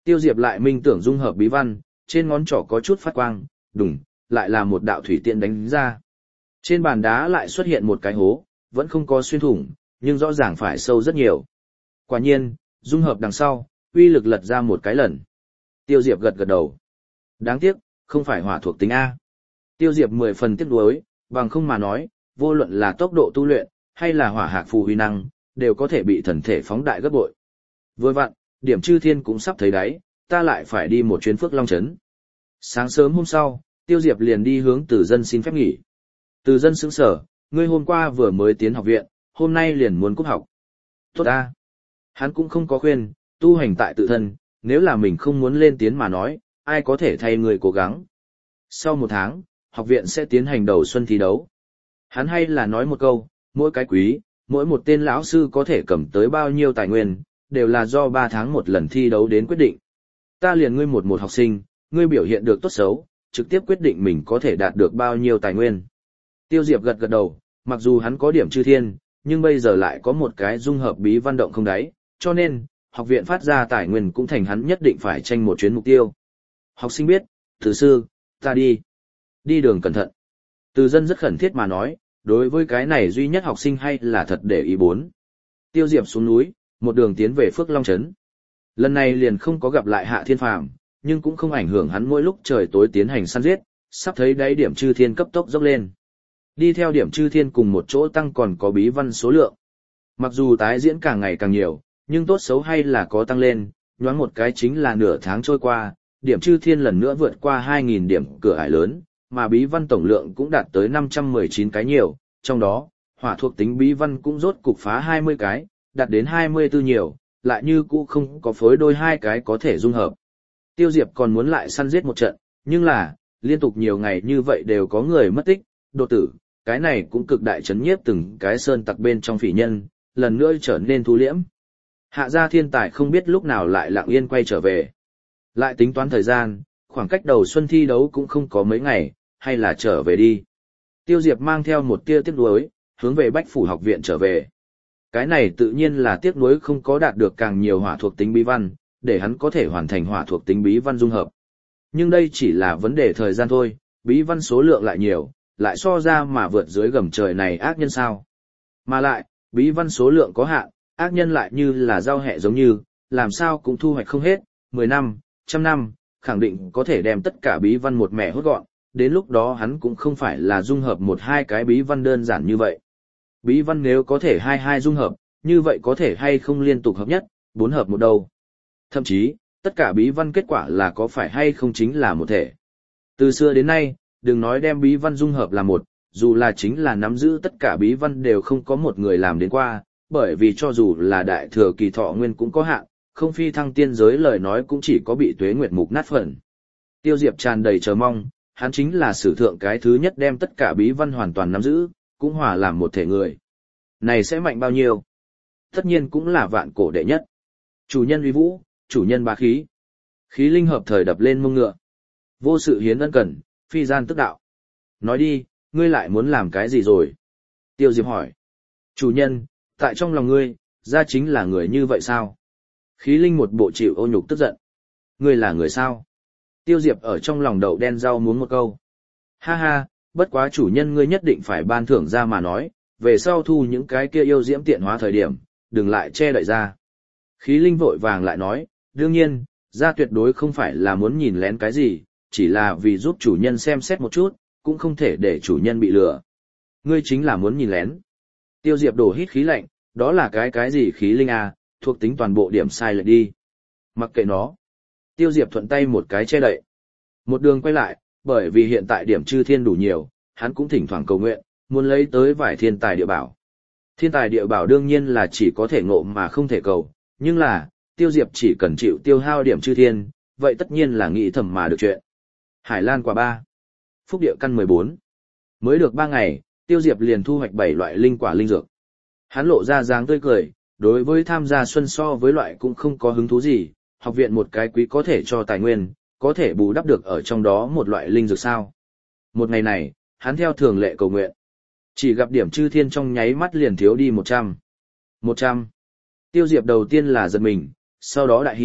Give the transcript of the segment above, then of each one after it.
Tiêu Diệp lại minh tưởng dung hợp bí văn, trên ngón trỏ có chút phát quang, đùng, lại là một đạo thủy tiện đánh ra. Trên bàn đá lại xuất hiện một cái hố, vẫn không có xuyên thủng, nhưng rõ ràng phải sâu rất nhiều. Quả nhiên, dung hợp đằng sau, uy lực lật ra một cái lần. Tiêu Diệp gật gật đầu. Đáng tiếc, không phải hỏa thuộc tính A. Tiêu Diệp 10 phần tiếc nuối, bằng không mà nói, vô luận là tốc độ tu luyện, hay là hỏa hạc phù huy năng, đều có thể bị thần thể phóng đại gấp bội. Vừa vặn, điểm chư thiên cũng sắp thấy đáy, ta lại phải đi một chuyến Phước Long Trấn. Sáng sớm hôm sau, Tiêu Diệp liền đi hướng Từ Dân xin phép nghỉ. Từ Dân sững sở, ngươi hôm qua vừa mới tiến học viện, hôm nay liền muốn cúp học. Tốt a. Hắn cũng không có khuyên, tu hành tại tự thân, nếu là mình không muốn lên tiến mà nói, ai có thể thay người cố gắng. Sau 1 tháng, học viện sẽ tiến hành đầu xuân thi đấu. Hắn hay là nói một câu, mỗi cái quý, mỗi một tên lão sư có thể cầm tới bao nhiêu tài nguyên, đều là do 3 tháng một lần thi đấu đến quyết định. Ta liền ngươi một học sinh, ngươi biểu hiện được tốt xấu, trực tiếp quyết định mình có thể đạt được bao nhiêu tài nguyên. Tiêu Diệp gật gật đầu, mặc dù hắn có điểm chư thiên, nhưng bây giờ lại có một cái dung hợp bí văn động không đáy, cho nên, học viện phát ra tài nguyên cũng thành hắn nhất định phải tranh một chuyến mục tiêu. Học sinh biết, Từ sư, ta đi. Đi đường cẩn thận. Từ Dân rất khẩn thiết mà nói, đối với cái này duy nhất học sinh hay là thật để ý bốn. Tiêu Diệp xuống núi, một đường tiến về Phước Long Trấn. Lần này liền không có gặp lại Hạ Thiên Phàm, nhưng cũng không ảnh hưởng hắn mỗi lúc trời tối tiến hành săn giết, sắp thấy đáy điểm chư thiên cấp tốc dốc lên. Đi theo điểm chư thiên cùng một chỗ tăng còn có bí văn số lượng. Mặc dù tái diễn càng ngày càng nhiều, nhưng tốt xấu hay là có tăng lên, nhoáng một cái chính là nửa tháng trôi qua, điểm chư thiên lần nữa vượt qua 2.000 điểm cửa ải lớn, mà bí văn tổng lượng cũng đạt tới 519 cái nhiều, trong đó, hỏa thuộc tính bí văn cũng rốt cục phá 20 cái, đạt đến 24 nhiều, lại như cũ không có phối đôi 2 cái có thể dung hợp. Tiêu Diệp còn muốn lại săn giết một trận, nhưng là, liên tục nhiều ngày như vậy đều có người mất tích, đột tử, cái này cũng cực đại chấn nhiếp từng cái sơn tặc bên trong phỉ nhân, lần nữa trở nên thu liễm. Hạ gia thiên tài không biết lúc nào lại lặng yên quay trở về. Lại tính toán thời gian, khoảng cách đầu xuân thi đấu cũng không có mấy ngày, hay là trở về đi. Tiêu Diệp mang theo một tia tiếc nuối, hướng về Bách Phủ học viện trở về. Cái này tự nhiên là tiếc nuối không có đạt được càng nhiều hỏa thuộc tính bí văn, để hắn có thể hoàn thành hỏa thuộc tính bí văn dung hợp. Nhưng đây chỉ là vấn đề thời gian thôi, bí văn số lượng lại nhiều, lại so ra mà vượt dưới gầm trời này ác nhân sao. Mà lại, bí văn số lượng có hạn, ác nhân lại như là giao hẹ giống như, làm sao cũng thu hoạch không hết, 10 năm, 100 năm, khẳng định có thể đem tất cả bí văn một mẻ hốt gọn, đến lúc đó hắn cũng không phải là dung hợp 1-2 cái bí văn đơn giản như vậy. Bí văn nếu có thể 2-2 dung hợp, như vậy có thể hay không liên tục hợp nhất, 4 hợp một đầu. Thậm chí, tất cả bí văn kết quả là có phải hay không chính là một thể. Từ xưa đến nay, đừng nói đem bí văn dung hợp là một, dù là chính là nắm giữ tất cả bí văn đều không có một người làm đến qua, bởi vì cho dù là đại thừa kỳ thọ nguyên cũng có hạn, không phi thăng tiên giới lời nói cũng chỉ có bị tuế nguyệt mục nát phần. Tiêu Diệp tràn đầy chờ mong, hắn chính là sử thượng cái thứ nhất đem tất cả bí văn hoàn toàn nắm giữ, cũng hòa làm một thể người. Này sẽ mạnh bao nhiêu? Tất nhiên cũng là vạn cổ đệ nhất. Chủ nhân uy vũ, chủ nhân bá khí. Khí linh hợp thời đập lên mông ngựa. Vô sự hiến ân cần, phi gian tức đạo. Nói đi, ngươi lại muốn làm cái gì rồi? Tiêu Diệp hỏi. Chủ nhân, tại trong lòng ngươi, ra chính là người như vậy sao? Khí linh một bộ chịu ô nhục tức giận. Ngươi là người sao? Tiêu Diệp ở trong lòng đậu đen rau muống một câu. Ha ha, bất quá chủ nhân ngươi nhất định phải ban thưởng ra mà nói, về sau thu những cái kia yêu diễm tiện hóa thời điểm, đừng lại che đậy ra. Khí linh vội vàng lại nói, đương nhiên, ra tuyệt đối không phải là muốn nhìn lén cái gì, chỉ là vì giúp chủ nhân xem xét một chút, cũng không thể để chủ nhân bị lừa. Ngươi chính là muốn nhìn lén. Tiêu Diệp đổ hít khí lạnh, đó là cái gì khí linh à, thuộc tính toàn bộ điểm sai lệch đi. Mặc kệ nó. Tiêu Diệp thuận tay một cái che đậy. Một đường quay lại, bởi vì hiện tại điểm chư thiên đủ nhiều, hắn cũng thỉnh thoảng cầu nguyện, muốn lấy tới vài thiên tài địa bảo. Thiên tài địa bảo đương nhiên là chỉ có thể ngộ mà không thể cầu, nhưng là, Tiêu Diệp chỉ cần chịu tiêu hao điểm chư thiên, vậy tất nhiên là nghĩ thầm mà được chuyện. Hải Lan quả 3. Phúc địa căn 14. Mới được 3 ngày, Tiêu Diệp liền thu hoạch 7 loại linh quả linh dược. Hắn lộ ra dáng tươi cười, đối với tham gia xuân so với loại cũng không có hứng thú gì, học viện một cái quý có thể cho tài nguyên, có thể bù đắp được ở trong đó một loại linh dược sao. Một ngày này, hắn theo thường lệ cầu nguyện. Chỉ gặp điểm chư thiên trong nháy mắt liền thiếu đi 100. 100. Tiêu Diệp đầu tiên là giật mình, sau đó đại hỉ,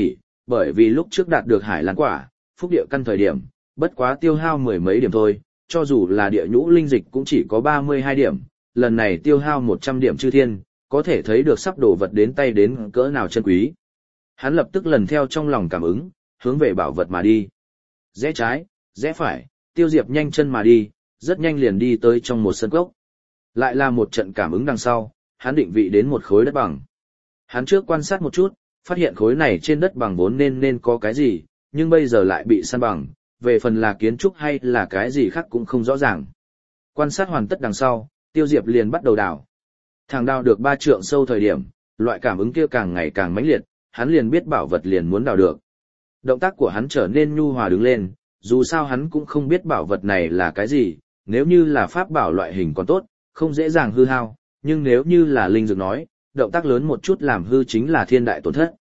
bởi vì lúc trước đạt được hải lan quả, phúc địa căn thời điểm, bất quá tiêu hao mười mấy điểm thôi, cho dù là địa nhũ linh dịch cũng chỉ có 32 điểm, lần này tiêu hao 100 điểm chư thiên, có thể thấy được sắp đổ vật đến tay đến cỡ nào chân quý. Hắn lập tức lần theo trong lòng cảm ứng, hướng về bảo vật mà đi. Rẽ trái, rẽ phải, Tiêu Diệp nhanh chân mà đi, rất nhanh liền đi tới trong một sân cốc. Lại là một trận cảm ứng đằng sau, hắn định vị đến một khối đất bằng. Hắn trước quan sát một chút, phát hiện khối này trên đất bằng vốn nên có cái gì, nhưng bây giờ lại bị san bằng, về phần là kiến trúc hay là cái gì khác cũng không rõ ràng. Quan sát hoàn tất đằng sau, Tiêu Diệp liền bắt đầu đào. Thằng đào được 3 trượng sâu thời điểm, loại cảm ứng kia càng ngày càng mãnh liệt, hắn liền biết bảo vật liền muốn đào được. Động tác của hắn trở nên nhu hòa đứng lên, dù sao hắn cũng không biết bảo vật này là cái gì, nếu như là pháp bảo loại hình còn tốt, không dễ dàng hư hao, nhưng nếu như là linh dược nói, động tác lớn một chút làm hư chính là thiên đại tổn thất.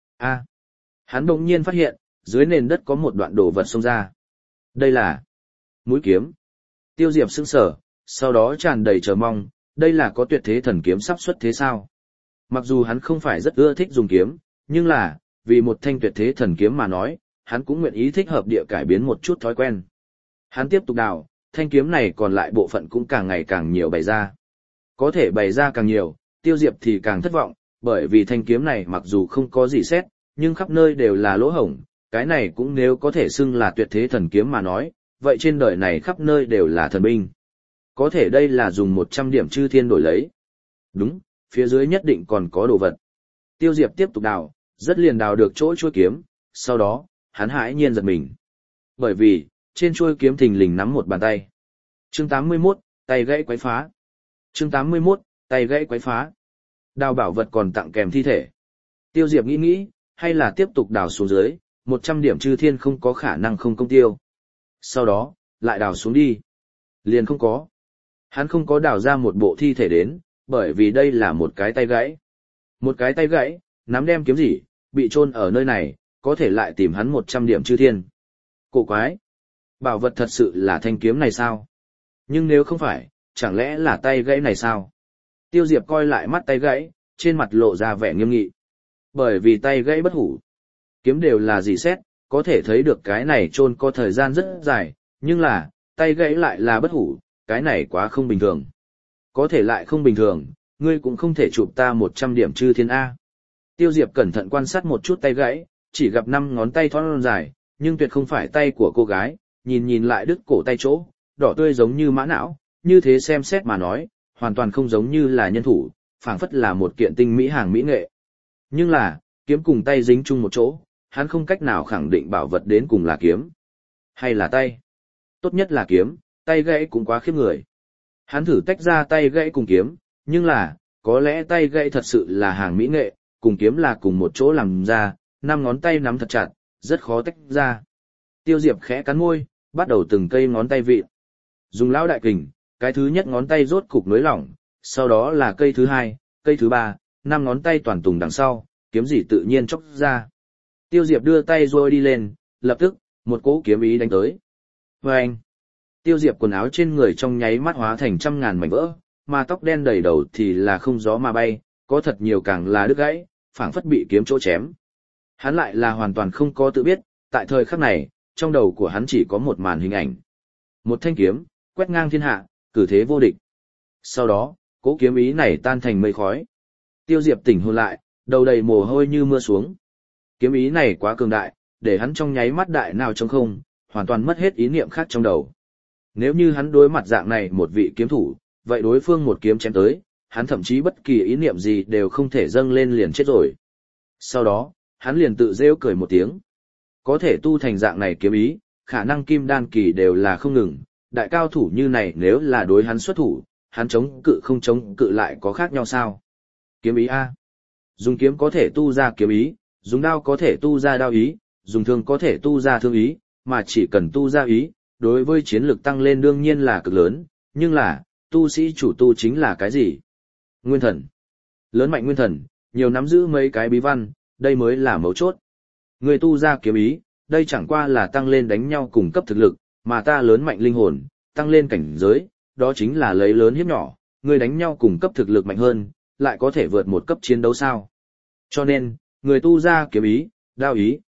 Hắn đột nhiên phát hiện, dưới nền đất có một đoạn đồ vật xông ra. Đây là mũi kiếm. Tiêu Diệp sững sờ, sau đó tràn đầy chờ mong, đây là có tuyệt thế thần kiếm sắp xuất thế sao? Mặc dù hắn không phải rất ưa thích dùng kiếm, nhưng là, vì một thanh tuyệt thế thần kiếm mà nói, hắn cũng nguyện ý thích hợp địa cải biến một chút thói quen. Hắn tiếp tục đào, thanh kiếm này còn lại bộ phận cũng càng ngày càng nhiều bày ra. Có thể bày ra càng nhiều, Tiêu Diệp thì càng thất vọng, bởi vì thanh kiếm này mặc dù không có gì xét, nhưng khắp nơi đều là lỗ hổng, cái này cũng nếu có thể xưng là tuyệt thế thần kiếm mà nói, vậy trên đời này khắp nơi đều là thần binh. Có thể đây là dùng 100 điểm chư thiên đổi lấy. Đúng, phía dưới nhất định còn có đồ vật. Tiêu Diệp tiếp tục đào, rất liền đào được chỗ chuôi kiếm, sau đó, hắn hãi nhiên giật mình. Bởi vì, trên chuôi kiếm thình lình nắm một bàn tay. Chương 81, tay gãy quấy phá. Chương 81, tay gãy quấy phá. Đào bảo vật còn tặng kèm thi thể. Tiêu Diệp nghĩ, hay là tiếp tục đào xuống dưới, 100 điểm chư thiên không có khả năng không công tiêu. Sau đó, lại đào xuống đi. Liền không có. Hắn không có đào ra một bộ thi thể đến, bởi vì đây là một cái tay gãy. Một cái tay gãy, nắm đem kiếm gì, bị chôn ở nơi này, có thể lại tìm hắn 100 điểm chư thiên. Cổ quái. Bảo vật thật sự là thanh kiếm này sao? Nhưng nếu không phải, chẳng lẽ là tay gãy này sao? Tiêu Diệp coi lại mắt tay gãy, trên mặt lộ ra vẻ nghiêm nghị. Bởi vì tay gãy bất hủ. Kiếm đều là gì xét, có thể thấy được cái này chôn có thời gian rất dài, nhưng là, tay gãy lại là bất hủ, cái này quá không bình thường. Có thể lại không bình thường, ngươi cũng không thể chụp ta 100 điểm chư thiên A. Tiêu Diệp cẩn thận quan sát một chút tay gãy, chỉ gặp 5 ngón tay thon dài, nhưng tuyệt không phải tay của cô gái, nhìn lại đứt cổ tay chỗ, đỏ tươi giống như mã não, như thế xem xét mà nói, hoàn toàn không giống như là nhân thủ, phảng phất là một kiện tinh mỹ hàng mỹ nghệ. Nhưng là, kiếm cùng tay dính chung một chỗ, hắn không cách nào khẳng định bảo vật đến cùng là kiếm, hay là tay. Tốt nhất là kiếm, tay gãy cũng quá khiếp người. Hắn thử tách ra tay gãy cùng kiếm, nhưng là, có lẽ tay gãy thật sự là hàng mỹ nghệ, cùng kiếm là cùng một chỗ làm ra, 5 ngón tay nắm thật chặt, rất khó tách ra. Tiêu Diệp khẽ cắn môi, bắt đầu từng cây ngón tay vịn. Dùng lão đại kình, cái thứ nhất ngón tay rốt cục nới lỏng, sau đó là cây thứ hai, cây thứ ba, 5 ngón tay toàn tùng đằng sau, kiếm gì tự nhiên chốc ra. Tiêu Diệp đưa tay rồi đi lên, lập tức, một cỗ kiếm ý đánh tới. Vâng! Tiêu Diệp quần áo trên người trong nháy mắt hóa thành trăm ngàn mảnh vỡ, mà tóc đen đầy đầu thì là không gió mà bay, có thật nhiều càng là đứt gãy, phảng phất bị kiếm chỗ chém. Hắn lại là hoàn toàn không có tự biết, tại thời khắc này, trong đầu của hắn chỉ có một màn hình ảnh. Một thanh kiếm, quét ngang thiên hạ, cử thế vô địch. Sau đó, cỗ kiếm ý này tan thành mây khói. Tiêu Diệp tỉnh hồn lại, đầu đầy mồ hôi như mưa xuống. Kiếm ý này quá cường đại, để hắn trong nháy mắt đại nào trống không, hoàn toàn mất hết ý niệm khác trong đầu. Nếu như hắn đối mặt dạng này một vị kiếm thủ, vậy đối phương một kiếm chém tới, hắn thậm chí bất kỳ ý niệm gì đều không thể dâng lên liền chết rồi. Sau đó, hắn liền tự rêu cười một tiếng. Có thể tu thành dạng này kiếm ý, khả năng kim đan kỳ đều là không ngừng, đại cao thủ như này nếu là đối hắn xuất thủ, hắn chống cự không chống cự lại có khác nhau sao? Kiếm ý A. Dùng kiếm có thể tu ra kiếm ý, dùng đao có thể tu ra đao ý, dùng thương có thể tu ra thương ý, mà chỉ cần tu ra ý, đối với chiến lực tăng lên đương nhiên là cực lớn, nhưng là, tu sĩ chủ tu chính là cái gì? Nguyên thần. Lớn mạnh nguyên thần, nhiều nắm giữ mấy cái bí văn, đây mới là mấu chốt. Người tu ra kiếm ý, đây chẳng qua là tăng lên đánh nhau cùng cấp thực lực, mà ta lớn mạnh linh hồn, tăng lên cảnh giới, đó chính là lấy lớn hiếp nhỏ, người đánh nhau cùng cấp thực lực mạnh hơn, lại có thể vượt một cấp chiến đấu sao. Cho nên, người tu ra kiếm ý, đao ý,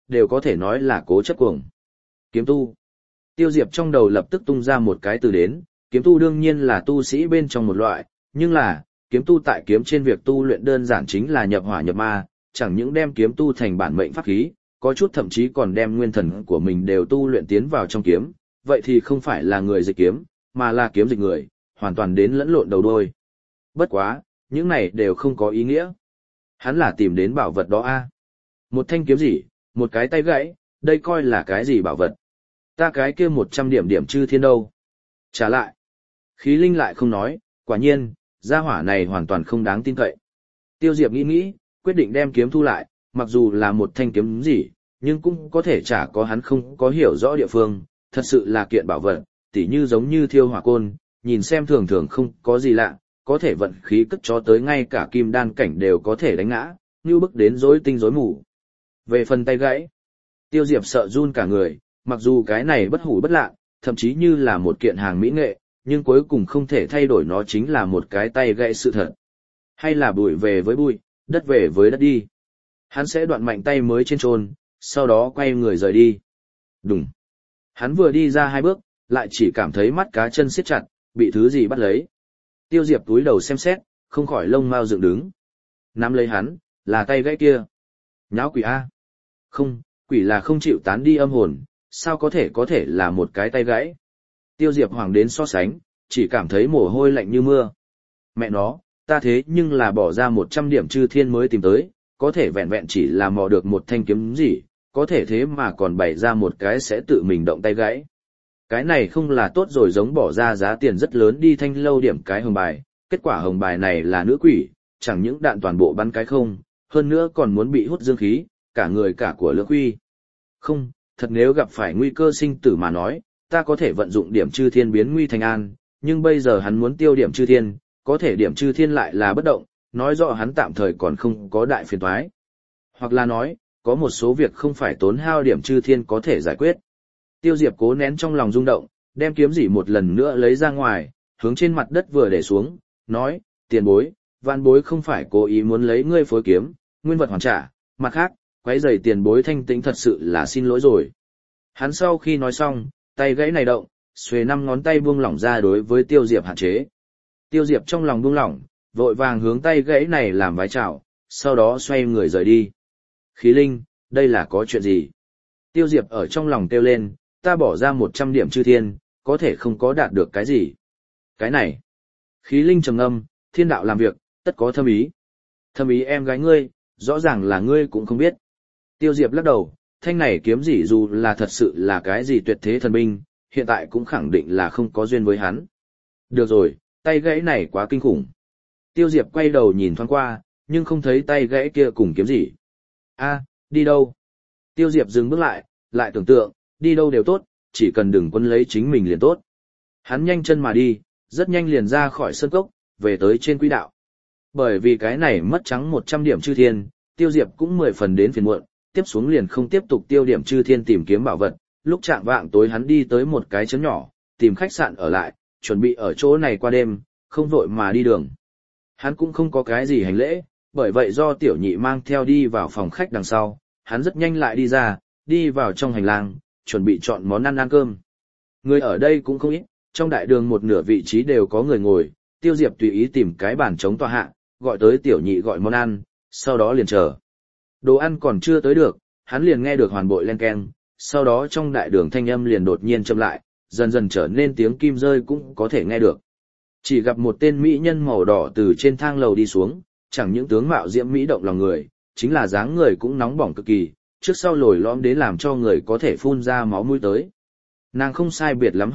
đều có thể nói là cố chấp cuồng. Kiếm tu. Tiêu Diệp trong đầu lập tức tung ra một cái từ đến, kiếm tu đương nhiên là tu sĩ bên trong một loại, nhưng là, kiếm tu tại kiếm trên việc tu luyện đơn giản chính là nhập hỏa nhập ma, chẳng những đem kiếm tu thành bản mệnh pháp khí, có chút thậm chí còn đem nguyên thần của mình đều tu luyện tiến vào trong kiếm, vậy thì không phải là người dịch kiếm, mà là kiếm dịch người, hoàn toàn đến lẫn lộn đầu đuôi. Bất quá, những này đều không có ý nghĩa. Hắn là tìm đến bảo vật đó a. Một thanh kiếm gì, một cái tay gãy, đây coi là cái gì bảo vật. Ta cái kia 100 điểm chư thiên đâu. Trả lại. Khí linh lại không nói, quả nhiên, gia hỏa này hoàn toàn không đáng tin cậy. Tiêu Diệp nghĩ, quyết định đem kiếm thu lại, mặc dù là một thanh kiếm gì, nhưng cũng có thể chả có hắn không có hiểu rõ địa phương, thật sự là kiện bảo vật, tỉ như giống như thiêu hỏa côn, nhìn xem thường thường không có gì lạ, có thể vận khí cất cho tới ngay cả kim đan cảnh đều có thể đánh ngã, như bức đến rối tinh rối mù. Về phần tay gãy, Tiêu Diệp sợ run cả người, mặc dù cái này bất hủ bất lạ, thậm chí như là một kiện hàng mỹ nghệ, nhưng cuối cùng không thể thay đổi nó chính là một cái tay gãy sự thật. Hay là bụi về với bụi, đất về với đất đi. Hắn sẽ đoạn mạnh tay mới trên trôn, sau đó quay người rời đi. Đùng. Hắn vừa đi ra 2 bước, lại chỉ cảm thấy mắt cá chân siết chặt, bị thứ gì bắt lấy. Tiêu Diệp túi đầu xem xét, không khỏi lông mao dựng đứng. Nắm lấy hắn, là tay gãy kia. Nháo quỷ A. Không, quỷ là không chịu tán đi âm hồn, sao có thể là một cái tay gãy. Tiêu Diệp hoàng đến so sánh, chỉ cảm thấy mồ hôi lạnh như mưa. Mẹ nó, ta thế nhưng là bỏ ra 100 điểm chư thiên mới tìm tới, có thể vẹn vẹn chỉ là mò được một thanh kiếm gì, có thể thế mà còn bày ra một cái sẽ tự mình động tay gãy. Cái này không là tốt rồi, giống bỏ ra giá tiền rất lớn đi thanh lâu điểm cái hồng bài, kết quả hồng bài này là nữ quỷ, chẳng những đạn toàn bộ bắn cái không, hơn nữa còn muốn bị hút dương khí, cả người cả của lưỡng quy. Không, thật nếu gặp phải nguy cơ sinh tử mà nói, ta có thể vận dụng điểm chư thiên biến nguy thành an, nhưng bây giờ hắn muốn tiêu điểm chư thiên, có thể điểm chư thiên lại là bất động, nói rõ hắn tạm thời còn không có đại phiền toái. Hoặc là nói, có một số việc không phải tốn hao điểm chư thiên có thể giải quyết. Tiêu Diệp cố nén trong lòng rung động, đem kiếm chỉ một lần nữa lấy ra ngoài, hướng trên mặt đất vừa để xuống, nói, tiền bối, vạn bối không phải cố ý muốn lấy ngươi phối kiếm, nguyên vật hoàn trả, mặt khác, quấy rầy tiền bối thanh tĩnh thật sự là xin lỗi rồi. Hắn sau khi nói xong, tay gãy này động, xuề 5 ngón tay buông lỏng ra đối với Tiêu Diệp hạn chế. Tiêu Diệp trong lòng buông lỏng, vội vàng hướng tay gãy này làm vái chào, sau đó xoay người rời đi. Khí linh, đây là có chuyện gì? Tiêu Diệp ở trong lòng kêu lên, ta bỏ ra 100 điểm chư thiên, có thể không có đạt được cái gì. Cái này. Khí linh trầm ngâm, thiên đạo làm việc, tất có thâm ý. Thâm ý em gái ngươi, rõ ràng là ngươi cũng không biết. Tiêu Diệp lắc đầu, thanh này kiếm gì dù là thật sự là cái gì tuyệt thế thần binh, hiện tại cũng khẳng định là không có duyên với hắn. Được rồi, tay gãy này quá kinh khủng. Tiêu Diệp quay đầu nhìn thoáng qua, nhưng không thấy tay gãy kia cùng kiếm gì. A, đi đâu? Tiêu Diệp dừng bước lại tưởng tượng, đi đâu đều tốt, chỉ cần đừng quấn lấy chính mình liền tốt. Hắn nhanh chân mà đi, rất nhanh liền ra khỏi sơn cốc, về tới trên quỹ đạo. Bởi vì cái này mất trắng 100 điểm chư thiên, Tiêu Diệp cũng 10 phần đến phiền muộn, tiếp xuống liền không tiếp tục tiêu điểm chư thiên tìm kiếm bảo vật. Lúc chạng vạng tối hắn đi tới một cái trấn nhỏ, tìm khách sạn ở lại, chuẩn bị ở chỗ này qua đêm, không vội mà đi đường. Hắn cũng không có cái gì hành lễ, bởi vậy do tiểu nhị mang theo đi vào phòng khách đằng sau, hắn rất nhanh lại đi ra, đi vào trong hành lang, chuẩn bị chọn món ăn cơm. Người ở đây cũng không ít, trong đại đường một nửa vị trí đều có người ngồi, Tiêu Diệp tùy ý tìm cái bàn trống tọa hạ, gọi tới tiểu nhị gọi món ăn, sau đó liền chờ. Đồ ăn còn chưa tới được, hắn liền nghe được hoàn bội len keng, sau đó trong đại đường thanh âm liền đột nhiên chậm lại, dần dần trở nên tiếng kim rơi cũng có thể nghe được. Chỉ gặp một tên mỹ nhân màu đỏ từ trên thang lầu đi xuống, chẳng những tướng mạo diễm mỹ động lòng người, chính là dáng người cũng nóng bỏng cực kỳ, trước sau lồi lõm đến làm cho người có thể phun ra máu mũi tới. Nàng không sai biệt lắm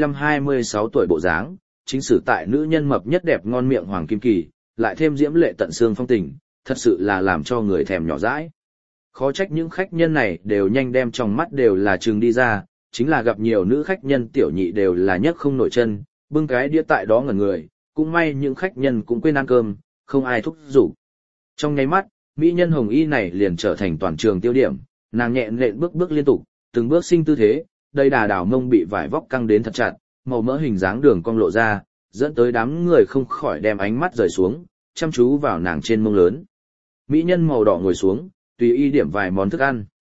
25-26 tuổi bộ dáng, chính sử tại nữ nhân mập nhất đẹp ngon miệng Hoàng Kim Kỳ, lại thêm diễm lệ tận xương phong tình, thật sự là làm cho người thèm nhỏ dãi. Khó trách những khách nhân này đều nhanh đem trong mắt đều là trừng đi ra, chính là gặp nhiều nữ khách nhân tiểu nhị đều là nhấc không nổi chân, bưng cái đĩa tại đó ngẩn người, cũng may những khách nhân cũng quên ăn cơm, không ai thúc giục. Trong nháy mắt, mỹ nhân hồng y này liền trở thành toàn trường tiêu điểm, nàng nhẹ nện bước liên tục, từng bước sinh tư thế, đầy đà đảo mông bị vải vóc căng đến thật chặt, màu mỡ hình dáng đường cong lộ ra, dẫn tới đám người không khỏi đem ánh mắt rời xuống, chăm chú vào nàng trên mông lớn. Mỹ nhân màu đỏ ngồi xuống, tùy y điểm vài món thức ăn.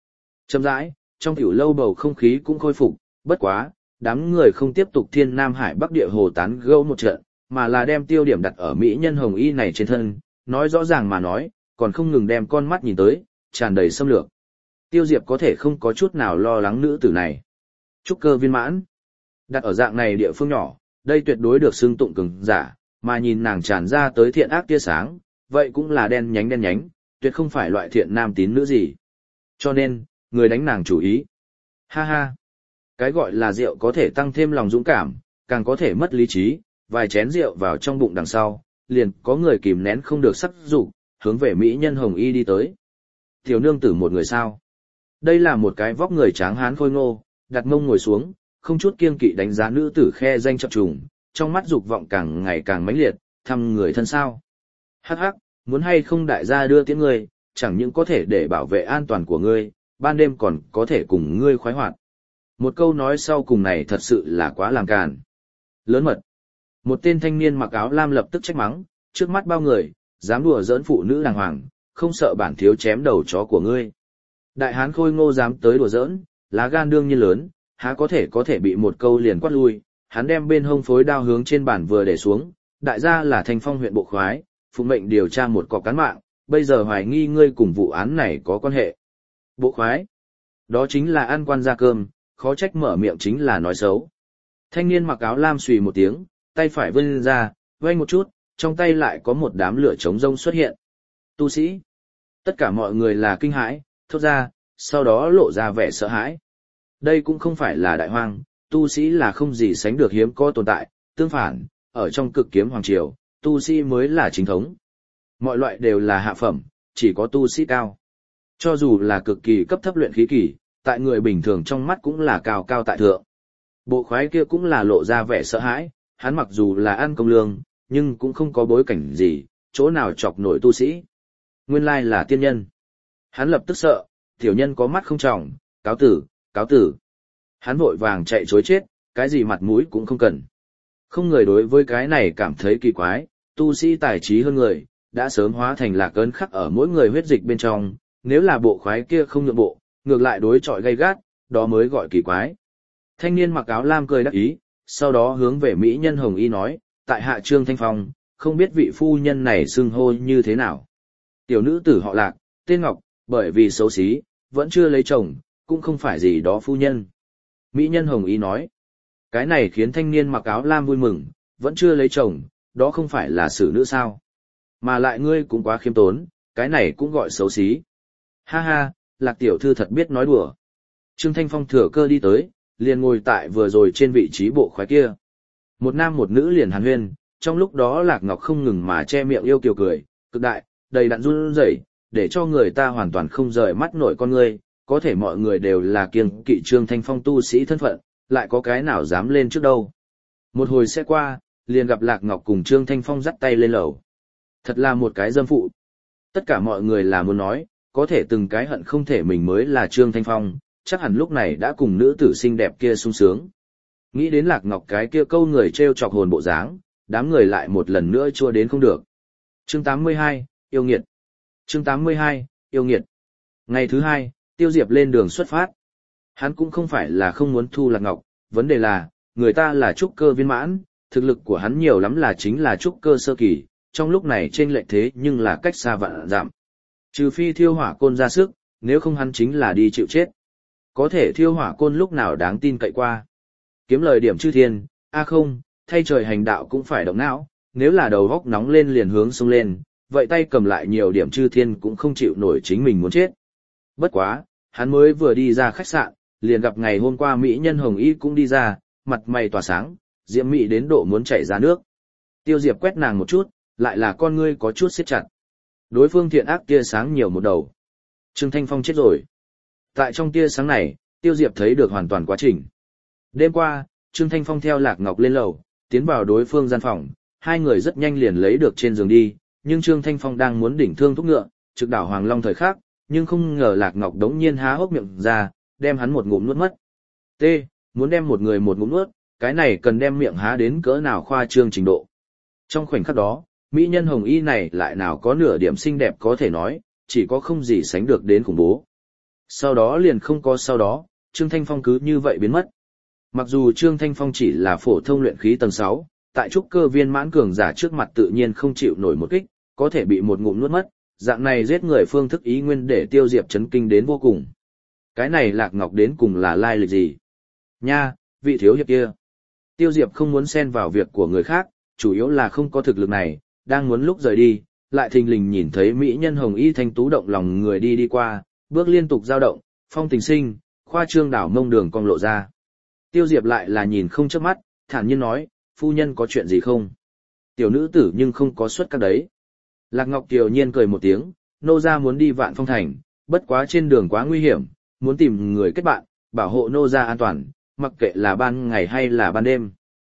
Chậm rãi, trong tiểu lâu bầu không khí cũng khôi phục, bất quá, đám người không tiếp tục thiên nam hải bắc địa hồ tán gẫu một trận, mà là đem tiêu điểm đặt ở mỹ nhân hồng y này trên thân, nói rõ ràng mà nói, còn không ngừng đem con mắt nhìn tới, tràn đầy xâm lược. Tiêu Diệp có thể không có chút nào lo lắng nữ tử này. Trúc cơ viên mãn. Đặt ở dạng này địa phương nhỏ, đây tuyệt đối được xưng tụng cường giả, mà nhìn nàng tràn ra tới thiện ác tia sáng, vậy cũng là đen nhánh, tuyệt không phải loại thiện nam tín nữ gì. Cho nên, người đánh nàng chủ ý. Ha ha. Cái gọi là rượu có thể tăng thêm lòng dũng cảm, càng có thể mất lý trí, vài chén rượu vào trong bụng đằng sau, liền có người kìm nén không được sắc dục, hướng về mỹ nhân hồng y đi tới. Tiểu nương tử một người sao? Đây là một cái vóc người tráng hán khôi ngô, đặt mông ngồi xuống, không chút kiêng kỵ đánh giá nữ tử khe danh chập trùng, trong mắt dục vọng càng ngày càng mãnh liệt, thăm người thân sao. Hắc hắc, muốn hay không đại gia đưa tiễn ngươi, chẳng những có thể để bảo vệ an toàn của ngươi, ban đêm còn có thể cùng ngươi khoái hoạt. Một câu nói sau cùng này thật sự là quá làm càn. Lớn mật. Một tên thanh niên mặc áo lam lập tức trách mắng, trước mắt bao người, dám đùa giỡn phụ nữ đàng hoàng, không sợ bản thiếu chém đầu chó của ngươi. Đại hán khôi ngô dám tới đùa giỡn, lá gan đương nhiên lớn, há có thể bị một câu liền quát lui, hắn đem bên hông phối đao hướng trên bàn vừa để xuống, đại gia là Thanh Phong huyện bộ khoái, phụ mệnh điều tra một cọc cán mạng, bây giờ hoài nghi ngươi cùng vụ án này có quan hệ. Bộ khoái? Đó chính là ăn quan gia cơm, khó trách mở miệng chính là nói xấu. Thanh niên mặc áo lam xùy một tiếng, tay phải vươn ra, vây một chút, trong tay lại có một đám lửa trống rông xuất hiện. Tu sĩ. Tất cả mọi người là kinh hãi, thốt ra, sau đó lộ ra vẻ sợ hãi. Đây cũng không phải là đại hoang, tu sĩ là không gì sánh được hiếm có tồn tại, tương phản, ở trong cực kiếm hoàng triều, tu sĩ mới là chính thống. Mọi loại đều là hạ phẩm, chỉ có tu sĩ cao. Cho dù là cực kỳ cấp thấp luyện khí kỳ, tại người bình thường trong mắt cũng là cao cao tại thượng. Bộ khoái kia cũng là lộ ra vẻ sợ hãi, hắn mặc dù là ăn công lương, nhưng cũng không có bối cảnh gì, chỗ nào chọc nổi tu sĩ. Nguyên lai là tiên nhân. Hắn lập tức sợ, tiểu nhân có mắt không tròng, cáo tử, cáo tử. Hắn vội vàng chạy chối chết, cái gì mặt mũi cũng không cần. Không người đối với cái này cảm thấy kỳ quái, tu sĩ tài trí hơn người, đã sớm hóa thành lạc ấn khắc ở mỗi người huyết dịch bên trong, nếu là bộ khoái kia không nhượng bộ, ngược lại đối chọi gay gắt, đó mới gọi kỳ quái. Thanh niên mặc áo lam cười đắc ý, sau đó hướng về mỹ nhân hồng y nói, tại hạ Trương Thanh Phong, không biết vị phu nhân này xưng hô như thế nào. Tiểu nữ tử họ Lạc, tên Ngọc, bởi vì xấu xí, vẫn chưa lấy chồng, cũng không phải gì đó phu nhân. Mỹ nhân hồng y nói, cái này khiến thanh niên mặc áo lam vui mừng, vẫn chưa lấy chồng, đó không phải là xử nữ sao. Mà lại ngươi cũng quá khiêm tốn, cái này cũng gọi xấu xí. Ha ha, Lạc tiểu thư thật biết nói đùa. Trương Thanh Phong thừa cơ đi tới, liền ngồi tại vừa rồi trên vị trí bộ khoái kia. Một nam một nữ liền hàn huyên, trong lúc đó Lạc Ngọc không ngừng mà che miệng yêu kiều cười, cực đại, đầy đặn run rẩy, để cho người ta hoàn toàn không rời mắt nổi con ngươi, có thể mọi người đều là kiêng kỵ Trương Thanh Phong tu sĩ thân phận, lại có cái nào dám lên trước đâu. Một hồi sẽ qua, liền gặp Lạc Ngọc cùng Trương Thanh Phong dắt tay lên lầu. Thật là một cái dâm phụ. Tất cả mọi người là muốn nói, có thể từng cái hận không thể mình mới là Trương Thanh Phong, chắc hẳn lúc này đã cùng nữ tử xinh đẹp kia sung sướng. Nghĩ đến Lạc Ngọc cái kia câu người trêu chọc hồn bộ dáng, đám người lại một lần nữa chua đến không được. Chương 82, yêu nghiệt. Chương 82, yêu nghiệt. Ngày thứ hai, Tiêu Diệp lên đường xuất phát. Hắn cũng không phải là không muốn thu Lạc Ngọc, vấn đề là, người ta là trúc cơ viên mãn, thực lực của hắn nhiều lắm là chính là trúc cơ sơ kỳ, trong lúc này trên lệch thế nhưng là cách xa vạn dặm. Trừ phi thiêu hỏa côn ra sức, nếu không hắn chính là đi chịu chết. Có thể thiêu hỏa côn lúc nào đáng tin cậy qua. Kiếm lời điểm chư thiên, không, thay trời hành đạo cũng phải động não, nếu là đầu góc nóng lên liền hướng xông lên, vậy tay cầm lại nhiều điểm chư thiên cũng không chịu nổi chính mình muốn chết. Bất quá, hắn mới vừa đi ra khách sạn, liền gặp ngày hôm qua mỹ nhân Hồng Y cũng đi ra, mặt mày tỏa sáng, diễm mỹ đến độ muốn chảy ra nước. Tiêu Diệp quét nàng một chút, lại là con ngươi có chút siết chặt. Đối phương thiện ác tia sáng nhiều một đầu. Trương Thanh Phong chết rồi. Tại trong tia sáng này, Tiêu Diệp thấy được hoàn toàn quá trình. Đêm qua, Trương Thanh Phong theo Lạc Ngọc lên lầu, tiến vào đối phương gian phòng, hai người rất nhanh liền lấy được trên giường đi, nhưng Trương Thanh Phong đang muốn đỉnh thương thúc ngựa, trực đảo Hoàng Long thời khắc, nhưng không ngờ Lạc Ngọc đống nhiên há hốc miệng ra, đem hắn một ngụm nuốt mất. T, muốn đem một người một ngụm nuốt, cái này cần đem miệng há đến cỡ nào khoa trương trình độ. Trong khoảnh khắc đó, mỹ nhân Hồng Y này lại nào có nửa điểm xinh đẹp có thể nói, chỉ có không gì sánh được đến khủng bố. Sau đó liền không có sau đó, Trương Thanh Phong cứ như vậy biến mất. Mặc dù Trương Thanh Phong chỉ là phổ thông luyện khí tầng 6, tại trúc cơ viên mãn cường giả trước mặt tự nhiên không chịu nổi một kích, có thể bị một ngụm nuốt mất, dạng này giết người phương thức ý nguyên để Tiêu Diệp chấn kinh đến vô cùng. Cái này Lạc Ngọc đến cùng là lai lịch gì? Nha, vị thiếu hiệp kia. Tiêu Diệp không muốn xen vào việc của người khác, chủ yếu là không có thực lực này, đang muốn lúc rời đi, lại thình lình nhìn thấy mỹ nhân hồng y thanh tú động lòng người đi qua, bước liên tục dao động, phong tình sinh, khoa trương đảo mông đường cong lộ ra. Tiêu Diệp lại là nhìn không chớp mắt, thản nhiên nói, phu nhân có chuyện gì không? Tiểu nữ tử nhưng không có suất các đấy. Lạc Ngọc Kiều nhiên cười một tiếng, nô gia muốn đi Vạn Phong Thành, bất quá trên đường quá nguy hiểm, muốn tìm người kết bạn, bảo hộ nô gia an toàn, mặc kệ là ban ngày hay là ban đêm.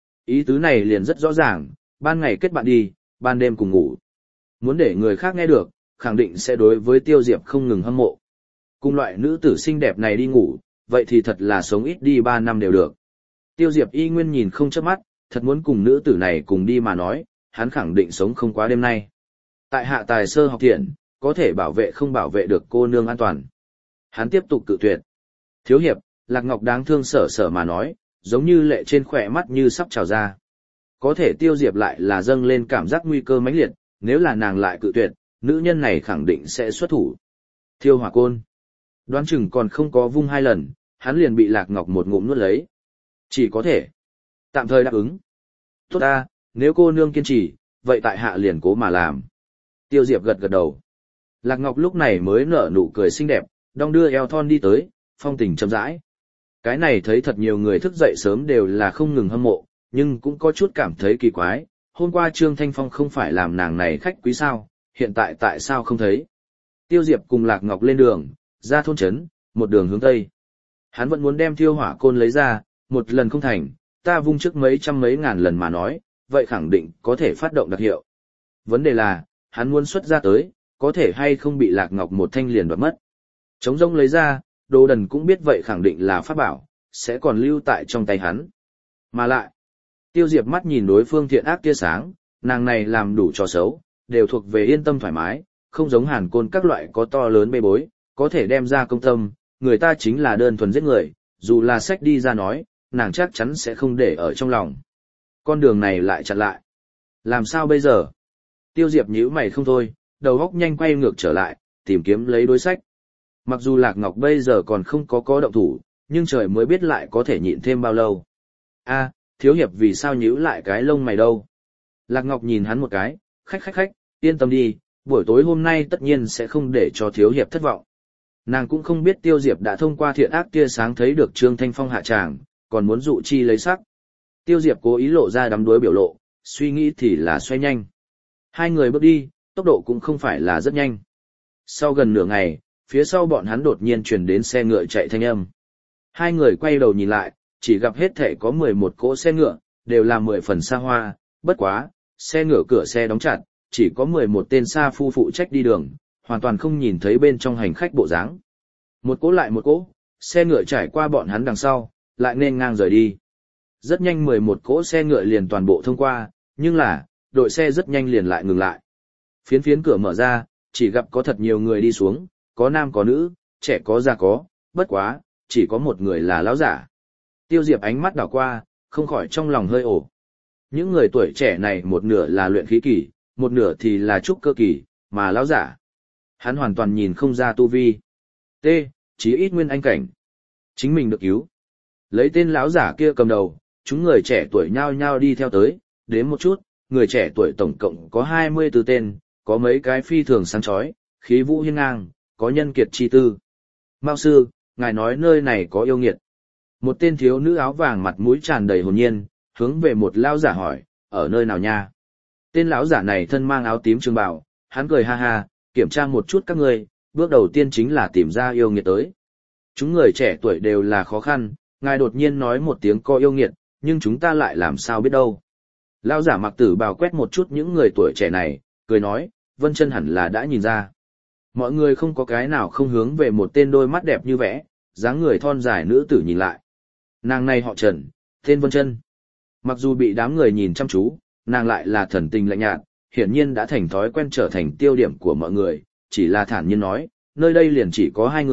Ý tứ này liền rất rõ ràng, ban ngày kết bạn đi, ban đêm cùng ngủ. Muốn để người khác nghe được, khẳng định sẽ đối với Tiêu Diệp không ngừng hâm mộ. Cùng loại nữ tử xinh đẹp này đi ngủ, vậy thì thật là sống ít đi 3 năm đều được. Tiêu Diệp y nguyên nhìn không chớp mắt, thật muốn cùng nữ tử này cùng đi mà nói, hắn khẳng định sống không quá đêm nay. Tại hạ tài sơ học thiện, có thể bảo vệ không bảo vệ được cô nương an toàn. Hắn tiếp tục cự tuyệt. Thiếu hiệp, Lạc Ngọc đáng thương sở sở mà nói, giống như lệ trên khỏe mắt như sắp trào ra. Có thể Tiêu Diệp lại là dâng lên cảm giác nguy cơ mãnh liệt, nếu là nàng lại cự tuyệt, nữ nhân này khẳng định sẽ xuất thủ. Thiêu hỏa côn. Đoán chừng còn không có vung 2 lần, hắn liền bị Lạc Ngọc một ngụm nuốt lấy. Chỉ có thể tạm thời đáp ứng. Tốt ta, nếu cô nương kiên trì, vậy tại hạ liền cố mà làm. Tiêu Diệp gật gật đầu. Lạc Ngọc lúc này mới nở nụ cười xinh đẹp, đong đưa eo thon đi tới, phong tình chậm rãi. Cái này thấy thật nhiều người thức dậy sớm đều là không ngừng hâm mộ, nhưng cũng có chút cảm thấy kỳ quái. Hôm qua Trương Thanh Phong không phải làm nàng này khách quý sao, hiện tại tại sao không thấy? Tiêu Diệp cùng Lạc Ngọc lên đường, ra thôn trấn, một đường hướng tây. Hắn vẫn muốn đem thiêu hỏa côn lấy ra, một lần không thành, ta vung trước mấy trăm mấy ngàn lần mà nói, vậy khẳng định có thể phát động đặc hiệu. Vấn đề là, hắn muốn xuất ra tới, có thể hay không bị Lạc Ngọc một thanh liền đoạt mất. Trống rỗng lấy ra, Đồ Đần cũng biết vậy khẳng định là pháp bảo, sẽ còn lưu tại trong tay hắn. Mà lại, Tiêu Diệp mắt nhìn đối phương thiện ác tia sáng, nàng này làm đủ trò xấu, đều thuộc về yên tâm thoải mái, không giống Hàn Côn các loại có to lớn bê bối, có thể đem ra công tâm, người ta chính là đơn thuần giết người, dù là sách đi ra nói, nàng chắc chắn sẽ không để ở trong lòng. Con đường này lại chặn lại. Làm sao bây giờ? Tiêu Diệp nhíu mày không thôi, đầu óc nhanh quay ngược trở lại, tìm kiếm lấy đối sách. Mặc dù Lạc Ngọc bây giờ còn không có động thủ, nhưng trời mới biết lại có thể nhịn thêm bao lâu. A, thiếu hiệp vì sao nhíu lại cái lông mày đâu? Lạc Ngọc nhìn hắn một cái, khách, yên tâm đi, buổi tối hôm nay tất nhiên sẽ không để cho thiếu hiệp thất vọng. Nàng cũng không biết Tiêu Diệp đã thông qua thiện ác tia sáng thấy được Trương Thanh Phong hạ tràng, còn muốn dụ chi lấy sắc. Tiêu Diệp cố ý lộ ra đắm đuối biểu lộ, suy nghĩ thì là xoay nhanh. Hai người bước đi, tốc độ cũng không phải là rất nhanh. Sau gần nửa ngày, phía sau bọn hắn đột nhiên truyền đến xe ngựa chạy thanh âm. Hai người quay đầu nhìn lại, chỉ gặp hết thể có 11 cỗ xe ngựa, đều là 10 phần xa hoa, bất quá, xe ngựa cửa xe đóng chặt, chỉ có 11 tên sa phu phụ trách đi đường, hoàn toàn không nhìn thấy bên trong hành khách bộ dáng. Một cỗ lại một cỗ, xe ngựa trải qua bọn hắn đằng sau, lại nên ngang rời đi. Rất nhanh 11 cỗ xe ngựa liền toàn bộ thông qua, nhưng là, đội xe rất nhanh liền lại ngừng lại. Phiến cửa mở ra, chỉ gặp có thật nhiều người đi xuống, có nam có nữ, trẻ có già có, bất quá, chỉ có một người là lão giả. Tiêu Diệp ánh mắt đảo qua, không khỏi trong lòng hơi ổ. Những người tuổi trẻ này một nửa là luyện khí kỳ, một nửa thì là trúc cơ kỳ, mà lão giả. Hắn hoàn toàn nhìn không ra tu vi. T, chí ít nguyên anh cảnh. Chính mình được cứu. Lấy tên lão giả kia cầm đầu, chúng người trẻ tuổi nhao nhao đi theo tới, đếm một chút, người trẻ tuổi tổng cộng có 24 tên, có mấy cái phi thường sáng chói, khí vũ hiên ngang, có nhân kiệt chi tư. Mao sư, ngài nói nơi này có yêu nghiệt. Một tên thiếu nữ áo vàng mặt mũi tràn đầy hồn nhiên, hướng về một lão giả hỏi, ở nơi nào nha? Tên lão giả này thân mang áo tím trường bào, hắn cười ha ha, kiểm tra một chút các ngươi, bước đầu tiên chính là tìm ra yêu nghiệt tới. Chúng người trẻ tuổi đều là khó khăn, ngài đột nhiên nói một tiếng có yêu nghiệt, nhưng chúng ta lại làm sao biết đâu. Lão giả mặc tử bào quét một chút những người tuổi trẻ này, cười nói, Vân Chân hẳn là đã nhìn ra. Mọi người không có cái nào không hướng về một tên đôi mắt đẹp như vẽ, dáng người thon dài nữ tử nhìn lại. Nàng này họ Trần, tên Vân Chân. Mặc dù bị đám người nhìn chăm chú, nàng lại là thần tình lạnh nhạt, hiển nhiên đã thành thói quen trở thành tiêu điểm của mọi người, chỉ là thản nhiên nói, nơi đây liền chỉ có 2 người,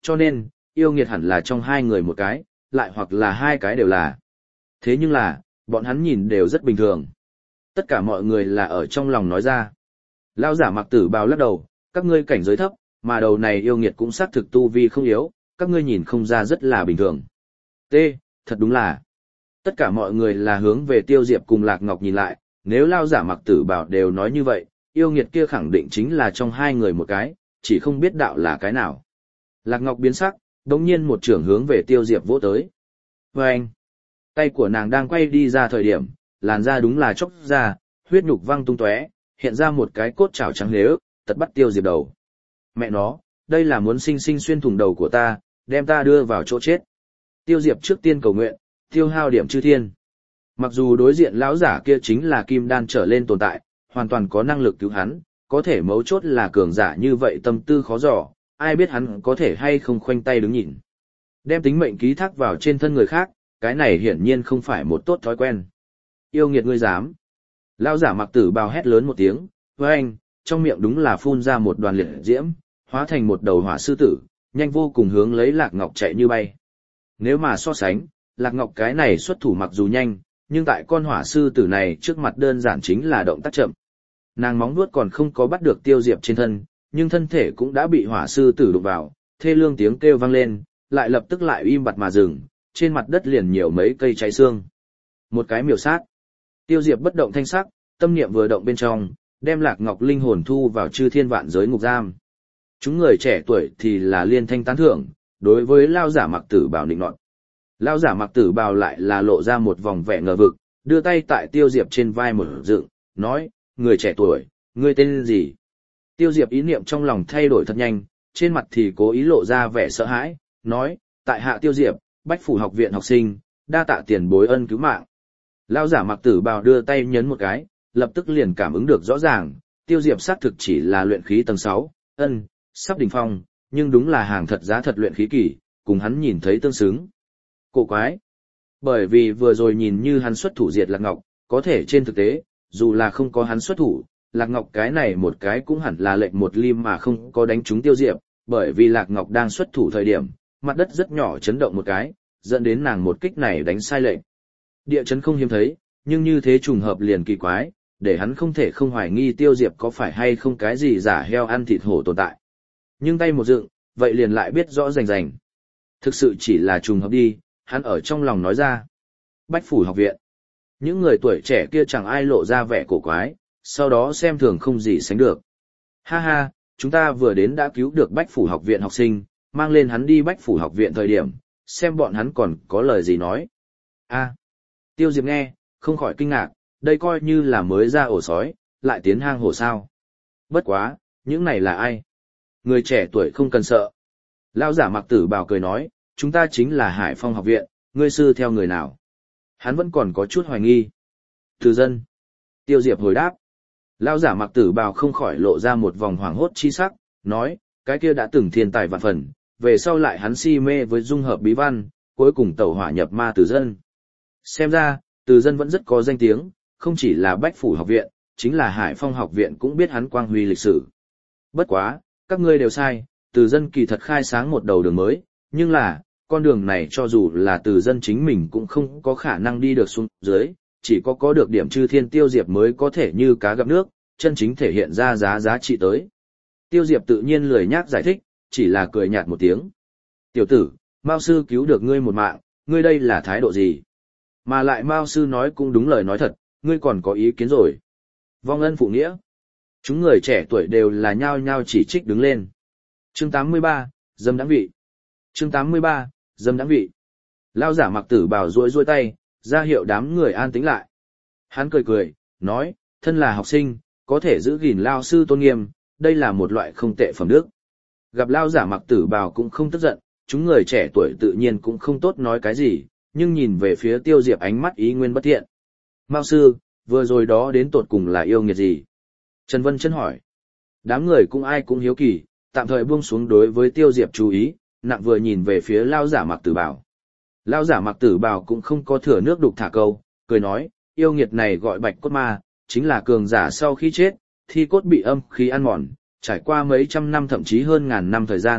cho nên, yêu nghiệt hẳn là trong hai người một cái, lại hoặc là hai cái đều là. Thế nhưng là, bọn hắn nhìn đều rất bình thường. Tất cả mọi người là ở trong lòng nói ra. Lao giả mặc tử bào lắc đầu, các ngươi cảnh giới thấp, mà đầu này yêu nghiệt cũng xác thực tu vi không yếu, các ngươi nhìn không ra rất là bình thường. T, thật đúng là. Tất cả mọi người là hướng về Tiêu Diệp cùng Lạc Ngọc nhìn lại, nếu Lao giả mặc tử bào đều nói như vậy, yêu nghiệt kia khẳng định chính là trong hai người một cái, chỉ không biết đạo là cái nào. Lạc Ngọc biến sắc, đống nhiên một trưởng hướng về Tiêu Diệp vỗ tới. Và anh, tay của nàng đang quay đi ra thời điểm, làn da đúng là chốc ra, huyết nhục văng tung tóe, hiện ra một cái cốt chảo trắng lếu, tật bắt Tiêu Diệp đầu. Mẹ nó, đây là muốn sinh sinh xuyên thủng đầu của ta, đem ta đưa vào chỗ chết. Tiêu Diệp trước tiên cầu nguyện, tiêu hao điểm chư thiên. Mặc dù đối diện lão giả kia chính là kim đan trở lên tồn tại, hoàn toàn có năng lực cứu hắn, có thể mấu chốt là cường giả như vậy tâm tư khó dò, ai biết hắn có thể hay không khoanh tay đứng nhìn. Đem tính mệnh ký thác vào trên thân người khác, cái này hiển nhiên không phải một tốt thói quen. Yêu nghiệt ngươi dám. Lão giả mặc tử bào hét lớn một tiếng, với anh, trong miệng đúng là phun ra một đoàn liệt diễm, hóa thành một đầu hỏa sư tử, nhanh vô cùng hướng lấy Lạc Ngọc chạy như bay. Nếu mà so sánh, Lạc Ngọc cái này xuất thủ mặc dù nhanh, nhưng tại con hỏa sư tử này trước mặt đơn giản chính là động tác chậm. Nàng móng vuốt còn không có bắt được Tiêu Diệp trên thân, nhưng thân thể cũng đã bị hỏa sư tử đụng vào, thê lương tiếng kêu vang lên, lại lập tức lại im bặt mà dừng, trên mặt đất liền nhiều mấy cây cháy xương. Một cái miểu sát. Tiêu Diệp bất động thanh sắc, tâm niệm vừa động bên trong, đem Lạc Ngọc linh hồn thu vào chư thiên vạn giới ngục giam. Chúng người trẻ tuổi thì là liên thanh tán thưởng, đối với lao giả mặc tử bào định nọt. Lao giả mặc tử bào lại là lộ ra một vòng vẻ ngờ vực, đưa tay tại Tiêu Diệp trên vai một dựng, nói, người trẻ tuổi, ngươi tên gì? Tiêu Diệp ý niệm trong lòng thay đổi thật nhanh, trên mặt thì cố ý lộ ra vẻ sợ hãi, nói, tại hạ Tiêu Diệp, Bách Phủ học viện học sinh, đa tạ tiền bối ân cứu mạng. Lao giả mặc tử bào đưa tay nhấn một cái, lập tức liền cảm ứng được rõ ràng, Tiêu Diệp xác thực chỉ là luyện khí tầng 6, sắp đỉnh phong, nhưng đúng là hàng thật giá thật luyện khí kỳ, cùng hắn nhìn thấy tương xứng. Cổ quái. Bởi vì vừa rồi nhìn như hắn xuất thủ diệt Lạc Ngọc, có thể trên thực tế, dù là không có hắn xuất thủ, Lạc Ngọc cái này một cái cũng hẳn là lệnh một lim mà không có đánh trúng Tiêu Diệp, bởi vì Lạc Ngọc đang xuất thủ thời điểm, mặt đất rất nhỏ chấn động một cái, dẫn đến nàng một kích này đánh sai lệnh. Địa chấn không hiếm thấy, nhưng như thế trùng hợp liền kỳ quái, để hắn không thể không hoài nghi Tiêu Diệp có phải hay không cái gì giả heo ăn thịt hổ tồn tại. Nhưng tay một dựng, vậy liền lại biết rõ rành rành. Thực sự chỉ là trùng hợp đi, hắn ở trong lòng nói ra. Bách Phủ học viện. Những người tuổi trẻ kia chẳng ai lộ ra vẻ cổ quái, sau đó xem thường không gì sánh được. Ha ha, chúng ta vừa đến đã cứu được Bách Phủ học viện học sinh, mang lên hắn đi Bách Phủ học viện thời điểm, xem bọn hắn còn có lời gì nói. A. Tiêu Diệp nghe, không khỏi kinh ngạc, đây coi như là mới ra ổ sói, lại tiến hang hổ sao. Bất quá, những này là ai? Người trẻ tuổi không cần sợ. Lão giả mặc tử bào cười nói, chúng ta chính là Hải Phong học viện, ngươi sư theo người nào? Hắn vẫn còn có chút hoài nghi. Từ dân. Tiêu Diệp hồi đáp. Lão giả mặc tử bào không khỏi lộ ra một vòng hoảng hốt chi sắc, nói, cái kia đã từng thiên tài vạn phần, về sau lại hắn si mê với dung hợp bí văn, cuối cùng tẩu hỏa nhập ma Từ dân. Xem ra, Từ dân vẫn rất có danh tiếng, không chỉ là Bách Phủ học viện, chính là Hải Phong học viện cũng biết hắn quang huy lịch sử. Bất quá, các ngươi đều sai, Từ dân kỳ thật khai sáng một đầu đường mới, nhưng là, con đường này cho dù là Từ dân chính mình cũng không có khả năng đi được xuống dưới, chỉ có được điểm chư thiên Tiêu Diệp mới có thể như cá gặp nước, chân chính thể hiện ra giá trị tới. Tiêu Diệp tự nhiên lười nhác giải thích, chỉ là cười nhạt một tiếng. Tiểu tử, Mao sư cứu được ngươi một mạng, ngươi đây là thái độ gì? Mà lại Mao sư nói cũng đúng lời nói thật, ngươi còn có ý kiến rồi. Vong ân phụ nghĩa. Chúng người trẻ tuổi đều là nhao nhao chỉ trích đứng lên. Chương 83, dâm đáng vị. Chương 83, dâm đáng vị. Lao giả mặc tử bào duỗi tay, ra hiệu đám người an tĩnh lại. Hắn cười cười, nói, thân là học sinh, có thể giữ gìn lao sư tôn nghiêm, đây là một loại không tệ phẩm đức. Gặp lao giả mặc tử bào cũng không tức giận, chúng người trẻ tuổi tự nhiên cũng không tốt nói cái gì, nhưng nhìn về phía Tiêu Diệp ánh mắt ý nguyên bất thiện. Mao sư, vừa rồi đó đến tột cùng là yêu nghiệt gì? Trần Vân Chân hỏi. Đám người cũng ai cũng hiếu kỳ, tạm thời buông xuống đối với Tiêu Diệp chú ý, nặng vừa nhìn về phía lao giả mặc tử bào. Lao giả mặc tử bào cũng không có thừa nước đục thả câu, cười nói, yêu nghiệt này gọi bạch cốt ma, chính là cường giả sau khi chết, thi cốt bị âm khí ăn mòn, trải qua mấy trăm năm thậm chí hơn ngàn năm thời gian,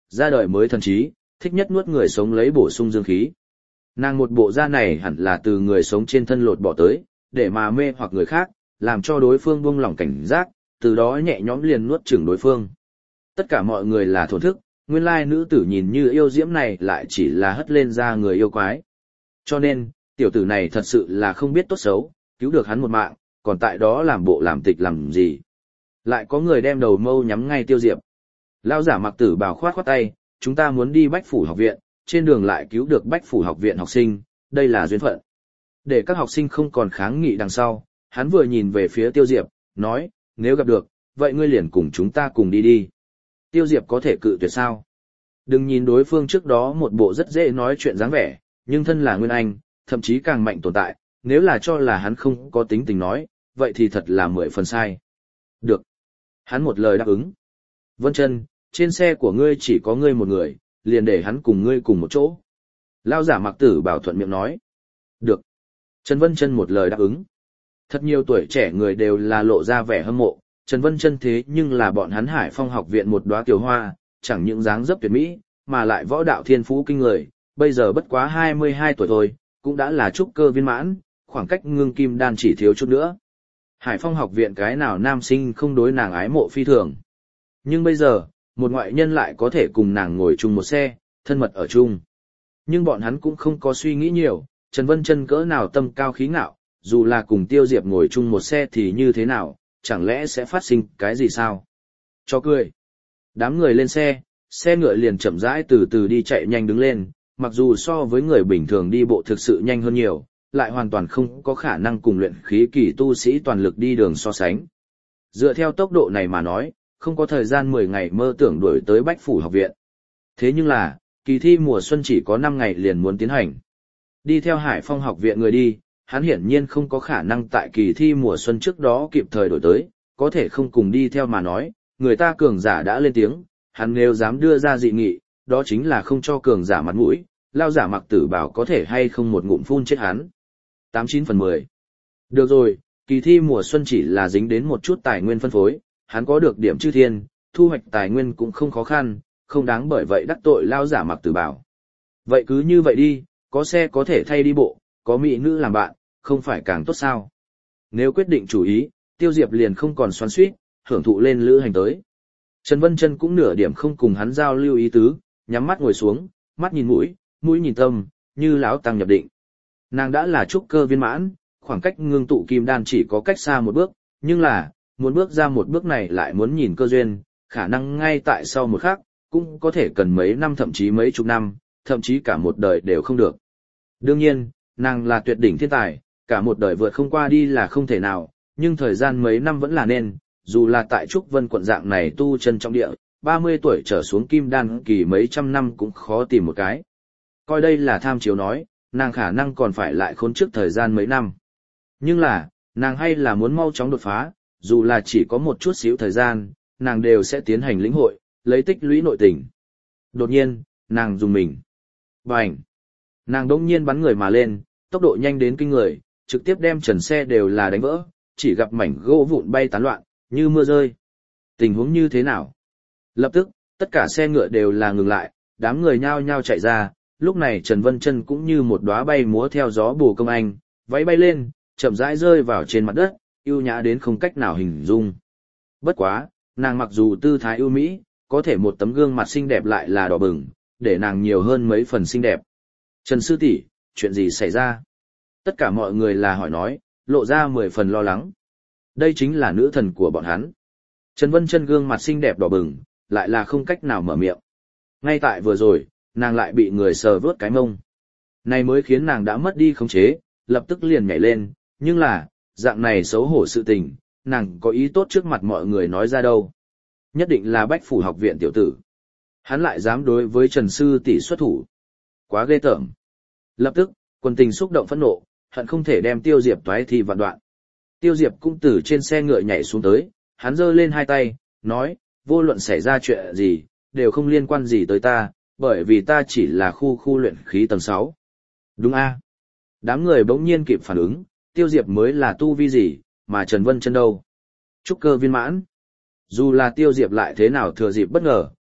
ra đời mới thần trí, thích nhất nuốt người sống lấy bổ sung dương khí. Nàng một bộ da này hẳn là từ người sống trên thân lột bỏ tới, để mà mê hoặc người khác, làm cho đối phương buông lỏng cảnh giác, từ đó nhẹ nhõm liền nuốt chửng đối phương. Tất cả mọi người là thổn thức, nguyên lai nữ tử nhìn như yêu diễm này lại chỉ là hất lên ra người yêu quái. Cho nên, tiểu tử này thật sự là không biết tốt xấu, cứu được hắn một mạng, còn tại đó làm bộ làm tịch làm gì. Lại có người đem đầu mâu nhắm ngay Tiêu Diệp. Lão giả mặc tử bào khoát khoát tay, chúng ta muốn đi Bách Phủ học viện, trên đường lại cứu được Bách Phủ học viện học sinh, đây là duyên phận. Để các học sinh không còn kháng nghị đằng sau, hắn vừa nhìn về phía Tiêu Diệp, nói, nếu gặp được, vậy ngươi liền cùng chúng ta cùng đi đi. Tiêu Diệp có thể cự tuyệt sao? Đừng nhìn đối phương trước đó một bộ rất dễ nói chuyện dáng vẻ, nhưng thân là Nguyên Anh, thậm chí càng mạnh tồn tại, nếu là cho là hắn không có tính tình nói, vậy thì thật là 10 phần sai. Được. Hắn một lời đáp ứng. Vân Chân, trên xe của ngươi chỉ có ngươi một người, liền để hắn cùng ngươi cùng một chỗ. Lão giả mặc tử bảo thuận miệng nói. Được. Trần Vân Chân một lời đáp ứng. Thật nhiều tuổi trẻ người đều là lộ ra vẻ hâm mộ, Trần Vân Chân thế nhưng là bọn hắn Hải Phong học viện một đóa kiều hoa, chẳng những dáng dấp tuyệt mỹ, mà lại võ đạo thiên phú kinh người, bây giờ bất quá 22 tuổi thôi, cũng đã là trúc cơ viên mãn, khoảng cách ngưng kim đan chỉ thiếu chút nữa. Hải Phong học viện cái nào nam sinh không đối nàng ái mộ phi thường. Nhưng bây giờ, một ngoại nhân lại có thể cùng nàng ngồi chung một xe, thân mật ở chung. Nhưng bọn hắn cũng không có suy nghĩ nhiều, Trần Vân Chân cỡ nào tâm cao khí ngạo, dù là cùng Tiêu Diệp ngồi chung một xe thì như thế nào, chẳng lẽ sẽ phát sinh cái gì sao? Cho cười. Đám người lên xe, xe ngựa liền chậm rãi từ từ đi chạy nhanh đứng lên, mặc dù so với người bình thường đi bộ thực sự nhanh hơn nhiều, lại hoàn toàn không có khả năng cùng luyện khí kỳ tu sĩ toàn lực đi đường so sánh. Dựa theo tốc độ này mà nói, không có thời gian 10 ngày mơ tưởng đuổi tới Bách Phủ học viện. Thế nhưng là, kỳ thi mùa xuân chỉ có 5 ngày liền muốn tiến hành. Đi theo Hải Phong học viện người đi, hắn hiển nhiên không có khả năng tại kỳ thi mùa xuân trước đó kịp thời đổi tới, có thể không cùng đi theo mà nói, người ta cường giả đã lên tiếng, hắn nếu dám đưa ra dị nghị, đó chính là không cho cường giả mặt mũi, lao giả mặc tử bảo có thể hay không một ngụm phun chết hắn. 89/10. Được rồi, kỳ thi mùa xuân chỉ là dính đến một chút tài nguyên phân phối, hắn có được điểm chư thiên, thu hoạch tài nguyên cũng không khó khăn, không đáng bởi vậy đắc tội lao giả mặc tử bảo. Vậy cứ như vậy đi, có xe có thể thay đi bộ, có mỹ nữ làm bạn, không phải càng tốt sao? Nếu quyết định chủ ý, Tiêu Diệp liền không còn xoắn xuýt, hưởng thụ lên lữ hành tới. Trần Vân Chân cũng nửa điểm không cùng hắn giao lưu ý tứ, nhắm mắt ngồi xuống, mắt nhìn mũi, mũi nhìn tâm, như lão tăng nhập định. Nàng đã là trúc cơ viên mãn, khoảng cách ngưng tụ kim đan chỉ có cách xa một bước, nhưng là, muốn bước ra một bước này lại muốn nhìn cơ duyên, khả năng ngay tại sau một khắc, cũng có thể cần mấy năm thậm chí mấy chục năm, thậm chí cả một đời đều không được. Đương nhiên, nàng là tuyệt đỉnh thiên tài, cả một đời vượt không qua đi là không thể nào, nhưng thời gian mấy năm vẫn là nên, dù là tại Trúc Vân quận dạng này tu chân trong địa, 30 tuổi trở xuống kim đan kỳ mấy trăm năm cũng khó tìm một cái. Coi đây là tham chiếu nói, nàng khả năng còn phải lại khốn trước thời gian mấy năm. Nhưng là, nàng hay là muốn mau chóng đột phá, dù là chỉ có một chút xíu thời gian, nàng đều sẽ tiến hành lĩnh hội, lấy tích lũy nội tình. Đột nhiên, nàng dùng mình. Bành! Nàng đỗng nhiên bắn người mà lên, tốc độ nhanh đến kinh người, trực tiếp đem trần xe đều là đánh vỡ, chỉ gặp mảnh gỗ vụn bay tán loạn, như mưa rơi. Tình huống như thế nào? Lập tức, tất cả xe ngựa đều là ngừng lại, đám người nhao nhao chạy ra, lúc này Trần Vân Chân cũng như một đóa bay múa theo gió bồ công anh, váy bay lên, chậm rãi rơi vào trên mặt đất, ưu nhã đến không cách nào hình dung. Bất quá, nàng mặc dù tư thái ưu mỹ, có thể một tấm gương mặt xinh đẹp lại là đỏ bừng, để nàng nhiều hơn mấy phần xinh đẹp. Trần sư tỷ, chuyện gì xảy ra? Tất cả mọi người là hỏi nói, lộ ra 10 phần lo lắng. Đây chính là nữ thần của bọn hắn. Trần Vân Chân gương mặt xinh đẹp đỏ bừng, lại là không cách nào mở miệng. Ngay tại vừa rồi, nàng lại bị người sờ vớt cái mông. Này mới khiến nàng đã mất đi khống chế, lập tức liền nhảy lên, nhưng là, dạng này xấu hổ sự tình, nàng có ý tốt trước mặt mọi người nói ra đâu. Nhất định là Bách Phủ học viện tiểu tử. Hắn lại dám đối với Trần sư tỷ xuất thủ. Quá ghê tởm. Lập tức, quần tình xúc động phẫn nộ, hận không thể đem Tiêu Diệp toái thi vạn đoạn. Tiêu Diệp cũng từ trên xe ngựa nhảy xuống tới, hắn giơ lên hai tay, nói, vô luận xảy ra chuyện gì, đều không liên quan gì tới ta, bởi vì ta chỉ là khu luyện khí tầng 6. Đúng a? Đám người bỗng nhiên kịp phản ứng, Tiêu Diệp mới là tu vi gì, mà Trần Vân Chân đâu? Trúc cơ viên mãn. Dù là Tiêu Diệp lại thế nào thừa dịp bất ngờ,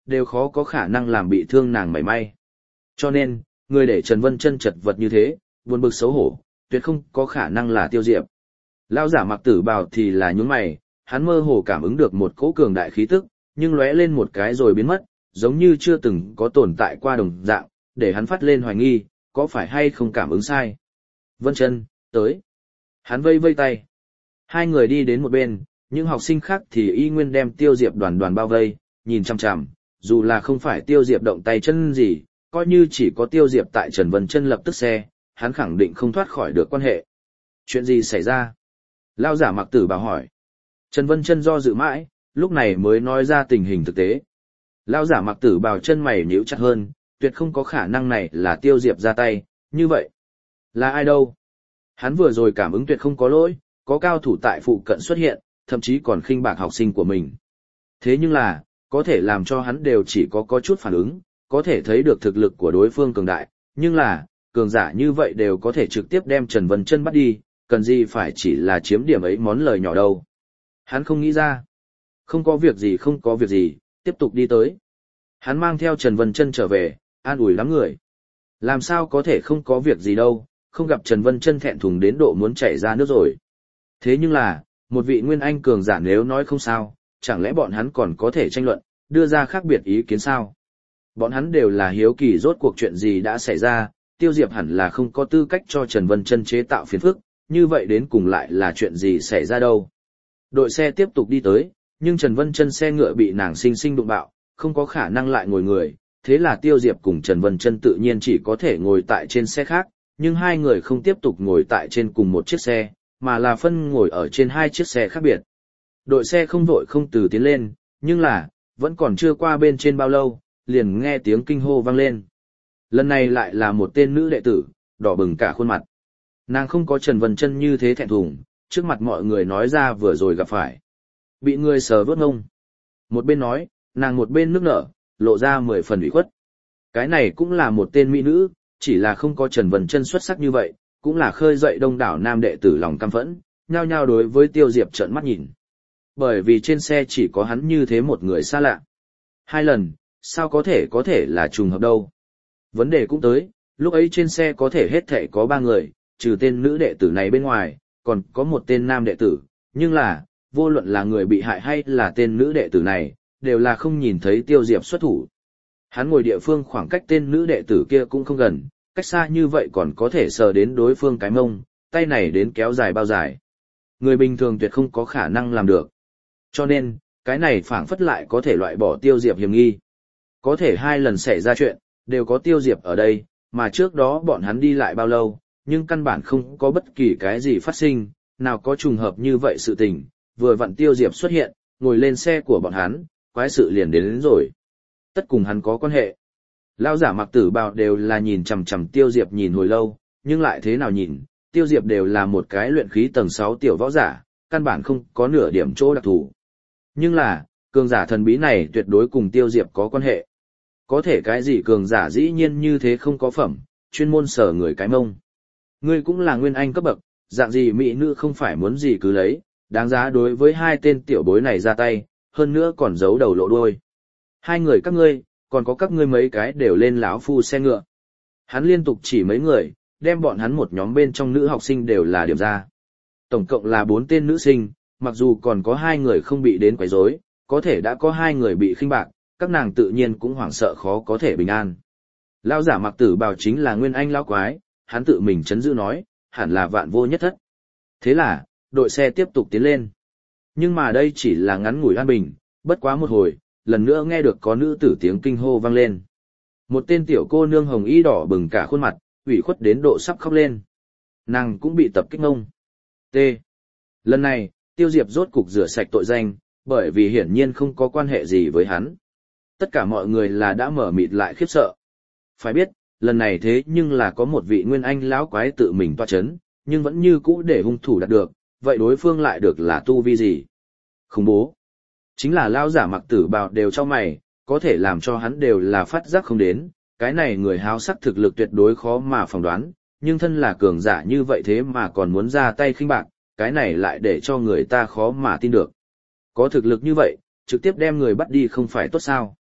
đều khó có khả năng làm bị thương nàng mảy may. Cho nên, người để Trần Vân Chân chật vật như thế, buồn bực xấu hổ, tuyệt không có khả năng là Tiêu Diệp. Lão giả Mặc Tử Bào thì là nhướng mày, hắn mơ hồ cảm ứng được một cỗ cường đại khí tức, nhưng lóe lên một cái rồi biến mất, giống như chưa từng có tồn tại qua đồng dạng, để hắn phát lên hoài nghi, có phải hay không cảm ứng sai. Vân Chân, tới. Hắn vây vây tay. Hai người đi đến một bên, những học sinh khác thì y nguyên đem Tiêu Diệp đoàn đoàn bao vây, nhìn chằm chằm, dù là không phải Tiêu Diệp động tay chân gì, coi như chỉ có Tiêu Diệp tại Trần Vân Chân lập tức xe, hắn khẳng định không thoát khỏi được quan hệ. Chuyện gì xảy ra? Lão giả Mặc Tử Bào hỏi. Trần Vân Chân do dự mãi, lúc này mới nói ra tình hình thực tế. Lão giả Mặc Tử Bào chân mày nhíu chặt hơn, tuyệt không có khả năng này là Tiêu Diệp ra tay, như vậy. Là ai đâu? Hắn vừa rồi cảm ứng tuyệt không có lỗi, có cao thủ tại phụ cận xuất hiện, thậm chí còn khinh bạc học sinh của mình. Thế nhưng là, có thể làm cho hắn đều chỉ có chút phản ứng, có thể thấy được thực lực của đối phương cường đại, nhưng là, cường giả như vậy đều có thể trực tiếp đem Trần Vân Chân bắt đi, cần gì phải chỉ là chiếm điểm ấy món lời nhỏ đâu. Hắn không nghĩ ra. Không có việc gì không có việc gì, tiếp tục đi tới. Hắn mang theo Trần Vân Chân trở về, an ủi lắm người. Làm sao có thể không có việc gì đâu, không gặp Trần Vân Chân thẹn thùng đến độ muốn chảy ra nước rồi. Thế nhưng là, một vị nguyên anh cường giả nếu nói không sao, chẳng lẽ bọn hắn còn có thể tranh luận, đưa ra khác biệt ý kiến sao? Bọn hắn đều là hiếu kỳ rốt cuộc chuyện gì đã xảy ra, Tiêu Diệp hẳn là không có tư cách cho Trần Vân Chân chế tạo phiền phức, như vậy đến cùng lại là chuyện gì xảy ra đâu. Đội xe tiếp tục đi tới, nhưng Trần Vân Chân xe ngựa bị nàng sinh sinh đụng bạo, không có khả năng lại ngồi người, thế là Tiêu Diệp cùng Trần Vân Chân tự nhiên chỉ có thể ngồi tại trên xe khác, nhưng hai người không tiếp tục ngồi tại trên cùng một chiếc xe, mà là phân ngồi ở trên hai chiếc xe khác biệt. Đội xe không vội không từ tiến lên, nhưng là, vẫn còn chưa qua bên trên bao lâu, liền nghe tiếng kinh hô vang lên. Lần này lại là một tên nữ đệ tử, đỏ bừng cả khuôn mặt. Nàng không có Trần Vân Chân như thế thẹn thùng, trước mặt mọi người nói ra vừa rồi gặp phải. Bị người sờ vớt ngông. Một bên nói, nàng một bên nước nở, lộ ra 10 phần ủy khuất. Cái này cũng là một tên mỹ nữ, chỉ là không có Trần Vân Chân xuất sắc như vậy, cũng là khơi dậy đông đảo nam đệ tử lòng căm phẫn, nhao nhao đối với Tiêu Diệp trợn mắt nhìn. Bởi vì trên xe chỉ có hắn như thế một người xa lạ. 2 lần, sao có thể là trùng hợp đâu. Vấn đề cũng tới, lúc ấy trên xe có thể hết thảy có 3 người, trừ tên nữ đệ tử này bên ngoài, còn có một tên nam đệ tử, nhưng là, vô luận là người bị hại hay là tên nữ đệ tử này, đều là không nhìn thấy Tiêu Diệp xuất thủ. Hắn ngồi địa phương khoảng cách tên nữ đệ tử kia cũng không gần, cách xa như vậy còn có thể sờ đến đối phương cái mông, tay này đến kéo dài bao dài. Người bình thường tuyệt không có khả năng làm được. Cho nên, cái này phảng phất lại có thể loại bỏ Tiêu Diệp hiểm nghi. Có thể 2 lần xảy ra chuyện, đều có Tiêu Diệp ở đây, mà trước đó bọn hắn đi lại bao lâu, nhưng căn bản không có bất kỳ cái gì phát sinh, nào có trùng hợp như vậy sự tình, vừa vặn Tiêu Diệp xuất hiện, ngồi lên xe của bọn hắn, quái sự liền đến rồi. Tất cùng hắn có quan hệ. Lão giả Mặc Tử Bào đều là nhìn chằm chằm Tiêu Diệp nhìn hồi lâu, nhưng lại thế nào nhìn, Tiêu Diệp đều là một cái luyện khí tầng 6 tiểu võ giả, căn bản không có nửa điểm chỗ đặc thù. Nhưng là, cường giả thần bí này tuyệt đối cùng Tiêu Diệp có quan hệ. Có thể cái gì cường giả dĩ nhiên như thế không có phẩm, chuyên môn sở người cái mông. Ngươi cũng là nguyên anh cấp bậc, dạng gì mỹ nữ không phải muốn gì cứ lấy, đáng giá đối với 2 tên tiểu bối này ra tay, hơn nữa còn giấu đầu lộ đuôi. 2 người các ngươi, còn có các ngươi mấy cái đều lên lão phu xe ngựa. Hắn liên tục chỉ mấy người, đem bọn hắn một nhóm bên trong nữ học sinh đều là điểm ra. Tổng cộng là 4 tên nữ sinh, mặc dù còn có 2 người không bị đến quấy rối, có thể đã có 2 người bị khinh bạc, các nàng tự nhiên cũng hoảng sợ khó có thể bình an. Lão giả Mặc Tử Bào chính là nguyên anh lão quái, hắn tự mình chấn giữ nói, hẳn là vạn vô nhất thất. Thế là, đội xe tiếp tục tiến lên. Nhưng mà đây chỉ là ngắn ngủi an bình, bất quá một hồi, lần nữa nghe được có nữ tử tiếng kinh hô vang lên. Một tên tiểu cô nương hồng y đỏ bừng cả khuôn mặt, ủy khuất đến độ sắp khóc lên. Nàng cũng bị tập kích ngông. T. Lần này, Tiêu Diệp rốt cục rửa sạch tội danh, bởi vì hiển nhiên không có quan hệ gì với hắn. Tất cả mọi người là đã mở mịt lại khiếp sợ. Phải biết, lần này thế nhưng là có một vị nguyên anh lão quái tự mình toa chấn, nhưng vẫn như cũ để hung thủ đạt được, vậy đối phương lại được là tu vi gì? Khủng bố. Chính là lão giả Mặc Tử Bào đều cho mày, có thể làm cho hắn đều là phát giác không đến, cái này người háo sắc thực lực tuyệt đối khó mà phỏng đoán, nhưng thân là cường giả như vậy thế mà còn muốn ra tay khinh bạc, cái này lại để cho người ta khó mà tin được. Có thực lực như vậy, trực tiếp đem người bắt đi không phải tốt sao?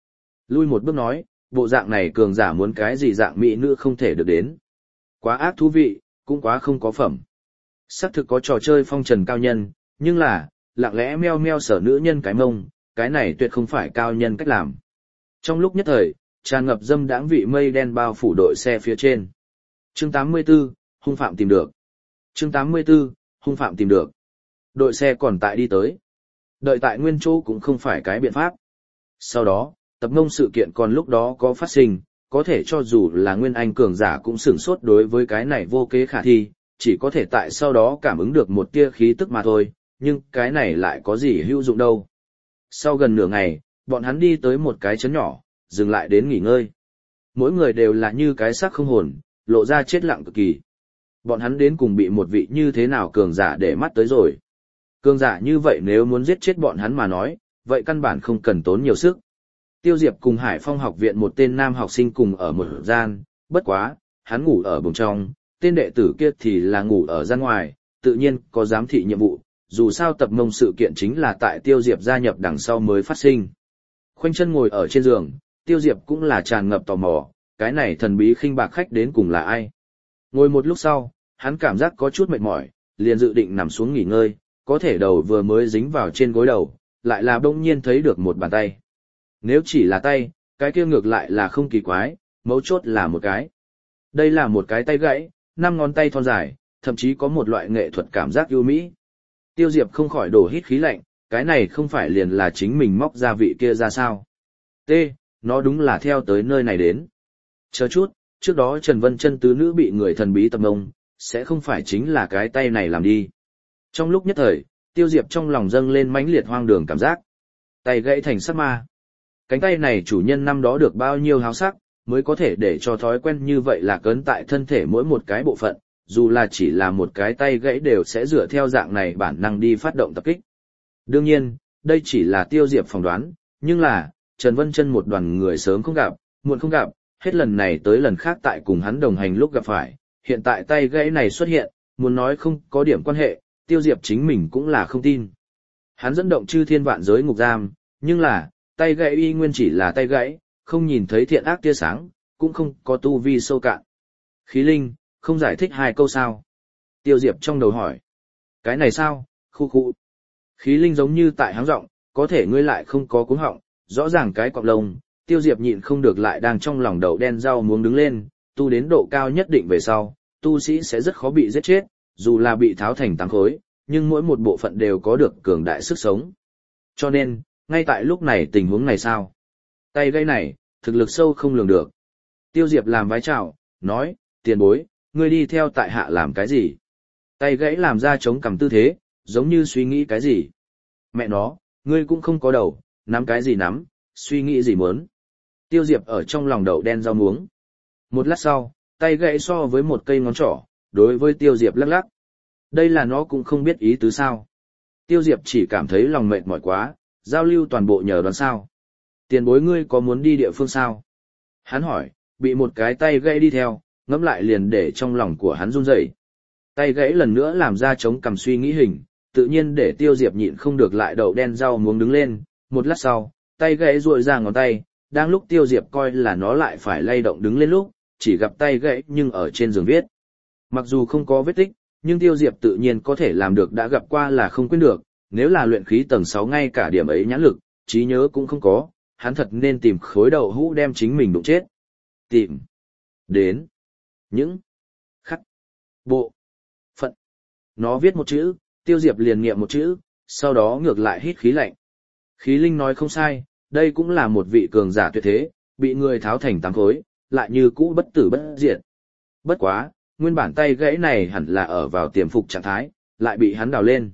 Lui một bước nói, bộ dạng này cường giả muốn cái gì dạng mỹ nữ không thể được đến. Quá ác thú vị, cũng quá không có phẩm. Xác thực có trò chơi phong trần cao nhân, nhưng là, lặng lẽ meo meo sở nữ nhân cái mông, cái này tuyệt không phải cao nhân cách làm. Trong lúc nhất thời, tràn ngập dâm đãng vị mây đen bao phủ đội xe phía trên. Chương 84, hung phạm tìm được. Chương 84, hung phạm tìm được. Đội xe còn tại đi tới. Đợi tại nguyên chỗ cũng không phải cái biện pháp. Sau đó, tập ngông sự kiện còn lúc đó có phát sinh, có thể cho dù là nguyên anh cường giả cũng sửng sốt đối với cái này vô kế khả thi, chỉ có thể tại sau đó cảm ứng được một tia khí tức mà thôi, nhưng cái này lại có gì hữu dụng đâu. Sau gần nửa ngày, bọn hắn đi tới một cái trấn nhỏ, dừng lại đến nghỉ ngơi. Mỗi người đều là như cái xác không hồn, lộ ra chết lặng cực kỳ. Bọn hắn đến cùng bị một vị như thế nào cường giả để mắt tới rồi. Cường giả như vậy nếu muốn giết chết bọn hắn mà nói, vậy căn bản không cần tốn nhiều sức. Tiêu Diệp cùng Hải Phong học viện một tên nam học sinh cùng ở một gian, bất quá, hắn ngủ ở buồng trong, tên đệ tử kia thì là ngủ ở gian ngoài, tự nhiên có giám thị nhiệm vụ, dù sao tập mông sự kiện chính là tại Tiêu Diệp gia nhập đằng sau mới phát sinh. Khoanh chân ngồi ở trên giường, Tiêu Diệp cũng là tràn ngập tò mò, cái này thần bí khinh bạc khách đến cùng là ai. Ngồi một lúc sau, hắn cảm giác có chút mệt mỏi, liền dự định nằm xuống nghỉ ngơi, có thể đầu vừa mới dính vào trên gối đầu, lại là bỗng nhiên thấy được một bàn tay. Nếu chỉ là tay, cái kia ngược lại là không kỳ quái, mấu chốt là một cái. Đây là một cái tay gãy, 5 ngón tay thon dài, thậm chí có một loại nghệ thuật cảm giác ưu mỹ. Tiêu Diệp không khỏi đổ hít khí lạnh, cái này không phải liền là chính mình móc ra vị kia ra sao. T, nó đúng là theo tới nơi này đến. Chờ chút, trước đó Trần Vân Chân tứ nữ bị người thần bí tập ngông, sẽ không phải chính là cái tay này làm đi. Trong lúc nhất thời, Tiêu Diệp trong lòng dâng lên mãnh liệt hoang đường cảm giác. Tay gãy thành sắc ma. Cánh tay này chủ nhân năm đó được bao nhiêu háo sắc, mới có thể để cho thói quen như vậy là cấn tại thân thể mỗi một cái bộ phận, dù là chỉ là một cái tay gãy đều sẽ dựa theo dạng này bản năng đi phát động tập kích. Đương nhiên, đây chỉ là Tiêu Diệp phỏng đoán, nhưng là, Trần Vân Chân một đoàn người sớm không gặp, muộn không gặp, hết lần này tới lần khác tại cùng hắn đồng hành lúc gặp phải, hiện tại tay gãy này xuất hiện, muốn nói không có điểm quan hệ, Tiêu Diệp chính mình cũng là không tin. Hắn dẫn động chư thiên vạn giới ngục giam, nhưng là, tay gãy y nguyên chỉ là tay gãy, không nhìn thấy thiện ác tia sáng, cũng không có tu vi sâu cạn. Khí linh, không giải thích 2 câu sao? Tiêu Diệp trong đầu hỏi. Cái này sao? Khu khu. Khí linh giống như tại háng giọng, có thể ngươi lại không có cuống họng, rõ ràng cái cọp lông. Tiêu Diệp nhịn không được lại đang trong lòng đầu đen rau muống đứng lên, tu đến độ cao nhất định về sau, tu sĩ sẽ rất khó bị giết chết, dù là bị tháo thành 8 khối, nhưng mỗi một bộ phận đều có được cường đại sức sống. Cho nên, ngay tại lúc này tình huống này sao? Tay gãy này, thực lực sâu không lường được. Tiêu Diệp làm vái chào, nói, tiền bối, ngươi đi theo tại hạ làm cái gì? Tay gãy làm ra chống cằm tư thế, giống như suy nghĩ cái gì? Mẹ nó, ngươi cũng không có đầu, nắm cái gì nắm, suy nghĩ gì muốn? Tiêu Diệp ở trong lòng đầu đen rau muống. Một lát sau, tay gãy so với một cây ngón trỏ, đối với Tiêu Diệp lắc lắc. Đây là nó cũng không biết ý tứ sao. Tiêu Diệp chỉ cảm thấy lòng mệt mỏi quá, giao lưu toàn bộ nhờ đoán sao. Tiền bối ngươi có muốn đi địa phương sao? Hắn hỏi, bị một cái tay gãy đi theo, ngẫm lại liền để trong lòng của hắn run rẩy. Tay gãy lần nữa làm ra chống cằm suy nghĩ hình, tự nhiên để Tiêu Diệp nhịn không được lại đậu đen rau muống đứng lên. Một lát sau, tay gãy duỗi ra ngón tay, đang lúc Tiêu Diệp coi là nó lại phải lay động đứng lên lúc, chỉ gặp tay gãy nhưng ở trên giường viết. Mặc dù không có vết tích, nhưng Tiêu Diệp tự nhiên có thể làm được đã gặp qua là không quên được, nếu là luyện khí tầng 6 ngay cả điểm ấy nhãn lực, trí nhớ cũng không có, hắn thật nên tìm khối đậu hũ đem chính mình đụng chết. Tìm. Đến. Những. Khắc. Bộ. Phận. Nó viết một chữ, Tiêu Diệp liền niệm một chữ, sau đó ngược lại hít khí lạnh. Khí linh nói không sai, đây cũng là một vị cường giả tuyệt thế, bị người tháo thành 8 khối, lại như cũ bất tử bất diệt. Bất quá, nguyên bản tay gãy này hẳn là ở vào tiềm phục trạng thái, lại bị hắn đào lên.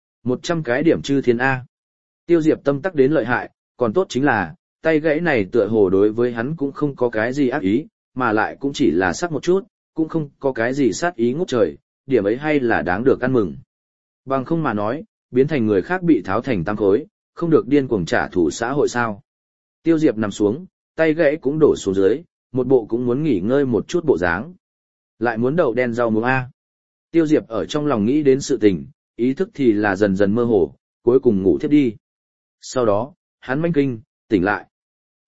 100 cái điểm chư thiên A. Tiêu Diệp tâm tắc đến lợi hại, còn tốt chính là, tay gãy này tựa hồ đối với hắn cũng không có cái gì ác ý, mà lại cũng chỉ là sắc một chút, cũng không có cái gì sát ý ngút trời, điểm ấy hay là đáng được ăn mừng. Bằng không mà nói, biến thành người khác bị tháo thành 8 khối, không được điên cuồng trả thù xã hội sao. Tiêu Diệp nằm xuống, tay gãy cũng đổ xuống dưới, một bộ cũng muốn nghỉ ngơi một chút bộ dáng. Lại muốn đậu đen rau muống A. Tiêu Diệp ở trong lòng nghĩ đến sự tình, ý thức thì là dần dần mơ hồ, cuối cùng ngủ thiếp đi. Sau đó, hắn manh kinh, tỉnh lại.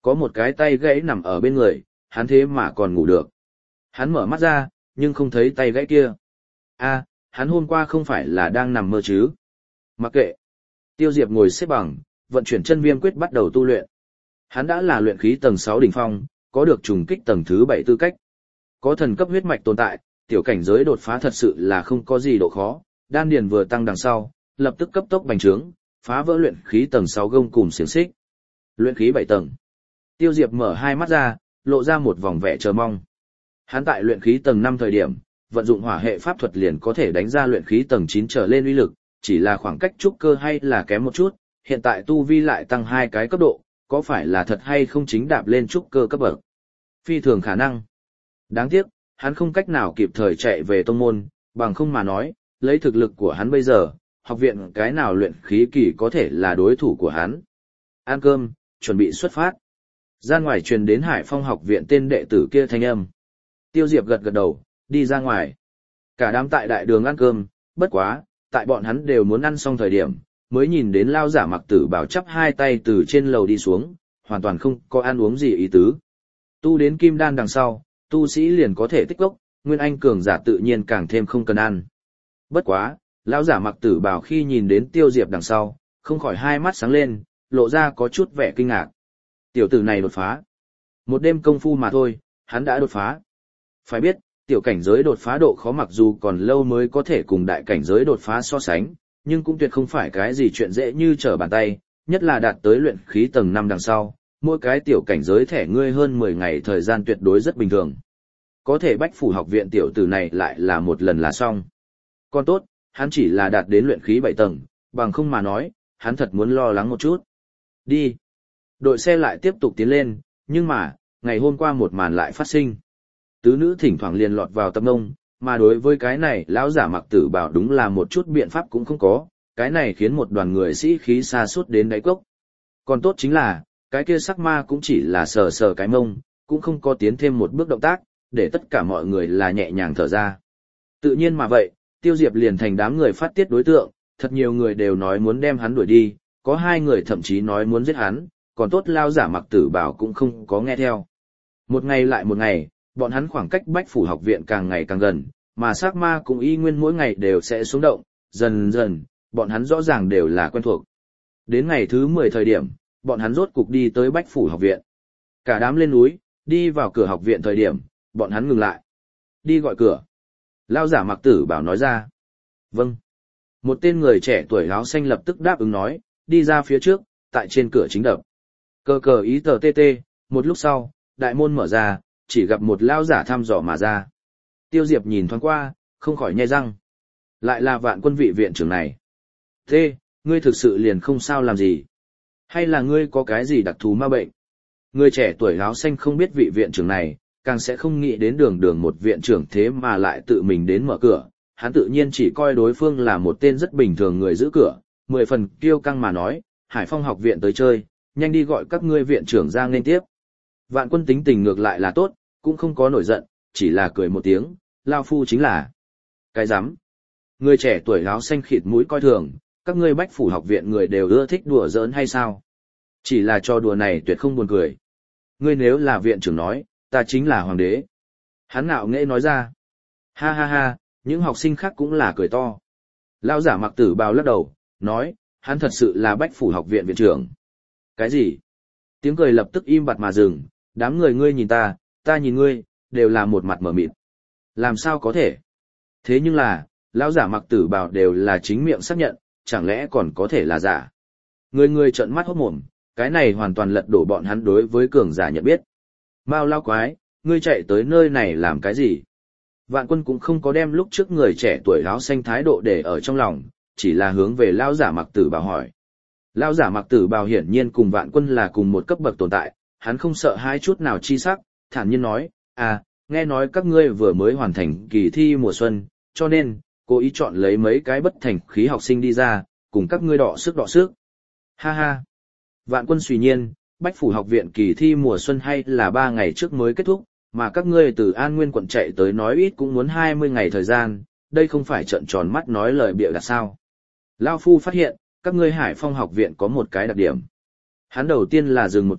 Có một cái tay gãy nằm ở bên người, hắn thế mà còn ngủ được. Hắn mở mắt ra, nhưng không thấy tay gãy kia. A, hắn hôm qua không phải là đang nằm mơ chứ? Mặc kệ. Tiêu Diệp ngồi xếp bằng, vận chuyển chân viêm quyết bắt đầu tu luyện. Hắn đã là luyện khí tầng 6 đỉnh phong, có được trùng kích tầng thứ 7 tư cách. Có thần cấp huyết mạch tồn tại, tiểu cảnh giới đột phá thật sự là không có gì độ khó, đan điền vừa tăng đằng sau, lập tức cấp tốc bành trướng, phá vỡ luyện khí tầng 6 gông cùm xiềng xích. Luyện khí 7 tầng. Tiêu Diệp mở hai mắt ra, lộ ra một vòng vẻ chờ mong. Hắn tại luyện khí tầng 5 thời điểm, vận dụng hỏa hệ pháp thuật liền có thể đánh ra luyện khí tầng 9 trở lên uy lực, chỉ là khoảng cách trúc cơ hay là kém một chút, hiện tại tu vi lại tăng 2 cái cấp độ, có phải là thật hay không chính đạp lên trúc cơ cấp bậc? Phi thường khả năng. Đáng tiếc, hắn không cách nào kịp thời chạy về tông môn, bằng không mà nói, lấy thực lực của hắn bây giờ, học viện cái nào luyện khí kỳ có thể là đối thủ của hắn. Ăn cơm, chuẩn bị xuất phát. Ra ngoài truyền đến Hải Phong học viện tên đệ tử kia thanh âm. Tiêu Diệp gật gật đầu, đi ra ngoài. Cả đám tại đại đường ăn cơm, bất quá, tại bọn hắn đều muốn ăn xong thời điểm, mới nhìn đến lao giả mặc tử bảo chắp hai tay từ trên lầu đi xuống, hoàn toàn không có ăn uống gì ý tứ. Tu đến kim đan đằng sau, tu sĩ liền có thể tích gốc, nguyên anh cường giả tự nhiên càng thêm không cần ăn. Bất quá, lão giả mặc tử bảo khi nhìn đến Tiêu Diệp đằng sau, không khỏi hai mắt sáng lên, lộ ra có chút vẻ kinh ngạc. Tiểu tử này đột phá. Một đêm công phu mà thôi, hắn đã đột phá. Phải biết, tiểu cảnh giới đột phá độ khó mặc dù còn lâu mới có thể cùng đại cảnh giới đột phá so sánh, nhưng cũng tuyệt không phải cái gì chuyện dễ như trở bàn tay, nhất là đạt tới luyện khí tầng 5 đằng sau, mỗi cái tiểu cảnh giới thẻ ngươi hơn 10 ngày thời gian tuyệt đối rất bình thường. Có thể Bách Phủ học viện tiểu tử này lại là một lần là xong. Còn tốt, hắn chỉ là đạt đến luyện khí 7 tầng, bằng không mà nói, hắn thật muốn lo lắng một chút. Đi. Đội xe lại tiếp tục tiến lên, nhưng mà, ngày hôm qua một màn lại phát sinh. Tứ nữ thỉnh thoảng liền lọt vào tâm ông, mà đối với cái này lão giả mặc tử bảo đúng là một chút biện pháp cũng không có, cái này khiến một đoàn người sĩ khí xa suốt đến đáy cốc. Còn tốt chính là, cái kia sắc ma cũng chỉ là sờ sờ cái mông, cũng không có tiến thêm một bước động tác, để tất cả mọi người là nhẹ nhàng thở ra. Tự nhiên mà vậy, Tiêu Diệp liền thành đám người phát tiết đối tượng, thật nhiều người đều nói muốn đem hắn đuổi đi, có 2 người thậm chí nói muốn giết hắn, còn tốt lao giả mặc tử bảo cũng không có nghe theo. Một ngày lại một ngày, bọn hắn khoảng cách Bách Phủ học viện càng ngày càng gần, mà sắc ma cũng y nguyên mỗi ngày đều sẽ xuống động, dần dần, bọn hắn rõ ràng đều là quen thuộc. Đến ngày thứ 10 thời điểm, bọn hắn rốt cục đi tới Bách Phủ học viện. Cả đám lên núi, đi vào cửa học viện thời điểm, bọn hắn ngừng lại. Đi gọi cửa. Lao giả mặc tử bảo nói ra. Vâng. Một tên người trẻ tuổi áo xanh lập tức đáp ứng nói, đi ra phía trước, tại trên cửa chính đập. Cờ cờ ý tờ tê tê, một lúc sau, đại môn mở ra, chỉ gặp một lao giả thăm dò mà ra. Tiêu Diệp nhìn thoáng qua, không khỏi nhe răng. Lại là Vạn Quân vị viện trưởng này. Thế, ngươi thực sự liền không sao làm gì? Hay là ngươi có cái gì đặc thù ma bệnh? Người trẻ tuổi áo xanh không biết vị viện trưởng này, càng sẽ không nghĩ đến đường đường một viện trưởng thế mà lại tự mình đến mở cửa. Hắn tự nhiên chỉ coi đối phương là một tên rất bình thường người giữ cửa, 10 phần kiêu căng mà nói, Hải Phong học viện tới chơi, nhanh đi gọi các ngươi viện trưởng ra nên tiếp. Vạn Quân tính tình ngược lại là tốt, cũng không có nổi giận, chỉ là cười một tiếng, lao phu chính là cái rắm. Người trẻ tuổi áo xanh khịt mũi coi thường, các ngươi Bách Phủ học viện người đều ưa thích đùa giỡn hay sao? Chỉ là trò đùa này tuyệt không buồn cười. Ngươi nếu là viện trưởng nói, ta chính là hoàng đế. Hắn ngạo nghễ nói ra. Ha ha ha, những học sinh khác cũng là cười to. Lão giả mặc tử bào lắc đầu, nói, hắn thật sự là Bách Phủ học viện viện trưởng. Cái gì? Tiếng cười lập tức im bặt mà dừng, đám người ngươi nhìn ta nhìn ngươi, đều là một mặt mở mịt. Làm sao có thể? Thế nhưng là, lão giả mặc tử bào đều là chính miệng xác nhận, chẳng lẽ còn có thể là giả? Người trợn mắt hốt mồm, cái này hoàn toàn lật đổ bọn hắn đối với cường giả nhận biết. Mao lao quái, ngươi chạy tới nơi này làm cái gì? Vạn Quân cũng không có đem lúc trước người trẻ tuổi áo xanh thái độ để ở trong lòng, chỉ là hướng về lão giả mặc tử bào hỏi. Lão giả mặc tử bào hiển nhiên cùng Vạn Quân là cùng một cấp bậc tồn tại, hắn không sợ hãi chút nào chi sắc, thản nhiên nói, nghe nói các ngươi vừa mới hoàn thành kỳ thi mùa xuân, cho nên, cố ý chọn lấy mấy cái bất thành khí học sinh đi ra, cùng các ngươi đọ sức. Ha ha. Vạn Quân suy nhiên, Bách Phủ học viện kỳ thi mùa xuân hay là 3 ngày trước mới kết thúc, mà các ngươi từ An Nguyên quận chạy tới nói ít cũng muốn 20 ngày thời gian, đây không phải trợn tròn mắt nói lời bịa đặt sao. Lao Phu phát hiện, các ngươi Hải Phong học viện có một cái đặc điểm. Hắn đầu tiên là dừng một chút,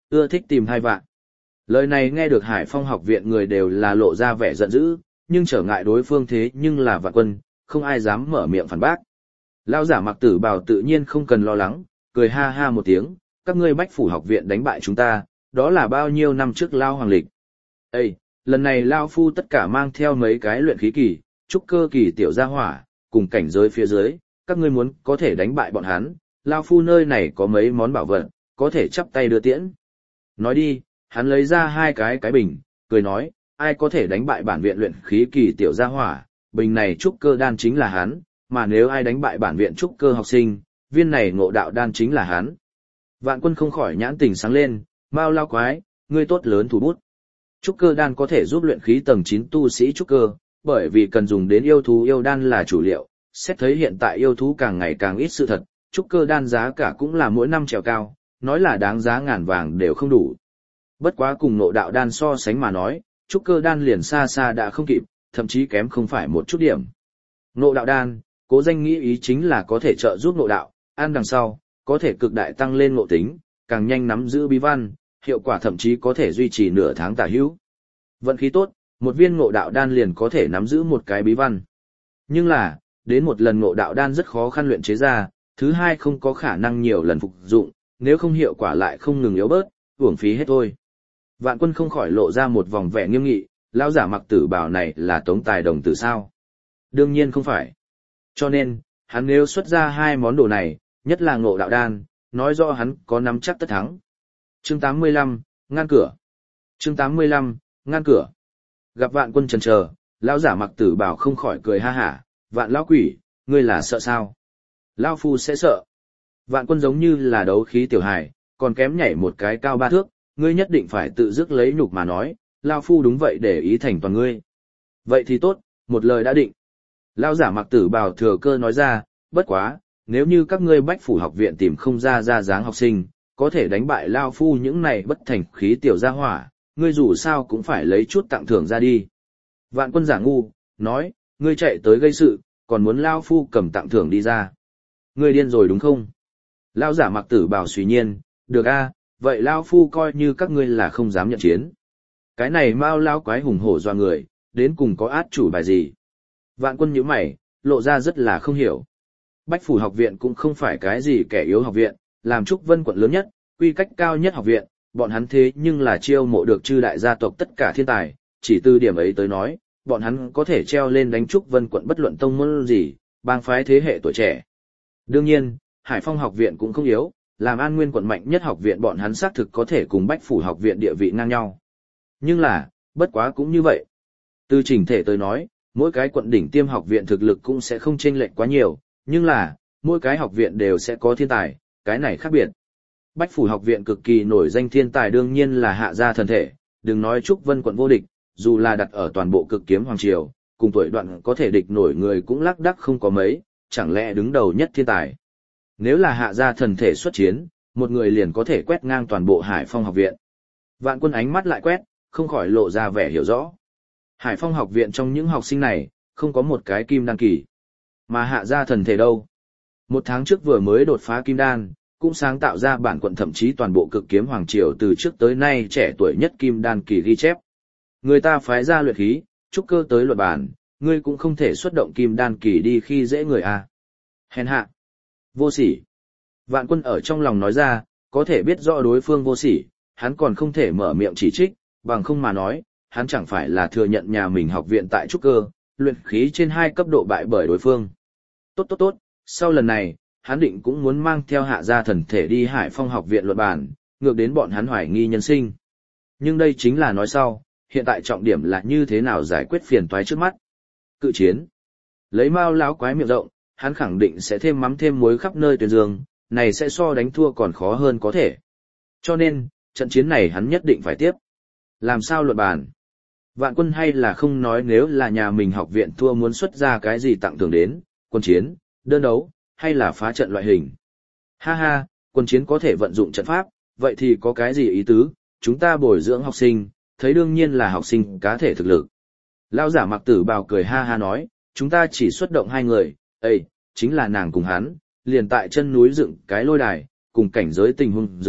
ưa thích tìm hai vạn. Lời này nghe được Hải Phong học viện người đều là lộ ra vẻ giận dữ, nhưng trở ngại đối phương thế nhưng là Vạn Quân, không ai dám mở miệng phản bác. Lão giả Mặc Tử Bào tự nhiên không cần lo lắng, cười ha ha một tiếng, các ngươi Bách Phủ học viện đánh bại chúng ta, đó là bao nhiêu năm trước Lao Hoàng Lịch. Ê, lần này Lao Phu tất cả mang theo mấy cái luyện khí kỳ, trúc cơ kỳ tiểu gia hỏa, cùng cảnh giới phía dưới, các ngươi muốn có thể đánh bại bọn hắn, Lao Phu nơi này có mấy món bảo vật, có thể chắp tay đưa tiễn. Nói đi, hắn lấy ra hai cái bình, cười nói, ai có thể đánh bại bản viện luyện khí kỳ tiểu gia hỏa, bình này trúc cơ đan chính là hắn, mà nếu ai đánh bại bản viện trúc cơ học sinh, viên này ngộ đạo đan chính là hắn. Vạn Quân không khỏi nhãn tình sáng lên, Mao Lao quái, ngươi tốt lớn thủ bút. Trúc cơ đan có thể giúp luyện khí tầng 9 tu sĩ trúc cơ, bởi vì cần dùng đến yêu thú yêu đan là chủ liệu, xét thấy hiện tại yêu thú càng ngày càng ít sự thật, trúc cơ đan giá cả cũng là mỗi năm trèo cao, nói là đáng giá ngàn vàng đều không đủ. Bất quá cùng ngộ đạo đan so sánh mà nói, trúc cơ đan liền xa xa đã không kịp, thậm chí kém không phải một chút điểm. Ngộ đạo đan, cố danh nghĩ ý chính là có thể trợ giúp ngộ đạo, ăn đằng sau, có thể cực đại tăng lên ngộ tính, càng nhanh nắm giữ bí văn, hiệu quả thậm chí có thể duy trì nửa tháng tả hữu. Vận khí tốt, một viên ngộ đạo đan liền có thể nắm giữ một cái bí văn. Nhưng là, đến một lần ngộ đạo đan rất khó khăn luyện chế ra, thứ hai không có khả năng nhiều lần phục dụng, nếu không hiệu quả lại không ngừng yếu bớt, uổng phí hết thôi. Vạn Quân không khỏi lộ ra một vòng vẻ nghiêm nghị, lão giả Mặc Tử Bào này là Tống Tài đồng tử sao? Đương nhiên không phải. Cho nên, hắn nếu xuất ra hai món đồ này, nhất là ngộ đạo đan, nói rõ hắn có nắm chắc tất thắng. Chương 85, ngăn cửa. Chương 85, ngăn cửa. Gặp Vạn Quân chần chờ, lão giả Mặc Tử Bào không khỏi cười ha hả, Vạn lão quỷ, ngươi là sợ sao? Lão phu sẽ sợ. Vạn Quân giống như là đấu khí tiểu hài, còn kém nhảy một cái cao 3 thước, ngươi nhất định phải tự dứt lấy nhục mà nói, lão phu đúng vậy để ý thành toàn ngươi. Vậy thì tốt, một lời đã định. Lão giả Mặc Tử Bào thừa cơ nói ra, bất quá, nếu như các ngươi Bách Phủ học viện tìm không ra dáng học sinh, có thể đánh bại lão phu những này bất thành khí tiểu gia hỏa, ngươi dù sao cũng phải lấy chút tặng thưởng ra đi. Vạn Quân giả ngu, nói, ngươi chạy tới gây sự, còn muốn lão phu cầm tặng thưởng đi ra. Ngươi điên rồi đúng không? Lão giả Mặc Tử Bào suy nhiên, được a, vậy lão phu coi như các ngươi là không dám nhận chiến. Cái này Mao lão quái hùng hổ doa người, đến cùng có át chủ bài gì? Vạn Quân nhíu mày, lộ ra rất là không hiểu. Bách Phủ học viện cũng không phải cái gì kẻ yếu học viện, làm Trúc Vân quận lớn nhất, quy cách cao nhất học viện, bọn hắn thế nhưng là chiêu mộ được chư đại gia tộc tất cả thiên tài, chỉ từ điểm ấy tới nói, bọn hắn có thể treo lên đánh Trúc Vân quận bất luận tông môn gì, bang phái thế hệ tuổi trẻ. Đương nhiên, Hải Phong học viện cũng không yếu, làm An Nguyên quận mạnh nhất học viện bọn hắn xác thực có thể cùng Bách Phủ học viện địa vị ngang nhau. Nhưng là, bất quá cũng như vậy. Từ chỉnh thể tới nói, mỗi cái quận đỉnh tiêm học viện thực lực cũng sẽ không chênh lệch quá nhiều, nhưng là, mỗi cái học viện đều sẽ có thiên tài, cái này khác biệt. Bách Phủ học viện cực kỳ nổi danh thiên tài đương nhiên là Hạ Gia Thần Thể, đừng nói Trúc Vân quận vô địch, dù là đặt ở toàn bộ Cực Kiếm Hoàng Triều, cùng tuổi đoạn có thể địch nổi người cũng lác đác không có mấy, chẳng lẽ đứng đầu nhất thiên tài. Nếu là Hạ Gia Thần Thể xuất chiến, một người liền có thể quét ngang toàn bộ Hải Phong học viện. Vạn Quân ánh mắt lại quét, không khỏi lộ ra vẻ hiểu rõ. Hải Phong học viện trong những học sinh này, không có một cái kim đan kỳ. Mà Hạ Gia Thần Thể đâu? Một tháng trước vừa mới đột phá kim đan, cũng sáng tạo ra bản quận thậm chí toàn bộ Cực Kiếm Hoàng Triều từ trước tới nay trẻ tuổi nhất kim đan kỳ ghi chép. Người ta phái ra luyện khí, trúc cơ tới luật bản, ngươi cũng không thể xuất động kim đan kỳ đi khi dễ người à. Hèn hạ. Vô sỉ. Vạn Quân ở trong lòng nói ra, có thể biết rõ đối phương vô sỉ, hắn còn không thể mở miệng chỉ trích, bằng không mà nói, hắn chẳng phải là thừa nhận nhà mình học viện tại trúc cơ, luyện khí trên 2 cấp độ bại bởi đối phương. Tốt, sau lần này, hắn định cũng muốn mang theo Hạ Gia Thần Thể đi Hải Phong học viện luận bàn, ngược đến bọn hắn hoài nghi nhân sinh. Nhưng đây chính là nói sau, hiện tại trọng điểm là như thế nào giải quyết phiền toái trước mắt. Cự chiến. Lấy Mao lão quái miệng rộng, hắn khẳng định sẽ thêm mắm thêm muối khắp nơi tuyển dương, này sẽ so đánh thua còn khó hơn có thể. Cho nên, trận chiến này hắn nhất định phải tiếp. Làm sao luận bàn? Vạn Quân hay là không nói nếu là nhà mình học viện thua muốn xuất ra cái gì tặng thưởng đến, quân chiến, đơn đấu, hay là phá trận loại hình. Ha ha, quân chiến có thể vận dụng trận pháp, vậy thì có cái gì ý tứ, chúng ta bồi dưỡng học sinh, thấy đương nhiên là học sinh cá thể thực lực. Lão giả Mặc Tử Bào cười ha ha nói, chúng ta chỉ xuất động 2 người, chính là nàng cùng hắn, liền tại chân núi dựng cái lôi đài, cùng cảnh giới tình huống dưới,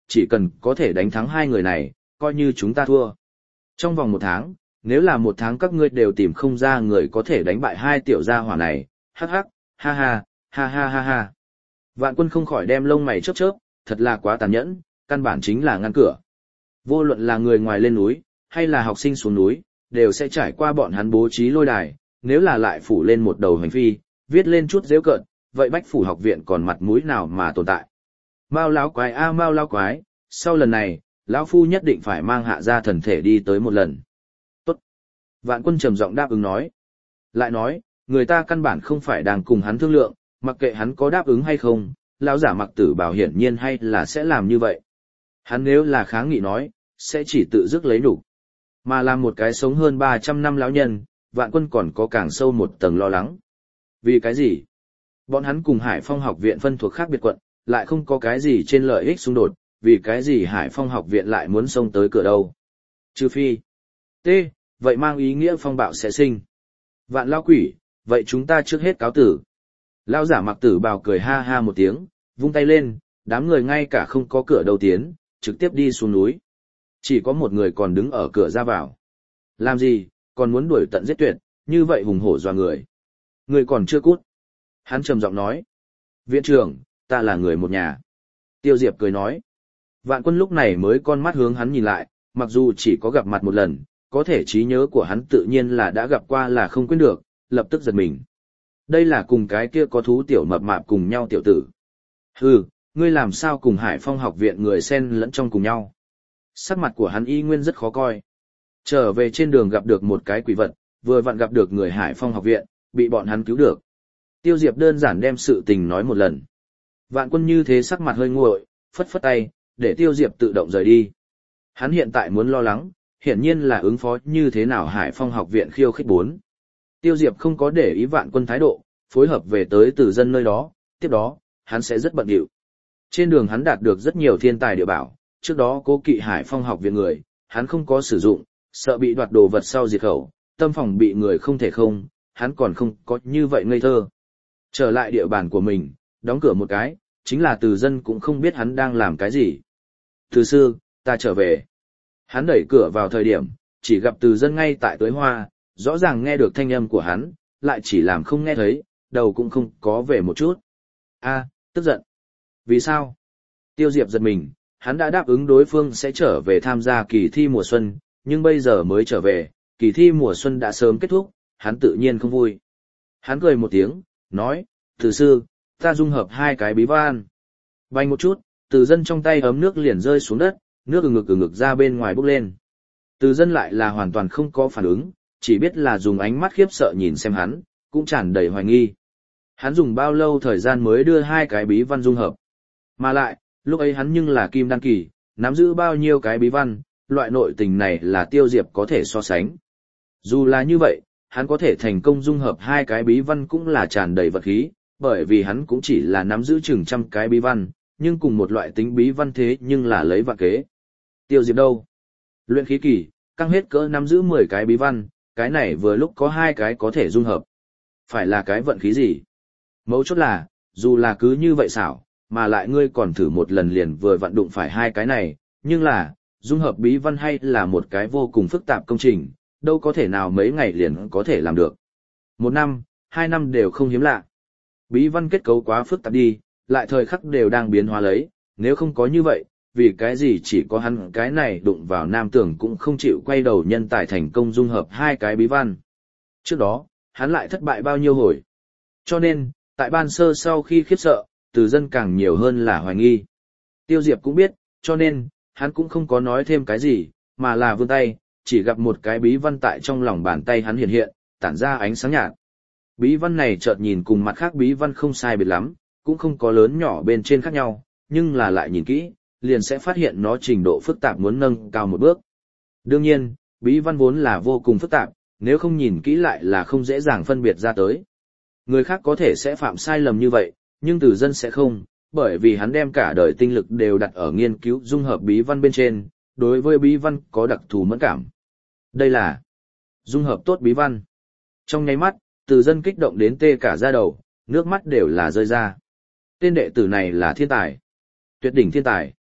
chỉ cần có thể đánh thắng hai người này, coi như chúng ta thua. Trong vòng 1 tháng, nếu là 1 tháng các ngươi đều tìm không ra người có thể đánh bại hai tiểu gia hỏa này, hắc hắc, ha ha, ha ha ha ha. Vạn Quân không khỏi đem lông mày chớp chớp, thật là quá tàn nhẫn, căn bản chính là ngăn cửa. Vô luận là người ngoài lên núi, hay là học sinh xuống núi, đều sẽ trải qua bọn hắn bố trí lôi đài, nếu là lại phủ lên một đầu hành phi, viết lên chút giễu cợt, vậy Bách Phủ học viện còn mặt mũi nào mà tồn tại. Mao lão quái a Mao lão quái, sau lần này, lão phu nhất định phải mang Hạ gia thần thể đi tới một lần. Tốt. Vạn Quân trầm giọng đáp ứng nói. Lại nói, người ta căn bản không phải đang cùng hắn thương lượng, mặc kệ hắn có đáp ứng hay không, lão giả Mặc Tử Bảo hiển nhiên hay là sẽ làm như vậy. Hắn nếu là kháng nghị nói, sẽ chỉ tự dứt lấy nhục. Mà làm một cái sống hơn 300 năm lão nhân, Vạn Quân còn có càng sâu một tầng lo lắng. Vì cái gì? Bọn hắn cùng Hải Phong học viện phân thuộc khác biệt quận, lại không có cái gì trên lợi ích xung đột, vì cái gì Hải Phong học viện lại muốn xông tới cửa đâu? Trừ phi. T. Vậy mang ý nghĩa phong bạo sẽ sinh. Vạn lão quỷ, vậy chúng ta trước hết cáo tử. Lão giả Mặc Tử Bào cười ha ha một tiếng, vung tay lên, đám người ngay cả không có cửa đầu tiến, trực tiếp đi xuống núi. Chỉ có một người còn đứng ở cửa ra vào. Làm gì, còn muốn đuổi tận giết tuyệt, như vậy hùng hổ dọa người. Người còn chưa cút. Hắn trầm giọng nói. Viện trưởng, ta là người một nhà. Tiêu Diệp cười nói. Vạn Quân lúc này mới con mắt hướng hắn nhìn lại, mặc dù chỉ có gặp mặt một lần, có thể trí nhớ của hắn tự nhiên là đã gặp qua là không quên được, lập tức giật mình. Đây là cùng cái kia có thú tiểu mập mạp cùng nhau tiểu tử. Hừ, ngươi làm sao cùng Hải Phong học viện người xen lẫn trong cùng nhau. Sắc mặt của hắn y nguyên rất khó coi. Trở về trên đường gặp được một cái quỷ vật, vừa vặn gặp được người Hải Phong học viện, bị bọn hắn cứu được. Tiêu Diệp đơn giản đem sự tình nói một lần. Vạn Quân như thế sắc mặt hơi nguội, phất phất tay, để Tiêu Diệp tự động rời đi. Hắn hiện tại muốn lo lắng, hiển nhiên là ứng phó như thế nào Hải Phong học viện khiêu khích 4. Tiêu Diệp không có để ý Vạn Quân thái độ, phối hợp về tới Tử Dân nơi đó, tiếp đó, hắn sẽ rất bận rộn. Trên đường hắn đạt được rất nhiều thiên tài địa bảo, trước đó cố kỵ Hải Phong học viện người, hắn không có sử dụng, sợ bị đoạt đồ vật sau diệt khẩu, tâm phòng bị người không thể không, hắn còn không có như vậy ngây thơ. Trở lại địa bàn của mình, đóng cửa một cái, chính là Từ Dân cũng không biết hắn đang làm cái gì. Từ sư, ta trở về. Hắn đẩy cửa vào thời điểm, chỉ gặp Từ Dân ngay tại tưới hoa, rõ ràng nghe được thanh âm của hắn, lại chỉ làm không nghe thấy, đầu cũng không có về một chút. A, tức giận. Vì sao? Tiêu Diệp giật mình, hắn đã đáp ứng đối phương sẽ trở về tham gia kỳ thi mùa xuân, nhưng bây giờ mới trở về, kỳ thi mùa xuân đã sớm kết thúc, hắn tự nhiên không vui. Hắn cười một tiếng, nói, Từ sư, ta dung hợp hai cái bí văn. Bay một chút, Từ Dân trong tay ấm nước liền rơi xuống đất, nước ừ ngực ra bên ngoài bốc lên. Từ Dân lại là hoàn toàn không có phản ứng, chỉ biết là dùng ánh mắt khiếp sợ nhìn xem hắn, cũng tràn đầy hoài nghi. Hắn dùng bao lâu thời gian mới đưa hai cái bí văn dung hợp. Mà lại, lúc ấy hắn nhưng là kim đan kỳ, nắm giữ bao nhiêu cái bí văn, loại nội tình này là Tiêu Diệp có thể so sánh. Dù là như vậy, hắn có thể thành công dung hợp hai cái bí văn cũng là tràn đầy vật khí, bởi vì hắn cũng chỉ là nắm giữ chừng trăm cái bí văn, nhưng cùng một loại tính bí văn thế nhưng là lấy vạn kế. Tiêu Diệp đâu? Luyện khí kỳ, căng hết cỡ nắm giữ 10 cái bí văn, cái này vừa lúc có hai cái có thể dung hợp. Phải là cái vận khí gì? Mấu chốt là, dù là cứ như vậy xảo, mà lại ngươi còn thử một lần liền vừa vặn đụng phải hai cái này, nhưng là, dung hợp bí văn hay là một cái vô cùng phức tạp công trình, đâu có thể nào mấy ngày liền có thể làm được. 1 năm, 2 năm đều không hiếm lạ. Bí văn kết cấu quá phức tạp đi, lại thời khắc đều đang biến hóa lấy, nếu không có như vậy, vì cái gì chỉ có hắn cái này đụng vào nam tưởng cũng không chịu quay đầu nhân tài thành công dung hợp hai cái bí văn. Trước đó, hắn lại thất bại bao nhiêu hồi. Cho nên, tại ban sơ sau khi khiếp sợ, Từ Dân càng nhiều hơn là hoài nghi. Tiêu Diệp cũng biết, cho nên, hắn cũng không có nói thêm cái gì, mà là vươn tay, chỉ gặp một cái bí văn tại trong lòng bàn tay hắn hiện hiện, tản ra ánh sáng nhạt. Bí văn này chợt nhìn cùng mặt khác bí văn không sai biệt lắm, cũng không có lớn nhỏ bên trên khác nhau, nhưng là lại nhìn kỹ, liền sẽ phát hiện nó trình độ phức tạp muốn nâng cao một bước. Đương nhiên, bí văn vốn là vô cùng phức tạp, nếu không nhìn kỹ lại là không dễ dàng phân biệt ra tới. Người khác có thể sẽ phạm sai lầm như vậy, nhưng Từ Dân sẽ không, bởi vì hắn đem cả đời tinh lực đều đặt ở nghiên cứu dung hợp bí văn bên trên, đối với bí văn có đặc thù mẫn cảm. Đây là dung hợp tốt bí văn. Trong nháy mắt, Từ Dân kích động đến tê cả da đầu, nước mắt đều là rơi ra. Tên đệ tử này là thiên tài, tuyệt đỉnh thiên tài.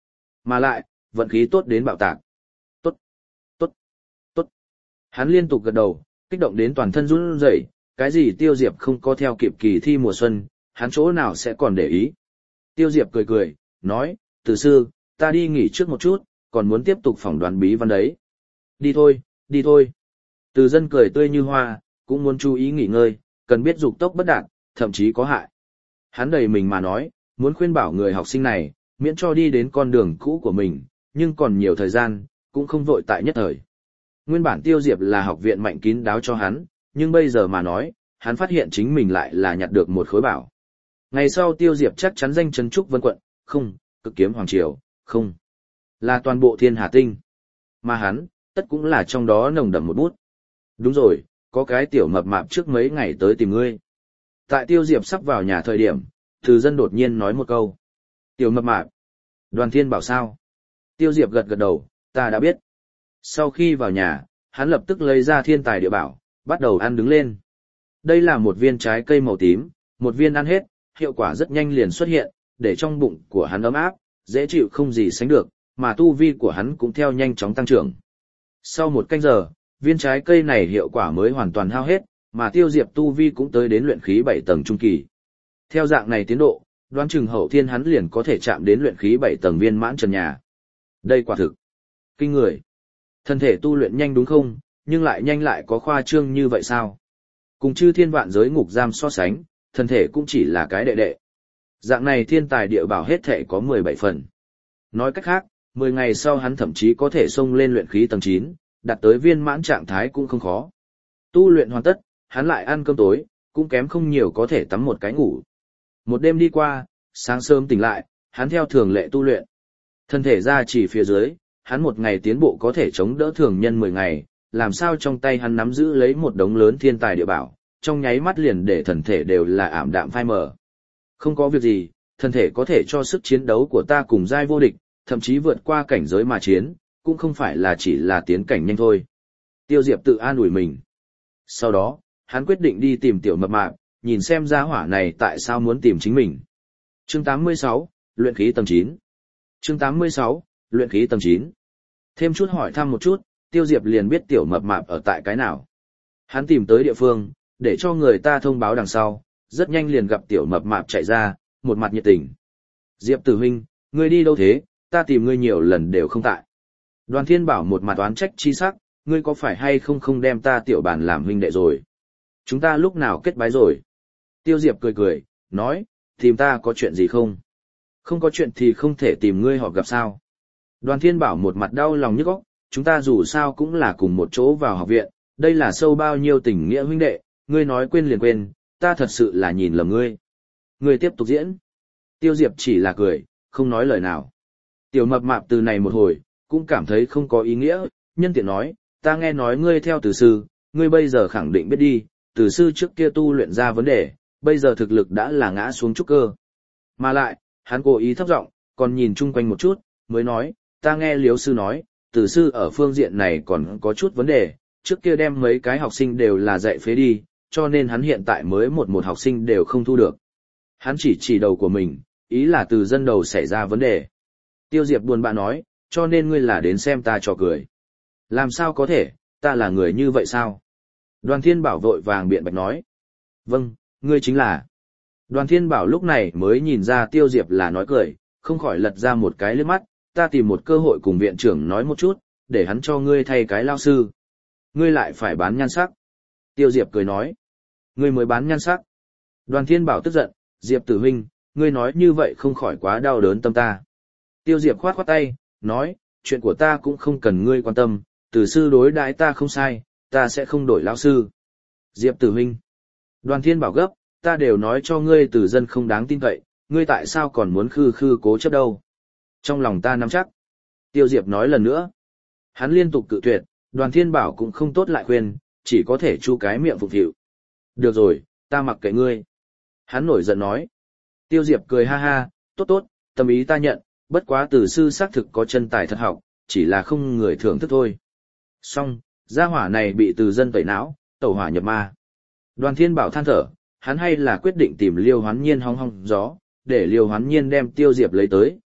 Mà lại, vận khí tốt đến bạo tạc. Tốt, tốt, tốt. Hắn liên tục gật đầu, kích động đến toàn thân run rẩy, cái gì Tiêu Diệp không có theo kịp kỳ thi mùa xuân, hắn chỗ nào sẽ còn để ý. Tiêu Diệp cười cười, nói, Từ sư, ta đi nghỉ trước một chút, còn muốn tiếp tục phỏng đoán bí văn đấy. Đi thôi, đi thôi. Từ Dân cười tươi như hoa, cũng muốn chú ý nghỉ ngơi, cần biết dục tốc bất đạt, thậm chí có hại. Hắn đầy mình mà nói, muốn khuyên bảo người học sinh này, miễn cho đi đến con đường cũ của mình, nhưng còn nhiều thời gian, cũng không vội tại nhất thời. Nguyên bản Tiêu Diệp là học viện mạnh kín đáo cho hắn, nhưng bây giờ mà nói, hắn phát hiện chính mình lại là nhặt được một khối bảo. Ngày sau Tiêu Diệp chắc chắn danh chấn trúc vân quận, không, cực kiếm hoàng triều, không, là toàn bộ thiên hà tinh. Mà hắn, tất cũng là trong đó nồng đậm một bút. Đúng rồi, có cái tiểu mập mạp trước mấy ngày tới tìm ngươi. Tại Tiêu Diệp sắp vào nhà thời điểm, Từ Dân đột nhiên nói một câu. Tiểu mập mạp. Đoàn Thiên Bảo sao? Tiêu Diệp gật gật đầu, ta đã biết. Sau khi vào nhà, hắn lập tức lấy ra thiên tài địa bảo, bắt đầu ăn đứng lên. Đây là một viên trái cây màu tím, một viên ăn hết, hiệu quả rất nhanh liền xuất hiện, để trong bụng của hắn ấm áp, dễ chịu không gì sánh được, mà tu vi của hắn cũng theo nhanh chóng tăng trưởng. Sau một canh giờ, viên trái cây này hiệu quả mới hoàn toàn hao hết, mà Tiêu Diệp tu vi cũng tới đến luyện khí 7 tầng trung kỳ. Theo dạng này tiến độ, đoán chừng hậu thiên hắn liền có thể chạm đến luyện khí 7 tầng viên mãn trần nhà. Đây quả thực kinh người. Thân thể tu luyện nhanh đúng không, nhưng lại nhanh lại có khoa trương như vậy sao? Cùng chư thiên vạn giới ngục giam so sánh, thân thể cũng chỉ là cái đệ đệ. Dạng này thiên tài địa bảo hết thể có 17 phần. Nói cách khác, 10 ngày sau hắn thậm chí có thể xông lên luyện khí tầng 9, đạt tới viên mãn trạng thái cũng không khó. Tu luyện hoàn tất, hắn lại ăn cơm tối, cũng kém không nhiều có thể tắm một cái ngủ. Một đêm đi qua, sáng sớm tỉnh lại, hắn theo thường lệ tu luyện. Thân thể ra chỉ phía dưới, hắn một ngày tiến bộ có thể chống đỡ thường nhân 10 ngày, làm sao trong tay hắn nắm giữ lấy một đống lớn thiên tài địa bảo, trong nháy mắt liền để thần thể đều là ảm đạm phai mờ. Không có việc gì, thân thể có thể cho sức chiến đấu của ta cùng giai vô địch, thậm chí vượt qua cảnh giới mà chiến, cũng không phải là chỉ là tiến cảnh nhanh thôi. Tiêu Diệp tự an ủi mình. Sau đó, hắn quyết định đi tìm tiểu mập mạp, nhìn xem gia hỏa này tại sao muốn tìm chính mình. Chương 86, luyện khí tầng 9. Chương 86, luyện khí tầng 9. Thêm chút hỏi thăm một chút, Tiêu Diệp liền biết tiểu mập mạp ở tại cái nào. Hắn tìm tới địa phương, để cho người ta thông báo đằng sau, rất nhanh liền gặp tiểu mập mạp chạy ra, một mặt nhiệt tình. Diệp Tử huynh, ngươi đi đâu thế, ta tìm ngươi nhiều lần đều không tại. Đoàn Thiên Bảo một mặt oán trách chi sắc, ngươi có phải hay không đem ta tiểu bản làm huynh đệ rồi? Chúng ta lúc nào kết bái rồi? Tiêu Diệp cười cười, nói, tìm ta có chuyện gì không? Không có chuyện thì không thể tìm ngươi họp gặp sao? Đoàn Thiên Bảo một mặt đau lòng nhức óc, chúng ta dù sao cũng là cùng một chỗ vào học viện, đây là sâu bao nhiêu tình nghĩa huynh đệ, ngươi nói quên liền quên, ta thật sự là nhìn lầm ngươi. Ngươi tiếp tục diễn. Tiêu Diệp chỉ là cười, không nói lời nào. Tiểu mập mạp từ này một hồi, cũng cảm thấy không có ý nghĩa, nhân tiện nói, ta nghe nói ngươi theo Từ sư, ngươi bây giờ khẳng định biết đi, Từ sư trước kia tu luyện ra vấn đề, bây giờ thực lực đã là ngã xuống trúc cơ. Mà lại, hắn cố ý thấp giọng, còn nhìn chung quanh một chút, mới nói, ta nghe Liếu sư nói, Từ sư ở phương diện này còn có chút vấn đề, trước kia đem mấy cái học sinh đều là dạy phế đi, cho nên hắn hiện tại mới một học sinh đều không thu được. Hắn chỉ đầu của mình, ý là Từ Dân đầu xảy ra vấn đề. Tiêu Diệp buồn bã nói, cho nên ngươi là đến xem ta trò cười. Làm sao có thể, ta là người như vậy sao? Đoàn Thiên Bảo vội vàng biện bạch nói. Vâng, ngươi chính là. Đoàn Thiên Bảo lúc này mới nhìn ra Tiêu Diệp là nói cười, không khỏi lật ra một cái liếc mắt, ta tìm một cơ hội cùng viện trưởng nói một chút, để hắn cho ngươi thay cái lao sư. Ngươi lại phải bán nhan sắc. Tiêu Diệp cười nói. Ngươi mới bán nhan sắc. Đoàn Thiên Bảo tức giận, Diệp Tử huynh, ngươi nói như vậy không khỏi quá đau đớn tâm ta. Tiêu Diệp khoát khoát tay, nói, chuyện của ta cũng không cần ngươi quan tâm, Từ sư đối đãi ta không sai, ta sẽ không đổi lão sư. Diệp Tử huynh. Đoàn Thiên Bảo gấp, ta đều nói cho ngươi Từ Dân không đáng tin cậy, ngươi tại sao còn muốn khư khư cố chấp đâu? Trong lòng ta nắm chắc. Tiêu Diệp nói lần nữa. Hắn liên tục cự tuyệt, Đoàn Thiên Bảo cũng không tốt lại khuyên, chỉ có thể chu cái miệng phục vụ. Được rồi, ta mặc kệ ngươi. Hắn nổi giận nói. Tiêu Diệp cười ha ha, tốt tốt, tâm ý ta nhận, bất quá Từ sư xác thực có chân tài thật học, chỉ là không người thưởng thức thôi. Xong, gia hỏa này bị Từ Dân tẩy não, tẩu hỏa nhập ma. Đoàn Thiên Bảo than thở, hắn hay là quyết định tìm Liêu Hoán Nhiên hong hong gió, để Liêu Hoán Nhiên đem Tiêu Diệp lấy tới,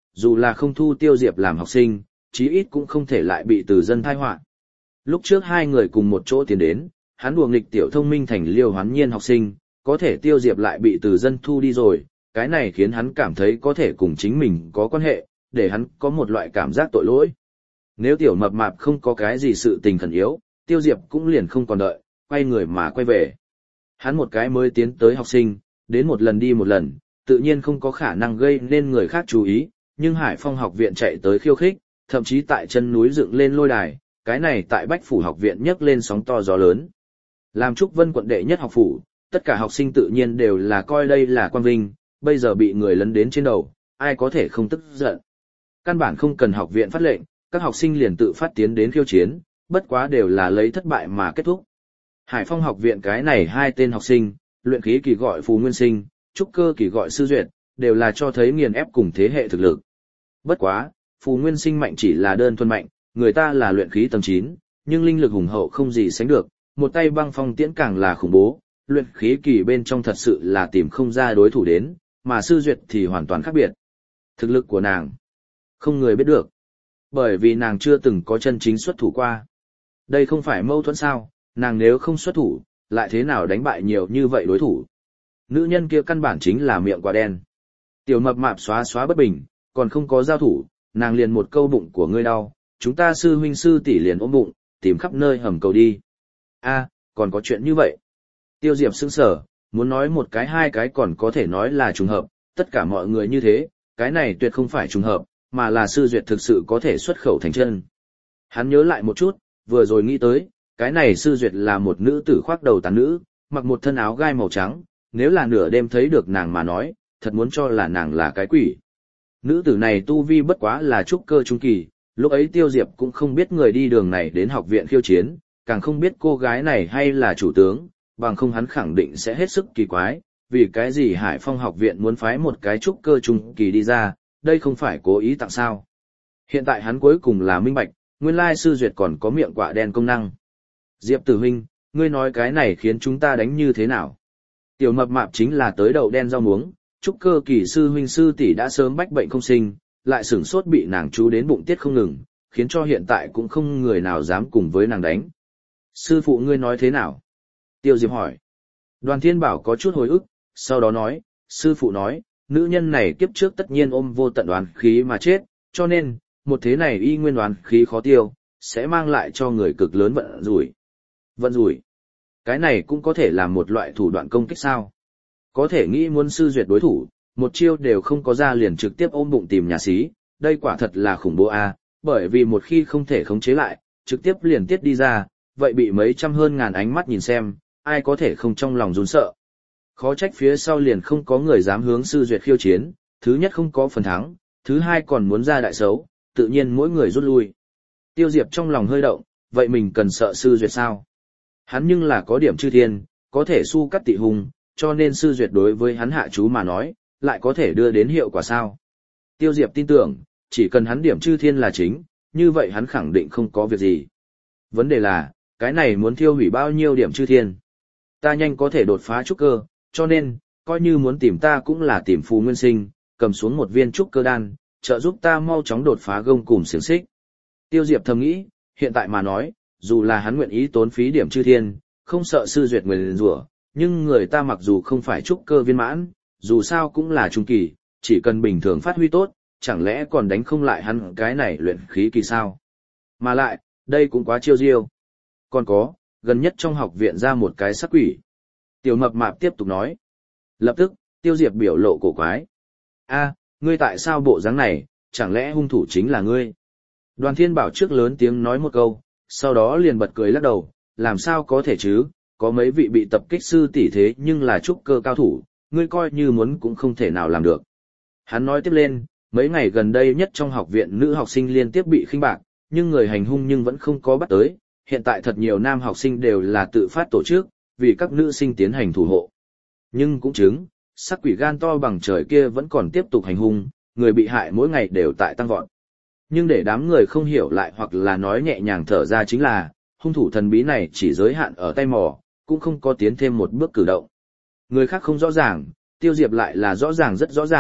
dù là không thu Tiêu Diệp làm học sinh, chí ít cũng không thể lại bị Từ Dân thai họa. Lúc trước hai người cùng một chỗ tiến đến, hắn đùa nghịch tiểu thông minh thành Liêu Hoán Nhiên học sinh, có thể Tiêu Diệp lại bị Từ Dân thu đi rồi, cái này khiến hắn cảm thấy có thể cùng chính mình có quan hệ, để hắn có một loại cảm giác tội lỗi. Nếu tiểu mập mạp không có cái gì sự tình khẩn yếu, Tiêu Diệp cũng liền không còn đợi, quay người mà quay về. Hắn một cái mới tiến tới học sinh, đến một lần đi một lần, tự nhiên không có khả năng gây nên người khác chú ý, nhưng Hải Phong học viện chạy tới khiêu khích, thậm chí tại chân núi dựng lên lôi đài, cái này tại Bách Phủ học viện nhấc lên sóng to gió lớn. Làm Trúc Vân quận đệ nhất học phủ, tất cả học sinh tự nhiên đều là coi đây là quang vinh, bây giờ bị người lấn đến trên đầu, ai có thể không tức giận. Căn bản không cần học viện phát lệnh, các học sinh liền tự phát tiến đến khiêu chiến, bất quá đều là lấy thất bại mà kết thúc. Hải Phong học viện cái này hai tên học sinh, luyện khí kỳ gọi Phù Nguyên Sinh, trúc cơ kỳ gọi Sư Duyệt, đều là cho thấy nghiền ép cùng thế hệ thực lực. Bất quá, Phù Nguyên Sinh mạnh chỉ là đơn thuần mạnh, người ta là luyện khí tầng 9, nhưng linh lực hùng hậu không gì sánh được, một tay băng phong tiễn càng là khủng bố, luyện khí kỳ bên trong thật sự là tìm không ra đối thủ đến, mà Sư Duyệt thì hoàn toàn khác biệt. Thực lực của nàng, không người biết được, bởi vì nàng chưa từng có chân chính xuất thủ qua. Đây không phải mâu thuẫn sao, nàng nếu không xuất thủ, lại thế nào đánh bại nhiều như vậy đối thủ. Nữ nhân kia căn bản chính là miệng quả đen. Tiểu mập mạp xóa xóa bất bình, còn không có giao thủ, nàng liền một câu bụng của ngươi đau, chúng ta sư huynh sư tỷ liền ôm bụng, tìm khắp nơi hầm cầu đi. A, còn có chuyện như vậy. Tiêu Diệp sững sờ, muốn nói một cái hai cái còn có thể nói là trùng hợp, tất cả mọi người như thế, cái này tuyệt không phải trùng hợp, mà là Sư Duyệt thực sự có thể xuất khẩu thành chân. Hắn nhớ lại một chút, vừa rồi nghĩ tới, cái này Sư Duyệt là một nữ tử khoác đầu tán nữ, mặc một thân áo gai màu trắng, nếu là nửa đêm thấy được nàng mà nói, thật muốn cho là nàng là cái quỷ. Nữ tử này tu vi bất quá là trúc cơ trung kỳ, lúc ấy Tiêu Diệp cũng không biết người đi đường này đến học viện khiêu chiến, càng không biết cô gái này hay là chủ tướng, bằng không hắn khẳng định sẽ hết sức kỳ quái, vì cái gì Hải Phong học viện muốn phái một cái trúc cơ trung kỳ đi ra, đây không phải cố ý tặng sao. Hiện tại hắn cuối cùng là minh bạch, nguyên lai Sư Duyệt còn có miệng quạ đen công năng. Diệp Tử huynh, ngươi nói cái này khiến chúng ta đánh như thế nào? Tiểu mập mạp chính là tới đậu đen rau muống, trúc cơ kỳ sư huynh sư tỷ đã sớm bách bệnh không sinh, lại sửng sốt bị nàng chú đến bụng tiết không ngừng, khiến cho hiện tại cũng không người nào dám cùng với nàng đánh. Sư phụ ngươi nói thế nào? Tiêu Diệp hỏi. Đoàn Thiên Bảo có chút hồi ức, sau đó nói, sư phụ nói, nữ nhân này kiếp trước tất nhiên ôm vô tận oán khí mà chết, cho nên, một thế này y nguyên oán khí khó tiêu, sẽ mang lại cho người cực lớn vận rủi. Vận rủi. Cái này cũng có thể là một loại thủ đoạn công kích sao? Có thể nghĩ muốn Sư Duyệt đối thủ, một chiêu đều không có ra liền trực tiếp ôm bụng tìm nhà xí, đây quả thật là khủng bố a, bởi vì một khi không thể khống chế lại, trực tiếp liền tiết đi ra, vậy bị mấy trăm hơn ngàn ánh mắt nhìn xem, ai có thể không trong lòng run sợ. Khó trách phía sau liền không có người dám hướng Sư Duyệt khiêu chiến, thứ nhất không có phần thắng, thứ hai còn muốn ra đại xấu, tự nhiên mỗi người rút lui. Tiêu Diệp trong lòng hơi động, vậy mình cần sợ Sư Duyệt sao? Hắn nhưng là có điểm chư thiên, có thể su cắt tị hùng, cho nên Sư Duyệt đối với hắn hạ chú mà nói, lại có thể đưa đến hiệu quả sao? Tiêu Diệp tin tưởng, chỉ cần hắn điểm chư thiên là chính, như vậy hắn khẳng định không có việc gì. Vấn đề là, cái này muốn thiêu hủy bao nhiêu điểm chư thiên? Ta nhanh có thể đột phá trúc cơ, cho nên, coi như muốn tìm ta cũng là tìm Phù Nguyên Sinh, cầm xuống một viên trúc cơ đan, trợ giúp ta mau chóng đột phá gông cùm xiềng xích. Tiêu Diệp thầm nghĩ, hiện tại mà nói, dù là hắn nguyện ý tốn phí điểm chư thiên, không sợ Sư Duyệt nguyền rủa, nhưng người ta mặc dù không phải trúc cơ viên mãn, dù sao cũng là trung kỳ, chỉ cần bình thường phát huy tốt, chẳng lẽ còn đánh không lại hắn cái này luyện khí kỳ sao? Mà lại, đây cũng quá chiêu diêu. Còn có, gần nhất trong học viện ra một cái sắc quỷ. Tiểu mập mạp tiếp tục nói. Lập tức, Tiêu Diệp biểu lộ cổ quái. A, ngươi tại sao bộ dáng này, chẳng lẽ hung thủ chính là ngươi? Đoàn Thiên Bảo trước lớn tiếng nói một câu, sau đó liền bật cười lắc đầu, làm sao có thể chứ, có mấy vị bị tập kích sư tỷ thế nhưng là trúc cơ cao thủ, ngươi coi như muốn cũng không thể nào làm được. Hắn nói tiếp lên, mấy ngày gần đây nhất trong học viện nữ học sinh liên tiếp bị khinh bạc, nhưng người hành hung nhưng vẫn không có bắt tới, hiện tại thật nhiều nam học sinh đều là tự phát tổ chức, vì các nữ sinh tiến hành thủ hộ. Nhưng cũng chứng, sắc quỷ gan to bằng trời kia vẫn còn tiếp tục hành hung, người bị hại mỗi ngày đều tại tăng vọt. Nhưng để đám người không hiểu lại hoặc là nói nhẹ nhàng thở ra chính là, hung thủ thần bí này chỉ giới hạn ở tay mò, cũng không có tiến thêm một bước cử động. Người khác không rõ ràng, Tiêu Diệp lại là rõ ràng rất rõ ràng,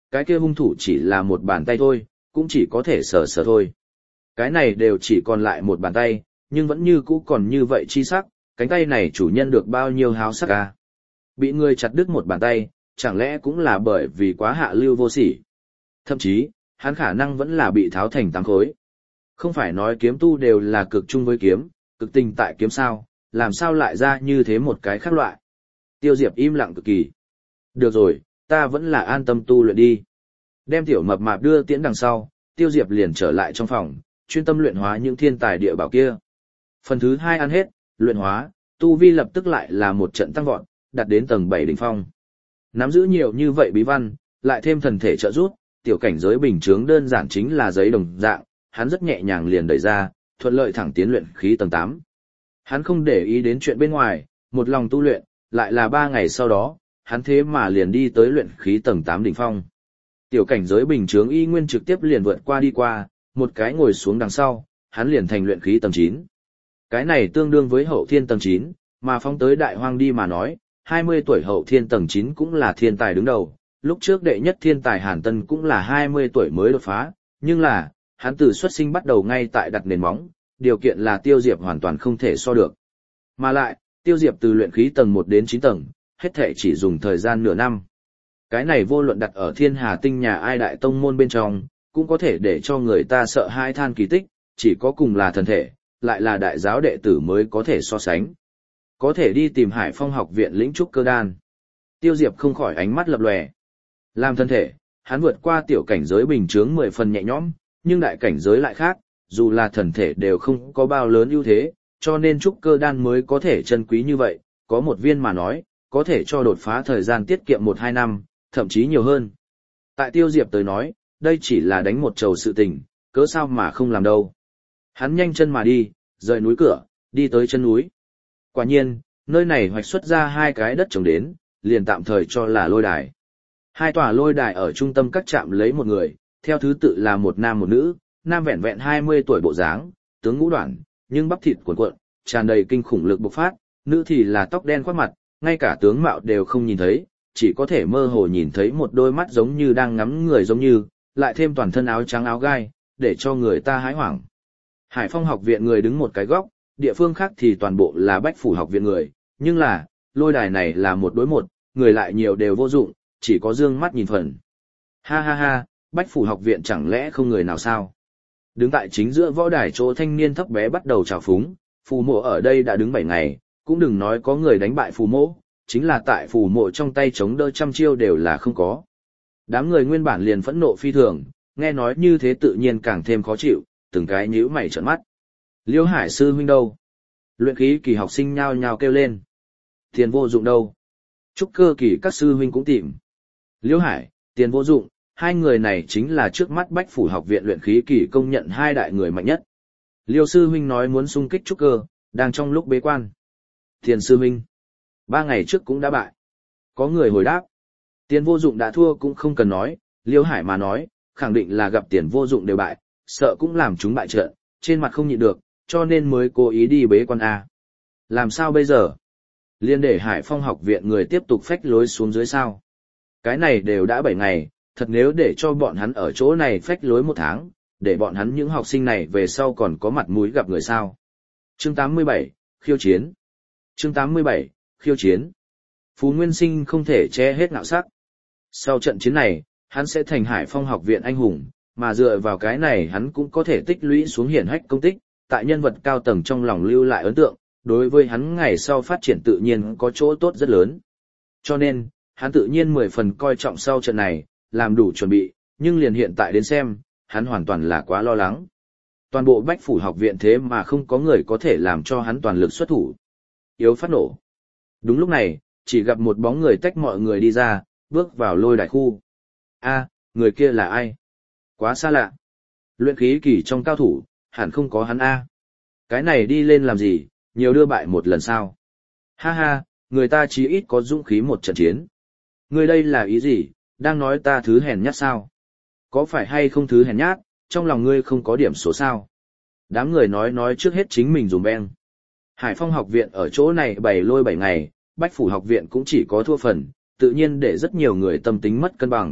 cái kia hung thủ chỉ là một bàn tay thôi, cũng chỉ có thể sờ sờ thôi. Cái này đều chỉ còn lại một bàn tay, nhưng vẫn như cũ còn như vậy chi sắc, cánh tay này chủ nhân được bao nhiêu háo sắc à? Bị người chặt đứt một bàn tay, chẳng lẽ cũng là bởi vì quá hạ lưu vô sỉ? Thậm chí, hắn khả năng vẫn là bị tháo thành 8 khối. Không phải nói kiếm tu đều là cực chung với kiếm, cực tình tại kiếm sao, làm sao lại ra như thế một cái khác loại. Tiêu Diệp im lặng cực kỳ. Được rồi, ta vẫn là an tâm tu luyện đi. Đem tiểu mập mạp đưa tiễn đằng sau, Tiêu Diệp liền trở lại trong phòng, chuyên tâm luyện hóa những thiên tài địa bảo kia. Phần thứ 2 ăn hết, luyện hóa, tu vi lập tức lại là một trận tăng vọt, đạt đến tầng 7 đỉnh phong. Nắm giữ nhiều như vậy bí văn, lại thêm thần thể trợ giúp, tiểu cảnh giới bình chướng đơn giản chính là giấy đồng dạng, hắn rất nhẹ nhàng liền đẩy ra, thuận lợi thẳng tiến luyện khí tầng 8. Hắn không để ý đến chuyện bên ngoài, một lòng tu luyện, lại là 3 ngày sau đó, hắn thế mà liền đi tới luyện khí tầng 8 đỉnh phong. Tiểu cảnh giới bình chướng y nguyên trực tiếp liền vượt qua đi qua, một cái ngồi xuống đằng sau, hắn liền thành luyện khí tầng 9. Cái này tương đương với hậu thiên tầng 9, mà phóng tới đại hoang đi mà nói, 20 tuổi hậu thiên tầng 9 cũng là thiên tài đứng đầu, lúc trước đệ nhất thiên tài Hàn Tân cũng là 20 tuổi mới đột phá, nhưng là, hắn từ xuất sinh bắt đầu ngay tại đặt nền móng, điều kiện là Tiêu Diệp hoàn toàn không thể so được. Mà lại, Tiêu Diệp từ luyện khí tầng 1 đến 9 tầng, hết thể chỉ dùng thời gian nửa năm. Cái này vô luận đặt ở Thiên Hà Tinh nhà ai đại tông môn bên trong, cũng có thể để cho người ta sợ hai than kỳ tích, chỉ có cùng là thần thể, lại là đại giáo đệ tử mới có thể so sánh. Có thể đi tìm Hải Phong học viện lĩnh trúc cơ đan. Tiêu Diệp không khỏi ánh mắt lập lòe. Làm thân thể, hắn vượt qua tiểu cảnh giới bình chướng 10 phần nhẹ nhõm, nhưng đại cảnh giới lại khác, dù là thần thể đều không có bao lớn ưu thế, cho nên trúc cơ đan mới có thể chân quý như vậy, có một viên mà nói, có thể cho đột phá thời gian tiết kiệm 1-2 năm, thậm chí nhiều hơn. Tại Tiêu Diệp tới nói, đây chỉ là đánh một trầu sự tình, cớ sao mà không làm đâu. Hắn nhanh chân mà đi, rời núi cửa, đi tới chân núi. Quả nhiên, nơi này hoạch xuất ra 2 cái đất trồng đến, liền tạm thời cho là lôi đài. 2 tòa lôi đài ở trung tâm các trạm lấy một người, theo thứ tự là một nam một nữ, nam vẹn vẹn 20 tuổi bộ dáng, tướng ngũ đoản, nhưng bắp thịt cuộn cuộn, tràn đầy kinh khủng lực bộc phát, nữ thì là tóc đen khoác mặt, ngay cả tướng mạo đều không nhìn thấy, chỉ có thể mơ hồ nhìn thấy một đôi mắt giống như đang ngắm người giống như, lại thêm toàn thân áo trắng áo gai, để cho người ta hái hoảng. Hải Phong học viện người đứng một cái góc, địa phương khác thì toàn bộ là Bách Phủ học viện người, nhưng là, lôi đài này là 1 đối 1, người lại nhiều đều vô dụng, chỉ có dương mắt nhìn phần. Ha ha ha, Bách Phủ học viện chẳng lẽ không người nào sao? Đứng tại chính giữa võ đài chỗ thanh niên thấp bé bắt đầu trào phúng, phù mộ ở đây đã đứng 7 ngày, cũng đừng nói có người đánh bại phù mộ, chính là tại phù mộ trong tay chống đỡ trăm chiêu đều là không có. Đám người nguyên bản liền phẫn nộ phi thường, nghe nói như thế tự nhiên càng thêm khó chịu, từng cái nhíu mày trợn mắt. Liêu Hải sư huynh đâu? Luyện khí kỳ học sinh nhao nhao kêu lên. Tiền vô dụng đâu? Trúc cơ kỳ các sư huynh cũng tìm. Liêu Hải, Tiền vô dụng, 2 người này chính là trước mắt Bách Phủ học viện luyện khí kỳ công nhận 2 đại người mạnh nhất. Liêu sư huynh nói muốn xung kích trúc cơ, đang trong lúc bế quan. Tiền sư huynh, 3 ngày trước cũng đã bại. Có người hồi đáp. Tiền vô dụng đã thua cũng không cần nói, Liêu Hải mà nói, khẳng định là gặp Tiền vô dụng đều bại, sợ cũng làm chúng bại trận, trên mặt không nhịn được, cho nên mới cố ý đi bế quan A. Làm sao bây giờ? Liên để Hải Phong học viện người tiếp tục phách lối xuống dưới sao? Cái này đều đã 7 ngày, thật nếu để cho bọn hắn ở chỗ này phách lối 1 tháng, để bọn hắn những học sinh này về sau còn có mặt mũi gặp người sao. Chương 87, khiêu chiến. Chương 87, khiêu chiến. Phú Nguyên Sinh không thể che hết ngạo sắc. Sau trận chiến này, hắn sẽ thành Hải Phong học viện anh hùng, mà dựa vào cái này hắn cũng có thể tích lũy xuống hiển hách công tích, tại nhân vật cao tầng trong lòng lưu lại ấn tượng, đối với hắn ngày sau phát triển tự nhiên có chỗ tốt rất lớn. Cho nên, hắn tự nhiên 10 phần coi trọng sau trận này, làm đủ chuẩn bị, nhưng liền hiện tại đến xem, hắn hoàn toàn là quá lo lắng. Toàn bộ Bách Phủ học viện thế mà không có người có thể làm cho hắn toàn lực xuất thủ. Yếu phát nổ. Đúng lúc này, chỉ gặp một bóng người tách mọi người đi ra, bước vào lôi đài khu. A, người kia là ai? Quá xa lạ. Luyện khí kỳ trong cao thủ, hẳn không có hắn A. Cái này đi lên làm gì, nhiều đưa bại một lần sao? Ha ha, người ta chí ít có dũng khí một trận chiến. Người đây là ý gì, đang nói ta thứ hèn nhát sao? Có phải hay không thứ hèn nhát, trong lòng ngươi không có điểm số sao? Đám người nói trước hết chính mình dùm beng. Hải Phong học viện ở chỗ này bày lôi 7 ngày, Bách Phủ học viện cũng chỉ có thua phần, tự nhiên để rất nhiều người tâm tính mất cân bằng,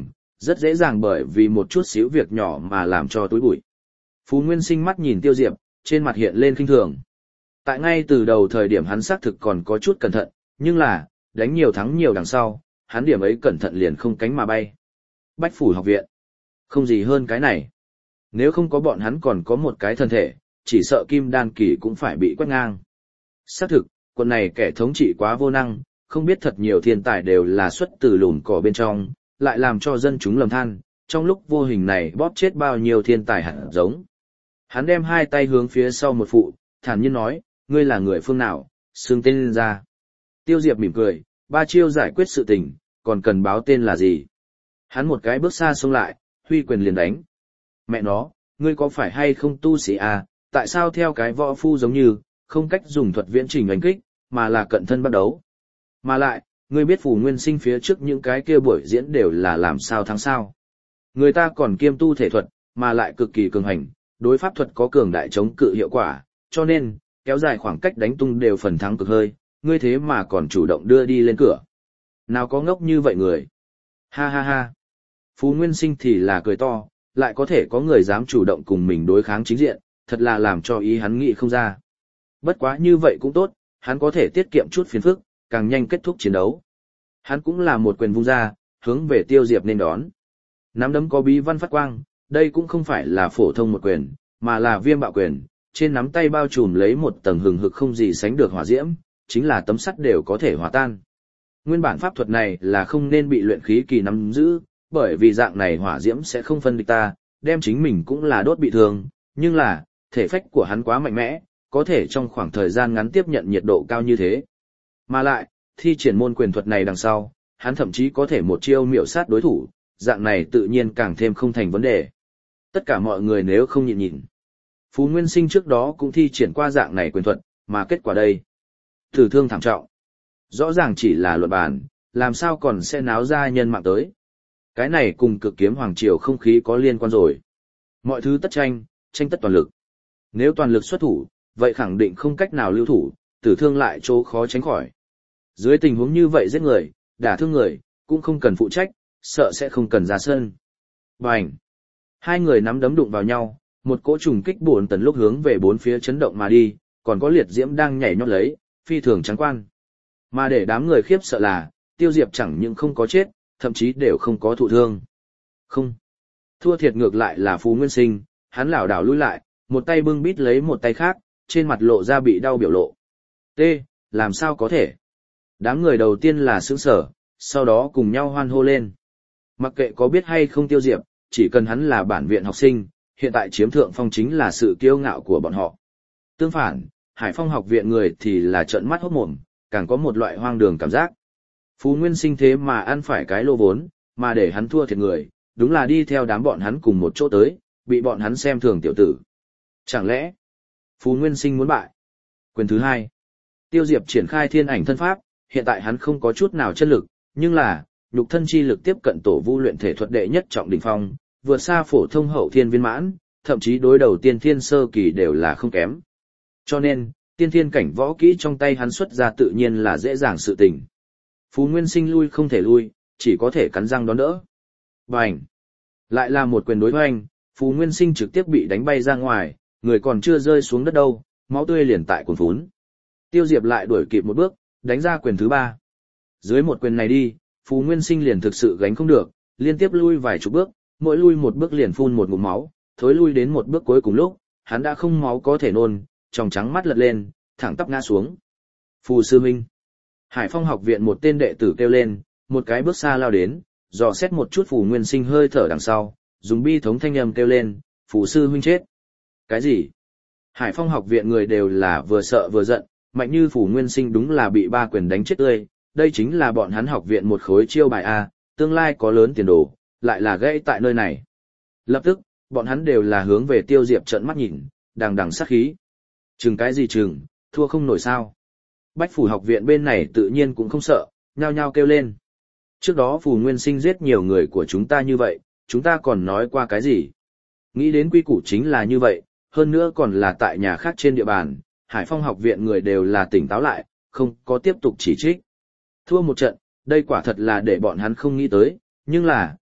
rất dễ dàng bởi vì một chút xíu việc nhỏ mà làm cho túi bụi. Phú Nguyên Sinh mắt nhìn Tiêu Diệp, trên mặt hiện lên khinh thường. Tại ngay từ đầu thời điểm hắn xác thực còn có chút cẩn thận, nhưng là, đánh nhiều thắng nhiều đằng sau, hắn điểm ấy cẩn thận liền không cánh mà bay. Bách Phủ học viện. Không gì hơn cái này. Nếu không có bọn hắn còn có một cái thân thể, chỉ sợ Kim Đan Kỳ cũng phải bị quét ngang. Xác thực, quận này kẻ thống trị quá vô năng, không biết thật nhiều thiên tài đều là xuất từ lùn cỏ bên trong, lại làm cho dân chúng lầm than, trong lúc vô hình này bóp chết bao nhiêu thiên tài hạt giống. Hắn đem hai tay hướng phía sau một phụ, thản nhiên nói, ngươi là người phương nào, xưng tên lên ra. Tiêu Diệp mỉm cười, ba chiêu giải quyết sự tình, còn cần báo tên là gì. Hắn một cái bước xa xông lại, huy quyền liền đánh. Mẹ nó, ngươi có phải hay không tu sĩ à, tại sao theo cái võ phu giống như, không cách dùng thuật viễn trình đánh kích, mà là cận thân bắt đấu. Mà lại, ngươi biết Phù Nguyên Sinh phía trước những cái kia buổi diễn đều là làm sao thắng sao. Người ta còn kiêm tu thể thuật, mà lại cực kỳ cường hành, đối pháp thuật có cường đại chống cự hiệu quả, cho nên, kéo dài khoảng cách đánh tung đều phần thắng cực hơi, ngươi thế mà còn chủ động đưa đi lên cửa. Nào có ngốc như vậy người. Ha ha ha. Phú Nguyên Sinh thì là cười to, lại có thể có người dám chủ động cùng mình đối kháng chính diện, thật là làm cho ý hắn nghĩ không ra. Bất quá như vậy cũng tốt, hắn có thể tiết kiệm chút phiền phức, càng nhanh kết thúc chiến đấu. Hắn cũng là một quyền vung ra, hướng về Tiêu Diệp nên đón. Nắm đấm có bí văn phát quang, đây cũng không phải là phổ thông một quyền, mà là viêm bạo quyền, trên nắm tay bao trùm lấy một tầng hừng hực không gì sánh được hỏa diễm, chính là tấm sắt đều có thể hòa tan. Nguyên bản pháp thuật này là không nên bị luyện khí kỳ nắm giữ, bởi vì dạng này hỏa diễm sẽ không phân địch ta, đem chính mình cũng là đốt bị thương, nhưng là, thể phách của hắn quá mạnh mẽ, có thể trong khoảng thời gian ngắn tiếp nhận nhiệt độ cao như thế. Mà lại, thi triển môn quyền thuật này đằng sau, hắn thậm chí có thể một chiêu miểu sát đối thủ, dạng này tự nhiên càng thêm không thành vấn đề. Tất cả mọi người nếu không nhịn nhịn. Phú Nguyên Sinh trước đó cũng thi triển qua dạng này quyền thuật, mà kết quả đây. Tử thương thảm trọng. Rõ ràng chỉ là luận bàn, làm sao còn sẽ náo ra nhân mạng tới. Cái này cùng cực kiếm hoàng triều không khí có liên quan rồi. Mọi thứ tất tranh, tranh tất toàn lực. Nếu toàn lực xuất thủ, vậy khẳng định không cách nào lưu thủ, tử thương lại chỗ khó tránh khỏi. Dưới tình huống như vậy giết người, đả thương người, cũng không cần phụ trách, sợ sẽ không cần ra sân. Bành! Hai người nắm đấm đụng vào nhau, một cỗ trùng kích bổn tần lúc hướng về bốn phía chấn động mà đi, còn có liệt diễm đang nhảy nhót lấy, phi thường trắng quan. Mà để đám người khiếp sợ là, Tiêu Diệp chẳng những không có chết, thậm chí đều không có thụ thương. Không. Thua thiệt ngược lại là Phú Nguyên Sinh, hắn lảo đảo lui lại, một tay bưng bít lấy một tay khác, trên mặt lộ ra bị đau biểu lộ. T, làm sao có thể? Đám người đầu tiên là sững sờ, sau đó cùng nhau hoan hô lên. Mặc kệ có biết hay không Tiêu Diệp, chỉ cần hắn là bản viện học sinh, hiện tại chiếm thượng phong chính là sự kiêu ngạo của bọn họ. Tương phản, Hải Phong học viện người thì là trợn mắt hốt mồm, càng có một loại hoang đường cảm giác. Phú Nguyên Sinh thế mà ăn phải cái lô vốn, mà để hắn thua thiệt người, đúng là đi theo đám bọn hắn cùng một chỗ tới, bị bọn hắn xem thường tiểu tử. Chẳng lẽ, Phú Nguyên Sinh muốn bại? Quyền thứ hai, Tiêu Diệp triển khai thiên ảnh thân pháp, hiện tại hắn không có chút nào chân lực, nhưng là, nhục thân chi lực tiếp cận tổ vu luyện thể thuật đệ nhất trọng đỉnh phong, vượt xa phổ thông hậu thiên viên mãn, thậm chí đối đầu tiên thiên sơ kỳ đều là không kém. Cho nên, tiên thiên cảnh võ kỹ trong tay hắn xuất ra tự nhiên là dễ dàng sự tình. Phú Nguyên Sinh lui không thể lui, chỉ có thể cắn răng đón đỡ. Bành! Lại là một quyền đối hoành, Phú Nguyên Sinh trực tiếp bị đánh bay ra ngoài, người còn chưa rơi xuống đất đâu, máu tươi liền tại cuồn phún. Tiêu Diệp lại đuổi kịp một bước, đánh ra quyền thứ ba. Dưới một quyền này đi, Phú Nguyên Sinh liền thực sự gánh không được, liên tiếp lui vài chục bước, mỗi lui một bước liền phun một ngụm máu, thối lui đến một bước cuối cùng lúc, hắn đã không máu có thể nôn, tròng trắng mắt lật lên, thẳng tắp ngã xuống. Phù sư huynh. Hải Phong học viện một tên đệ tử kêu lên, một cái bước xa lao đến, dò xét một chút Phù Nguyên Sinh hơi thở đằng sau, dùng bi thống thanh âm kêu lên, Phù sư huynh chết. Cái gì? Hải Phong học viện người đều là vừa sợ vừa giận, mạnh như Phù Nguyên Sinh đúng là bị ba quyền đánh chết tươi, đây chính là bọn hắn học viện một khối chiêu bài A, tương lai có lớn tiền đồ, lại là gãy tại nơi này. Lập tức, bọn hắn đều là hướng về Tiêu Diệp trợn mắt nhìn, đằng đằng sát khí. Chừng cái gì chừng, thua không nổi sao. Bách Phủ học viện bên này tự nhiên cũng không sợ, nhao nhao kêu lên. Trước đó Phù Nguyên Sinh giết nhiều người của chúng ta như vậy, chúng ta còn nói qua cái gì? Nghĩ đến quy củ chính là như vậy, hơn nữa còn là tại nhà khác trên địa bàn, Hải Phong học viện người đều là tỉnh táo lại, không có tiếp tục chỉ trích. Thua một trận, đây quả thật là để bọn hắn không nghĩ tới, nhưng là,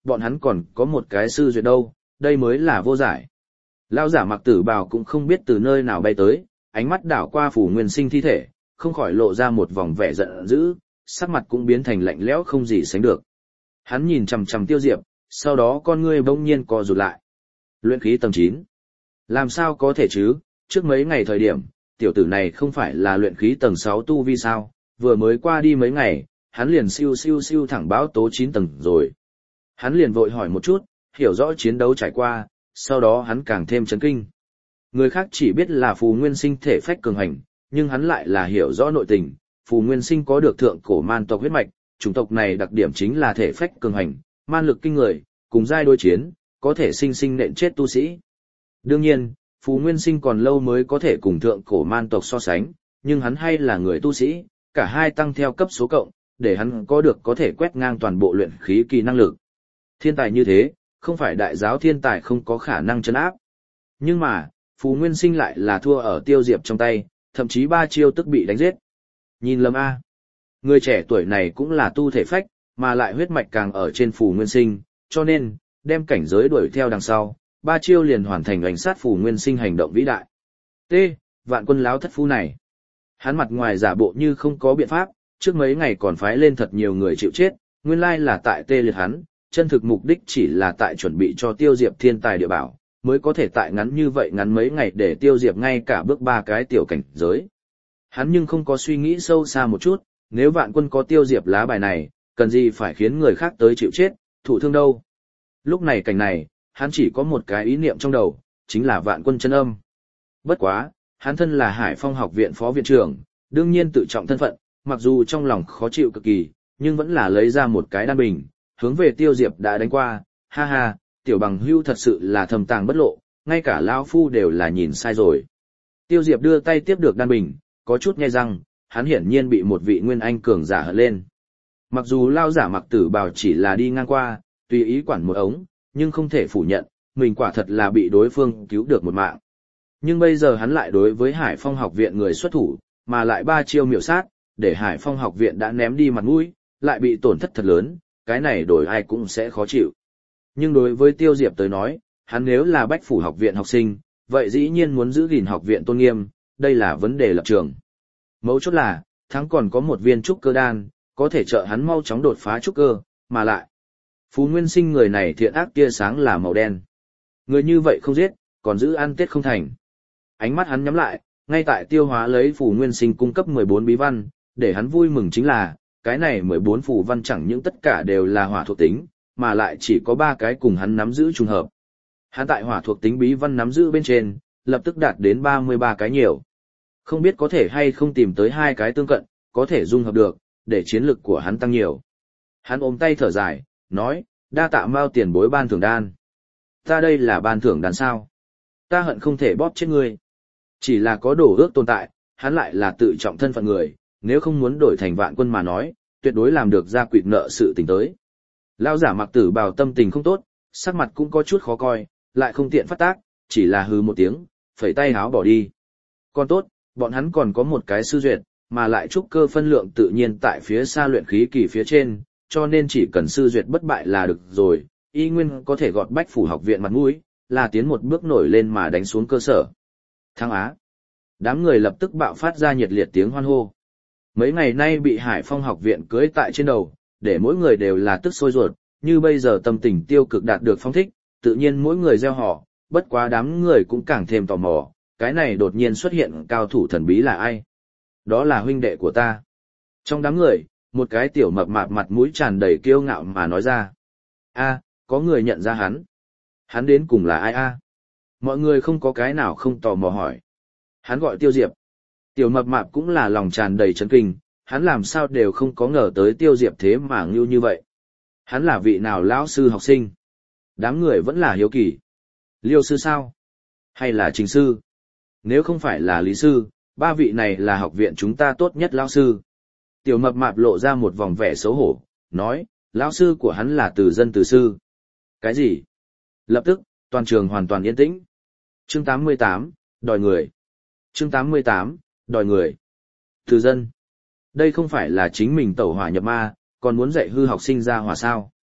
bọn hắn còn có một cái sư duyệt đâu, đây mới là vô giải. Lão giả mặc tử bào cũng không biết từ nơi nào bay tới, ánh mắt đảo qua Phù Nguyên Sinh thi thể, không khỏi lộ ra một vòng vẻ giận dữ, sắc mặt cũng biến thành lạnh lẽo không gì sánh được. Hắn nhìn chằm chằm Tiêu Diệp, sau đó con ngươi bỗng nhiên co rụt lại. Luyện khí tầng 9. Làm sao có thể chứ, trước mấy ngày thời điểm, tiểu tử này không phải là luyện khí tầng 6 tu vi sao, vừa mới qua đi mấy ngày, hắn liền siêu siêu siêu thẳng báo tố 9 tầng rồi. Hắn liền vội hỏi một chút, hiểu rõ chiến đấu trải qua, sau đó hắn càng thêm chấn kinh. Người khác chỉ biết là Phù Nguyên Sinh thể phách cường hành, nhưng hắn lại là hiểu rõ nội tình. Phù Nguyên Sinh có được thượng cổ man tộc huyết mạch, chủng tộc này đặc điểm chính là thể phách cường hành, man lực kinh người, cùng giai đối chiến, có thể sinh sinh nện chết tu sĩ. Đương nhiên, Phù Nguyên Sinh còn lâu mới có thể cùng thượng cổ man tộc so sánh, nhưng hắn hay là người tu sĩ, cả hai tăng theo cấp số cộng, để hắn có thể quét ngang toàn bộ luyện khí kỳ năng lực. Thiên tài như thế, không phải đại giáo thiên tài không có khả năng trấn áp. Nhưng mà, Phù Nguyên Sinh lại là thua ở Tiêu Diệp trong tay, thậm chí 3 chiêu tức bị đánh giết. Nhìn lầm a. Người trẻ tuổi này cũng là tu thể phách, mà lại huyết mạch càng ở trên Phù Nguyên Sinh, cho nên, đem cảnh giới đuổi theo đằng sau, 3 chiêu liền hoàn thành đánh sát Phù Nguyên Sinh hành động vĩ đại. T. Vạn Quân láo thất phu này. Hắn mặt ngoài giả bộ như không có biện pháp, trước mấy ngày còn phái lên thật nhiều người chịu chết, nguyên lai là tại tê liệt hắn, chân thực mục đích chỉ là tại chuẩn bị cho Tiêu Diệp thiên tài địa bảo, mới có thể tại ngắn như vậy ngắn mấy ngày để Tiêu Diệp ngay cả bước 3 cái tiểu cảnh giới. Hắn nhưng không có suy nghĩ sâu xa một chút, nếu Vạn Quân có Tiêu Diệp lá bài này, cần gì phải khiến người khác tới chịu chết, thụ thương đâu. Lúc này cảnh này, hắn chỉ có một cái ý niệm trong đầu, chính là Vạn Quân chân âm. Bất quá, hắn thân là Hải Phong học viện phó viện trưởng, đương nhiên tự trọng thân phận, mặc dù trong lòng khó chịu cực kỳ, nhưng vẫn là lấy ra một cái đan bình, hướng về Tiêu Diệp đã đánh qua, ha ha, tiểu bằng hưu thật sự là thầm tàng bất lộ, ngay cả lão phu đều là nhìn sai rồi. Tiêu Diệp đưa tay tiếp được đan bình, có chút nghe răng, hắn hiển nhiên bị một vị nguyên anh cường giả hận lên. Mặc dù lao giả mặc tử bào chỉ là đi ngang qua, tùy ý quản một ống, nhưng không thể phủ nhận, mình quả thật là bị đối phương cứu được một mạng. Nhưng bây giờ hắn lại đối với Hải Phong học viện người xuất thủ, mà lại 3 chiêu miểu sát, để Hải Phong học viện đã ném đi mặt mũi, lại bị tổn thất thật lớn, cái này đổi ai cũng sẽ khó chịu. Nhưng đối với Tiêu Diệp tới nói, hắn nếu là Bách Phủ học viện học sinh, vậy dĩ nhiên muốn giữ gìn học viện tôn nghiêm, đây là vấn đề lập trường. Mấu chốt là, thắng còn có một viên trúc cơ đan, có thể trợ hắn mau chóng đột phá trúc cơ, mà lại. Phù Nguyên Sinh người này thiện ác tia sáng là màu đen. Người như vậy không giết, còn giữ ăn tết không thành. Ánh mắt hắn nhắm lại, ngay tại tiêu hóa lấy Phù Nguyên Sinh cung cấp 14 bí văn, để hắn vui mừng chính là, cái này 14 phù văn chẳng những tất cả đều là hỏa thuộc tính, mà lại chỉ có 3 cái cùng hắn nắm giữ trùng hợp. Hắn tại hỏa thuộc tính bí văn nắm giữ bên trên, lập tức đạt đến 33 cái nhiều. Không biết có thể hay không tìm tới 2 cái tương cận, có thể dung hợp được, để chiến lực của hắn tăng nhiều. Hắn ôm tay thở dài, nói, đa tạ Mao tiền bối ban thưởng đan. Ta đây là ban thưởng đan sao? Ta hận không thể bóp chết ngươi. Chỉ là có đổ ước tồn tại, hắn lại là tự trọng thân phận người, nếu không muốn đổi thành Vạn Quân mà nói, tuyệt đối làm được ra quỵt nợ sự tình tới. Lão giả mặc tử bào tâm tình không tốt, sắc mặt cũng có chút khó coi, lại không tiện phát tác, chỉ là hừ một tiếng, phẩy tay háo bỏ đi. Còn tốt, bọn hắn còn có một cái sư duyệt, mà lại trúc cơ phân lượng tự nhiên tại phía xa luyện khí kỳ phía trên, cho nên chỉ cần sư duyệt bất bại là được rồi, y nguyên có thể gọt Bách Phủ học viện mặt mũi, là tiến một bước nổi lên mà đánh xuống cơ sở. Thăng Á. Đám người lập tức bạo phát ra nhiệt liệt tiếng hoan hô. Mấy ngày nay bị Hải Phong học viện cưới tại trên đầu, để mỗi người đều là tức sôi ruột, như bây giờ tâm tình tiêu cực đạt được phong thích, tự nhiên mỗi người gieo họ, bất quá đám người cũng càng thêm tò mò, cái này đột nhiên xuất hiện cao thủ thần bí là ai? Đó là huynh đệ của ta. Trong đám người, một cái tiểu mập mạp mặt mũi tràn đầy kiêu ngạo mà nói ra. A, có người nhận ra hắn. Hắn đến cùng là ai a? Mọi người không có cái nào không tò mò hỏi. Hắn gọi Tiêu Diệp. Tiểu mập mạp cũng là lòng tràn đầy chấn kinh, hắn làm sao đều không có ngờ tới Tiêu Diệp thế mà ngưu như vậy. Hắn là vị nào lão sư học sinh? Đám người vẫn là hiếu kỳ. Liêu sư sao? Hay là Trình sư? Nếu không phải là Lý sư, 3 vị này là học viện chúng ta tốt nhất lão sư. Tiểu mập mạp lộ ra một vòng vẻ xấu hổ, nói, lão sư của hắn là Từ Dân Từ sư. Cái gì? Lập tức, toàn trường hoàn toàn yên tĩnh. Chương 88, đòi người. Chương 88, đòi người. Từ Dân. Đây không phải là chính mình tẩu hỏa nhập ma, còn muốn dạy hư học sinh ra hỏa sao.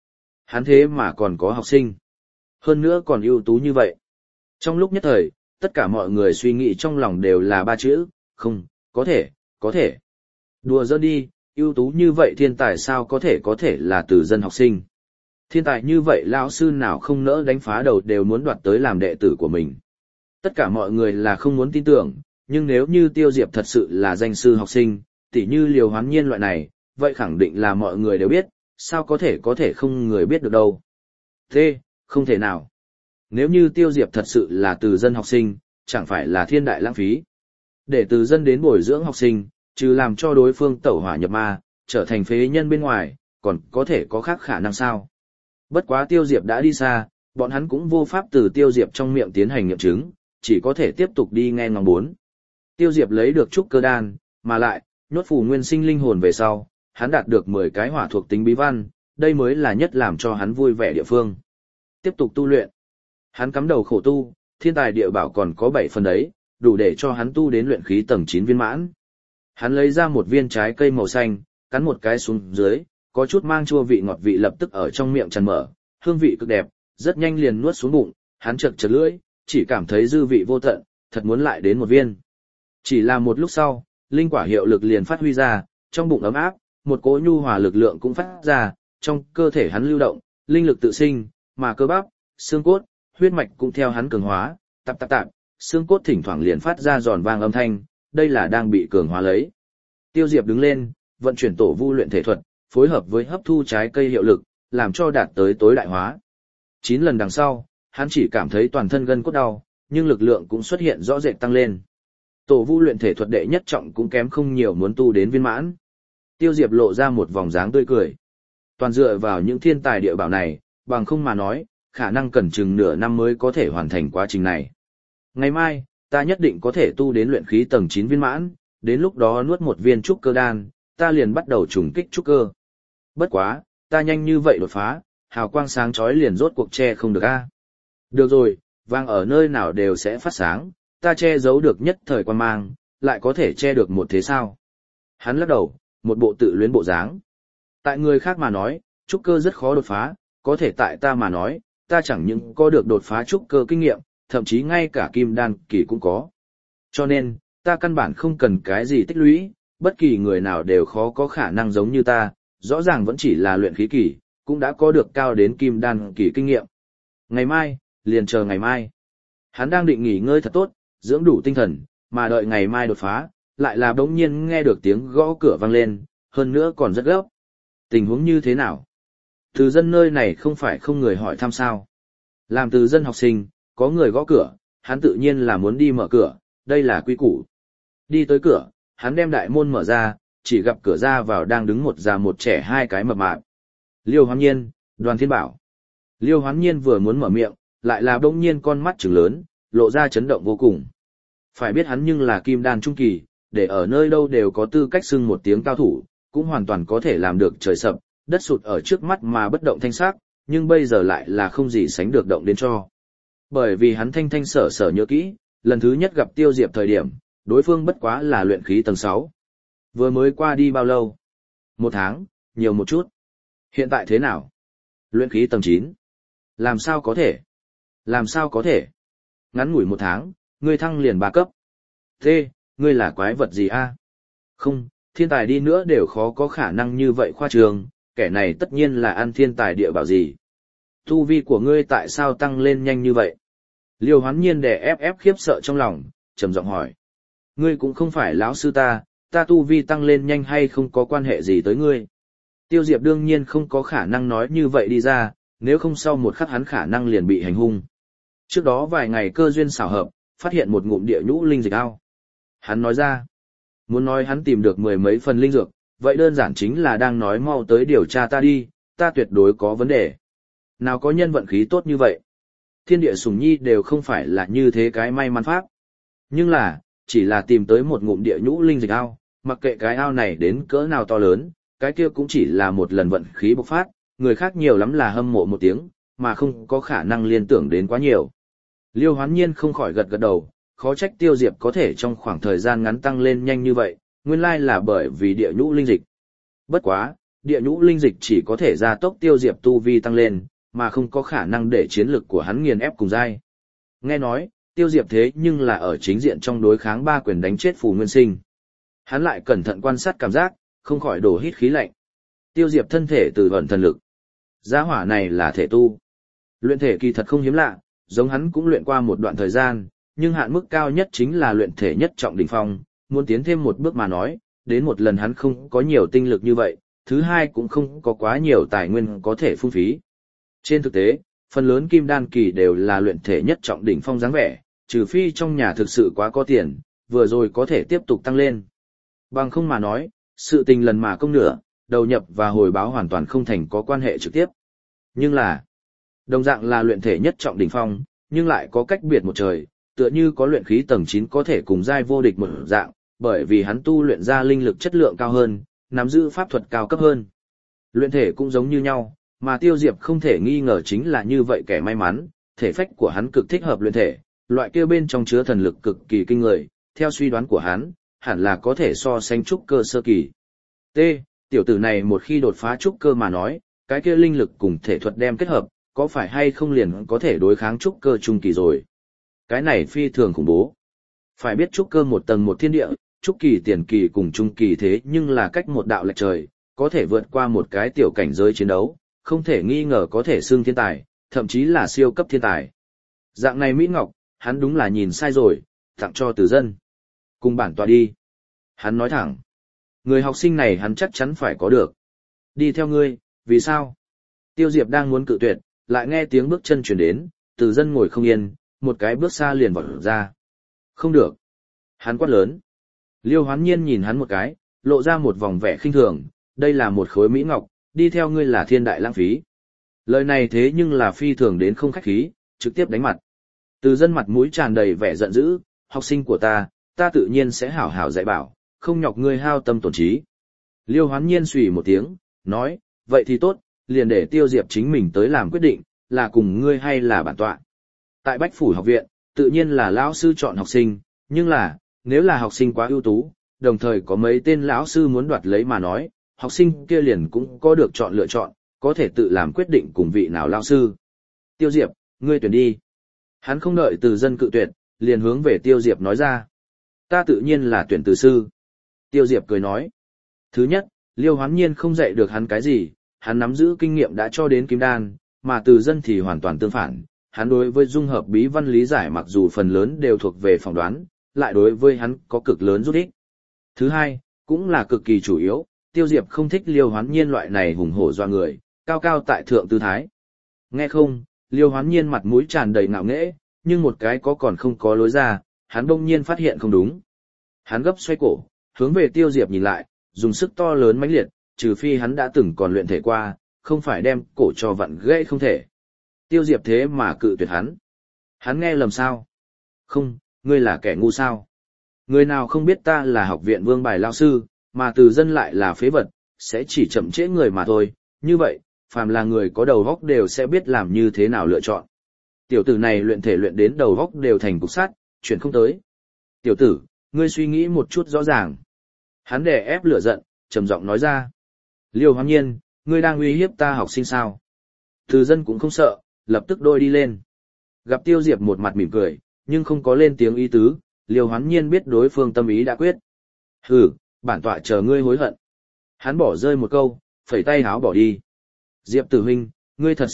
Hắn thế mà còn có học sinh. Hơn nữa còn ưu tú như vậy. Trong lúc nhất thời, tất cả mọi người suy nghĩ trong lòng đều là ba chữ, không, có thể. Đùa giỡn đi, ưu tú như vậy thiên tài sao có thể là từ dân học sinh. Thiên tài như vậy lão sư nào không nỡ đánh phá đầu đều muốn đoạt tới làm đệ tử của mình. Tất cả mọi người là không muốn tin tưởng, nhưng nếu như Tiêu Diệp thật sự là danh sư học sinh, tỉ như Liều Hoán Nhiên loại này, vậy khẳng định là mọi người đều biết, sao có thể không người biết được đâu. Thế, không thể nào. Nếu như Tiêu Diệp thật sự là từ dân học sinh, chẳng phải là thiên đại lãng phí. Để từ dân đến bồi dưỡng học sinh, trừ làm cho đối phương tẩu hỏa nhập ma, trở thành phế nhân bên ngoài, còn có thể có khác khả năng sao. Bất quá Tiêu Diệp đã đi xa, bọn hắn cũng vô pháp từ Tiêu Diệp trong miệng tiến hành nghiệm chứng, chỉ có thể tiếp tục đi nghe ngóng bốn. Tiêu Diệp lấy được trúc cơ đan, mà lại, nhốt phù nguyên sinh linh hồn về sau, hắn đạt được 10 cái hỏa thuộc tính bí văn, đây mới là nhất làm cho hắn vui vẻ địa phương. Tiếp tục tu luyện. Hắn cắm đầu khổ tu, thiên tài địa bảo còn có 7 phần đấy, đủ để cho hắn tu đến luyện khí tầng 9 viên mãn. Hắn lấy ra một viên trái cây màu xanh, cắn một cái xuống dưới, có chút mang chua vị ngọt vị lập tức ở trong miệng tràn mở, hương vị cực đẹp, rất nhanh liền nuốt xuống bụng, hắn chật lưỡi, chỉ cảm thấy dư vị vô tận, thật muốn lại đến một viên. Chỉ là một lúc sau, linh quả hiệu lực liền phát huy ra, trong bụng ấm áp, một cỗ nhu hòa lực lượng cũng phát ra, trong cơ thể hắn lưu động, linh lực tự sinh, mà cơ bắp, xương cốt, huyết mạch cũng theo hắn cường hóa, tạp, xương cốt thỉnh thoảng liền phát ra giòn vang âm thanh, đây là đang bị cường hóa lấy. Tiêu Diệp đứng lên, vận chuyển tổ vu luyện thể thuật, phối hợp với hấp thu trái cây hiệu lực, làm cho đạt tới tối đại hóa. 9 lần đằng sau, hắn chỉ cảm thấy toàn thân gân cốt đau, nhưng lực lượng cũng xuất hiện rõ rệt tăng lên. Tổ vu luyện thể thuật đệ nhất trọng cũng kém không nhiều muốn tu đến viên mãn. Tiêu Diệp lộ ra một vòng dáng tươi cười. Toàn dựa vào những thiên tài địa bảo này, bằng không mà nói, khả năng cần chừng nửa năm mới có thể hoàn thành quá trình này. Ngày mai, ta nhất định có thể tu đến luyện khí tầng 9 viên mãn, đến lúc đó nuốt một viên trúc cơ đan, ta liền bắt đầu trùng kích trúc cơ. Bất quá, ta nhanh như vậy đột phá, hào quang sáng chói liền rốt cuộc che không được a. Được rồi, vàng ở nơi nào đều sẽ phát sáng, ta che giấu được nhất thời quan mang, lại có thể che được một thế sao. Hắn lắc đầu, một bộ tự luyến bộ dáng. Tại người khác mà nói, trúc cơ rất khó đột phá, có thể tại ta mà nói, ta chẳng những có được đột phá trúc cơ kinh nghiệm, thậm chí ngay cả kim đan kỳ cũng có. Cho nên, ta căn bản không cần cái gì tích lũy, bất kỳ người nào đều khó có khả năng giống như ta, rõ ràng vẫn chỉ là luyện khí kỳ, cũng đã có được cao đến kim đan kỳ kinh nghiệm. Ngày mai, liền chờ ngày mai. Hắn đang định nghỉ ngơi thật tốt, dưỡng đủ tinh thần, mà đợi ngày mai đột phá, lại là bỗng nhiên nghe được tiếng gõ cửa vang lên, hơn nữa còn rất gấp. Tình huống như thế nào? Từ dân nơi này không phải không người hỏi thăm sao. Làm từ dân học sinh, có người gõ cửa, hắn tự nhiên là muốn đi mở cửa, đây là quy củ. Đi tới cửa, hắn đem đại môn mở ra, chỉ gặp cửa ra vào đang đứng một già một trẻ hai cái mập mạp. Liêu Hoán Nhiên, Đoàn Thiên Bảo. Liêu Hoán Nhiên vừa muốn mở miệng, lại là bỗng nhiên con mắt trừng lớn, lộ ra chấn động vô cùng. Phải biết hắn nhưng là kim đan trung kỳ, để ở nơi đâu đều có tư cách xưng một tiếng cao thủ, cũng hoàn toàn có thể làm được trời sập, đất sụt ở trước mắt mà bất động thanh sắc, nhưng bây giờ lại là không gì sánh được động đến cho. Bởi vì hắn thanh thanh sở sở nhớ kỹ, lần thứ nhất gặp Tiêu Diệp thời điểm, đối phương bất quá là luyện khí tầng 6. Vừa mới qua đi bao lâu? 1 tháng, nhiều một chút. Hiện tại thế nào? Luyện khí tầng 9. Làm sao có thể? Làm sao có thể? Ngắn ngủi 1 tháng, ngươi thăng liền 3 cấp. Thế, ngươi là quái vật gì a? Không, thiên tài đi nữa đều khó có khả năng như vậy khoa trương, kẻ này tất nhiên là ăn thiên tài địa bảo gì. Tu vi của ngươi tại sao tăng lên nhanh như vậy? Liêu Hoán Nhiên đè ép khiếp sợ trong lòng, trầm giọng hỏi. Ngươi cũng không phải lão sư ta tu vi tăng lên nhanh hay không có quan hệ gì tới ngươi. Tiêu Diệp đương nhiên không có khả năng nói như vậy đi ra, nếu không sau một khắc hắn khả năng liền bị hành hung. Trước đó vài ngày cơ duyên xảo hợp, phát hiện một ngụm địa nhũ linh dịch ao. Hắn nói ra, muốn nói hắn tìm được 10 mấy phần linh dược, vậy đơn giản chính là đang nói mau tới điều tra ta đi, ta tuyệt đối có vấn đề. Nào có nhân vận khí tốt như vậy. Thiên địa sủng nhi đều không phải là như thế cái may mắn pháp. Nhưng là, chỉ là tìm tới một ngụm địa nhũ linh dịch ao, mặc kệ cái ao này đến cỡ nào to lớn, cái kia cũng chỉ là một lần vận khí bộc phát, người khác nhiều lắm là hâm mộ một tiếng, mà không có khả năng liên tưởng đến quá nhiều. Liêu Hoán Nhiên không khỏi gật gật đầu, khó trách Tiêu Diệp có thể trong khoảng thời gian ngắn tăng lên nhanh như vậy, nguyên lai là bởi vì địa nhũ linh dịch. Bất quá, địa nhũ linh dịch chỉ có thể gia tốc Tiêu Diệp tu vi tăng lên, mà không có khả năng để chiến lực của hắn nghiền ép cùng giai. Nghe nói, Tiêu Diệp thế nhưng là ở chính diện trong đối kháng 3 quyền đánh chết Phù Nguyên Sinh. Hắn lại cẩn thận quan sát cảm giác, không khỏi đổ hít khí lạnh. Tiêu Diệp thân thể từ vận thần lực. Gia hỏa này là thể tu. Luyện thể kỳ thật không hiếm lạ, giống hắn cũng luyện qua một đoạn thời gian, nhưng hạn mức cao nhất chính là luyện thể nhất trọng đỉnh phong, muốn tiến thêm một bước mà nói, đến một lần hắn không có nhiều tinh lực như vậy, thứ hai cũng không có quá nhiều tài nguyên có thể phung phí. Trên thực tế, phần lớn kim đan kỳ đều là luyện thể nhất trọng đỉnh phong dáng vẻ, trừ phi trong nhà thực sự quá có tiền, vừa rồi có thể tiếp tục tăng lên. Bằng không mà nói, sự tình lần mà công nửa, đầu nhập và hồi báo hoàn toàn không thành có quan hệ trực tiếp. Nhưng là, đồng dạng là luyện thể nhất trọng đỉnh phong, nhưng lại có cách biệt một trời, tựa như có luyện khí tầng 9 có thể cùng giai vô địch một dạng, bởi vì hắn tu luyện ra linh lực chất lượng cao hơn, nắm giữ pháp thuật cao cấp hơn. Luyện thể cũng giống như nhau, mà Tiêu Diệp không thể nghi ngờ chính là như vậy kẻ may mắn, thể phách của hắn cực thích hợp luyện thể, loại kia bên trong chứa thần lực cực kỳ kinh người, theo suy đoán của hắn, hẳn là có thể so sánh trúc cơ sơ kỳ. T. Tiểu tử này một khi đột phá trúc cơ mà nói, cái kia linh lực cùng thể thuật đem kết hợp, có phải hay không liền có thể đối kháng trúc cơ trung kỳ rồi. Cái này phi thường khủng bố. Phải biết trúc cơ một tầng một thiên địa, trúc kỳ tiền kỳ cùng trung kỳ thế nhưng là cách một đạo lệch trời, có thể vượt qua một cái tiểu cảnh giới chiến đấu, không thể nghi ngờ có thể xưng thiên tài, thậm chí là siêu cấp thiên tài. Dạng này Mỹ Ngọc, hắn đúng là nhìn sai rồi, tặng cho Từ Dân. Cùng bản tọa đi. Hắn nói thẳng. Người học sinh này hắn chắc chắn phải có được. Đi theo ngươi, vì sao? Tiêu Diệp đang muốn cự tuyệt, lại nghe tiếng bước chân chuyển đến, Từ Dân ngồi không yên, một cái bước xa liền vọt ra. Không được. Hắn quát lớn. Liêu Hoán Nhiên nhìn hắn một cái, lộ ra một vòng vẻ khinh thường, đây là một khối Mỹ Ngọc, đi theo ngươi là thiên đại lãng phí. Lời này thế nhưng là phi thường đến không khách khí, trực tiếp đánh mặt. Từ Dân mặt mũi tràn đầy vẻ giận dữ, học sinh của ta tự nhiên sẽ hảo hảo dạy bảo, không nhọc ngươi hao tâm tổn trí. Liêu Hoán Nhiên xùy một tiếng, nói, vậy thì tốt, liền để Tiêu Diệp chính mình tới làm quyết định, là cùng ngươi hay là bản tọa. Tại Bách Phủ học viện, tự nhiên là lão sư chọn học sinh, nhưng là, nếu là học sinh quá ưu tú, đồng thời có mấy tên lão sư muốn đoạt lấy mà nói, học sinh kia liền cũng có được chọn lựa chọn, có thể tự làm quyết định cùng vị nào lão sư. Tiêu Diệp, ngươi tuyển đi. Hắn không đợi Từ Dân cự tuyệt, liền hướng về Tiêu Diệp nói ra. Ta tự nhiên là tuyển Từ sư. Tiêu Diệp cười nói. Thứ nhất, Liêu Hoán Nhiên không dạy được hắn cái gì, hắn nắm giữ kinh nghiệm đã cho đến kim đan, mà Từ Dân thì hoàn toàn tương phản. Hắn đối với dung hợp bí văn lý giải mặc dù phần lớn đều thuộc về phỏng đoán, lại đối với hắn có cực lớn giúp ích. Thứ hai, cũng là cực kỳ chủ yếu, Tiêu Diệp không thích Liêu Hoán Nhiên loại này hùng hổ doa người, cao cao tại thượng tư thái. Nghe không, Liêu Hoán Nhiên mặt mũi tràn đầy ngạo nghễ, nhưng một cái có còn không có lối ra, hắn bỗng nhiên phát hiện không đúng. Hắn gấp xoay cổ, hướng về Tiêu Diệp nhìn lại, dùng sức to lớn mãnh liệt, trừ phi hắn đã từng còn luyện thể qua, không phải đem cổ cho vặn gãy không thể. Tiêu Diệp thế mà cự tuyệt hắn. Hắn nghe lầm sao? Không, ngươi là kẻ ngu sao? Người nào không biết ta là học viện Vương Bài lao sư, mà Từ Dân lại là phế vật, sẽ chỉ chậm trễ người mà thôi. Như vậy, phàm là người có đầu óc đều sẽ biết làm như thế nào lựa chọn. Tiểu tử này luyện thể luyện đến đầu óc đều thành cục sắt, chuyển không tới. Tiểu tử, ngươi suy nghĩ một chút rõ ràng. Hắn đè ép lửa giận, trầm giọng nói ra. Liêu Hoán Nhiên, ngươi đang uy hiếp ta học sinh sao? Từ Dân cũng không sợ, lập tức đôi đi lên. Gặp Tiêu Diệp một mặt mỉm cười, nhưng không có lên tiếng ý tứ, Liêu Hoán Nhiên biết đối phương tâm ý đã quyết. Hừ, bản tọa chờ ngươi hối hận. Hắn bỏ rơi một câu, phẩy tay háo bỏ đi. Diệp Tử huynh, ngươi thật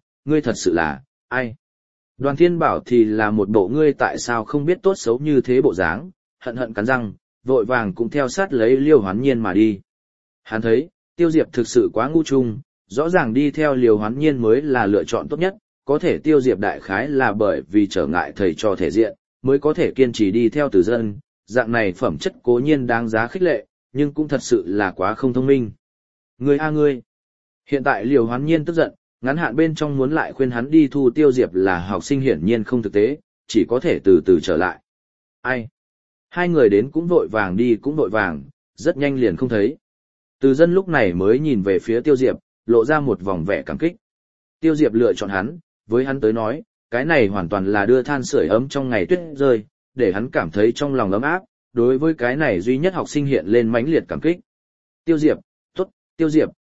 sự là, ai? Đoàn Thiên Bảo thì là một bộ ngươi tại sao không biết tốt xấu như thế bộ dáng, hận hận cắn răng, vội vàng cũng theo sát lấy Liêu Hoán Nhiên mà đi. Hắn thấy, Tiêu Diệp thực sự quá ngu trung, rõ ràng đi theo Liêu Hoán Nhiên mới là lựa chọn tốt nhất, có thể Tiêu Diệp đại khái là bởi vì trở ngại thầy trò thể diện, mới có thể kiên trì đi theo Từ Dân, dạng này phẩm chất cố nhiên đáng giá khích lệ, nhưng cũng thật sự là quá không thông minh. Ngươi a ngươi! Hiện tại Liêu Hoán Nhiên tức giận, ngắn hạn bên trong muốn lại khuyên hắn đi thu Tiêu Diệp là học sinh hiển nhiên không thực tế, chỉ có thể từ từ trở lại. Ai? Hai người đến cũng vội vàng đi cũng vội vàng, rất nhanh liền không thấy. Từ Dân lúc này mới nhìn về phía Tiêu Diệp, lộ ra một vòng vẻ cảm kích. Tiêu Diệp lựa chọn hắn, với hắn tới nói, cái này hoàn toàn là đưa than sưởi ấm trong ngày tuyết rơi, để hắn cảm thấy trong lòng ấm áp, đối với cái này duy nhất học sinh hiện lên mãnh liệt cảm kích. Tiêu Diệp, tốt, Tiêu Diệp,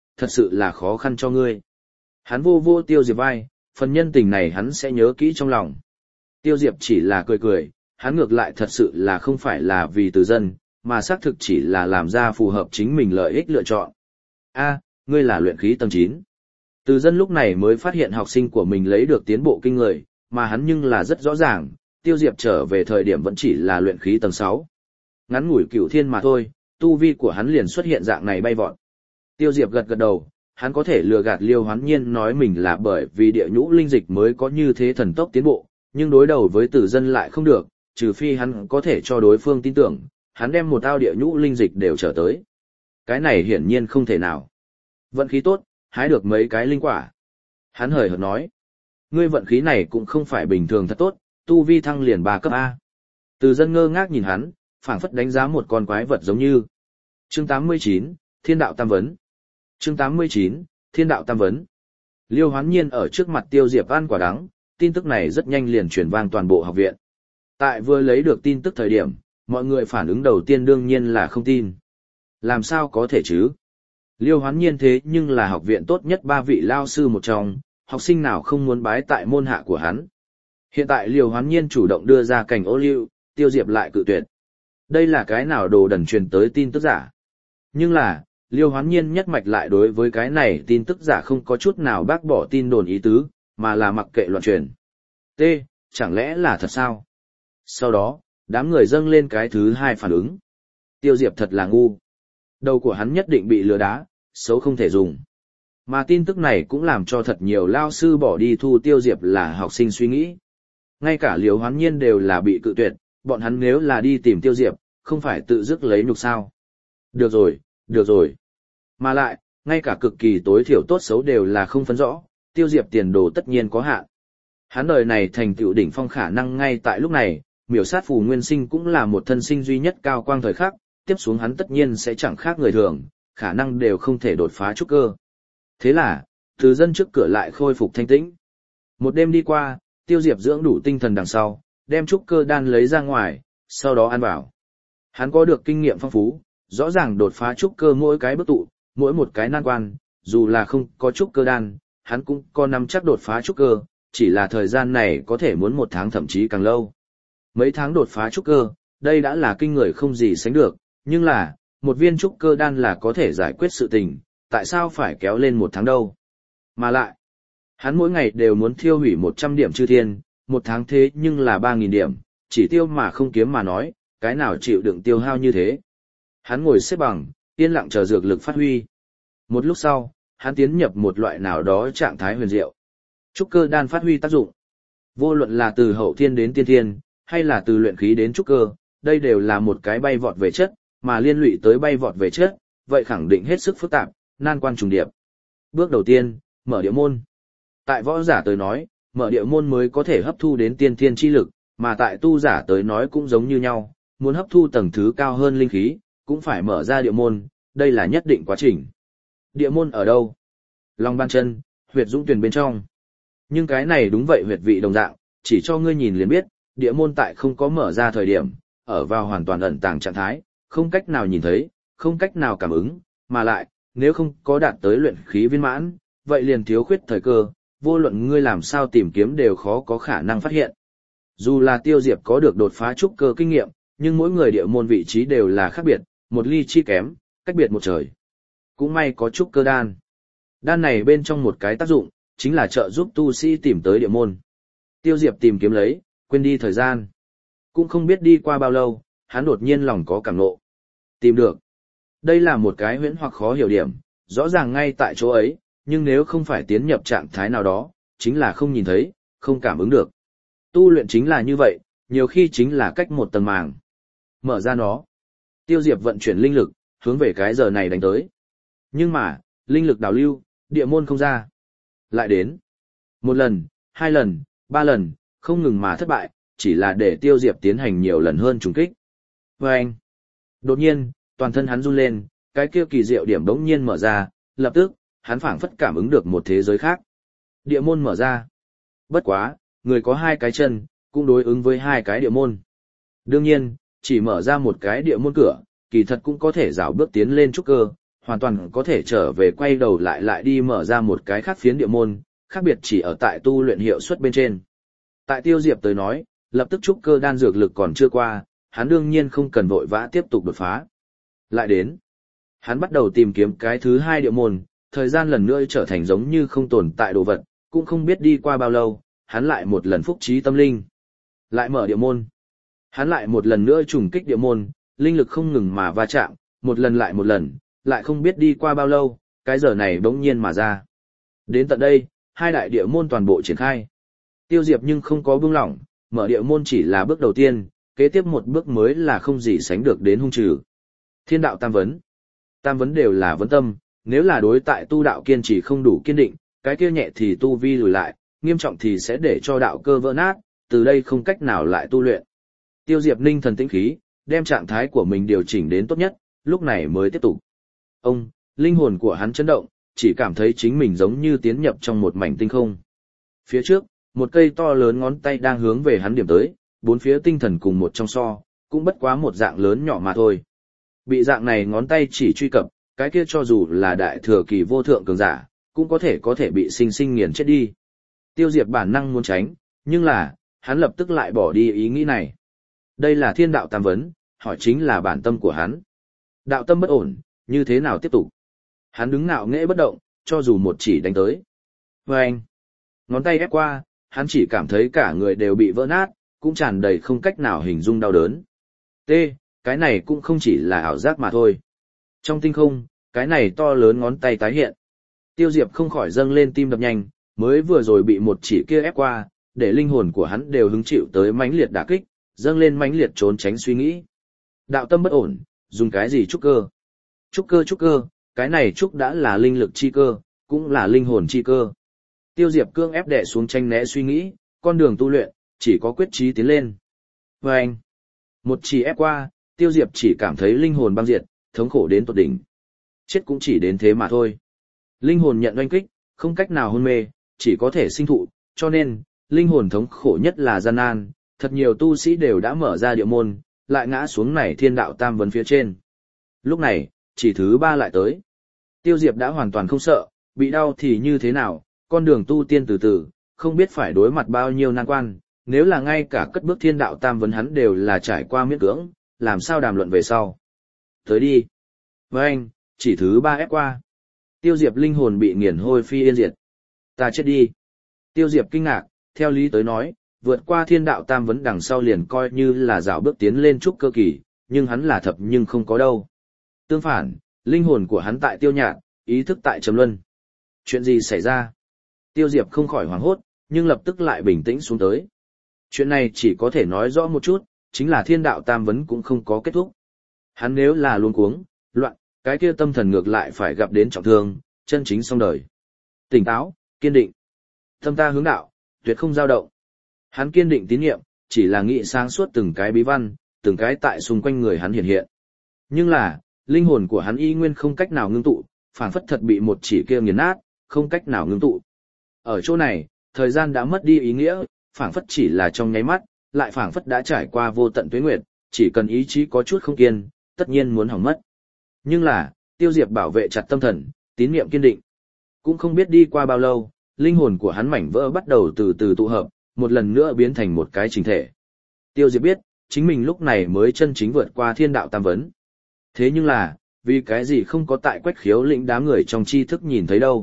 thật sự là khó khăn cho ngươi. Hắn vô vô Tiêu Diệp vai, phần nhân tình này hắn sẽ nhớ kỹ trong lòng. Tiêu Diệp chỉ là cười cười, hắn ngược lại thật sự là không phải là vì Từ Dân, mà xác thực chỉ là làm ra phù hợp chính mình lợi ích lựa chọn. A, ngươi là luyện khí tầng 9. Từ Dân lúc này mới phát hiện học sinh của mình lấy được tiến bộ kinh người, mà hắn nhưng là rất rõ ràng, Tiêu Diệp trở về thời điểm vẫn chỉ là luyện khí tầng 6. Ngắn ngủi cửu thiên mà thôi, tu vi của hắn liền xuất hiện dạng này bay vọt. Tiêu Diệp gật gật đầu, hắn có thể lừa gạt Liêu Hoán Nhiên nói mình là bởi vì địa nhũ linh dịch mới có như thế thần tốc tiến bộ, nhưng đối đầu với Từ Dân lại không được, trừ phi hắn có thể cho đối phương tin tưởng, hắn đem một ao địa nhũ linh dịch đều trở tới. Cái này hiển nhiên không thể nào. Vận khí tốt, hái được mấy cái linh quả. Hắn hời hợt nói, ngươi vận khí này cũng không phải bình thường thật tốt, tu vi thăng liền 3 cấp A. Từ Dân ngơ ngác nhìn hắn, phảng phất đánh giá một con quái vật giống như. Chương 89, Thiên đạo tam vấn. Chương 89, Thiên đạo tam vấn. Liêu Hoán Nhiên ở trước mặt Tiêu Diệp ăn quả đắng, tin tức này rất nhanh liền truyền vang toàn bộ học viện. Tại vừa lấy được tin tức thời điểm, mọi người phản ứng đầu tiên đương nhiên là không tin. Làm sao có thể chứ? Liêu Hoán Nhiên thế nhưng là học viện tốt nhất 3 vị lao sư một trong, học sinh nào không muốn bái tại môn hạ của hắn. Hiện tại Liêu Hoán Nhiên chủ động đưa ra cảnh ô liu, Tiêu Diệp lại cự tuyệt. Đây là cái nào đồ đần truyền tới tin tức giả. Nhưng là, Liêu Hoán Nhiên nhất mạch lại đối với cái này tin tức giả không có chút nào bác bỏ tin đồn ý tứ, mà là mặc kệ loạn truyền. T, chẳng lẽ là thật sao? Sau đó, đám người dâng lên cái thứ hai phản ứng. Tiêu Diệp thật là ngu. Đầu của hắn nhất định bị lừa đá, xấu không thể dùng. Mà tin tức này cũng làm cho thật nhiều lao sư bỏ đi thu Tiêu Diệp là học sinh suy nghĩ. Ngay cả Liêu Hoán Nhiên đều là bị cự tuyệt, bọn hắn nếu là đi tìm Tiêu Diệp, không phải tự dứt lấy nhục sao. Được rồi, được rồi. Mà lại, ngay cả cực kỳ tối thiểu tốt xấu đều là không phân rõ, Tiêu Diệp tiền đồ tất nhiên có hạn. Hắn đời này thành tựu đỉnh phong khả năng ngay tại lúc này, miểu sát phù nguyên sinh cũng là một thân sinh duy nhất cao quang thời khắc, tiếp xuống hắn tất nhiên sẽ chẳng khác người thường, khả năng đều không thể đột phá trúc cơ. Thế là, Từ Dân trước cửa lại khôi phục thanh tĩnh. Một đêm đi qua, Tiêu Diệp dưỡng đủ tinh thần đằng sau, đem trúc cơ đan lấy ra ngoài, sau đó ăn vào. Hắn có được kinh nghiệm phong phú, rõ ràng đột phá trúc cơ mỗi cái bước tụ, mỗi một cái nan quan, dù là không có trúc cơ đan, hắn cũng có nắm chắc đột phá trúc cơ, chỉ là thời gian này có thể muốn 1 tháng thậm chí càng lâu. Mấy tháng đột phá trúc cơ, đây đã là kinh người không gì sánh được, nhưng là, một viên trúc cơ đan là có thể giải quyết sự tình, tại sao phải kéo lên 1 tháng đâu? Mà lại, hắn mỗi ngày đều muốn thiêu hủy 100 điểm chư thiên, 1 tháng thế nhưng là 3.000 điểm, chỉ tiêu mà không kiếm mà nói, cái nào chịu đựng tiêu hao như thế. Hắn ngồi xếp bằng, yên lặng chờ dược lực phát huy. Một lúc sau, hắn tiến nhập một loại nào đó trạng thái huyền diệu. Trúc cơ đan phát huy tác dụng. Vô luận là từ hậu thiên đến tiên thiên, hay là từ luyện khí đến trúc cơ, đây đều là một cái bay vọt về chất, mà liên lụy tới bay vọt về chất, vậy khẳng định hết sức phức tạp, nan quan trùng điệp. Bước đầu tiên, mở địa môn. Tại võ giả tới nói, mở địa môn mới có thể hấp thu đến tiên thiên chi lực, mà tại tu giả tới nói cũng giống như nhau, muốn hấp thu tầng thứ cao hơn linh khí, cũng phải mở ra địa môn, đây là nhất định quá trình. Địa môn ở đâu? Lòng bàn chân, huyệt dũng tuyển bên trong. Nhưng cái này đúng vậy huyệt vị đồng dạng, chỉ cho ngươi nhìn liền biết, địa môn tại không có mở ra thời điểm, ở vào hoàn toàn ẩn tàng trạng thái, không cách nào nhìn thấy, không cách nào cảm ứng, mà lại, nếu không có đạt tới luyện khí viên mãn, vậy liền thiếu khuyết thời cơ, vô luận ngươi làm sao tìm kiếm đều khó có khả năng phát hiện. Dù là Tiêu Diệp có được đột phá trúc cơ kinh nghiệm, nhưng mỗi người địa môn vị trí đều là khác biệt, một ly chi kém, cách biệt một trời. Cũng may có trúc cơ đan. Đan này bên trong một cái tác dụng, chính là trợ giúp tu sĩ tìm tới địa môn. Tiêu Diệp tìm kiếm lấy, quên đi thời gian. Cũng không biết đi qua bao lâu, hắn đột nhiên lòng có cảm ngộ. Tìm được. Đây là một cái huyễn hoặc khó hiểu điểm, rõ ràng ngay tại chỗ ấy, nhưng nếu không phải tiến nhập trạng thái nào đó, chính là không nhìn thấy, không cảm ứng được. Tu luyện chính là như vậy, nhiều khi chính là cách một tầng màng. Mở ra nó. Tiêu Diệp vận chuyển linh lực, hướng về cái giờ này đánh tới. Nhưng mà, linh lực đào lưu, địa môn không ra. Lại đến. 1 lần, 2 lần, 3 lần, không ngừng mà thất bại, chỉ là để Tiêu Diệp tiến hành nhiều lần hơn trùng kích. Vâng! Đột nhiên, toàn thân hắn run lên, cái kia kỳ diệu điểm đống nhiên mở ra, lập tức, hắn phảng phất cảm ứng được một thế giới khác. Địa môn mở ra. Bất quá, người có 2 cái chân, cũng đối ứng với 2 cái địa môn. Đương nhiên, chỉ mở ra một cái địa môn cửa, kỳ thật cũng có thể rảo bước tiến lên trúc cơ, hoàn toàn có thể trở về quay đầu lại đi mở ra một cái khác phiến địa môn, khác biệt chỉ ở tại tu luyện hiệu suất bên trên. Tại Tiêu Diệp tới nói, lập tức trúc cơ đan dược lực còn chưa qua, hắn đương nhiên không cần vội vã tiếp tục đột phá. Lại đến, hắn bắt đầu tìm kiếm cái thứ hai địa môn, thời gian lần nữa trở thành giống như không tồn tại đồ vật, cũng không biết đi qua bao lâu, hắn lại một lần phúc trí tâm linh. Lại mở địa môn. Hắn lại một lần nữa trùng kích địa môn, linh lực không ngừng mà va chạm, một lần, lại không biết đi qua bao lâu, cái giờ này bỗng nhiên mà ra. Đến tận đây, hai đại địa môn toàn bộ triển khai. Tiêu Diệp nhưng không có buông lỏng, mở địa môn chỉ là bước đầu tiên, kế tiếp một bước mới là không gì sánh được đến hung trừ. Thiên đạo tam vấn. Tam vấn đều là vấn tâm, nếu là đối tại tu đạo kiên trì không đủ kiên định, cái kia nhẹ thì tu vi lùi lại, nghiêm trọng thì sẽ để cho đạo cơ vỡ nát, từ đây không cách nào lại tu luyện. Tiêu Diệp ninh thần tĩnh khí, đem trạng thái của mình điều chỉnh đến tốt nhất, lúc này mới tiếp tục. Linh hồn của hắn chấn động, chỉ cảm thấy chính mình giống như tiến nhập trong một mảnh tinh không. Phía trước, một cây to lớn ngón tay đang hướng về hắn điểm tới, bốn phía tinh thần cùng một trong so, cũng bất quá một dạng lớn nhỏ mà thôi. Bị dạng này ngón tay chỉ truy cập, cái kia cho dù là đại thừa kỳ vô thượng cường giả, cũng có thể bị sinh sinh nghiền chết đi. Tiêu Diệp bản năng muốn tránh, nhưng là, hắn lập tức lại bỏ đi ý nghĩ này. Đây là thiên đạo tam vấn, hỏi chính là bản tâm của hắn. Đạo tâm bất ổn, như thế nào tiếp tục? Hắn đứng ngạo nghễ bất động, cho dù một chỉ đánh tới. Vâng! Ngón tay ép qua, hắn chỉ cảm thấy cả người đều bị vỡ nát, cũng tràn đầy không cách nào hình dung đau đớn. Cái này cũng không chỉ là ảo giác mà thôi. Trong tinh không, cái này to lớn ngón tay tái hiện. Tiêu Diệp không khỏi dâng lên tim đập nhanh, mới vừa rồi bị một chỉ kia ép qua, để linh hồn của hắn đều hứng chịu tới mãnh liệt đả kích, dâng lên mãnh liệt trốn tránh suy nghĩ. Đạo tâm bất ổn, dùng cái gì trúc cơ? Trúc cơ, cái này trúc đã là linh lực chi cơ, cũng là linh hồn chi cơ. Tiêu Diệp cương ép đè xuống tranh né suy nghĩ, con đường tu luyện, chỉ có quyết chí tiến lên. Vâng! Một chỉ ép qua, Tiêu Diệp chỉ cảm thấy linh hồn băng diệt, thống khổ đến tột đỉnh. Chết cũng chỉ đến thế mà thôi. Linh hồn nhận oanh kích, không cách nào hôn mê, chỉ có thể sinh thụ, cho nên, linh hồn thống khổ nhất là gian nan, thật nhiều tu sĩ đều đã mở ra địa môn, lại ngã xuống này thiên đạo tam vấn phía trên. Lúc này, chỉ thứ ba lại tới. Tiêu Diệp đã hoàn toàn không sợ, bị đau thì như thế nào, con đường tu tiên từ từ, không biết phải đối mặt bao nhiêu nan quan, nếu là ngay cả cất bước thiên đạo tam vấn hắn đều là trải qua miễn cưỡng, làm sao đàm luận về sau. Tới đi. Với anh, chỉ thứ ba ép qua. Tiêu Diệp linh hồn bị nghiền hôi phi yên diệt. Ta chết đi. Tiêu Diệp kinh ngạc, theo lý tới nói, vượt qua thiên đạo tam vấn đằng sau liền coi như là dạo bước tiến lên trúc cơ kỳ, nhưng hắn là thập nhưng không có đâu. Tương phản, linh hồn của hắn tại tiêu nhạt, ý thức tại trầm luân. Chuyện gì xảy ra? Tiêu Diệp không khỏi hoảng hốt, nhưng lập tức lại bình tĩnh xuống tới. Chuyện này chỉ có thể nói rõ một chút, chính là thiên đạo tam vấn cũng không có kết thúc. Hắn nếu là luống cuống, loạn, cái kia tâm thần ngược lại phải gặp đến trọng thương, chân chính xong đời. Tỉnh táo, kiên định. Tâm ta hướng đạo, tuyệt không dao động. Hắn kiên định tín nhiệm, chỉ là nghĩ sáng suốt từng cái bí văn, từng cái tại xung quanh người hắn hiện hiện. Nhưng là, linh hồn của hắn y nguyên không cách nào ngưng tụ, phảng phất thật bị một chỉ kia nghiền nát, không cách nào ngưng tụ. Ở chỗ này, thời gian đã mất đi ý nghĩa, phảng phất chỉ là trong nháy mắt, lại phảng phất đã trải qua vô tận tuế nguyệt, chỉ cần ý chí có chút không kiên, tất nhiên muốn hỏng mất. Nhưng là, Tiêu Diệp bảo vệ chặt tâm thần, tín niệm kiên định. Cũng không biết đi qua bao lâu, linh hồn của hắn mảnh vỡ bắt đầu từ từ tụ hợp, một lần nữa biến thành một cái chỉnh thể. Tiêu Diệp biết, chính mình lúc này mới chân chính vượt qua thiên đạo tam vấn. Thế nhưng là, vì cái gì không có tại Quách Khiếu lĩnh đám người trong tri thức nhìn thấy đâu?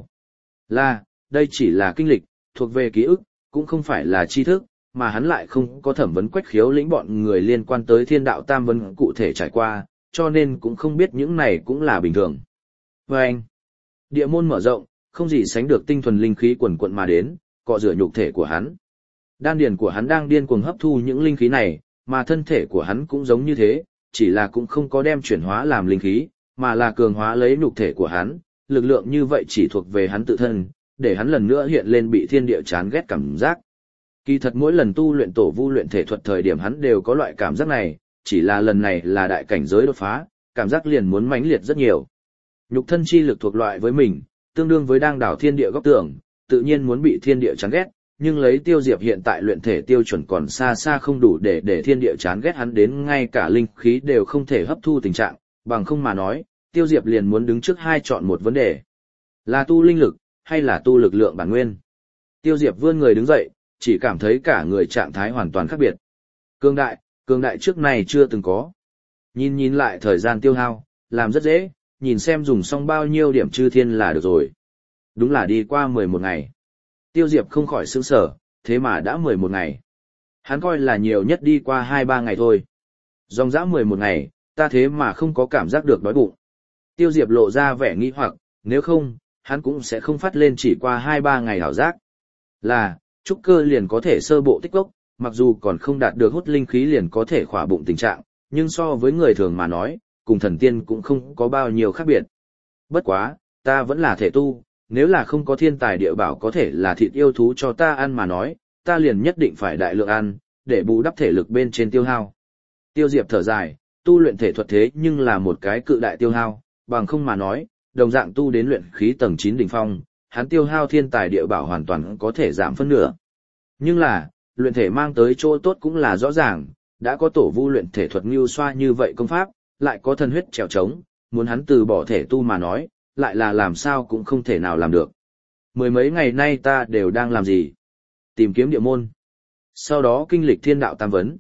Đây chỉ là kinh lịch, thuộc về ký ức, cũng không phải là tri thức, mà hắn lại không có thẩm vấn Quách Khiếu lĩnh bọn người liên quan tới thiên đạo tam vấn cụ thể trải qua, cho nên cũng không biết những này cũng là bình thường. Và anh, địa môn mở rộng, không gì sánh được tinh thuần linh khí quần quận mà đến, cọ rửa nhục thể của hắn. Đan điền của hắn đang điên cuồng hấp thu những linh khí này, mà thân thể của hắn cũng giống như thế, chỉ là cũng không có đem chuyển hóa làm linh khí, mà là cường hóa lấy nhục thể của hắn, lực lượng như vậy chỉ thuộc về hắn tự thân, để hắn lần nữa hiện lên bị thiên địa chán ghét cảm giác. Kỳ thật mỗi lần tu luyện tổ vu luyện thể thuật thời điểm hắn đều có loại cảm giác này, chỉ là lần này là đại cảnh giới đột phá, cảm giác liền muốn mãnh liệt rất nhiều. Nhục thân chi lực thuộc loại với mình, tương đương với đang đảo thiên địa góc tường, tự nhiên muốn bị thiên địa chán ghét, nhưng lấy Tiêu Diệp hiện tại luyện thể tiêu chuẩn còn xa xa không đủ để thiên địa chán ghét hắn đến ngay cả linh khí đều không thể hấp thu tình trạng, bằng không mà nói, Tiêu Diệp liền muốn đứng trước hai chọn một vấn đề. Là tu linh lực, hay là tu lực lượng bản nguyên? Tiêu Diệp vươn người đứng dậy, chỉ cảm thấy cả người trạng thái hoàn toàn khác biệt. Cường đại trước này chưa từng có. Nhìn lại thời gian tiêu hao, làm rất dễ, nhìn xem dùng xong bao nhiêu điểm chư thiên là được rồi. Đúng là đi qua 11 ngày. Tiêu Diệp không khỏi sững sờ, thế mà đã 11 ngày. Hắn coi là nhiều nhất đi qua 2-3 ngày thôi. Dòng dã 11 ngày, ta thế mà không có cảm giác được đói bụng. Tiêu Diệp lộ ra vẻ nghi hoặc, nếu không, hắn cũng sẽ không phát lên chỉ qua 2-3 ngày hảo giác. Là, trúc cơ liền có thể sơ bộ tích gốc, mặc dù còn không đạt được hút linh khí liền có thể khỏa bụng tình trạng, nhưng so với người thường mà nói, cùng thần tiên cũng không có bao nhiêu khác biệt. Bất quá, ta vẫn là thể tu, nếu là không có thiên tài địa bảo có thể là thịt yêu thú cho ta ăn mà nói, ta liền nhất định phải đại lượng ăn, để bù đắp thể lực bên trên tiêu hao. Tiêu Diệp thở dài, tu luyện thể thuật thế nhưng là một cái cự đại tiêu hao, bằng không mà nói, đồng dạng tu đến luyện khí tầng 9 đỉnh phong, hắn tiêu hao thiên tài địa bảo hoàn toàn có thể giảm phân nửa. Nhưng là, luyện thể mang tới chỗ tốt cũng là rõ ràng, đã có tổ vu luyện thể thuật ngưu xoa như vậy công pháp, lại có thần huyết trèo trống, muốn hắn từ bỏ thể tu mà nói, lại là làm sao cũng không thể nào làm được. Mười mấy ngày nay ta đều đang làm gì? Tìm kiếm địa môn. Sau đó kinh lịch thiên đạo tam vấn.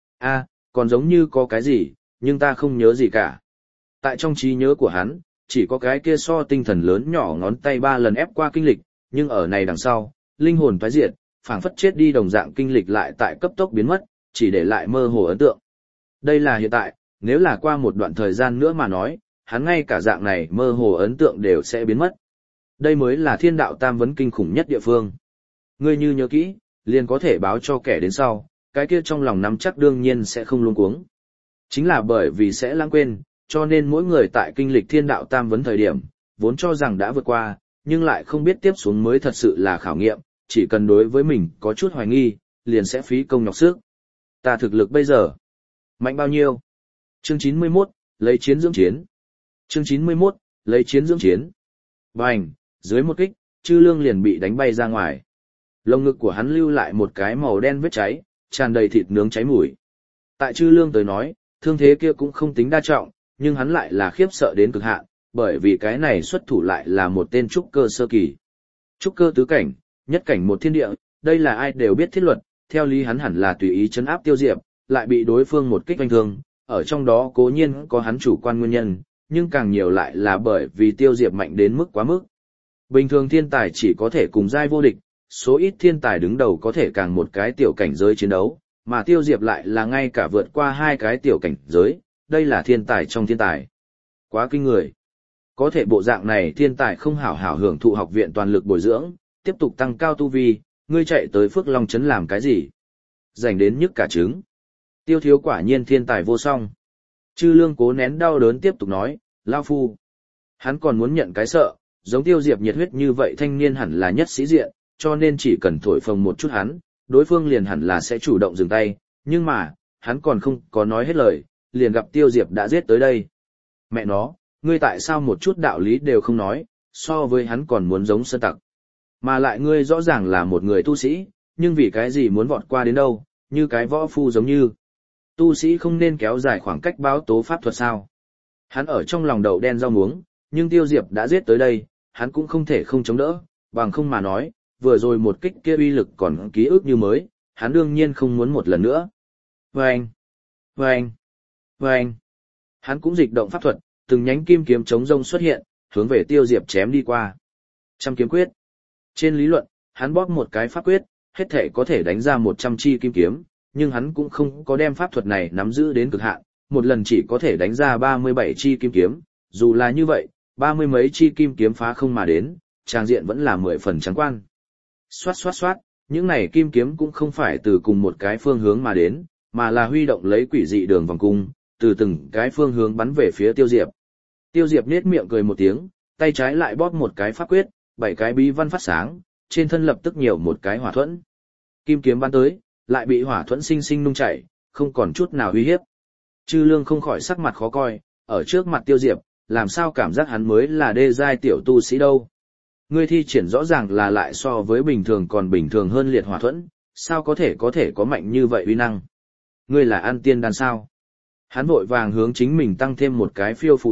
Còn giống như có cái gì, nhưng ta không nhớ gì cả. Tại trong trí nhớ của hắn, chỉ có cái kia so tinh thần lớn nhỏ ngón tay 3 lần ép qua kinh lịch, nhưng ở này đằng sau, linh hồn phái diệt, phảng phất chết đi đồng dạng kinh lịch lại tại cấp tốc biến mất, chỉ để lại mơ hồ ấn tượng. Đây là hiện tại, nếu là qua một đoạn thời gian nữa mà nói, hắn ngay cả dạng này mơ hồ ấn tượng đều sẽ biến mất. Đây mới là thiên đạo tam vấn kinh khủng nhất địa phương. Ngươi như nhớ kỹ, liền có thể báo cho kẻ đến sau, cái kia trong lòng nắm chắc đương nhiên sẽ không luống cuống. Chính là bởi vì sẽ lãng quên, cho nên mỗi người tại kinh lịch thiên đạo tam vấn thời điểm, vốn cho rằng đã vượt qua, nhưng lại không biết tiếp xuống mới thật sự là khảo nghiệm, chỉ cần đối với mình có chút hoài nghi, liền sẽ phí công nhọc sức. Ta thực lực bây giờ, mạnh bao nhiêu? Chương 91, lấy chiến dưỡng chiến. Chương 91, lấy chiến dưỡng chiến. Bành, dưới một kích, Chư Lương liền bị đánh bay ra ngoài. Lồng ngực của hắn lưu lại một cái màu đen vết cháy, tràn đầy thịt nướng cháy mùi. Tại Chư Lương tới nói, thương thế kia cũng không tính đa trọng, nhưng hắn lại là khiếp sợ đến cực hạn, bởi vì cái này xuất thủ lại là một tên trúc cơ sơ kỳ. Trúc cơ tứ cảnh, nhất cảnh một thiên địa, đây là ai đều biết thiết luật, theo lý hắn hẳn là tùy ý trấn áp Tiêu Diệp, lại bị đối phương một kích oanh thương, ở trong đó cố nhiên có hắn chủ quan nguyên nhân, nhưng càng nhiều lại là bởi vì Tiêu Diệp mạnh đến mức quá mức. Bình thường thiên tài chỉ có thể cùng giai vô địch, số ít thiên tài đứng đầu có thể càng một cái tiểu cảnh giới chiến đấu, mà Tiêu Diệp lại là ngay cả vượt qua 2 cái tiểu cảnh giới, đây là thiên tài trong thiên tài. Quá kinh người. Có thể bộ dạng này thiên tài không hảo hảo hưởng thụ học viện toàn lực bồi dưỡng, tiếp tục tăng cao tu vi, ngươi chạy tới Phước Long Trấn làm cái gì? Dành đến nhức cả trứng. Tiêu thiếu quả nhiên thiên tài vô song. Chư Lương cố nén đau đớn tiếp tục nói, lao phu. Hắn còn muốn nhận cái sợ, giống Tiêu Diệp nhiệt huyết như vậy thanh niên hẳn là nhất sĩ diện, cho nên chỉ cần thổi phồng một chút hắn, đối phương liền hẳn là sẽ chủ động dừng tay, nhưng mà, hắn còn không có nói hết lời, liền gặp Tiêu Diệp đã giết tới đây. Mẹ nó, ngươi tại sao một chút đạo lý đều không nói, so với hắn còn muốn giống sơn tặc. Mà lại ngươi rõ ràng là một người tu sĩ, nhưng vì cái gì muốn vọt qua đến đâu, như cái võ phu giống như. Tu sĩ không nên kéo dài khoảng cách báo tố pháp thuật sao. Hắn ở trong lòng đậu đen rau muống, nhưng Tiêu Diệp đã giết tới đây, hắn cũng không thể không chống đỡ, bằng không mà nói, vừa rồi một kích kia uy lực còn ký ức như mới, hắn đương nhiên không muốn một lần nữa. Vâng! Vâng! Vâng! Hắn cũng dịch động pháp thuật, từng nhánh kim kiếm chống rông xuất hiện, hướng về Tiêu Diệp chém đi qua. Trăm kiếm quyết. Trên lý luận, hắn bóp một cái pháp quyết, hết thể có thể đánh ra 100 chi kim kiếm, nhưng hắn cũng không có đem pháp thuật này nắm giữ đến cực hạn, một lần chỉ có thể đánh ra 37 chi kim kiếm, dù là như vậy, 30 mấy chi kim kiếm phá không mà đến, trang diện vẫn là 10 phần trắng quan. Xoát xoát xoát, những này kim kiếm cũng không phải từ cùng một cái phương hướng mà đến, mà là huy động lấy quỷ dị đường vòng cung, từ từng cái phương hướng bắn về phía Tiêu Diệp. Tiêu Diệp nhếch miệng cười một tiếng, tay trái lại bóp một cái pháp quyết, 7 cái bí văn phát sáng, trên thân lập tức nhiều một cái hỏa thuẫn. Kim kiếm bắn tới, lại bị hỏa thuẫn sinh sinh nung chảy, không còn chút nào uy hiếp. Chư Lương không khỏi sắc mặt khó coi, ở trước mặt Tiêu Diệp, làm sao cảm giác hắn mới là đê giai tiểu tu sĩ đâu. Ngươi thi triển rõ ràng là lại so với bình thường còn bình thường hơn liệt hỏa thuẫn, sao có thể có mạnh như vậy uy năng. Ngươi là ăn tiên đan sao? Hắn vội vàng hướng chính mình tăng thêm một cái phiêu phù thuật,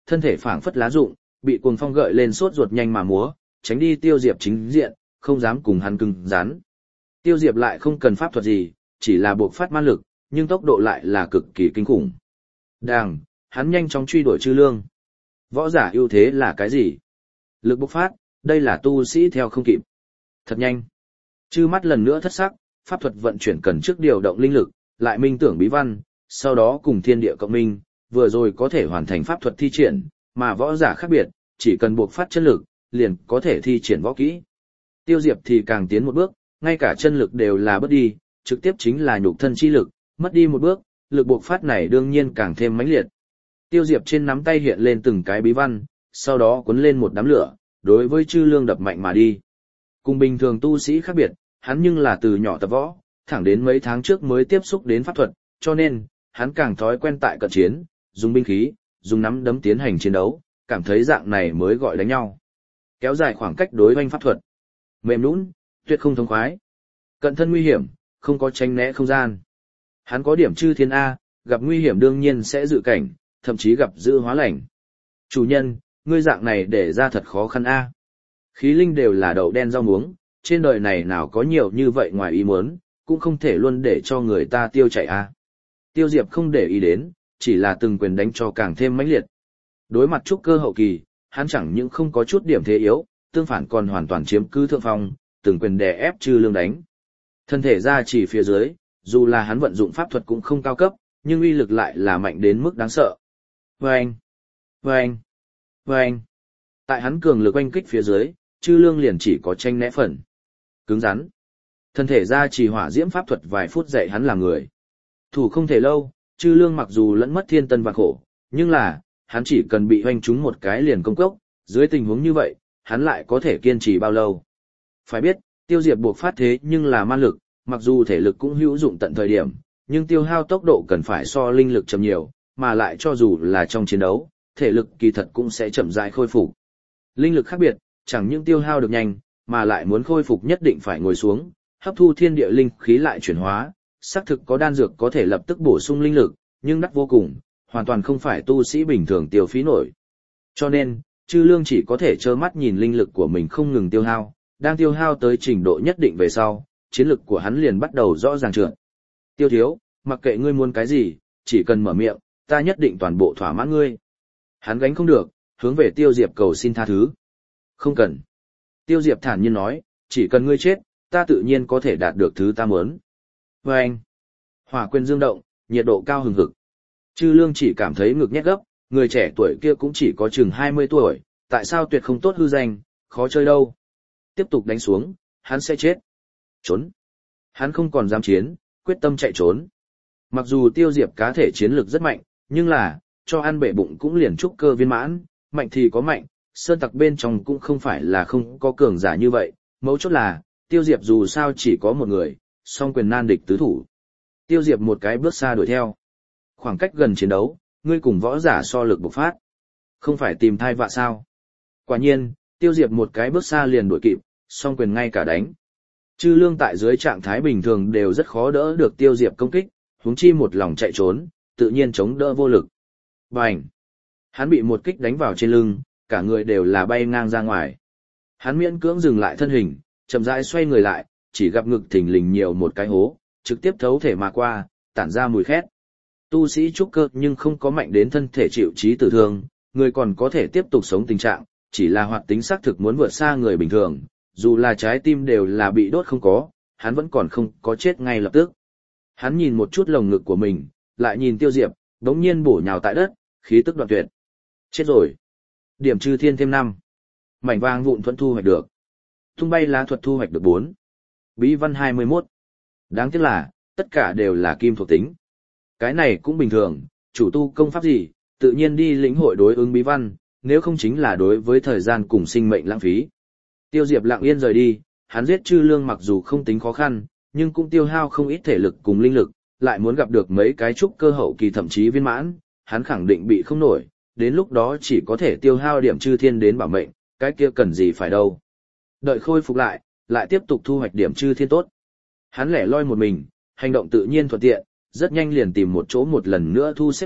thân thể phảng phất lá rụng, bị cuồng phong gợi lên sốt ruột nhanh mà múa, tránh đi Tiêu Diệp chính diện, không dám cùng hắn cứng rắn. Tiêu Diệp lại không cần pháp thuật gì, chỉ là buộc phát ma lực, nhưng tốc độ lại là cực kỳ kinh khủng. Đàng, hắn nhanh chóng truy đuổi Chư Lương. Võ giả ưu thế là cái gì? Lực bộc phát, đây là tu sĩ theo không kịp. Thật nhanh. Chư mắt lần nữa thất sắc, pháp thuật vận chuyển cần trước điều động linh lực, lại minh tưởng bí văn, sau đó cùng thiên địa cộng minh, vừa rồi có thể hoàn thành pháp thuật thi triển, mà võ giả khác biệt, chỉ cần buộc phát chân lực, liền có thể thi triển võ kỹ. Tiêu Diệp thì càng tiến một bước, ngay cả chân lực đều là bất đi, trực tiếp chính là nhục thân chi lực, mất đi một bước, lực buộc phát này đương nhiên càng thêm mãnh liệt. Tiêu Diệp trên nắm tay hiện lên từng cái bí văn, sau đó cuốn lên một đám lửa, đối với Chư Lương đập mạnh mà đi. Cùng bình thường tu sĩ khác biệt, hắn nhưng là từ nhỏ tập võ, thẳng đến mấy tháng trước mới tiếp xúc đến pháp thuật, cho nên, hắn càng thói quen tại cận chiến, dùng binh khí, dùng nắm đấm tiến hành chiến đấu, cảm thấy dạng này mới gọi đánh nhau. Kéo dài khoảng cách đối hoành pháp thuật. Mềm nhũn, tuyệt không thông khoái. Cận thân nguy hiểm, không có tránh né không gian. Hắn có điểm chư thiên A, gặp nguy hiểm đương nhiên sẽ dự cảnh, thậm chí gặp dự hóa lành. Chủ nhân, ngươi dạng này để ra thật khó khăn A. Khí linh đều là đậu đen rau muống, trên đời này nào có nhiều như vậy ngoài ý muốn, cũng không thể luôn để cho người ta tiêu chảy A. Tiêu Diệp không để ý đến, chỉ là từng quyền đánh cho càng thêm mãnh liệt. Đối mặt trúc cơ hậu kỳ, hắn chẳng những không có chút điểm thế yếu, tương phản còn hoàn toàn chiếm cứ thượng phong, từng quyền đè ép Chư Lương đánh. Thân thể ra chỉ phía dưới, dù là hắn vận dụng pháp thuật cũng không cao cấp, nhưng uy lực lại là mạnh đến mức đáng sợ. Vâng! Vâng! Vâng! Tại hắn cường lực oanh kích phía dưới, Chư Lương liền chỉ có tranh né phần. Cứng rắn. Thân thể ra chỉ hỏa diễm pháp thuật vài phút dạy hắn làm người. Thủ không thể lâu, Chư Lương mặc dù lẫn mất thiên tân và khổ, nhưng là, hắn chỉ cần bị hoanh trúng một cái liền công cốc, dưới tình huống như vậy, hắn lại có thể kiên trì bao lâu. Phải biết, Tiêu Diệp buộc phát thế nhưng là man lực, mặc dù thể lực cũng hữu dụng tận thời điểm, nhưng tiêu hao tốc độ cần phải so linh lực chậm nhiều, mà lại cho dù là trong chiến đấu, thể lực kỳ thật cũng sẽ chậm rãi khôi phục. Linh lực khác biệt, chẳng những tiêu hao được nhanh, mà lại muốn khôi phục nhất định phải ngồi xuống, hấp thu thiên địa linh khí lại chuyển hóa, xác thực có đan dược có thể lập tức bổ sung linh lực, nhưng đắt vô cùng, hoàn toàn không phải tu sĩ bình thường tiêu phí nổi. Cho nên, Chư Lương chỉ có thể trơ mắt nhìn linh lực của mình không ngừng tiêu hao, đang tiêu hao tới trình độ nhất định về sau, chiến lực của hắn liền bắt đầu rõ ràng trượt. Tiêu thiếu, mặc kệ ngươi muốn cái gì, chỉ cần mở miệng, ta nhất định toàn bộ thỏa mãn ngươi. Hắn gánh không được, hướng về Tiêu Diệp cầu xin tha thứ. Không cần. Tiêu Diệp thản nhiên nói, chỉ cần ngươi chết, ta tự nhiên có thể đạt được thứ ta muốn. Và anh, hỏa quyền dương động, nhiệt độ cao hừng hực. Chư Lương chỉ cảm thấy ngực nhét gấp, người trẻ tuổi kia cũng chỉ có chừng 20 tuổi, tại sao tuyệt không tốt hư danh, khó chơi đâu. Tiếp tục đánh xuống, hắn sẽ chết. Trốn. Hắn không còn dám chiến, quyết tâm chạy trốn. Mặc dù Tiêu Diệp cá thể chiến lực rất mạnh, nhưng là, cho ăn bể bụng cũng liền trúc cơ viên mãn, mạnh thì có mạnh, sơn tặc bên trong cũng không phải là không có cường giả như vậy, mấu chốt là, Tiêu Diệp dù sao chỉ có một người, song quyền nan địch tứ thủ. Tiêu Diệp một cái bước xa đuổi theo. Khoảng cách gần chiến đấu, ngươi cùng võ giả so lực bộc phát. Không phải tìm thai vạ sao. Quả nhiên, Tiêu Diệp một cái bước xa liền đuổi kịp, song quyền ngay cả đánh. Chư Lương tại dưới trạng thái bình thường đều rất khó đỡ được Tiêu Diệp công kích, huống chi một lòng chạy trốn, tự nhiên chống đỡ vô lực. Bành! Hắn bị một kích đánh vào trên lưng, cả người đều là bay ngang ra ngoài. Hắn miễn cưỡng dừng lại thân hình, chậm rãi xoay người lại, chỉ gặp ngực thình lình nhiều một cái hố, trực tiếp thấu thể mà qua, tản ra mùi khét. Tu sĩ trúc cơ nhưng không có mạnh đến thân thể chịu chí tử thương, người còn có thể tiếp tục sống tình trạng, chỉ là hoạt tính xác thực muốn vượt xa người bình thường, dù là trái tim đều là bị đốt không có, hắn vẫn còn không có chết ngay lập tức. Hắn nhìn một chút lồng ngực của mình, lại nhìn Tiêu Diệp, đống nhiên bổ nhào tại đất, khí tức đoạn tuyệt. Chết rồi. Điểm Chư Thiên thêm 5. Mảnh vàng vụn thuẫn thu hoạch được. Tung bay lá thuật thu hoạch được 4. Bí văn 21. Đáng tiếc là, tất cả đều là kim thuộc tính. Cái này cũng bình thường, chủ tu công pháp gì, tự nhiên đi lĩnh hội đối ứng bí văn, nếu không chính là đối với thời gian cùng sinh mệnh lãng phí. Tiêu Diệp lặng yên rời đi, hắn giết Chư Lương mặc dù không tính khó khăn, nhưng cũng tiêu hao không ít thể lực cùng linh lực, lại muốn gặp được mấy cái trúc cơ hậu kỳ thậm chí viên mãn, hắn khẳng định bị không nổi, đến lúc đó chỉ có thể tiêu hao điểm Chư Thiên đến bảo mệnh, cái kia cần gì phải đâu. Đợi khôi phục lại tiếp tục thu hoạch điểm Chư Thiên tốt. Hắn lẻ loi một mình, hành động tự nhiên thuận tiện, rất nhanh liền tìm một chỗ một lần nữa thu xếp tốt,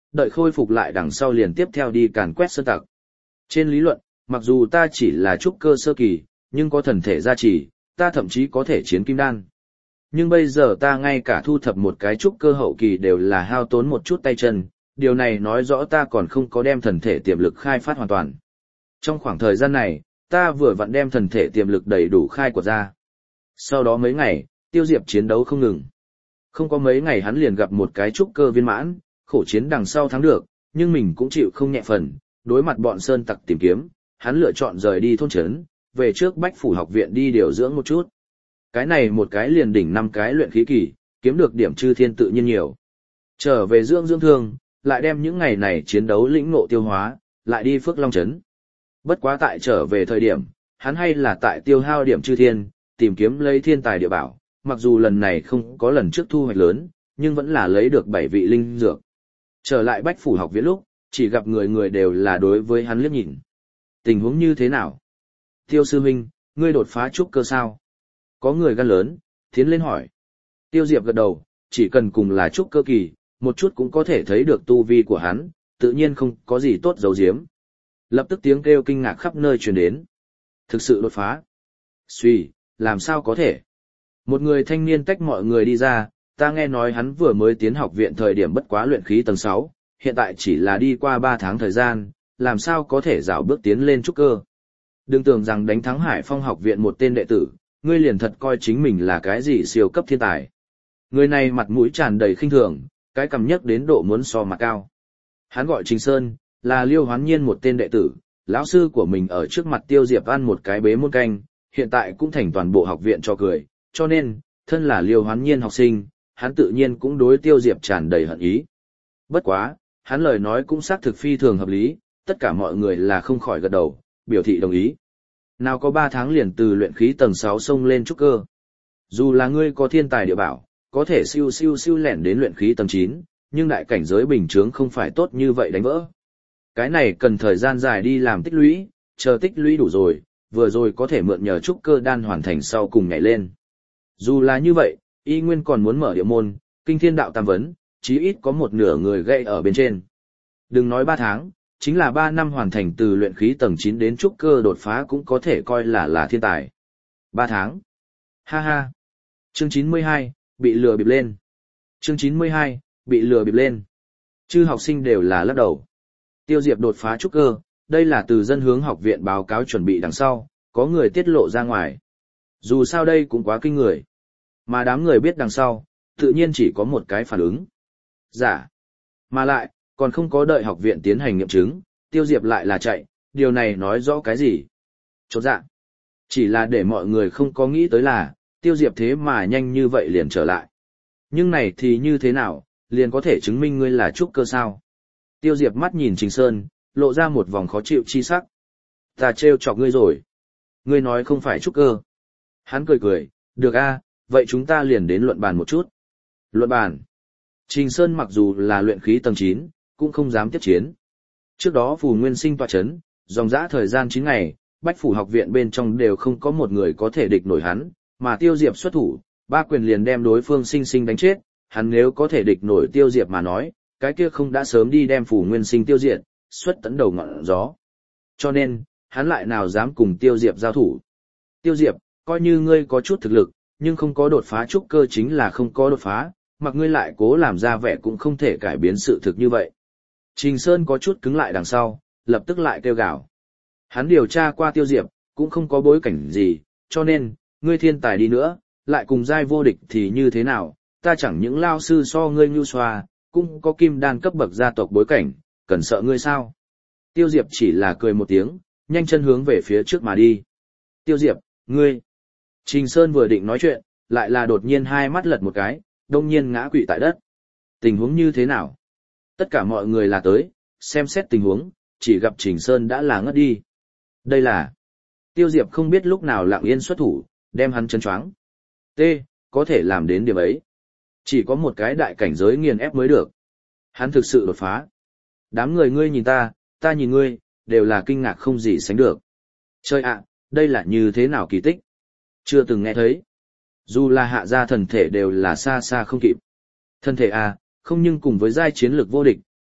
đợi khôi phục lại đằng sau liền tiếp theo đi càn quét sơn tặc. Trên lý luận, mặc dù ta chỉ là trúc cơ sơ kỳ, nhưng có thần thể gia trì, ta thậm chí có thể chiến kim đan. Nhưng bây giờ ta ngay cả thu thập một cái trúc cơ hậu kỳ đều là hao tốn một chút tay chân, điều này nói rõ ta còn không có đem thần thể tiềm lực khai phát hoàn toàn. Trong khoảng thời gian này, ta vừa vặn đem thần thể tiềm lực đầy đủ khai quật ra. Sau đó mấy ngày, Tiêu Diệp chiến đấu không ngừng. Không có mấy ngày hắn liền gặp một cái trúc cơ viên mãn, khổ chiến đằng sau thắng được, nhưng mình cũng chịu không nhẹ phần, đối mặt bọn sơn tặc tìm kiếm, hắn lựa chọn rời đi thôn trấn, về trước Bách Phủ học viện đi điều dưỡng một chút. Cái này một cái liền đỉnh 5 cái luyện khí kỳ, kiếm được điểm chư thiên tự nhiên nhiều. Trở về dưỡng thương, lại đem những ngày này chiến đấu lĩnh ngộ tiêu hóa, lại đi Phước Long trấn. Bất quá tại trở về thời điểm, hắn hay là tại tiêu hao điểm chư thiên, tìm kiếm lấy thiên tài địa bảo, mặc dù lần này không có lần trước thu hoạch lớn, nhưng vẫn là lấy được 7 vị linh dược. Trở lại Bách Phủ học viện lúc, chỉ gặp người người đều là đối với hắn liếc nhìn. Tình huống như thế nào? Tiêu sư huynh, ngươi đột phá trúc cơ sao? Có người gan lớn, tiến lên hỏi. Tiêu Diệp gật đầu, chỉ cần cùng là trúc cơ kỳ, một chút cũng có thể thấy được tu vi của hắn, tự nhiên không có gì tốt giấu giếm. Lập tức tiếng kêu kinh ngạc khắp nơi truyền đến. Thực sự đột phá. Suy, làm sao có thể? Một người thanh niên tách mọi người đi ra, ta nghe nói hắn vừa mới tiến học viện thời điểm bất quá luyện khí tầng 6, hiện tại chỉ là đi qua 3 tháng thời gian, làm sao có thể dạo bước tiến lên trúc cơ. Đừng tưởng rằng đánh thắng Hải Phong học viện một tên đệ tử, ngươi liền thật coi chính mình là cái gì siêu cấp thiên tài. Người này mặt mũi tràn đầy khinh thường, cái cằm nhấc đến độ muốn so mặt cao. Hắn gọi Trình Sơn, là Liêu Hoán Nhiên một tên đệ tử, lão sư của mình ở trước mặt Tiêu Diệp ăn một cái bế muôn canh, hiện tại cũng thành toàn bộ học viện cho cười, cho nên, thân là Liêu Hoán Nhiên học sinh, hắn tự nhiên cũng đối Tiêu Diệp tràn đầy hận ý. Bất quá, hắn lời nói cũng xác thực phi thường hợp lý, tất cả mọi người là không khỏi gật đầu, biểu thị đồng ý. Nào có 3 tháng liền từ luyện khí tầng 6 xông lên trúc cơ. Dù là ngươi có thiên tài địa bảo, có thể siêu lẻn đến luyện khí tầng 9, nhưng đại cảnh giới bình thường không phải tốt như vậy đánh vỡ. Cái này cần thời gian dài đi làm tích lũy, chờ tích lũy đủ rồi, vừa rồi có thể mượn nhờ trúc cơ đan hoàn thành sau cùng nhảy lên. Dù là như vậy, y nguyên còn muốn mở địa môn, kinh thiên đạo tam vấn, chí ít có một nửa người gây ở bên trên. Đừng nói 3 tháng, chính là 3 năm hoàn thành từ luyện khí tầng 9 đến trúc cơ đột phá cũng có thể coi là thiên tài. 3 tháng. Ha ha. Chương 92, bị lừa bịp lên. Chương 92, bị lừa bịp lên. Chư học sinh đều là lắc đầu. Tiêu Diệp đột phá trúc cơ, đây là từ dân hướng học viện báo cáo chuẩn bị đằng sau, có người tiết lộ ra ngoài. Dù sao đây cũng quá kinh người. Mà đám người biết đằng sau, tự nhiên chỉ có một cái phản ứng. Giả. Mà lại, còn không có đợi học viện tiến hành nghiệm chứng, Tiêu Diệp lại là chạy, điều này nói rõ cái gì? Chột dạ. Chỉ là để mọi người không có nghĩ tới là, Tiêu Diệp thế mà nhanh như vậy liền trở lại. Nhưng này thì như thế nào, liền có thể chứng minh ngươi là trúc cơ sao? Tiêu Diệp mắt nhìn Trình Sơn, lộ ra một vòng khó chịu chi sắc. Ta trêu chọc ngươi rồi. Ngươi nói không phải trúc cơ. Hắn cười cười, được a, vậy chúng ta liền đến luận bàn một chút. Luận bàn. Trình Sơn mặc dù là luyện khí tầng 9, cũng không dám tiếp chiến. Trước đó Phù Nguyên Sinh tọa chấn, dòng dã thời gian 9 ngày, Bách Phủ học viện bên trong đều không có một người có thể địch nổi hắn, mà Tiêu Diệp xuất thủ, 3 quyền liền đem đối phương sinh đánh chết, hắn nếu có thể địch nổi Tiêu Diệp mà nói, cái kia không đã sớm đi đem Phù Nguyên Sinh tiêu diệt, xuất tấn đầu ngọn gió. Cho nên, hắn lại nào dám cùng Tiêu Diệp giao thủ. Tiêu Diệp, coi như ngươi có chút thực lực, nhưng không có đột phá trúc cơ chính là không có đột phá, mặc ngươi lại cố làm ra vẻ cũng không thể cải biến sự thực như vậy. Trình Sơn có chút cứng lại đằng sau, lập tức lại kêu gào. Hắn điều tra qua Tiêu Diệp, cũng không có bối cảnh gì, cho nên, ngươi thiên tài đi nữa, lại cùng giai vô địch thì như thế nào, ta chẳng những lao sư so ngươi nhu xoa, cũng có kim đan cấp bậc gia tộc bối cảnh, cần sợ ngươi sao? Tiêu Diệp chỉ là cười một tiếng, nhanh chân hướng về phía trước mà đi. Tiêu Diệp, ngươi. Trình Sơn vừa định nói chuyện, lại là đột nhiên hai mắt lật một cái, đông nhiên ngã quỵ tại đất. Tình huống như thế nào? Tất cả mọi người là tới, xem xét tình huống, chỉ gặp Trình Sơn đã là ngất đi. Đây là... Tiêu Diệp không biết lúc nào lặng yên xuất thủ, đem hắn chấn choáng. T, có thể làm đến điểm ấy. Chỉ có một cái đại cảnh giới nghiền ép mới được. Hắn thực sự đột phá. Đám người ngươi nhìn ta nhìn ngươi, đều là kinh ngạc không gì sánh được. Trời ạ, đây là như thế nào kỳ tích? Chưa từng nghe thấy. Dù là hạ gia thần thể đều là xa xa không kịp. Thần thể à, không nhưng cùng với giai chiến lược vô địch,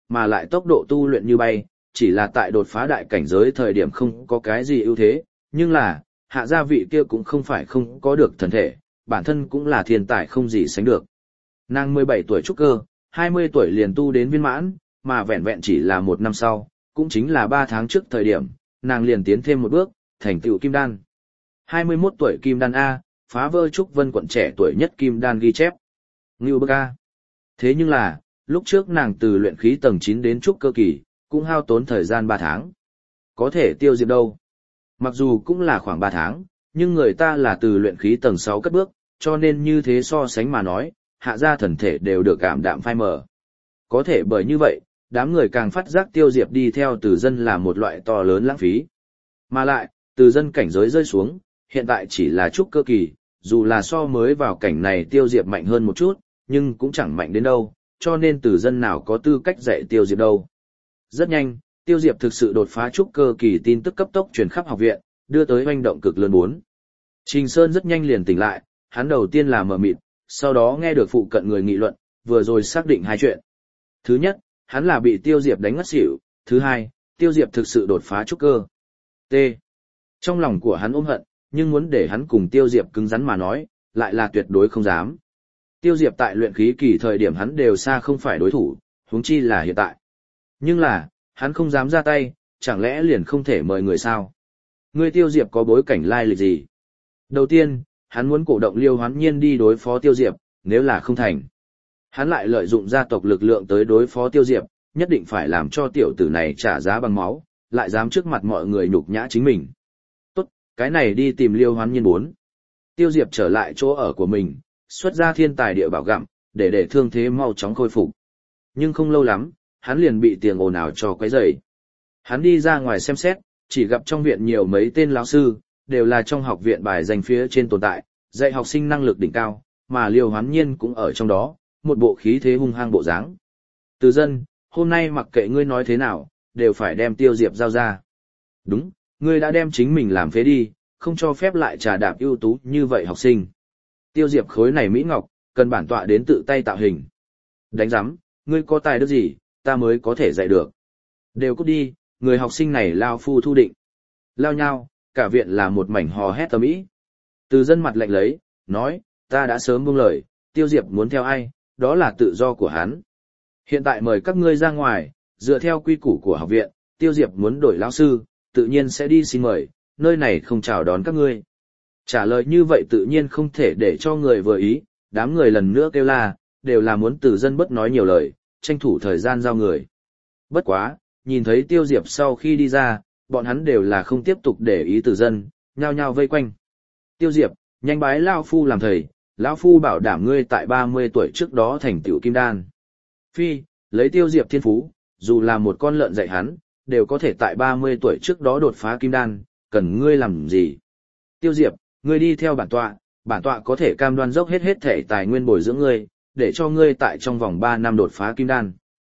mà lại tốc độ tu luyện như bay, chỉ là tại đột phá đại cảnh giới thời điểm không có cái gì ưu thế, nhưng là, hạ gia vị kia cũng không phải không có được thần thể, bản thân cũng là thiên tài không gì sánh được. Nàng 17 tuổi trúc cơ, 20 tuổi liền tu đến viên mãn, mà vẹn vẹn chỉ là 1 năm sau, cũng chính là 3 tháng trước thời điểm, nàng liền tiến thêm một bước, thành tựu kim đan. 21 tuổi kim đan A, phá vỡ Trúc Vân quận trẻ tuổi nhất kim đan ghi chép. Ngưu bức A. Thế nhưng là, lúc trước nàng từ luyện khí tầng 9 đến trúc cơ kỳ, cũng hao tốn thời gian 3 tháng. Có thể tiêu diệt đâu? Mặc dù cũng là khoảng 3 tháng, nhưng người ta là từ luyện khí tầng 6 cất bước, cho nên như thế so sánh mà nói, hạ gia thần thể đều được cảm đạm phai mờ. Có thể bởi như vậy, đám người càng phát giác tiêu diệp đi theo từ dân là một loại to lớn lãng phí. Mà lại, từ dân cảnh giới rơi xuống, hiện tại chỉ là trúc cơ kỳ, dù là so mới vào cảnh này tiêu diệp mạnh hơn một chút, nhưng cũng chẳng mạnh đến đâu, cho nên từ dân nào có tư cách dạy tiêu diệp đâu. Rất nhanh, tiêu diệp thực sự đột phá trúc cơ kỳ tin tức cấp tốc truyền khắp học viện, đưa tới hoành động cực lớn 4. Trình Sơn rất nhanh liền tỉnh lại, hắn đầu tiên là mờ mịt, sau đó nghe được phụ cận người nghị luận, vừa rồi xác định hai chuyện. Thứ nhất, hắn là bị tiêu diệp đánh ngất xỉu, thứ hai, tiêu diệp thực sự đột phá trúc cơ. T. Trong lòng của hắn ôm hận, nhưng muốn để hắn cùng tiêu diệp cứng rắn mà nói, lại là tuyệt đối không dám. Tiêu diệp tại luyện khí kỳ thời điểm hắn đều xa không phải đối thủ, huống chi là hiện tại. Nhưng là, hắn không dám ra tay, chẳng lẽ liền không thể mời người sao? Ngươi tiêu diệp có bối cảnh lai lịch gì? Đầu tiên, hắn muốn cổ động Liêu Hoán Nhiên đi đối phó tiêu diệp, nếu là không thành. Hắn lại lợi dụng gia tộc lực lượng tới đối phó tiêu diệp, nhất định phải làm cho tiểu tử này trả giá bằng máu, lại dám trước mặt mọi người nhục nhã chính mình. Tốt, cái này đi tìm Liêu Hoán Nhiên 4. Tiêu diệp trở lại chỗ ở của mình, xuất ra thiên tài địa bảo gặm, để thương thế mau chóng khôi phục. Nhưng không lâu lắm, hắn liền bị tiếng ồn ào cho quấy rầy. Hắn đi ra ngoài xem xét, chỉ gặp trong viện nhiều mấy tên lão sư, đều là trong học viện bài danh phía trên tồn tại, dạy học sinh năng lực đỉnh cao, mà Liêu Hoán Nhiên cũng ở trong đó, một bộ khí thế hung hăng bộ dáng. Từ dân, hôm nay mặc kệ ngươi nói thế nào, đều phải đem tiêu diệp giao ra. Đúng, ngươi đã đem chính mình làm phế đi, không cho phép lại trà đạp ưu tú như vậy học sinh. Tiêu diệp khối này mỹ ngọc, cần bản tọa đến tự tay tạo hình. Đánh giám, ngươi có tài đức gì, ta mới có thể dạy được. Đều cút đi, người học sinh này lao phu thu định. Lao nhau, cả viện là một mảnh hò hét tầm ý. Từ dân mặt lạnh lấy, nói, ta đã sớm buông lời, tiêu diệp muốn theo ai, đó là tự do của hắn. Hiện tại mời các ngươi ra ngoài, dựa theo quy củ của học viện, tiêu diệp muốn đổi lão sư, tự nhiên sẽ đi xin mời, nơi này không chào đón các ngươi. Trả lời như vậy tự nhiên không thể để cho người vừa ý, đám người lần nữa kêu la, đều là muốn từ dân bất nói nhiều lời, tranh thủ thời gian giao người. Bất quá, nhìn thấy tiêu diệp sau khi đi ra, bọn hắn đều là không tiếp tục để ý từ dân, nhao nhao vây quanh. Tiêu diệp, nhanh bái lão phu làm thầy, lão phu bảo đảm ngươi tại 30 tuổi trước đó thành tựu kim đan. Phi, lấy tiêu diệp thiên phú, dù là một con lợn dạy hắn, đều có thể tại 30 tuổi trước đó đột phá kim đan, cần ngươi làm gì? Tiêu diệp, ngươi đi theo bản tọa có thể cam đoan dốc hết thể tài nguyên bồi dưỡng ngươi, để cho ngươi tại trong vòng 3 năm đột phá kim đan.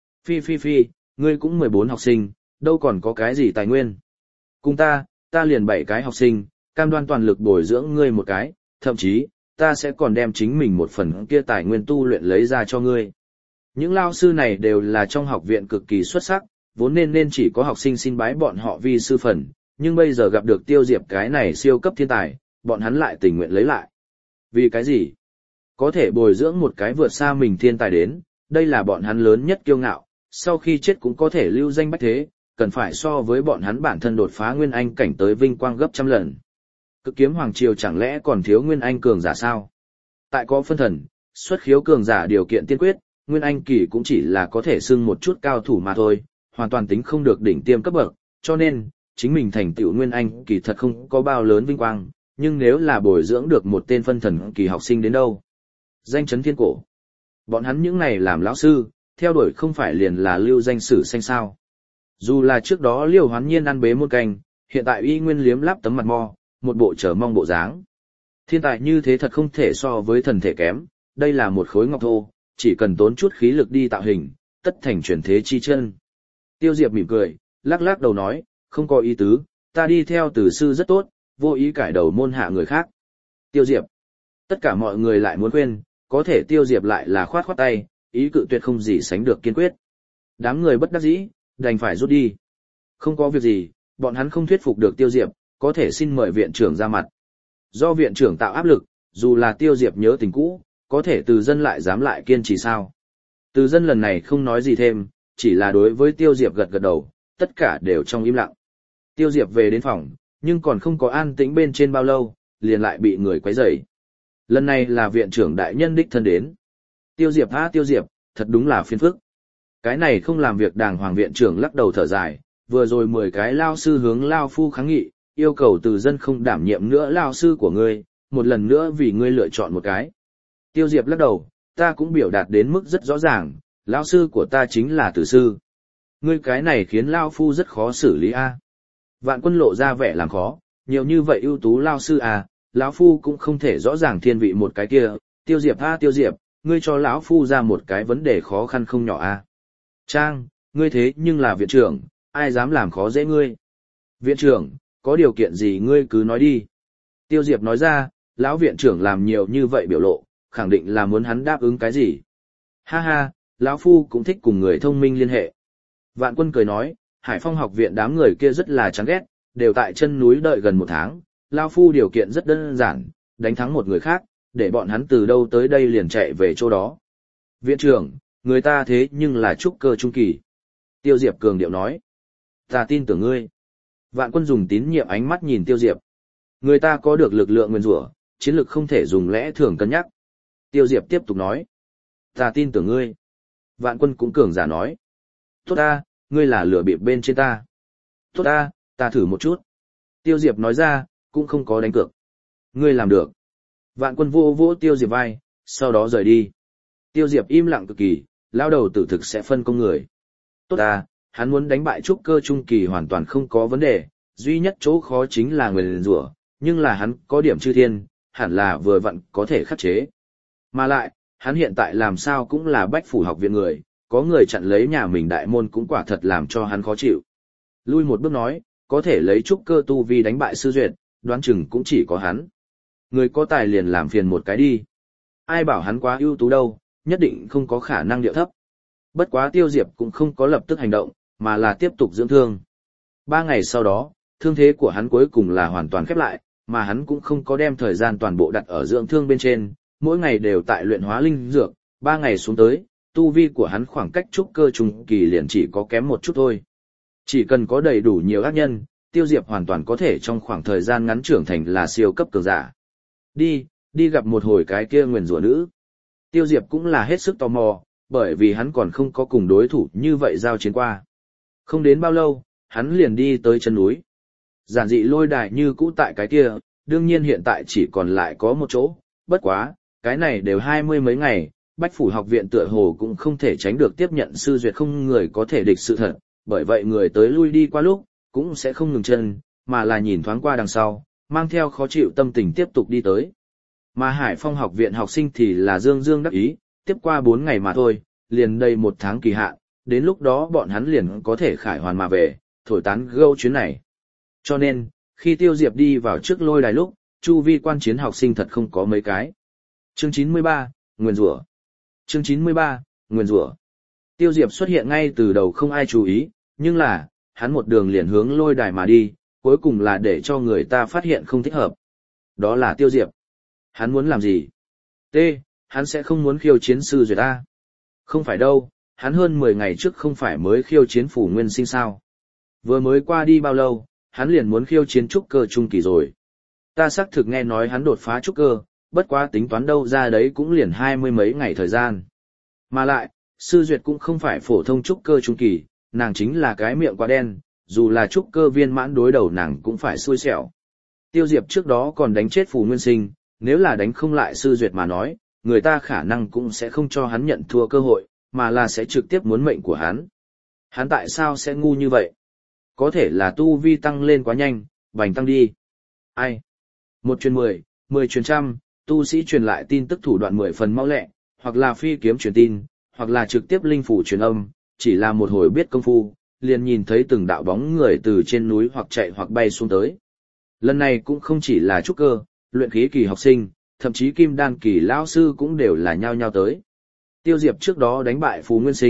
Phi, ngươi cũng 14 học sinh, đâu còn có cái gì tài nguyên. Cùng ta liền 7 cái học sinh, cam đoan toàn lực bồi dưỡng ngươi một cái, thậm chí, ta sẽ còn đem chính mình một phần kia tài nguyên tu luyện lấy ra cho ngươi. Những lao sư này đều là trong học viện cực kỳ xuất sắc, vốn nên chỉ có học sinh xin bái bọn họ vi sư phần, nhưng bây giờ gặp được tiêu diệp cái này siêu cấp thiên tài, bọn hắn lại tình nguyện lấy lại. Vì cái gì? Có thể bồi dưỡng một cái vượt xa mình thiên tài đến, đây là bọn hắn lớn nhất kiêu ngạo, sau khi chết cũng có thể lưu danh bách thế, cần phải so với bọn hắn bản thân đột phá nguyên anh cảnh tới vinh quang gấp trăm lần. Cực kiếm hoàng triều chẳng lẽ còn thiếu nguyên anh cường giả sao? Tại có phân thần, xuất khiếu cường giả điều kiện tiên quyết, nguyên anh kỳ cũng chỉ là có thể xưng một chút cao thủ mà thôi, hoàn toàn tính không được đỉnh tiêm cấp bậc, cho nên, chính mình thành tựu nguyên anh kỳ thật không có bao lớn vinh quang, nhưng nếu là bồi dưỡng được một tên phân thần kỳ học sinh đến đâu? Danh chấn thiên cổ. Bọn hắn những này làm lão sư, theo đuổi không phải liền là lưu danh sử xanh sao. Dù là trước đó Liêu Hoán Nhiên ăn bế một canh, hiện tại y nguyên liếm láp tấm mặt mo, một bộ chờ mong bộ dáng. Thiên tài như thế thật không thể so với thần thể kém, đây là một khối ngọc thô, chỉ cần tốn chút khí lực đi tạo hình, tất thành chuyển thế chi chân. Tiêu Diệp mỉm cười, lắc lắc đầu nói, không có ý tứ, ta đi theo từ sư rất tốt, vô ý cải đầu môn hạ người khác. Tiêu Diệp. Tất cả mọi người lại muốn quên, có thể Tiêu Diệp lại là khoát khoát tay, ý cự tuyệt không gì sánh được kiên quyết. Đám người bất đắc dĩ, đành phải rút đi. Không có việc gì, bọn hắn không thuyết phục được Tiêu Diệp, có thể xin mời viện trưởng ra mặt. Do viện trưởng tạo áp lực, dù là Tiêu Diệp nhớ tình cũ, có thể Từ Dân lại dám lại kiên trì sao. Từ Dân lần này không nói gì thêm, chỉ là đối với Tiêu Diệp gật gật đầu, tất cả đều trong im lặng. Tiêu Diệp về đến phòng, nhưng còn không có an tĩnh bên trên bao lâu, liền lại bị người quấy rầy. Lần này là viện trưởng đại nhân đích thân đến. Tiêu Diệp Tiêu Diệp, thật đúng là phiền phức. Cái này không làm việc đàng hoàng, viện trưởng lắc đầu thở dài, vừa rồi 10 cái lao sư hướng lao phu kháng nghị, yêu cầu Từ Dân không đảm nhiệm nữa lao sư của ngươi, một lần nữa vì ngươi lựa chọn một cái. Tiêu Diệp lắc đầu, ta cũng biểu đạt đến mức rất rõ ràng, lao sư của ta chính là Từ sư. Ngươi cái này khiến lao phu rất khó xử lý a. Vạn Quân lộ ra vẻ làm khó, nhiều như vậy ưu tú lao sư à, lão phu cũng không thể rõ ràng thiên vị một cái kia. Tiêu Diệp Tiêu Diệp, ngươi cho lão phu ra một cái vấn đề khó khăn không nhỏ a. Trang, ngươi thế nhưng là viện trưởng, ai dám làm khó dễ ngươi. Viện trưởng, có điều kiện gì ngươi cứ nói đi. Tiêu Diệp nói ra, lão viện trưởng làm nhiều như vậy biểu lộ, khẳng định là muốn hắn đáp ứng cái gì. Ha ha, lão phu cũng thích cùng người thông minh liên hệ. Vạn Quân cười nói, Hải Phong học viện đám người kia rất là chán ghét, đều tại chân núi đợi gần 1 tháng, lão phu điều kiện rất đơn giản, đánh thắng một người khác, để bọn hắn từ đâu tới đây liền chạy về chỗ đó. Viện trưởng, người ta thế nhưng là trúc cơ trung kỳ. Tiêu Diệp cường điệu nói, ta tin tưởng ngươi. Vạn Quân dùng tín nhiệm ánh mắt nhìn Tiêu Diệp. Người ta có được lực lượng nguyên rủa, chiến lực không thể dùng lẽ thường cân nhắc. Tiêu Diệp tiếp tục nói, ta tin tưởng ngươi. Vạn Quân cũng cường giả nói, tốt ta, ngươi là lửa bịp bên trên ta. Tốt ta thử một chút. Tiêu Diệp nói ra, cũng không có đánh cược. Ngươi làm được. Vạn Quân vô vỗ Tiêu Diệp vai, sau đó rời đi. Tiêu Diệp im lặng cực kỳ, lao đầu tử thực sẽ phân công người. Tốt ta, hắn muốn đánh bại trúc cơ trung kỳ hoàn toàn không có vấn đề, duy nhất chỗ khó chính là người nguyền rủa, nhưng là hắn có điểm chư thiên, hẳn là vừa vặn có thể khắc chế. Mà lại, hắn hiện tại làm sao cũng là bách phủ học viện người, có người chặn lấy nhà mình đại môn cũng quả thật làm cho hắn khó chịu. Lui một bước nói, có thể lấy trúc cơ tu vi đánh bại sư duyệt, đoán chừng cũng chỉ có hắn. Người có tài liền làm phiền một cái đi. Ai bảo hắn quá ưu tú đâu, nhất định không có khả năng điệu thấp. Bất quá Tiêu Diệp cũng không có lập tức hành động, mà là tiếp tục dưỡng thương. 3 ngày sau đó, thương thế của hắn cuối cùng là hoàn toàn khép lại, mà hắn cũng không có đem thời gian toàn bộ đặt ở dưỡng thương bên trên, mỗi ngày đều tại luyện hóa linh dược, 3 ngày xuống tới, tu vi của hắn khoảng cách trúc cơ trung kỳ liền chỉ có kém một chút thôi. Chỉ cần có đầy đủ nhiều ác nhân, Tiêu Diệp hoàn toàn có thể trong khoảng thời gian ngắn trưởng thành là siêu cấp cường giả. Đi gặp một hồi cái kia nguyền rủa nữ. Tiêu Diệp cũng là hết sức tò mò, bởi vì hắn còn không có cùng đối thủ như vậy giao chiến qua. Không đến bao lâu, hắn liền đi tới chân núi. Giản dị lôi đài như cũ tại cái kia, đương nhiên hiện tại chỉ còn lại có một chỗ, bất quá, cái này đều 20 mấy ngày, Bách Phủ học viện tựa hồ cũng không thể tránh được tiếp nhận sư duyệt không người có thể địch sự thật, bởi vậy người tới lui đi qua lúc, cũng sẽ không ngừng chân, mà là nhìn thoáng qua đằng sau, mang theo khó chịu tâm tình tiếp tục đi tới. Mà Hải Phong học viện học sinh thì là dương dương đắc ý, tiếp qua 4 ngày mà thôi, liền đây 1 tháng kỳ hạn, đến lúc đó bọn hắn liền có thể khải hoàn mà về, thổi tán gẫu chuyến này. Cho nên, khi Tiêu Diệp đi vào trước lôi đài lúc, chu vi quan chiến học sinh thật không có mấy cái. Chương 93, Nguyền rủa. Chương 93, Nguyền rủa. Tiêu Diệp xuất hiện ngay từ đầu không ai chú ý, nhưng là, hắn một đường liền hướng lôi đài mà đi, cuối cùng là để cho người ta phát hiện không thích hợp. Đó là Tiêu Diệp. Hắn muốn làm gì? Hắn sẽ không muốn khiêu chiến sư duyệt ta. Không phải đâu, hắn hơn 10 ngày trước không phải mới khiêu chiến phủ nguyên sinh sao. Vừa mới qua đi bao lâu, hắn liền muốn khiêu chiến trúc cơ trung kỳ rồi. Ta xác thực nghe nói hắn đột phá trúc cơ, bất quá tính toán đâu ra đấy cũng liền 20 mấy ngày thời gian. Mà lại, sư duyệt cũng không phải phổ thông trúc cơ trung kỳ, nàng chính là cái miệng quá đen, dù là trúc cơ viên mãn đối đầu nàng cũng phải xui xẻo. Tiêu Diệp trước đó còn đánh chết phủ nguyên sinh, nếu là đánh không lại sư duyệt mà nói, người ta khả năng cũng sẽ không cho hắn nhận thua cơ hội, mà là sẽ trực tiếp muốn mệnh của hắn. Hắn tại sao sẽ ngu như vậy? Có thể là tu vi tăng lên quá nhanh, bành tăng đi. Ai? 1 truyền 10, 10 truyền trăm, tu sĩ truyền lại tin tức thủ đoạn 10 phần mau lẹ, hoặc là phi kiếm truyền tin, hoặc là trực tiếp linh phủ truyền âm, chỉ là một hồi biết công phu, liền nhìn thấy từng đạo bóng người từ trên núi hoặc chạy hoặc bay xuống tới. Lần này cũng không chỉ là trúc cơ, luyện khí kỳ học sinh, thậm chí kim đan kỳ lão sư cũng đều là nhao nhao tới. Tiêu Diệp trước đó đánh bại Phú Nguyên Sinh,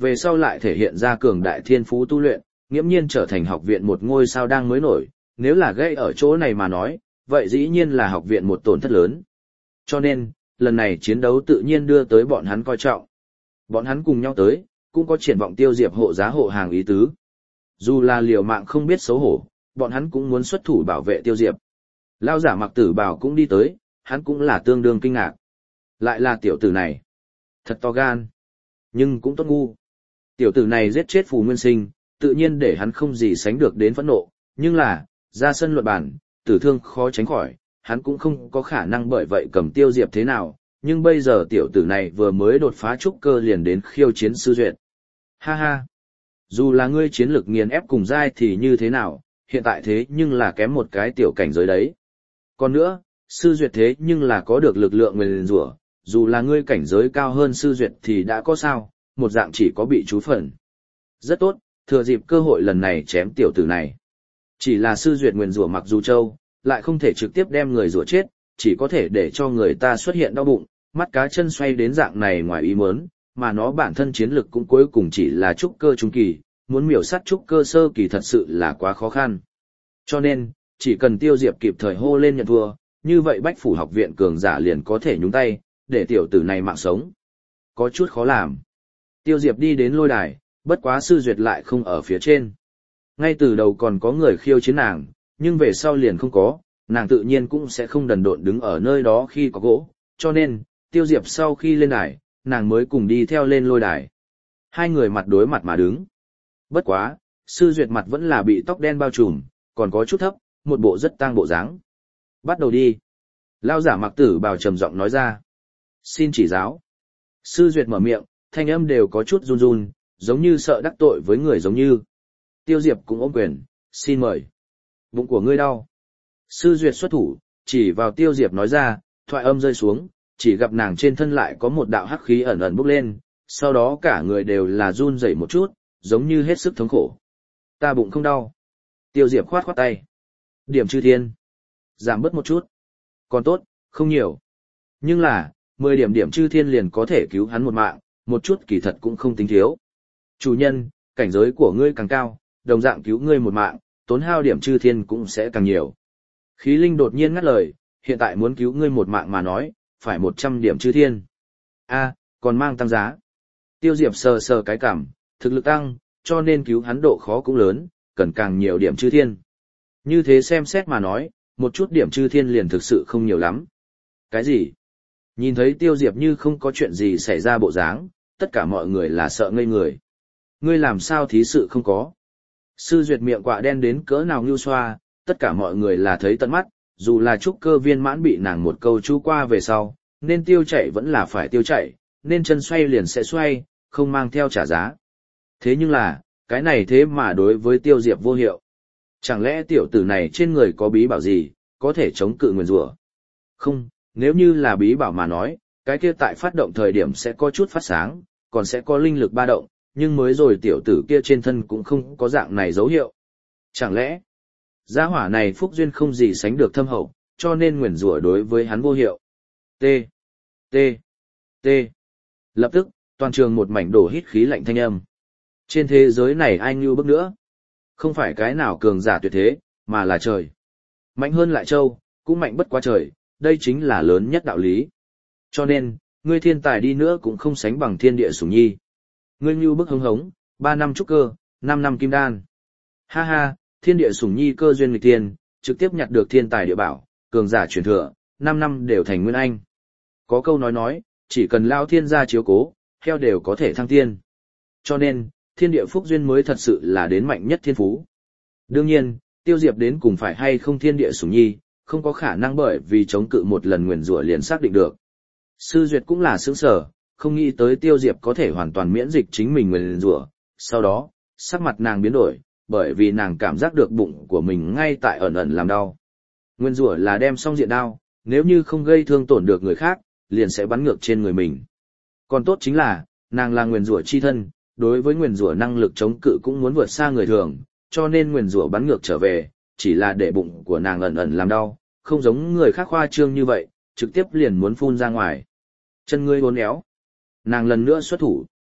về sau lại thể hiện ra cường đại thiên phú tu luyện, nghiễm nhiên trở thành học viện một ngôi sao đang mới nổi, nếu là gây ở chỗ này mà nói, vậy dĩ nhiên là học viện một tổn thất lớn. Cho nên, lần này chiến đấu tự nhiên đưa tới bọn hắn coi trọng. Bọn hắn cùng nhau tới, cũng có triển vọng Tiêu Diệp hộ giá hộ hàng ý tứ. Dù là liều mạng không biết xấu hổ, bọn hắn cũng muốn xuất thủ bảo vệ Tiêu Diệp. Lao giả Mặc Tử Bào cũng đi tới, hắn cũng là tương đương kinh ngạc. Lại là tiểu tử này. Thật to gan. Nhưng cũng tốt ngu. Tiểu tử này giết chết Phù Nguyên Sinh, tự nhiên để hắn không gì sánh được đến phẫn nộ. Nhưng là, ra sân luận bản, tử thương khó tránh khỏi, hắn cũng không có khả năng bởi vậy cầm Tiêu Diệp thế nào. Nhưng bây giờ tiểu tử này vừa mới đột phá trúc cơ liền đến khiêu chiến sư duyệt. Ha ha. Dù là ngươi chiến lực nghiền ép cùng giai thì như thế nào, hiện tại thế nhưng là kém một cái tiểu cảnh giới đấy. Còn nữa, sư duyệt thế nhưng là có được lực lượng nguyền rủa, dù là ngươi cảnh giới cao hơn sư duyệt thì đã có sao, một dạng chỉ có bị chú phần. Rất tốt, thừa dịp cơ hội lần này chém tiểu tử này. Chỉ là sư duyệt nguyền rủa mặc dù trâu, lại không thể trực tiếp đem người rủa chết, chỉ có thể để cho người ta xuất hiện đau bụng, mắt cá chân xoay đến dạng này ngoài ý muốn, mà nó bản thân chiến lực cũng cuối cùng chỉ là trúc cơ trung kỳ, muốn miểu sát trúc cơ sơ kỳ thật sự là quá khó khăn. Cho nên, chỉ cần Tiêu Diệp kịp thời hô lên nhận thua, như vậy Bách Phủ học viện cường giả liền có thể nhúng tay, để tiểu tử này mạng sống. Có chút khó làm. Tiêu Diệp đi đến lôi đài, bất quá sư duyệt lại không ở phía trên. Ngay từ đầu còn có người khiêu chiến nàng, nhưng về sau liền không có, nàng tự nhiên cũng sẽ không đần độn đứng ở nơi đó khi có gỗ, cho nên, Tiêu Diệp sau khi lên đài, nàng mới cùng đi theo lên lôi đài. Hai người mặt đối mặt mà đứng. Bất quá, sư duyệt mặt vẫn là bị tóc đen bao trùm, còn có chút thấp, một bộ rất tang bộ dáng. Bắt đầu đi. Lao giả Mặc Tử Bào trầm giọng nói ra. Xin chỉ giáo. Sư duyệt mở miệng, thanh âm đều có chút run run, giống như sợ đắc tội với người giống như. Tiêu Diệp cũng ôm quyền, xin mời. Bụng của ngươi đau. Sư duyệt xuất thủ, chỉ vào Tiêu Diệp nói ra, thoại âm rơi xuống, chỉ gặp nàng trên thân lại có một đạo hắc khí ẩn ẩn bốc lên, sau đó cả người đều là run rẩy một chút, giống như hết sức thống khổ. Ta bụng không đau. Tiêu Diệp khoát khoát tay. Điểm chư thiên. Giảm bớt một chút. Còn tốt, không nhiều. Nhưng là, 10 điểm chư thiên liền có thể cứu hắn một mạng, một chút kỳ thật cũng không tính thiếu. Chủ nhân, cảnh giới của ngươi càng cao, đồng dạng cứu ngươi một mạng, tốn hao điểm chư thiên cũng sẽ càng nhiều. Khí Linh đột nhiên ngắt lời, hiện tại muốn cứu ngươi một mạng mà nói, phải 100 điểm chư thiên. A, còn mang tăng giá. Tiêu Diệp sờ sờ cái cảm, thực lực tăng, cho nên cứu hắn độ khó cũng lớn, cần càng nhiều điểm chư thiên. Như thế xem xét mà nói, một chút điểm chư thiên liền thực sự không nhiều lắm. Cái gì? Nhìn thấy Tiêu Diệp như không có chuyện gì xảy ra bộ dáng, tất cả mọi người là sợ ngây người. Ngươi làm sao thí sự không có? Sư duyệt miệng quạ đen đến cỡ nào ngưu xoa, tất cả mọi người là thấy tận mắt, dù là trúc cơ viên mãn bị nàng một câu chú qua về sau, nên tiêu chạy vẫn là phải tiêu chạy, nên chân xoay liền sẽ xoay, không mang theo trả giá. Thế nhưng là, cái này thế mà đối với Tiêu Diệp vô hiệu. Chẳng lẽ tiểu tử này trên người có bí bảo gì, có thể chống cự nguyền rủa? Không, nếu như là bí bảo mà nói, cái kia tại phát động thời điểm sẽ có chút phát sáng, còn sẽ có linh lực ba động, nhưng mới rồi tiểu tử kia trên thân cũng không có dạng này dấu hiệu. Chẳng lẽ, gia hỏa này phúc duyên không gì sánh được thâm hậu, cho nên nguyền rủa đối với hắn vô hiệu. T. T. T. Lập tức, toàn trường một mảnh đổ hít khí lạnh thanh âm. Trên thế giới này ai như bước nữa? Không phải cái nào cường giả tuyệt thế, mà là trời. Mạnh hơn lại châu, cũng mạnh bất quá trời, đây chính là lớn nhất đạo lý. Cho nên, ngươi thiên tài đi nữa cũng không sánh bằng thiên địa sủng nhi. Ngươi như bức hống hống, 3 năm trúc cơ, 5 năm kim đan. Ha ha, thiên địa sủng nhi cơ duyên nghịch tiên, trực tiếp nhặt được thiên tài địa bảo, cường giả truyền thừa, 5 năm đều thành nguyên anh. Có câu nói, chỉ cần lao thiên gia chiếu cố, heo đều có thể thăng tiên. Cho nên, thiên địa phúc duyên mới thật sự là đến mạnh nhất thiên phú. Đương nhiên, Tiêu Diệp đến cùng phải hay không thiên địa sủng nhi, không có khả năng bởi vì chống cự một lần nguyền rủa liền xác định được. Sư Duyệt cũng là sướng sở, không nghĩ tới Tiêu Diệp có thể hoàn toàn miễn dịch chính mình nguyền rủa. Sau đó, sắc mặt nàng biến đổi, bởi vì nàng cảm giác được bụng của mình ngay tại ẩn ẩn làm đau. Nguyền rủa là đem xong diện đau, nếu như không gây thương tổn được người khác, liền sẽ bắn ngược trên người mình. Còn tốt chính là, nàng là nguyền rủa chi thân, đối với nguyền rủa năng lực chống cự cũng muốn vượt xa người thường, cho nên nguyền rủa bắn ngược trở về, chỉ là để bụng của nàng ẩn ẩn làm đau, không giống người khác khoa trương như vậy, trực tiếp liền muốn phun ra ngoài. Chân ngươi uốn éo. Nàng lần nữa xuất thủ.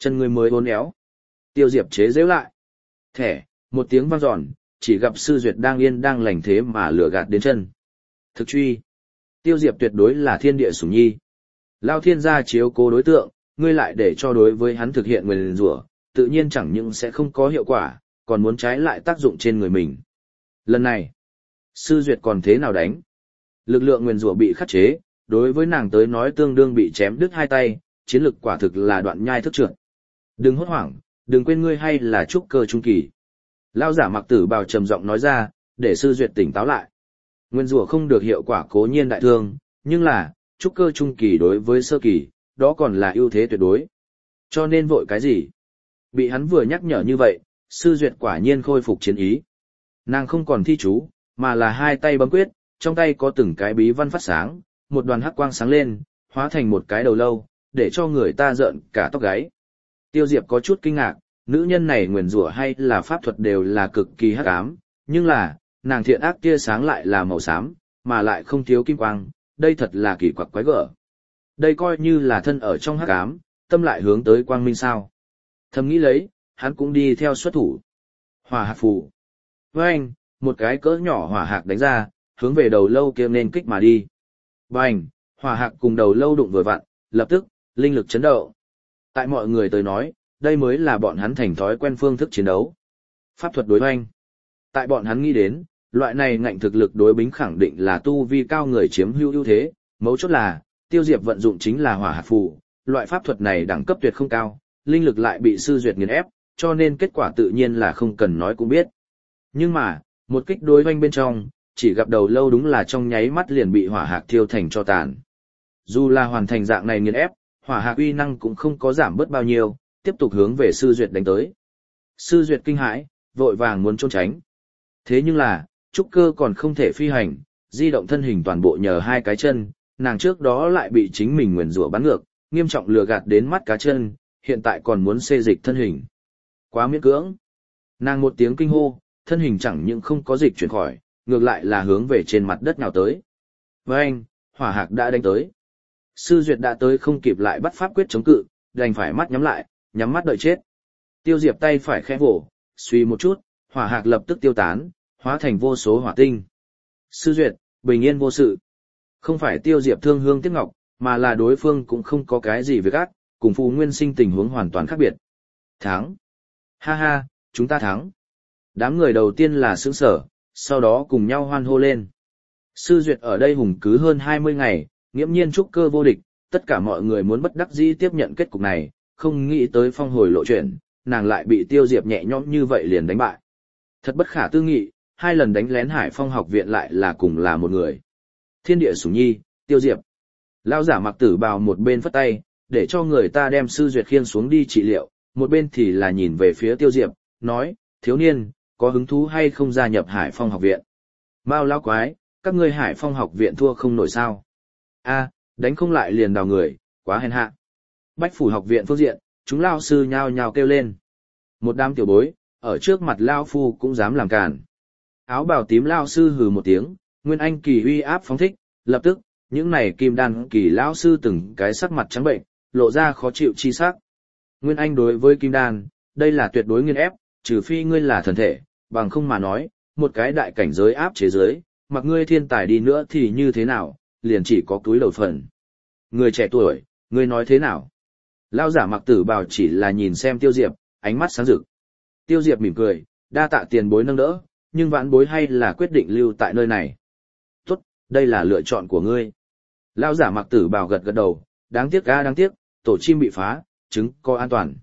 Chân ngươi mới uốn éo. Tiêu Diệp chế giễu lại. Thẻ, một tiếng vang dọn, chỉ gặp Sư Duyệt đang yên đang lành thế mà lừa gạt đến chân. Thực truy. Tiêu Diệp tuyệt đối là thiên địa sủng nhi. Lao thiên gia chiếu cố đối tượng, ngươi lại để cho đối với hắn thực hiện nguyền rủa, tự nhiên chẳng những sẽ không có hiệu quả, còn muốn trái lại tác dụng trên người mình. Lần này, Sư Duyệt còn thế nào đánh? Lực lượng nguyền rủa bị khắc chế, đối với nàng tới nói tương đương bị chém đứt hai tay, chiến lực quả thực là đoạn nhai thức trượt. Đừng hốt hoảng, đừng quên ngươi hay là trúc cơ trung kỳ. Lao giả Mặc Tử Bào trầm giọng nói ra, để Sư Duyệt tỉnh táo lại. Nguyên rủa không được hiệu quả cố nhiên đại thương, nhưng là, trúc cơ trung kỳ đối với sơ kỳ, đó còn là ưu thế tuyệt đối. Cho nên vội cái gì? Bị hắn vừa nhắc nhở như vậy, Sư Duyệt quả nhiên khôi phục chiến ý. Nàng không còn thi chú, mà là hai tay bấm quyết, trong tay có từng cái bí văn phát sáng, một đoàn hắc quang sáng lên, hóa thành một cái đầu lâu, để cho người ta rợn cả tóc gáy. Tiêu Diệp có chút kinh ngạc, nữ nhân này nguyền rủa hay là pháp thuật đều là cực kỳ hắc ám, nhưng là, nàng thiện ác tia sáng lại là màu xám, mà lại không thiếu kim quang, đây thật là kỳ quặc quái gở. Đây coi như là thân ở trong hắc ám, tâm lại hướng tới quang minh sao. Thầm nghĩ lấy, hắn cũng đi theo xuất thủ. Hỏa hạc phù. Với anh, một cái cỡ nhỏ hỏa hạc đánh ra, hướng về đầu lâu kia nên kích mà đi. Bành, hỏa hạc cùng đầu lâu đụng vừa vặn, lập tức, linh lực chấn động. Tại mọi người tới nói, đây mới là bọn hắn thành thói quen phương thức chiến đấu. Pháp thuật đối hoành. Tại bọn hắn nghĩ đến, loại này ngạnh thực lực đối bính khẳng định là tu vi cao người chiếm ưu thế, mấu chốt là, Tiêu Diệp vận dụng chính là hỏa hạt phù, loại pháp thuật này đẳng cấp tuyệt không cao, linh lực lại bị Sư Duyệt nghiền ép, cho nên kết quả tự nhiên là không cần nói cũng biết. Nhưng mà, một kích đối hoành bên trong, chỉ gặp đầu lâu đúng là trong nháy mắt liền bị hỏa hạt thiêu thành cho tàn. Dù là hoàn thành dạng này nghiền ép, hỏa hạt uy năng cũng không có giảm bớt bao nhiêu, tiếp tục hướng về Sư Duyệt đánh tới. Sư Duyệt kinh hãi, vội vàng muốn trốn tránh. Thế nhưng là, trúc cơ còn không thể phi hành, di động thân hình toàn bộ nhờ hai cái chân, nàng trước đó lại bị chính mình nguyền rủa bắn ngược, nghiêm trọng lừa gạt đến mắt cá chân, hiện tại còn muốn xê dịch thân hình. Quá miễn cưỡng. Nàng một tiếng kinh hô, thân hình chẳng những không có dịch chuyển khỏi, ngược lại là hướng về trên mặt đất nhào tới. Với anh, hỏa hạc đã đánh tới. Sư Duyệt đã tới không kịp lại bắt pháp quyết chống cự, đành phải mắt nhắm lại, nhắm mắt đợi chết. Tiêu Diệp tay phải khẽ vỗ, suy một chút, hỏa hạc lập tức tiêu tán, hóa thành vô số hỏa tinh. Sư Duyệt, bình yên vô sự. Không phải Tiêu Diệp thương hương tiếc ngọc, mà là đối phương cũng không có cái gì việc ác, cùng Phù Nguyên Sinh tình huống hoàn toàn khác biệt. Thắng. Ha ha, chúng ta thắng. Đám người đầu tiên là sững sở, sau đó cùng nhau hoan hô lên. Sư Duyệt ở đây hùng cứ hơn 20 ngày, nghiễm nhiên trúc cơ vô địch, tất cả mọi người muốn bất đắc dĩ tiếp nhận kết cục này, không nghĩ tới phong hồi lộ chuyện, nàng lại bị Tiêu Diệp nhẹ nhõm như vậy liền đánh bại. Thật bất khả tư nghị, hai lần đánh lén Hải Phong học viện lại là cùng là một người. Thiên địa sủng nhi, Tiêu Diệp. Lão giả Mặc Tử Bào một bên phất tay, để cho người ta đem Sư Duyệt khiêng xuống đi trị liệu, một bên thì là nhìn về phía Tiêu Diệp, nói, thiếu niên, có hứng thú hay không gia nhập Hải Phong học viện? Mao lão quái, các ngươi Hải Phong học viện thua không nổi sao? A, đánh không lại liền đào người, quá hèn hạ. Bách Phủ học viện phương diện, chúng lao sư nhao nhao kêu lên. Một đám tiểu bối, ở trước mặt lao phu cũng dám làm càn. Áo bào tím lao sư hừ một tiếng, Nguyên Anh kỳ uy áp phóng thích, lập tức, những này kim đan kỳ lao sư từng cái sắc mặt trắng bệnh, lộ ra khó chịu chi sắc. Nguyên Anh đối với kim đan, đây là tuyệt đối nghiên ép, trừ phi ngươi là thần thể, bằng không mà nói, một cái đại cảnh giới áp chế giới, mặc ngươi thiên tài đi nữa thì như thế nào, liền chỉ có túi đầu phần. Người trẻ tuổi, ngươi nói thế nào? Lao giả Mặc Tử Bào chỉ là nhìn xem Tiêu Diệp, ánh mắt sáng rực. Tiêu Diệp mỉm cười, đa tạ tiền bối nâng đỡ, nhưng vãn bối hay là quyết định lưu tại nơi này. Tốt, đây là lựa chọn của ngươi. Lao giả Mặc Tử Bào gật gật đầu, đáng tiếc đáng tiếc, tổ chim bị phá, trứng có an toàn.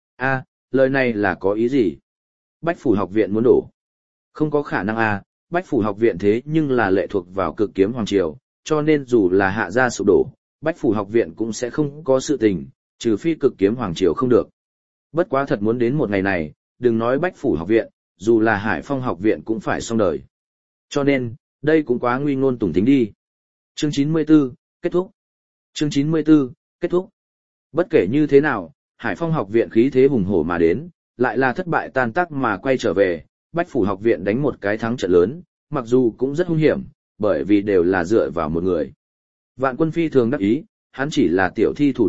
Lời này là có ý gì? Bách Phủ học viện muốn đổ. Không có khả năng Bách Phủ học viện thế nhưng là lệ thuộc vào Cực Kiếm Hoàng Triều, cho nên dù là hạ gia sụp đổ, Bách Phủ học viện cũng sẽ không có sự tình, trừ phi Cực Kiếm Hoàng Triều không được. Bất quá thật muốn đến một ngày này, đừng nói Bách Phủ học viện, dù là Hải Phong học viện cũng phải xong đời. Cho nên, đây cũng quá nguy ngôn tủng thính đi. Chương 94, kết thúc. Chương 94, kết thúc. Bất kể như thế nào, Hải Phong học viện khí thế hùng hổ mà đến, lại là thất bại tan tác mà quay trở về, Bách Phủ học viện đánh một cái thắng trận lớn, mặc dù cũng rất hung hiểm, bởi vì đều là dựa vào một người. Vạn Quân phi thường đắc ý, hắn chỉ là tiểu thi thủ đoạn,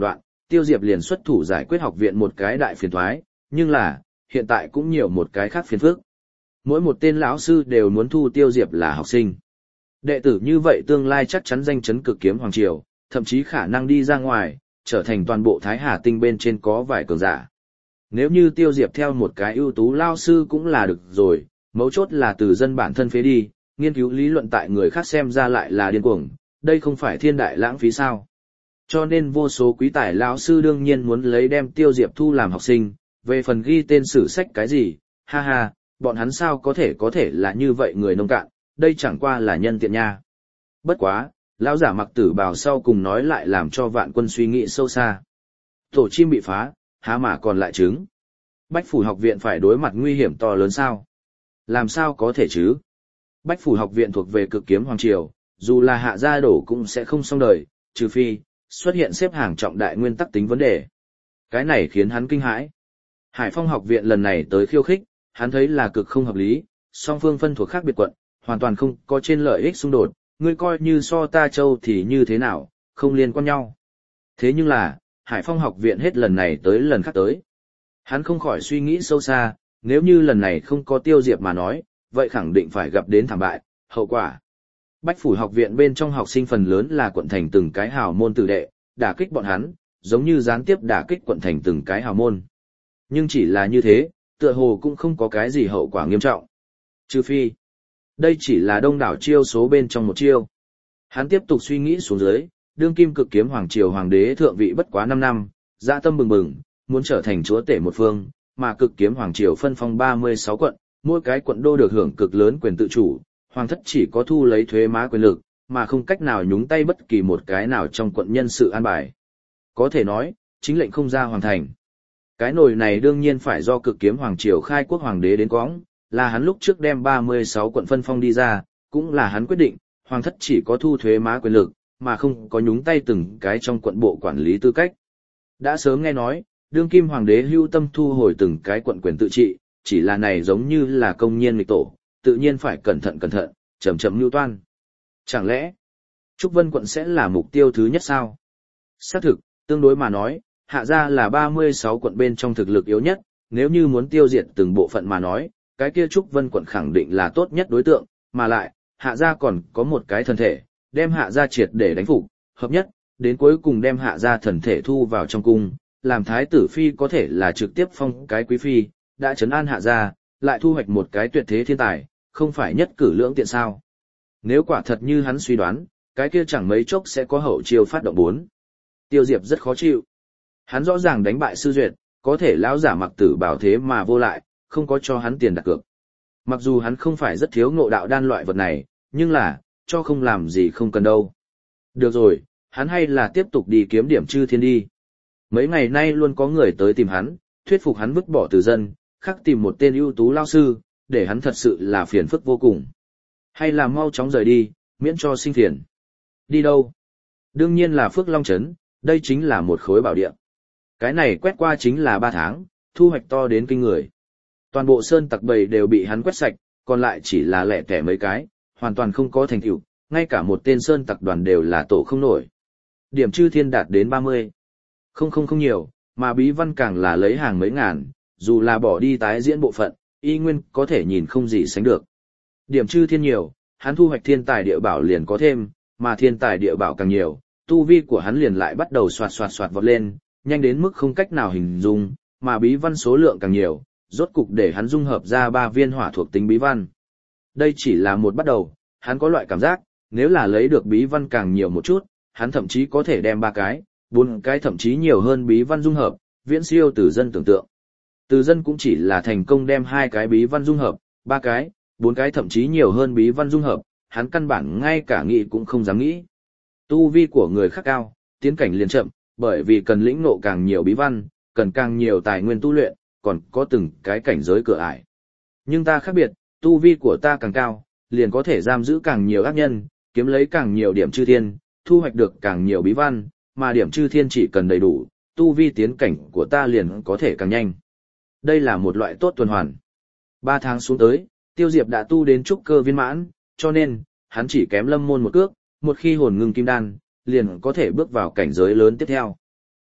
Tiêu Diệp liền xuất thủ giải quyết học viện một cái đại phiền toái, nhưng là, hiện tại cũng nhiều một cái khác phiền phức. Mỗi một tên lão sư đều muốn thu Tiêu Diệp là học sinh. Đệ tử như vậy tương lai chắc chắn danh chấn cực kiếm hoàng triều, thậm chí khả năng đi ra ngoài, trở thành toàn bộ Thái Hà Tinh bên trên có vài cường giả. Nếu như Tiêu Diệp theo một cái ưu tú lao sư cũng là được rồi, mấu chốt là từ dân bản thân phế đi, nghiên cứu lý luận tại người khác xem ra lại là điên cuồng, đây không phải thiên đại lãng phí sao. Cho nên vô số quý tài lão sư đương nhiên muốn lấy đem Tiêu Diệp thu làm học sinh, về phần ghi tên sử sách cái gì, ha ha, bọn hắn sao có thể là như vậy người nông cạn, đây chẳng qua là nhân tiện nha. Bất quá, lão giả mặc tử bào sau cùng nói lại làm cho Vạn Quân suy nghĩ sâu xa. Tổ chim bị phá, há mà còn lại trứng. Bách Phủ học viện phải đối mặt nguy hiểm to lớn sao? Làm sao có thể chứ? Bách Phủ học viện thuộc về cực kiếm hoàng triều, dù là hạ gia đổ cũng sẽ không xong đời, trừ phi xuất hiện xếp hàng trọng đại nguyên tắc tính vấn đề. Cái này khiến hắn kinh hãi. Hải Phong học viện lần này tới khiêu khích, hắn thấy là cực không hợp lý, song phương phân thuộc khác biệt quận, hoàn toàn không có trên lợi ích xung đột, ngươi coi như so ta châu thì như thế nào, không liên quan nhau. Thế nhưng là, Hải Phong học viện hết lần này tới lần khác tới. Hắn không khỏi suy nghĩ sâu xa, nếu như lần này không có Tiêu Diệp mà nói, vậy khẳng định phải gặp đến thảm bại, hậu quả. Bách Phủ học viện bên trong học sinh phần lớn là quận thành từng cái hào môn tử đệ, đả kích bọn hắn, giống như gián tiếp đả kích quận thành từng cái hào môn. Nhưng chỉ là như thế, tựa hồ cũng không có cái gì hậu quả nghiêm trọng. Trừ phi, đây chỉ là đông đảo chiêu số bên trong một chiêu. Hắn tiếp tục suy nghĩ xuống dưới, đương kim cực kiếm hoàng triều hoàng đế thượng vị bất quá 5 năm, dạ tâm bừng bừng, muốn trở thành chúa tể một phương, mà cực kiếm hoàng triều phân phong 36 quận, mỗi cái quận đô được hưởng cực lớn quyền tự chủ, hoàng thất chỉ có thu lấy thuế má quyền lực, mà không cách nào nhúng tay bất kỳ một cái nào trong quận nhân sự an bài. Có thể nói, chính lệnh không ra hoàn thành. Cái nồi này đương nhiên phải do cực kiếm hoàng triều khai quốc hoàng đế đến quõng, là hắn lúc trước đem 36 quận phân phong đi ra, cũng là hắn quyết định, hoàng thất chỉ có thu thuế má quyền lực, mà không có nhúng tay từng cái trong quận bộ quản lý tư cách. Đã sớm nghe nói, đương kim hoàng đế hưu tâm thu hồi từng cái quận quyền tự trị, chỉ là này giống như là công nhiên nghịch tổ, tự nhiên phải cẩn thận, chậm chậm lưu toan. Chẳng lẽ, Trúc Vân quận sẽ là mục tiêu thứ nhất sao? Xác thực, tương đối mà nói, hạ gia là 36 quận bên trong thực lực yếu nhất, nếu như muốn tiêu diệt từng bộ phận mà nói, cái kia Trúc Vân quận khẳng định là tốt nhất đối tượng, mà lại, hạ gia còn có một cái thần thể, đem hạ gia triệt để đánh phục, hợp nhất, đến cuối cùng đem hạ gia thần thể thu vào trong cung, làm thái tử phi có thể là trực tiếp phong cái quý phi, đã trấn an hạ gia, lại thu hoạch một cái tuyệt thế thiên tài, không phải nhất cử lưỡng tiện sao. Nếu quả thật như hắn suy đoán, cái kia chẳng mấy chốc sẽ có hậu chiêu phát động 4. Tiêu Diệp rất khó chịu. Hắn rõ ràng đánh bại sư duyệt, có thể lão giả mặc tử bảo thế mà vô lại, không có cho hắn tiền đặt cược. Mặc dù hắn không phải rất thiếu ngộ đạo đan loại vật này, nhưng là, cho không làm gì không cần đâu. Được rồi, hắn hay là tiếp tục đi kiếm điểm chư thiên đi. Mấy ngày nay luôn có người tới tìm hắn, thuyết phục hắn vứt bỏ từ dân, khắc tìm một tên ưu tú lao sư, để hắn thật sự là phiền phức vô cùng. Hay là mau chóng rời đi, miễn cho sinh phiền. Đi đâu? Đương nhiên là Phước Long Trấn, đây chính là một khối bảo địa. Cái này quét qua chính là 3 tháng, thu hoạch to đến kinh người. Toàn bộ sơn tặc bầy đều bị hắn quét sạch, còn lại chỉ là lẻ tẻ mấy cái, hoàn toàn không có thành tựu, ngay cả một tên sơn tặc đoàn đều là tổ không nổi. Điểm chư thiên đạt đến 30. Không nhiều, mà bí văn càng là lấy hàng mấy ngàn, dù là bỏ đi tái diễn bộ phận, y nguyên có thể nhìn không gì sánh được. Điểm chư thiên nhiều, hắn thu hoạch thiên tài địa bảo liền có thêm, mà thiên tài địa bảo càng nhiều, tu vi của hắn liền lại bắt đầu xoạt vọt lên, nhanh đến mức không cách nào hình dung, mà bí văn số lượng càng nhiều, rốt cục để hắn dung hợp ra 3 viên hỏa thuộc tính bí văn. Đây chỉ là một bắt đầu, hắn có loại cảm giác, nếu là lấy được bí văn càng nhiều một chút, hắn thậm chí có thể đem 3 cái, 4 cái thậm chí nhiều hơn bí văn dung hợp, viễn siêu Từ Dân tưởng tượng. Từ Dân cũng chỉ là thành công đem 2 cái bí văn dung hợp, 3 cái, 4 cái thậm chí nhiều hơn bí văn dung hợp, hắn căn bản ngay cả nghĩ cũng không dám nghĩ. Tu vi của người khác cao, tiến cảnh liền chậm, bởi vì cần lĩnh ngộ càng nhiều bí văn, cần càng nhiều tài nguyên tu luyện, còn có từng cái cảnh giới cửa ải. Nhưng ta khác biệt, tu vi của ta càng cao, liền có thể giam giữ càng nhiều ác nhân, kiếm lấy càng nhiều điểm chư thiên, thu hoạch được càng nhiều bí văn, mà điểm chư thiên chỉ cần đầy đủ, tu vi tiến cảnh của ta liền có thể càng nhanh. Đây là một loại tốt tuần hoàn. 3 tháng xuống tới, Tiêu Diệp đã tu đến trúc cơ viên mãn, cho nên, hắn chỉ kém Lâm Môn một cước, một khi hồn ngưng kim đan, liền có thể bước vào cảnh giới lớn tiếp theo.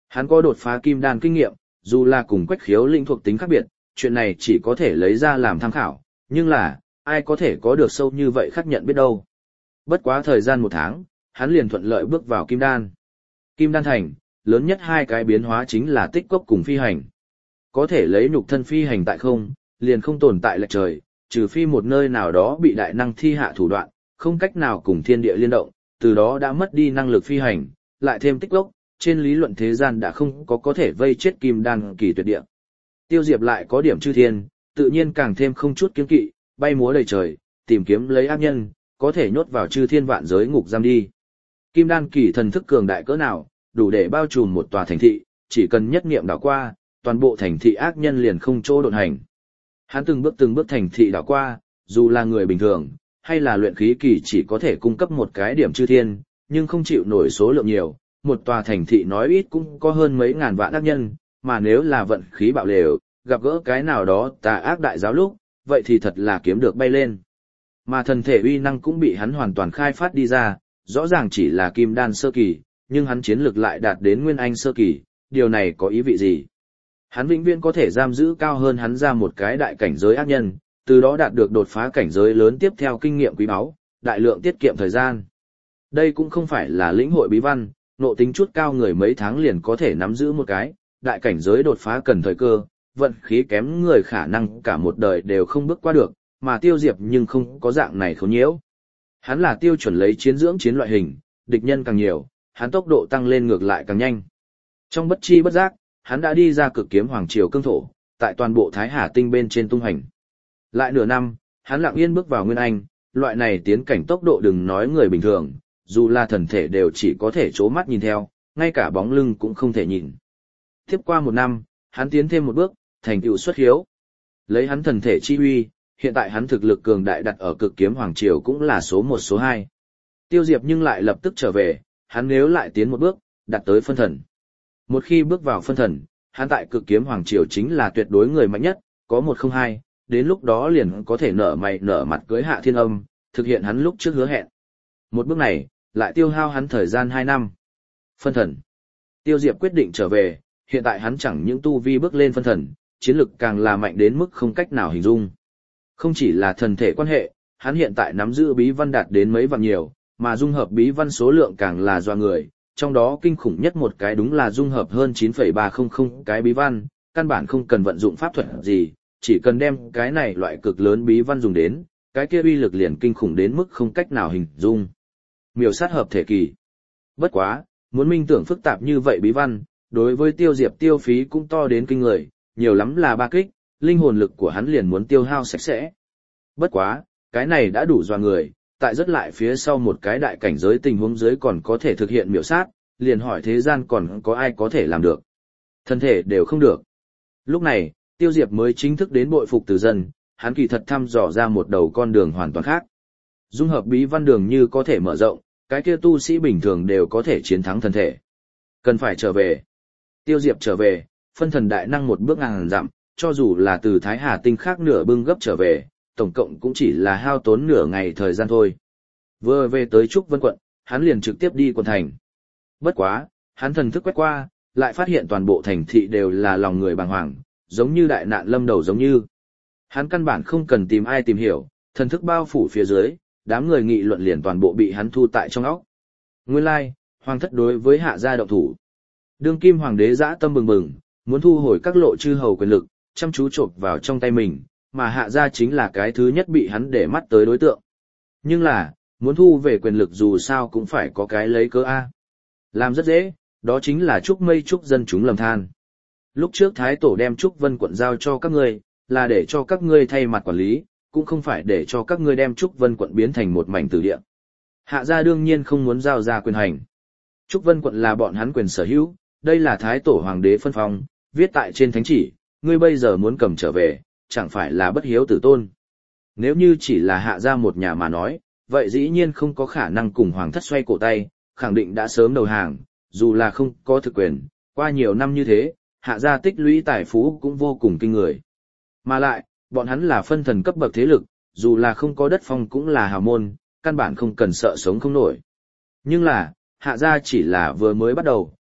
Hắn có đột phá kim đan kinh nghiệm, dù là cùng Quách Khiếu linh thuộc tính khác biệt, chuyện này chỉ có thể lấy ra làm tham khảo, nhưng là, ai có thể có được sâu như vậy khắc nhận biết đâu. Bất quá thời gian 1 tháng, hắn liền thuận lợi bước vào kim đan. Kim đan thành, lớn nhất 2 cái biến hóa chính là tích cốc cùng phi hành. Có thể lấy nhục thân phi hành tại không, liền không tồn tại lệch trời, trừ phi một nơi nào đó bị đại năng thi hạ thủ đoạn, không cách nào cùng thiên địa liên động, từ đó đã mất đi năng lực phi hành, lại thêm tích cốc, trên lý luận thế gian đã không có thể vây chết kim đan kỳ tuyệt địa. Tiêu Diệp lại có điểm chư thiên, tự nhiên càng thêm không chút kiêng kỵ, bay múa đầy trời, tìm kiếm lấy ác nhân, có thể nhốt vào chư thiên vạn giới ngục giam đi. Kim đan kỳ thần thức cường đại cỡ nào, đủ để bao trùm một tòa thành thị, chỉ cần nhất niệm đảo qua, toàn bộ thành thị ác nhân liền không chỗ độn hành. Hắn từng bước thành thị đảo qua, dù là người bình thường, hay là luyện khí kỳ chỉ có thể cung cấp một cái điểm chư thiên, nhưng không chịu nổi số lượng nhiều, một tòa thành thị nói ít cũng có hơn mấy ngàn vạn ác nhân, mà nếu là vận khí bạo lều, gặp gỡ cái nào đó tà ác đại giáo lúc, vậy thì thật là kiếm được bay lên. Mà thần thể uy năng cũng bị hắn hoàn toàn khai phát đi ra, rõ ràng chỉ là kim đan sơ kỳ, nhưng hắn chiến lực lại đạt đến nguyên anh sơ kỳ, điều này có ý vị gì? Hắn vĩnh viễn có thể giam giữ cao hơn hắn ra một cái đại cảnh giới ác nhân, từ đó đạt được đột phá cảnh giới lớn tiếp theo kinh nghiệm quý báu, đại lượng tiết kiệm thời gian. Đây cũng không phải là lĩnh hội bí văn, nộ tính chút cao người mấy tháng liền có thể nắm giữ một cái, đại cảnh giới đột phá cần thời cơ, vận khí kém người khả năng cả một đời đều không bước qua được, mà Tiêu Diệp nhưng không có dạng này khốn nhiễu. Hắn là tiêu chuẩn lấy chiến dưỡng chiến loại hình, địch nhân càng nhiều, hắn tốc độ tăng lên ngược lại càng nhanh. Trong bất chi bất giác, hắn đã đi ra cực kiếm hoàng triều cương thổ, tại toàn bộ Thái Hà Tinh bên trên tung hành. Lại nửa năm, hắn lặng yên bước vào Nguyên Anh, loại này tiến cảnh tốc độ đừng nói người bình thường, dù là thần thể đều chỉ có thể chố mắt nhìn theo, ngay cả bóng lưng cũng không thể nhìn. Tiếp qua 1 năm, hắn tiến thêm một bước, thành tựu xuất hiếu. Lấy hắn thần thể chi uy, hiện tại hắn thực lực cường đại đặt ở cực kiếm hoàng triều cũng là số 1 số 2. Tiêu Diệp nhưng lại lập tức trở về, hắn nếu lại tiến một bước, đặt tới phân thần. Một khi bước vào phân thần, hắn tại cực kiếm hoàng triều chính là tuyệt đối người mạnh nhất, có 102, đến lúc đó liền có thể nở mày nở mặt cưới Hạ Thiên Âm, thực hiện hắn lúc trước hứa hẹn. Một bước này, lại tiêu hao hắn thời gian 2 năm. Phân thần. Tiêu Diệp quyết định trở về, hiện tại hắn chẳng những tu vi bước lên phân thần, chiến lực càng là mạnh đến mức không cách nào hình dung. Không chỉ là thần thể quan hệ, hắn hiện tại nắm giữ bí văn đạt đến mấy vạn nhiều, mà dung hợp bí văn số lượng càng là doa người, trong đó kinh khủng nhất một cái đúng là dung hợp hơn 9,300 cái bí văn, căn bản không cần vận dụng pháp thuật gì, chỉ cần đem cái này loại cực lớn bí văn dùng đến, cái kia uy lực liền kinh khủng đến mức không cách nào hình dung. Miểu sát hợp thể kỳ. Bất quá, muốn minh tưởng phức tạp như vậy bí văn, đối với Tiêu Diệp tiêu phí cũng to đến kinh người, nhiều lắm là 3 kích, linh hồn lực của hắn liền muốn tiêu hao sạch sẽ. Bất quá, cái này đã đủ doa người, tại rất lại phía sau một cái đại cảnh giới tình huống dưới còn có thể thực hiện miểu sát, liền hỏi thế gian còn có ai có thể làm được. Thân thể đều không được. Lúc này, Tiêu Diệp mới chính thức đến bội phục từ dân, hắn kỳ thật thăm dò ra một đầu con đường hoàn toàn khác. Dung hợp bí văn đường như có thể mở rộng, cái kia tu sĩ bình thường đều có thể chiến thắng thân thể. Cần phải trở về. Tiêu Diệp trở về, phân thần đại năng một bước ngàn dặm, cho dù là từ Thái Hà Tinh khác nửa bưng gấp trở về, tổng cộng cũng chỉ là hao tốn nửa ngày thời gian thôi. Vừa về tới Trúc Vân quận, hắn liền trực tiếp đi quận thành. Bất quá, hắn thần thức quét qua, lại phát hiện toàn bộ thành thị đều là lòng người bàng hoàng, giống như đại nạn lâm đầu giống như. Hắn căn bản không cần tìm ai tìm hiểu, thần thức bao phủ phía dưới, đám người nghị luận liền toàn bộ bị hắn thu tại trong óc. Nguyên lai, hoàng thất đối với Hạ gia động thủ. Đương kim hoàng đế dã tâm bừng bừng, muốn thu hồi các lộ chư hầu quyền lực, chăm chú chộp vào trong tay mình, mà Hạ gia chính là cái thứ nhất bị hắn để mắt tới đối tượng. Nhưng là, muốn thu về quyền lực dù sao cũng phải có cái lấy cớ A. Làm rất dễ, đó chính là chúc mây chúc dân chúng lầm than. Lúc trước Thái Tổ đem Trúc Vân quận giao cho các ngươi, là để cho các ngươi thay mặt quản lý, cũng không phải để cho các ngươi đem Trúc Vân quận biến thành một mảnh tử địa. Hạ gia đương nhiên không muốn giao ra quyền hành. Trúc Vân quận là bọn hắn quyền sở hữu, đây là Thái Tổ Hoàng đế phân phong, viết tại trên thánh chỉ, ngươi bây giờ muốn cầm trở về, chẳng phải là bất hiếu tử tôn. Nếu như chỉ là Hạ gia một nhà mà nói, vậy dĩ nhiên không có khả năng cùng Hoàng thất xoay cổ tay, khẳng định đã sớm đầu hàng, dù là không có thực quyền, qua nhiều năm như thế, Hạ gia tích lũy tài phú cũng vô cùng kinh người. Mà lại, bọn hắn là phân thần cấp bậc thế lực, dù là không có đất phong cũng là hào môn, căn bản không cần sợ sống không nổi. Nhưng là, Hạ gia chỉ là vừa mới bắt đầu,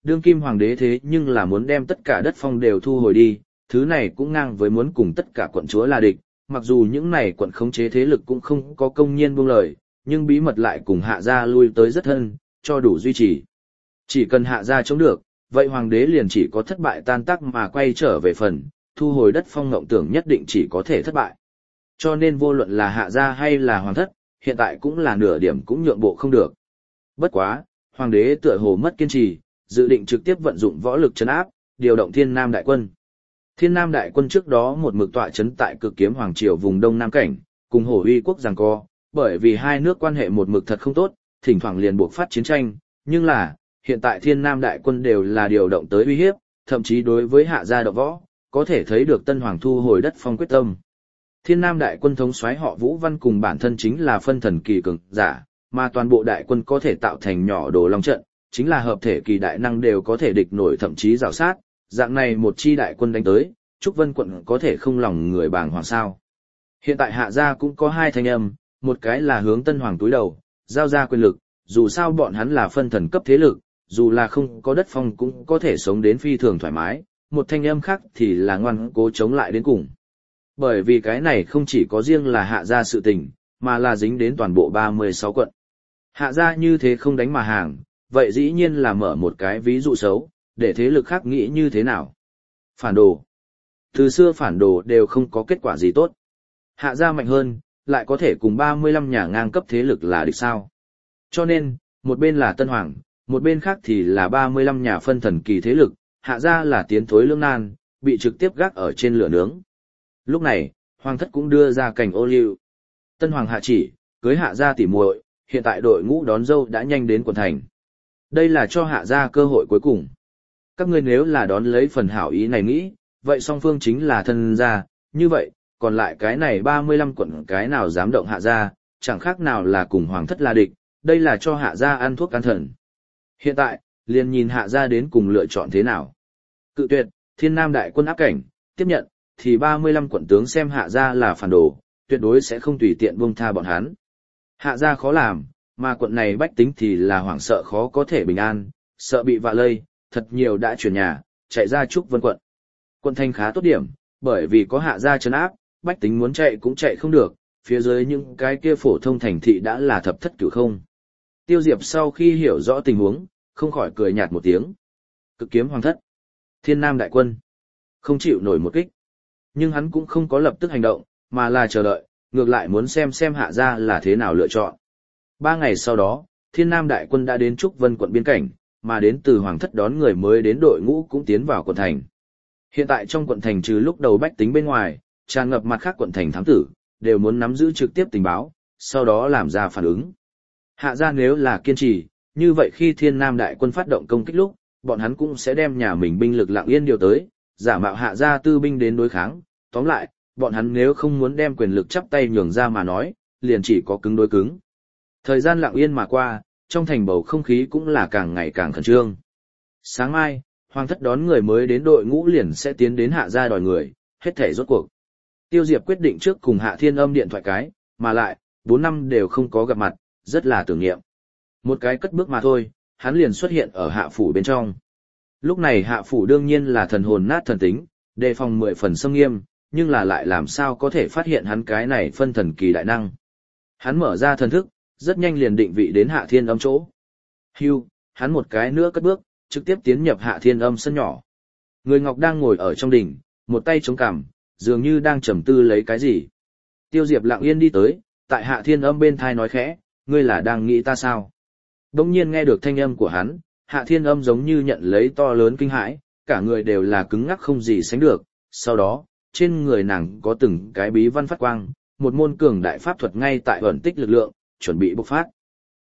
đương kim hoàng đế thế nhưng là muốn đem tất cả đất phong đều thu hồi đi, thứ này cũng ngang với muốn cùng tất cả quận chúa là địch, mặc dù những này quận khống chế thế lực cũng không có công nhiên buông lời, nhưng bí mật lại cùng hạ gia lui tới rất thân, cho đủ duy trì. Chỉ cần hạ gia chống được, vậy hoàng đế liền chỉ có thất bại tan tác mà quay trở về phần, thu hồi đất phong ngộng tưởng nhất định chỉ có thể thất bại. Cho nên vô luận là hạ gia hay là hoàng thất, hiện tại cũng là nửa điểm cũng nhượng bộ không được. Bất quá, hoàng đế tựa hồ mất kiên trì, dự định trực tiếp vận dụng võ lực trấn áp, điều động Thiên Nam đại quân. Thiên Nam đại quân trước đó một mực tọa trấn tại Cực Kiếm Hoàng triều vùng Đông Nam cảnh, cùng Hổ Uy quốc giằng co, bởi vì hai nước quan hệ một mực thật không tốt, thỉnh thoảng liền buộc phát chiến tranh, nhưng là, hiện tại Thiên Nam đại quân đều là điều động tới uy hiếp, thậm chí đối với hạ gia động võ, có thể thấy được Tân Hoàng thu hồi đất phong quyết tâm. Thiên Nam đại quân thống soái họ Vũ Văn cùng bản thân chính là phân thần kỳ cường giả, mà toàn bộ đại quân có thể tạo thành nhỏ đồ long trận, chính là hợp thể kỳ đại năng đều có thể địch nổi thậm chí rào sát, dạng này một chi đại quân đánh tới, Trúc Vân quận có thể không lòng người bàng hoàng sao. Hiện tại hạ gia cũng có hai thanh âm, một cái là hướng Tân Hoàng túi đầu, giao ra quyền lực, dù sao bọn hắn là phân thần cấp thế lực, dù là không có đất phong cũng có thể sống đến phi thường thoải mái, một thanh âm khác thì là ngoan cố chống lại đến cùng. Bởi vì cái này không chỉ có riêng là hạ gia sự tình, mà là dính đến toàn bộ 36 quận. Hạ gia như thế không đánh mà hàng, vậy dĩ nhiên là mở một cái ví dụ xấu, để thế lực khác nghĩ như thế nào. Phản đồ. Từ xưa phản đồ đều không có kết quả gì tốt. Hạ gia mạnh hơn, lại có thể cùng 35 nhà ngang cấp thế lực là địch sao. Cho nên, một bên là Tân Hoàng, một bên khác thì là 35 nhà phân thần kỳ thế lực, hạ gia là tiến thối lưỡng nan, bị trực tiếp gác ở trên lửa nướng. Lúc này, Hoàng thất cũng đưa ra cảnh ô liu. Tân Hoàng hạ chỉ, cưới hạ gia tỉ muội, hiện tại đội ngũ đón dâu đã nhanh đến quận thành. Đây là cho hạ gia cơ hội cuối cùng. Các ngươi nếu là đón lấy phần hảo ý này nghĩ, vậy song phương chính là thân gia, như vậy, còn lại cái này 35 quận cái nào dám động hạ gia, chẳng khác nào là cùng hoàng thất là địch, đây là cho hạ gia ăn thuốc can thần. Hiện tại, liền nhìn hạ gia đến cùng lựa chọn thế nào. Cự tuyệt, Thiên Nam đại quân áp cảnh, tiếp nhận, thì 35 quận tướng xem hạ gia là phản đồ, tuyệt đối sẽ không tùy tiện buông tha bọn hắn. Hạ gia khó làm, mà quận này bách tính thì là hoảng sợ khó có thể bình an, sợ bị vạ lây, thật nhiều đã chuyển nhà, chạy ra Trúc Vân quận. Quận thành khá tốt điểm, bởi vì có hạ gia trấn áp, bách tính muốn chạy cũng chạy không được, phía dưới những cái kia phổ thông thành thị đã là thập thất cửu không. Tiêu Diệp sau khi hiểu rõ tình huống, không khỏi cười nhạt một tiếng. Cực Kiếm Hoàng thất, Thiên Nam đại quân, không chịu nổi một kích. Nhưng hắn cũng không có lập tức hành động, mà là chờ đợi, ngược lại muốn xem hạ gia là thế nào lựa chọn. 3 ngày sau đó, Thiên Nam đại quân đã đến Trúc Vân quận biên cảnh, mà đến từ Hoàng thất đón người mới đến đội ngũ cũng tiến vào quận thành. Hiện tại trong quận thành trừ lúc đầu bách tính bên ngoài, tràn ngập mặt khác quận thành thám tử, đều muốn nắm giữ trực tiếp tình báo, sau đó làm ra phản ứng. Hạ gia nếu là kiên trì, như vậy khi Thiên Nam đại quân phát động công kích lúc, bọn hắn cũng sẽ đem nhà mình binh lực lặng yên điều tới, giả mạo hạ gia tư binh đến đối kháng. Tóm lại, bọn hắn nếu không muốn đem quyền lực chắp tay nhường ra mà nói, liền chỉ có cứng đối cứng. Thời gian lặng yên mà qua, trong thành bầu không khí cũng là càng ngày càng khẩn trương. Sáng mai, Hoàng thất đón người mới đến đội ngũ liền sẽ tiến đến hạ gia đòi người, hết thể rốt cuộc. Tiêu Diệp quyết định trước cùng Hạ Thiên Âm điện thoại cái, mà lại, 4 năm đều không có gặp mặt, rất là tưởng niệm. Một cái cất bước mà thôi, hắn liền xuất hiện ở hạ phủ bên trong. Lúc này hạ phủ đương nhiên là thần hồn nát thần tính, đề phòng 10 phần xâm nghiêm, nhưng là lại làm sao có thể phát hiện hắn cái này phân thần kỳ đại năng. Hắn mở ra thần thức, rất nhanh liền định vị đến Hạ Thiên Âm chỗ. Hưu, hắn một cái nữa cất bước, trực tiếp tiến nhập Hạ Thiên Âm sân nhỏ. Người Ngọc đang ngồi ở trong đỉnh, một tay chống cằm, dường như đang trầm tư lấy cái gì. Tiêu Diệp lặng yên đi tới, tại Hạ Thiên Âm bên thai nói khẽ, ngươi là đang nghĩ ta sao? Đông nhiên nghe được thanh âm của hắn, Hạ Thiên Âm giống như nhận lấy to lớn kinh hãi, cả người đều là cứng ngắc không gì sánh được. Sau đó, trên người nàng có từng cái bí văn phát quang, một môn cường đại pháp thuật ngay tại ẩn tích lực lượng, chuẩn bị bộc phát.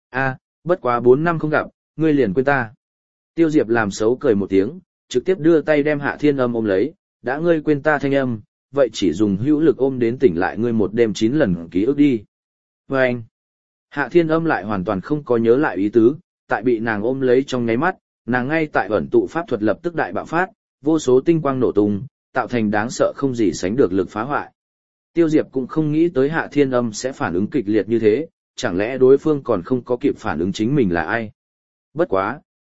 Bất quá 4 năm không gặp, ngươi liền quên ta. Tiêu Diệp làm xấu cười một tiếng, trực tiếp đưa tay đem Hạ Thiên Âm ôm lấy, đã ngươi quên ta thanh âm, vậy chỉ dùng hữu lực ôm đến tỉnh lại ngươi một đêm 9 lần ký ức đi. Và anh, Hạ Thiên Âm lại hoàn toàn không có nhớ lại ý tứ, tại bị nàng ôm lấy trong nháy mắt, nàng ngay tại ẩn tụ pháp thuật lập tức đại bạo phát, vô số tinh quang nổ tung, tạo thành đáng sợ không gì sánh được lực phá hoại. Tiêu Diệp cũng không nghĩ tới Hạ Thiên Âm sẽ phản ứng kịch liệt như thế, chẳng lẽ đối phương còn không có kịp phản ứng chính mình là ai. Bất quá,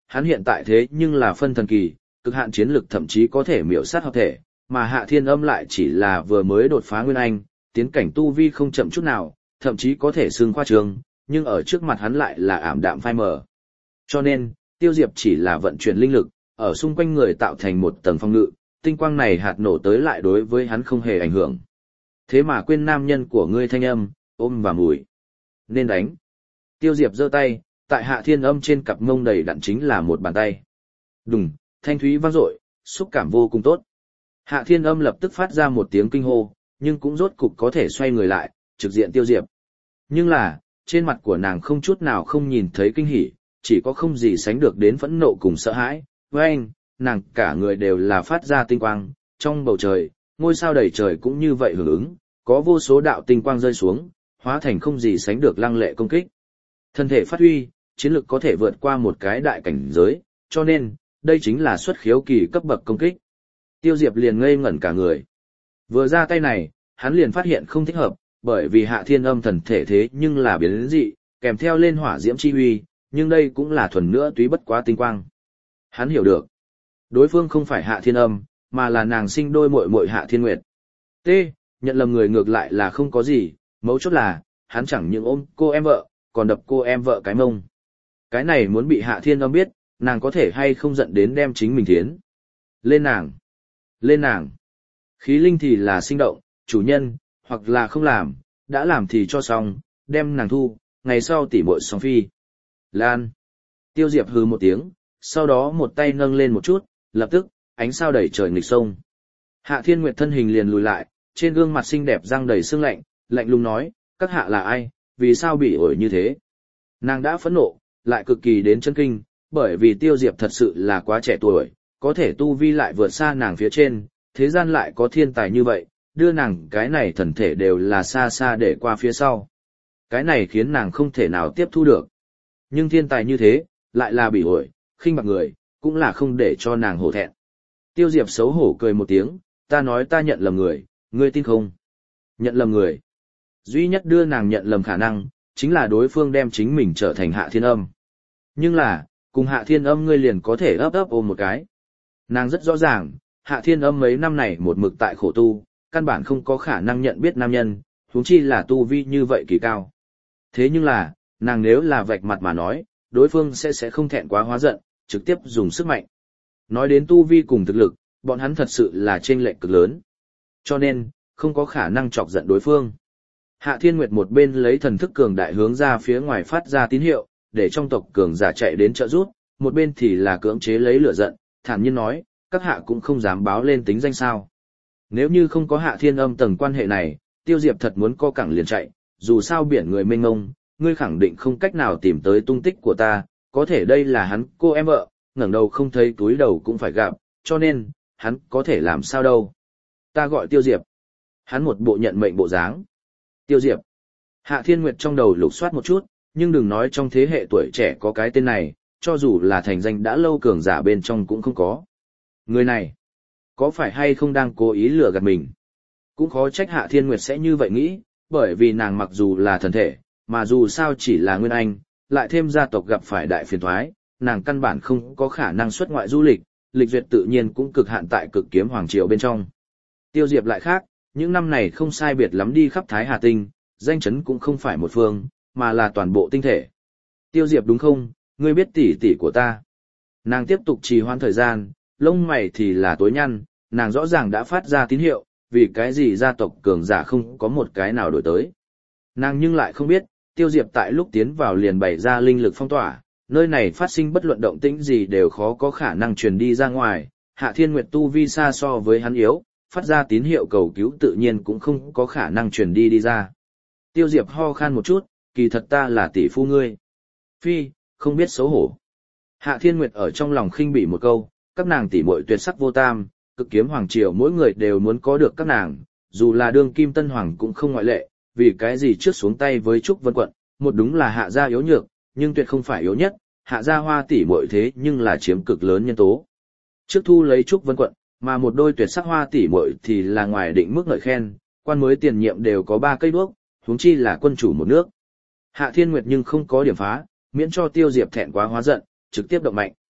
hắn hiện tại thế nhưng là phân thần kỳ, cực hạn chiến lực thậm chí có thể miểu sát hợp thể, mà Hạ Thiên Âm lại chỉ là vừa mới đột phá Nguyên Anh, tiến cảnh tu vi không chậm chút nào, thậm chí có thể xưng khoa trương, nhưng ở trước mặt hắn lại là ảm đạm phai mờ. Cho nên, Tiêu Diệp chỉ là vận chuyển linh lực, ở xung quanh người tạo thành một tầng phong ngự, tinh quang này hạt nổ tới lại đối với hắn không hề ảnh hưởng. Thế mà quên nam nhân của ngươi thanh âm, ôm và mùi. Nên đánh. Tiêu Diệp giơ tay, tại Hạ Thiên Âm trên cặp mông đầy đặn chính là một bàn tay. Đùng, thanh thúy vang dội, xúc cảm vô cùng tốt. Hạ Thiên Âm lập tức phát ra một tiếng kinh hô, nhưng cũng rốt cục có thể xoay người lại, trực diện Tiêu Diệp. Nhưng là, trên mặt của nàng không chút nào không nhìn thấy kinh hỉ, chỉ có không gì sánh được đến phẫn nộ cùng sợ hãi. Với anh, nàng cả người đều là phát ra tinh quang, trong bầu trời, ngôi sao đầy trời cũng như vậy hưởng ứng, có vô số đạo tinh quang rơi xuống, hóa thành không gì sánh được lăng lệ công kích. Thân thể phát huy, chiến lực có thể vượt qua một cái đại cảnh giới, cho nên, đây chính là xuất khiếu kỳ cấp bậc công kích. Tiêu Diệp liền ngây ngẩn cả người. Vừa ra tay này, hắn liền phát hiện không thích hợp, bởi vì Hạ Thiên Âm thần thể thế nhưng là biến dị, kèm theo lên hỏa diễm chi huy, nhưng đây cũng là thuần nữa túy bất quá tinh quang. Hắn hiểu được, đối phương không phải Hạ Thiên Âm, mà là nàng sinh đôi muội muội Hạ Thiên Nguyệt. T, nhận lầm người ngược lại là không có gì, mấu chốt là, hắn chẳng những ôm cô em vợ, còn đập cô em vợ cái mông. Cái này muốn bị Hạ Thiên Âm biết, nàng có thể hay không giận đến đem chính mình thiến. Lên nàng! Lên nàng! Khí linh thì là sinh động, chủ nhân, hoặc là không làm, đã làm thì cho xong, đem nàng thu, ngày sau tỉ muội song phi. Lan! Tiêu Diệp hừ một tiếng, sau đó một tay nâng lên một chút, lập tức, ánh sao đẩy trời nghịch sông. Hạ Thiên Nguyệt thân hình liền lùi lại, trên gương mặt xinh đẹp răng đầy sương lạnh, lạnh lùng nói, các hạ là ai, vì sao bị ổi như thế? Nàng đã phẫn nộ, lại cực kỳ đến chân kinh, bởi vì Tiêu Diệp thật sự là quá trẻ tuổi, có thể tu vi lại vượt xa nàng phía trên, thế gian lại có thiên tài như vậy, đưa nàng cái này thần thể đều là xa xa để qua phía sau. Cái này khiến nàng không thể nào tiếp thu được. Nhưng thiên tài như thế, lại là bị ổi, khinh bạc người, cũng là không để cho nàng hổ thẹn. Tiêu Diệp xấu hổ cười một tiếng, ta nói ta nhận lầm người, ngươi tin không? Nhận lầm người. Duy nhất đưa nàng nhận lầm khả năng, chính là đối phương đem chính mình trở thành Hạ Thiên Âm. Nhưng là, cùng Hạ Thiên Âm ngươi liền có thể ấp ấp ôm một cái. Nàng rất rõ ràng, Hạ Thiên Âm mấy năm này một mực tại khổ tu, căn bản không có khả năng nhận biết nam nhân, huống chi là tu vi như vậy kỳ cao. Thế nhưng là, nàng nếu là vạch mặt mà nói, đối phương sẽ không thẹn quá hóa giận, trực tiếp dùng sức mạnh. Nói đến tu vi cùng thực lực, bọn hắn thật sự là chênh lệch cực lớn. Cho nên, không có khả năng chọc giận đối phương. Hạ Thiên Nguyệt một bên lấy thần thức cường đại hướng ra phía ngoài phát ra tín hiệu, để trong tộc cường giả chạy đến trợ giúp, một bên thì là cưỡng chế lấy lửa giận, thản nhiên nói, các hạ cũng không dám báo lên tính danh sao. Nếu như không có Hạ Thiên Âm tầng quan hệ này, Tiêu Diệp thật muốn co cẳng liền chạy, dù sao biển người mênh mông, ngươi khẳng định không cách nào tìm tới tung tích của ta, có thể đây là hắn cô em vợ, ngẩng đầu không thấy túi đầu cũng phải gặp, cho nên, hắn có thể làm sao đâu. Ta gọi Tiêu Diệp. Hắn một bộ nhận mệnh bộ dáng. Tiêu Diệp. Hạ Thiên Nguyệt trong đầu lục soát một chút, nhưng đừng nói trong thế hệ tuổi trẻ có cái tên này, cho dù là thành danh đã lâu cường giả bên trong cũng không có. Người này, có phải hay không đang cố ý lừa gạt mình? Cũng khó trách Hạ Thiên Nguyệt sẽ như vậy nghĩ, bởi vì nàng mặc dù là thần thể, mà dù sao chỉ là Nguyên Anh, lại thêm gia tộc gặp phải đại phiền toái, nàng căn bản không có khả năng xuất ngoại du lịch, lịch duyệt tự nhiên cũng cực hạn tại Cực Kiếm Hoàng Triều bên trong. Tiêu Diệp lại khác, những năm này không sai biệt lắm đi khắp Thái Hà Tinh, danh chấn cũng không phải một phương, mà là toàn bộ tinh thể. Tiêu Diệp đúng không, ngươi biết tỷ tỷ của ta. Nàng tiếp tục trì hoãn thời gian, lông mày thì là tối nhăn, nàng rõ ràng đã phát ra tín hiệu, vì cái gì gia tộc cường giả không có một cái nào đổi tới. Nàng nhưng lại không biết, Tiêu Diệp tại lúc tiến vào liền bày ra linh lực phong tỏa, nơi này phát sinh bất luận động tĩnh gì đều khó có khả năng truyền đi ra ngoài, Hạ Thiên Nguyệt tu vi xa so với hắn yếu, phát ra tín hiệu cầu cứu tự nhiên cũng không có khả năng truyền đi ra. Tiêu Diệp ho khan một chút, kỳ thật ta là tỷ phu ngươi. Phi, không biết xấu hổ. Hạ Thiên Nguyệt ở trong lòng khinh bỉ một câu, các nàng tỷ muội tuyệt sắc vô tam, Cực Kiếm Hoàng Triều mỗi người đều muốn có được các nàng, dù là đương kim tân hoàng cũng không ngoại lệ, vì cái gì trước xuống tay với Trúc Vân Quận, một đúng là Hạ gia yếu nhược, nhưng tuyệt không phải yếu nhất, Hạ gia Hoa tỷ muội thế nhưng là chiếm cực lớn nhân tố. Trước thu lấy Trúc Vân Quận, mà một đôi tuyệt sắc Hoa tỷ muội thì là ngoài định mức ngợi khen, quan mới tiền nhiệm đều có 3 cây đuốc, huống chi là quân chủ một nước. Hạ Thiên Nguyệt nhưng không có điểm phá, miễn cho Tiêu Diệp thẹn quá hóa giận, trực tiếp động mạnh.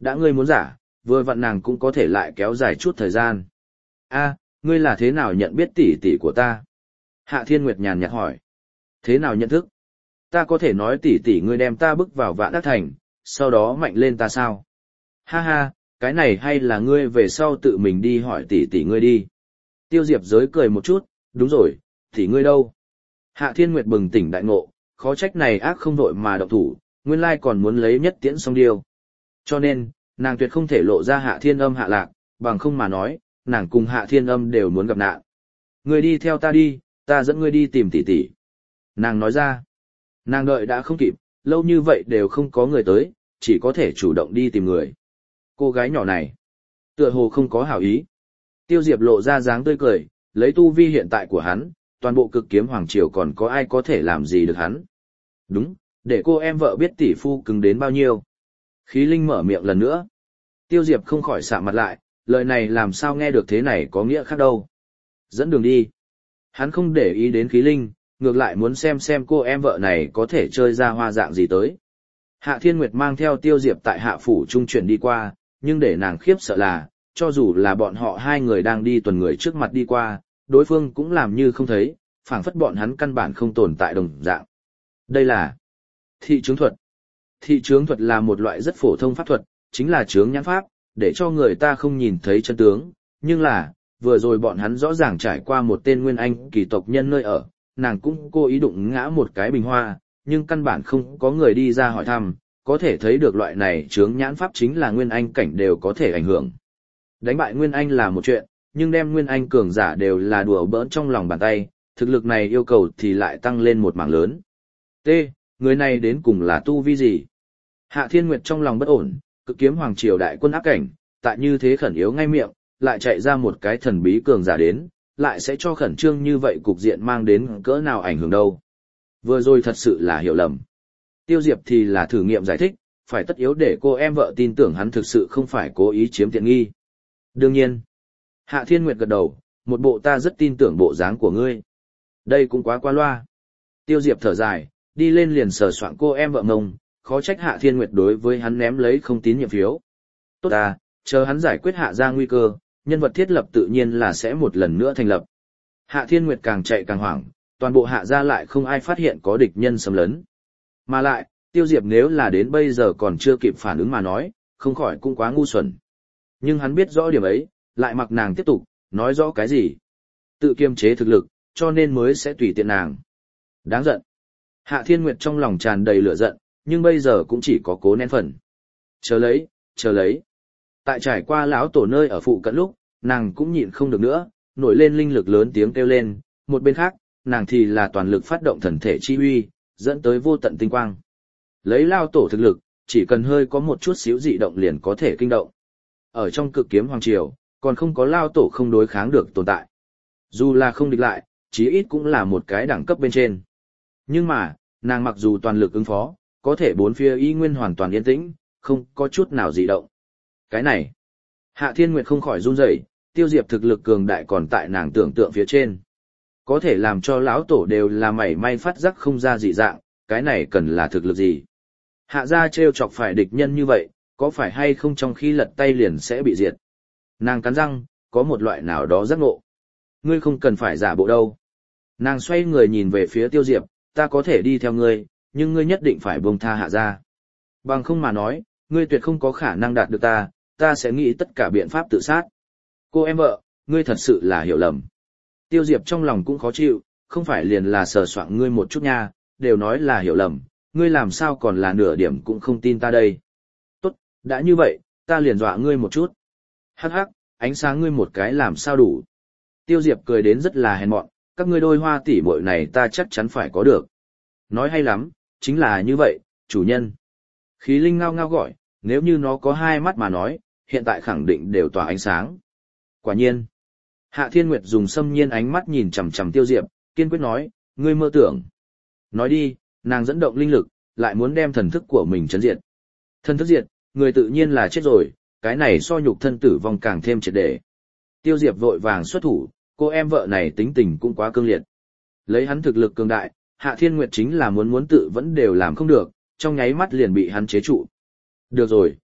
Đã ngươi muốn giả, vừa vặn nàng cũng có thể lại kéo dài chút thời gian. A, ngươi là thế nào nhận biết tỷ tỷ của ta? Hạ Thiên Nguyệt nhàn nhạt hỏi. Thế nào nhận thức? Ta có thể nói tỷ tỷ ngươi đem ta bức vào Vạn Đắc Thành, sau đó mạnh lên ta sao? Ha ha, cái này hay là ngươi về sau tự mình đi hỏi tỷ tỷ ngươi đi. Tiêu Diệp giới cười một chút, đúng rồi, tỷ ngươi đâu? Hạ Thiên Nguyệt bừng tỉnh đại ngộ, khó trách này ác không vội mà động thủ, nguyên lai còn muốn lấy nhất tiễn song điêu. Cho nên, nàng tuyệt không thể lộ ra Hạ Thiên Âm hạ lạc, bằng không mà nói, nàng cùng Hạ Thiên Âm đều muốn gặp nạn. Ngươi đi theo ta đi, ta dẫn ngươi đi tìm tỷ tỷ. Nàng nói ra, nàng đợi đã không kịp, lâu như vậy đều không có người tới, chỉ có thể chủ động đi tìm người. Cô gái nhỏ này, tựa hồ không có hảo ý. Tiêu Diệp lộ ra dáng tươi cười, lấy tu vi hiện tại của hắn, toàn bộ cực kiếm hoàng triều còn có ai có thể làm gì được hắn. Đúng, để cô em vợ biết tỷ phu cứng đến bao nhiêu. Khí Linh mở miệng lần nữa. Tiêu Diệp không khỏi sạm mặt lại, lời này làm sao nghe được thế này có nghĩa khác đâu. Dẫn đường đi. Hắn không để ý đến Khí Linh, ngược lại muốn xem cô em vợ này có thể chơi ra hoa dạng gì tới. Hạ Thiên Nguyệt mang theo Tiêu Diệp tại Hạ Phủ Trung chuyển đi qua, nhưng để nàng khiếp sợ là, cho dù là bọn họ hai người đang đi tuần người trước mặt đi qua, đối phương cũng làm như không thấy, phảng phất bọn hắn căn bản không tồn tại đồng dạng. Đây là thị chướng thuật. Thị chướng thuật là một loại rất phổ thông pháp thuật, chính là chướng nhãn pháp, để cho người ta không nhìn thấy chân tướng, nhưng là, vừa rồi bọn hắn rõ ràng trải qua một tên nguyên anh kỳ tộc nhân nơi ở, nàng cũng cố ý đụng ngã một cái bình hoa, nhưng căn bản không có người đi ra hỏi thăm, có thể thấy được loại này chướng nhãn pháp chính là nguyên anh cảnh đều có thể ảnh hưởng. Đánh bại nguyên anh là một chuyện, nhưng đem nguyên anh cường giả đều là đùa bỡn trong lòng bàn tay, thực lực này yêu cầu thì lại tăng lên một mảng lớn. T. Người này đến cùng là tu vi gì? Hạ Thiên Nguyệt trong lòng bất ổn, cực kiếm hoàng triều đại quân áp cảnh, tại như thế khẩn yếu ngay miệng, lại chạy ra một cái thần bí cường giả đến, lại sẽ cho khẩn trương như vậy cục diện mang đến cỡ nào ảnh hưởng đâu. Vừa rồi thật sự là hiểu lầm. Tiêu Diệp thì là thử nghiệm giải thích, phải tất yếu để cô em vợ tin tưởng hắn thực sự không phải cố ý chiếm tiện nghi. Đương nhiên. Hạ Thiên Nguyệt gật đầu, một bộ ta rất tin tưởng bộ dáng của ngươi. Đây cũng quá qua loa. Tiêu Diệp thở dài, đi lên liền sờ soạng cô em vợ ngông, khó trách Hạ Thiên Nguyệt đối với hắn ném lấy không tín nhiệm phiếu. Tốt ta, chờ hắn giải quyết Hạ ra nguy cơ, nhân vật thiết lập tự nhiên là sẽ một lần nữa thành lập. Hạ Thiên Nguyệt càng chạy càng hoảng, toàn bộ Hạ ra lại không ai phát hiện có địch nhân xâm lấn. Mà lại, Tiêu Diệp nếu là đến bây giờ còn chưa kịp phản ứng mà nói, không khỏi cũng quá ngu xuẩn. Nhưng hắn biết rõ điểm ấy, lại mặc nàng tiếp tục, nói rõ cái gì. Tự kiềm chế thực lực, cho nên mới sẽ tùy tiện nàng. Đáng giận. Hạ Thiên Nguyệt trong lòng tràn đầy lửa giận, nhưng bây giờ cũng chỉ có cố nén phần. Chờ lấy, chờ lấy. Tại trải qua lão tổ nơi ở phụ cận lúc, nàng cũng nhịn không được nữa, nổi lên linh lực lớn tiếng kêu lên, một bên khác, nàng thì là toàn lực phát động thần thể chi uy, dẫn tới vô tận tinh quang. Lấy lao tổ thực lực, chỉ cần hơi có một chút xíu dị động liền có thể kinh động. Ở trong cực kiếm hoàng triều, còn không có lao tổ không đối kháng được tồn tại. Dù là không địch lại, chí ít cũng là một cái đẳng cấp bên trên. Nhưng mà, nàng mặc dù toàn lực ứng phó, có thể bốn phía y nguyên hoàn toàn yên tĩnh, không có chút nào dị động. Cái này, Hạ Thiên Nguyệt không khỏi run rẩy, Tiêu Diệp thực lực cường đại còn tại nàng tưởng tượng phía trên. Có thể làm cho lão tổ đều là mảy may phát giác không ra dị dạng, cái này cần là thực lực gì? Hạ gia trêu chọc phải địch nhân như vậy, có phải hay không trong khi lật tay liền sẽ bị diệt? Nàng cắn răng, có một loại nào đó giác ngộ. Ngươi không cần phải giả bộ đâu. Nàng xoay người nhìn về phía Tiêu Diệp, ta có thể đi theo ngươi, nhưng ngươi nhất định phải buông tha Hạ gia. Bằng không mà nói, ngươi tuyệt không có khả năng đạt được ta sẽ nghĩ tất cả biện pháp tự sát. Cô em vợ, ngươi thật sự là hiểu lầm. Tiêu Diệp trong lòng cũng khó chịu, không phải liền là sờ soạng ngươi một chút nha, đều nói là hiểu lầm, ngươi làm sao còn là nửa điểm cũng không tin ta đây. Tốt, đã như vậy, ta liền dọa ngươi một chút. Hắc hắc, ánh sáng ngươi một cái làm sao đủ. Tiêu Diệp cười đến rất là hèn mọn, các ngươi đôi hoa tỷ muội này ta chắc chắn phải có được. Nói hay lắm, chính là như vậy, chủ nhân. Khí Linh ngao ngao gọi, nếu như nó có hai mắt mà nói, hiện tại khẳng định đều tỏa ánh sáng. Quả nhiên. Hạ Thiên Nguyệt dùng xâm nhiên ánh mắt nhìn chằm chằm Tiêu Diệp, kiên quyết nói, ngươi mơ tưởng. Nói đi, nàng dẫn động linh lực, lại muốn đem thần thức của mình chấn diệt. Thần thức diệt, người tự nhiên là chết rồi, cái này so nhục thân tử vong càng thêm triệt để. Tiêu Diệp vội vàng xuất thủ, cô em vợ này tính tình cũng quá cương liệt. Lấy hắn thực lực cường đại, Hạ Thiên Nguyệt chính là muốn tự vẫn đều làm không được, trong nháy mắt liền bị hắn chế trụ. Được rồi,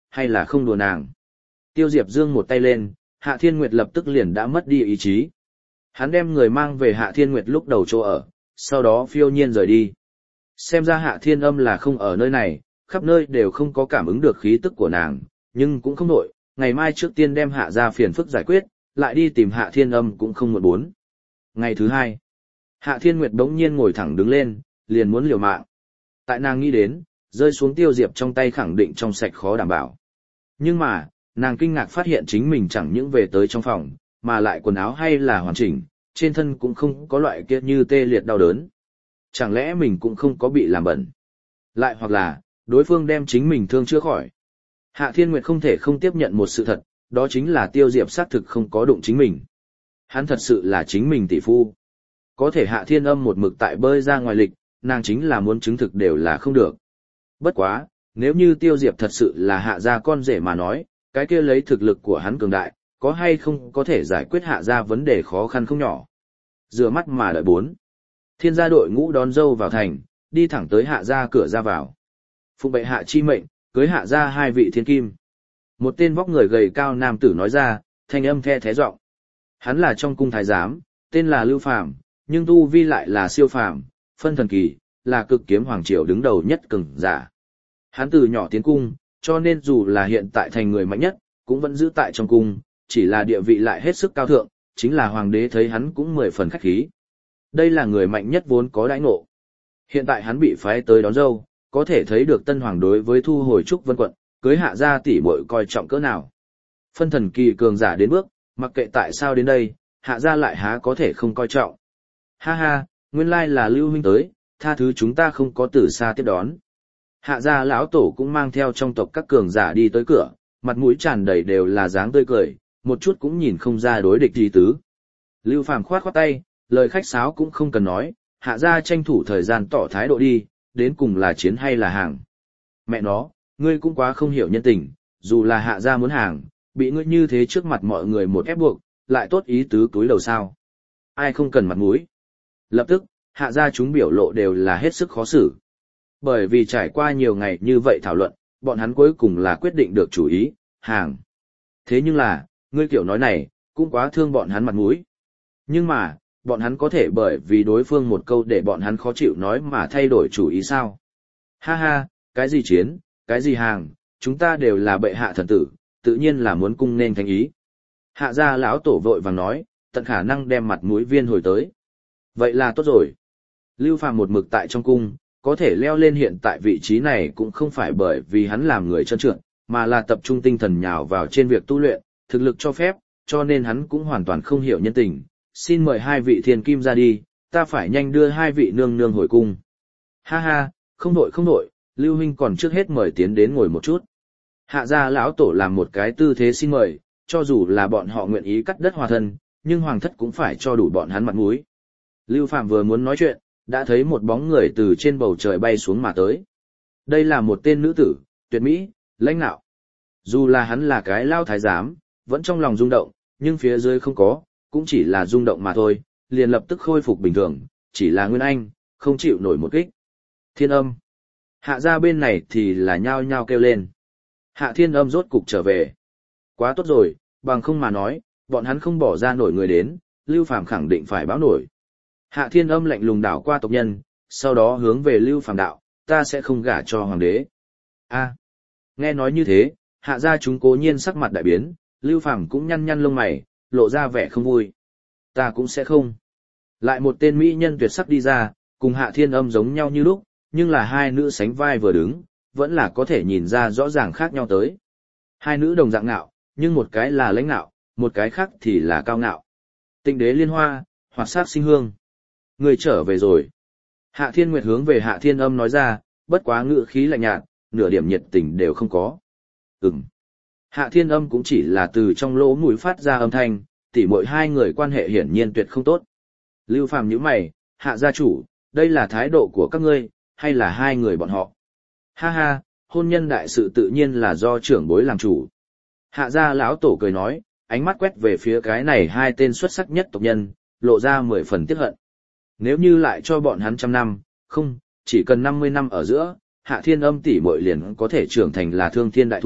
hay là không đùa nàng. Tiêu Diệp giương một tay lên, Hạ Thiên Nguyệt lập tức liền đã mất đi ý chí. Hắn đem người mang về Hạ Thiên Nguyệt lúc đầu chỗ ở, sau đó phiêu nhiên rời đi. Xem ra Hạ Thiên Âm là không ở nơi này, khắp nơi đều không có cảm ứng được khí tức của nàng, nhưng cũng không nổi, ngày mai trước tiên đem Hạ ra phiền phức giải quyết, lại đi tìm Hạ Thiên Âm cũng không muộn bốn. Ngày thứ hai, Hạ Thiên Nguyệt bỗng nhiên ngồi thẳng đứng lên, liền muốn liều mạng. Tại nàng nghĩ đến, rơi xuống Tiêu Diệp trong tay khẳng định trong sạch khó đảm bảo. Nhưng mà, nàng kinh ngạc phát hiện chính mình chẳng những về tới trong phòng, mà lại quần áo hay là hoàn chỉnh, trên thân cũng không có loại kia như tê liệt đau đớn. Chẳng lẽ mình cũng không có bị làm bẩn? Lại hoặc là, đối phương đem chính mình thương chữa khỏi. Hạ Thiên Nguyệt không thể không tiếp nhận một sự thật, đó chính là Tiêu Diệp xác thực không có đụng chính mình. Hắn thật sự là chính mình tỷ phu. Có thể Hạ Thiên Âm một mực tại bơi ra ngoài lịch, nàng chính là muốn chứng thực đều là không được. Bất quá, nếu như Tiêu Diệp thật sự là Hạ gia con rể mà nói, cái kia lấy thực lực của hắn cường đại, có hay không có thể giải quyết Hạ gia vấn đề khó khăn không nhỏ. Rửa mắt mà đợi bốn. Thiên gia đội ngũ đón dâu vào thành, đi thẳng tới Hạ gia cửa ra vào. Phụ bệ hạ chi mệnh, cưới Hạ gia hai vị thiên kim. Một tên vóc người gầy cao nam tử nói ra, thanh âm the thé giọng. Hắn là trong cung thái giám, tên là Lưu Phàm, nhưng tu vi lại là siêu phàm, phân thần kỳ, là cực kiếm hoàng triều đứng đầu nhất cường giả. Hắn từ nhỏ tiến cung, cho nên dù là hiện tại thành người mạnh nhất, cũng vẫn giữ tại trong cung, chỉ là địa vị lại hết sức cao thượng, chính là hoàng đế thấy hắn cũng 10 phần khách khí. Đây là người mạnh nhất vốn có đãi ngộ. Hiện tại hắn bị phái tới đón dâu, có thể thấy được tân hoàng đối với thu hồi Trúc Vân quận, cưới Hạ gia tỷ muội coi trọng cỡ nào. Phân thần kỳ cường giả đến bước, mặc kệ tại sao đến đây, Hạ gia lại há có thể không coi trọng. Ha ha, nguyên lai là Lưu huynh tới, tha thứ chúng ta không có từ xa tiếp đón. Hạ gia lão tổ cũng mang theo trong tộc các cường giả đi tới cửa, mặt mũi tràn đầy đều là dáng tươi cười, một chút cũng nhìn không ra đối địch gì tứ. Lưu Phàm khoát khoát tay, lời khách sáo cũng không cần nói, Hạ gia tranh thủ thời gian tỏ thái độ đi, đến cùng là chiến hay là hàng. Mẹ nó, ngươi cũng quá không hiểu nhân tình, dù là Hạ gia muốn hàng, bị ngươi như thế trước mặt mọi người một ép buộc, lại tốt ý tứ túi đầu sao. Ai không cần mặt mũi. Lập tức, Hạ gia chúng biểu lộ đều là hết sức khó xử. Bởi vì trải qua nhiều ngày như vậy thảo luận, bọn hắn cuối cùng là quyết định được chủ ý, hàng. Thế nhưng là, ngươi kiểu nói này, cũng quá thương bọn hắn mặt mũi. Nhưng mà, bọn hắn có thể bởi vì đối phương một câu để bọn hắn khó chịu nói mà thay đổi chủ ý sao? Ha ha, cái gì chiến, cái gì hàng, chúng ta đều là bệ hạ thần tử, tự nhiên là muốn cung nên thành ý. Hạ gia lão tổ vội vàng nói, tận khả năng đem mặt mũi viên hồi tới. Vậy là tốt rồi. Lưu Phàm một mực tại trong cung, có thể leo lên hiện tại vị trí này cũng không phải bởi vì hắn làm người trơn trượt, mà là tập trung tinh thần nhào vào trên việc tu luyện, thực lực cho phép, cho nên hắn cũng hoàn toàn không hiểu nhân tình. Xin mời hai vị thiên kim ra đi, ta phải nhanh đưa hai vị nương nương hồi cung. Ha ha, không nội, Lưu huynh còn trước hết mời tiến đến ngồi một chút. Hạ gia lão tổ làm một cái tư thế xin mời, cho dù là bọn họ nguyện ý cắt đất hòa thân, nhưng hoàng thất cũng phải cho đủ bọn hắn mặt mũi. Lưu Phạm vừa muốn nói chuyện, đã thấy một bóng người từ trên bầu trời bay xuống mà tới. Đây là một tên nữ tử, tuyệt mỹ, lãnh nạo. Dù là hắn là cái lao thái giám, vẫn trong lòng rung động, nhưng phía dưới không có, cũng chỉ là rung động mà thôi, liền lập tức khôi phục bình thường, chỉ là Nguyên Anh, không chịu nổi một kích. Thiên Âm. Hạ gia bên này thì là nhao nhao kêu lên. Hạ Thiên Âm rốt cục trở về. Quá tốt rồi, bằng không mà nói, bọn hắn không bỏ ra nổi người đến, Lưu Phàm khẳng định phải báo nổi. Hạ Thiên Âm lạnh lùng đảo qua tộc nhân, sau đó hướng về Lưu Phàm đạo, ta sẽ không gả cho hoàng đế. A. Nghe nói như thế, Hạ gia chúng cố nhiên sắc mặt đại biến, Lưu Phàm cũng nhăn nhăn lông mày, lộ ra vẻ không vui. Ta cũng sẽ không. Lại một tên mỹ nhân tuyệt sắc đi ra, cùng Hạ Thiên Âm giống nhau như lúc, nhưng là hai nữ sánh vai vừa đứng, vẫn là có thể nhìn ra rõ ràng khác nhau tới. Hai nữ đồng dạng ngạo, nhưng một cái là lãnh ngạo, một cái khác thì là cao ngạo. Tịnh đế liên hoa, hoạt sát sinh hương. Người trở về rồi. Hạ Thiên Nguyệt hướng về Hạ Thiên Âm nói ra, bất quá ngữ khí lạnh nhạt, nửa điểm nhiệt tình đều không có. Hạ Thiên Âm cũng chỉ là từ trong lỗ mũi phát ra âm thanh, tỉ muội hai người quan hệ hiển nhiên tuyệt không tốt. Lưu Phàm nhíu mày, Hạ gia chủ, đây là thái độ của các ngươi, hay là hai người bọn họ? Ha ha, hôn nhân đại sự tự nhiên là do trưởng bối làm chủ. Hạ gia lão tổ cười nói, ánh mắt quét về phía cái này hai tên xuất sắc nhất tộc nhân, lộ ra 10 phần tiếc hận. Nếu như lại cho bọn hắn 100 năm, không, chỉ cần 50 năm ở giữa, Hạ Thiên Âm tỷ muội liền có thể trưởng thành là thương thiên đại thụ,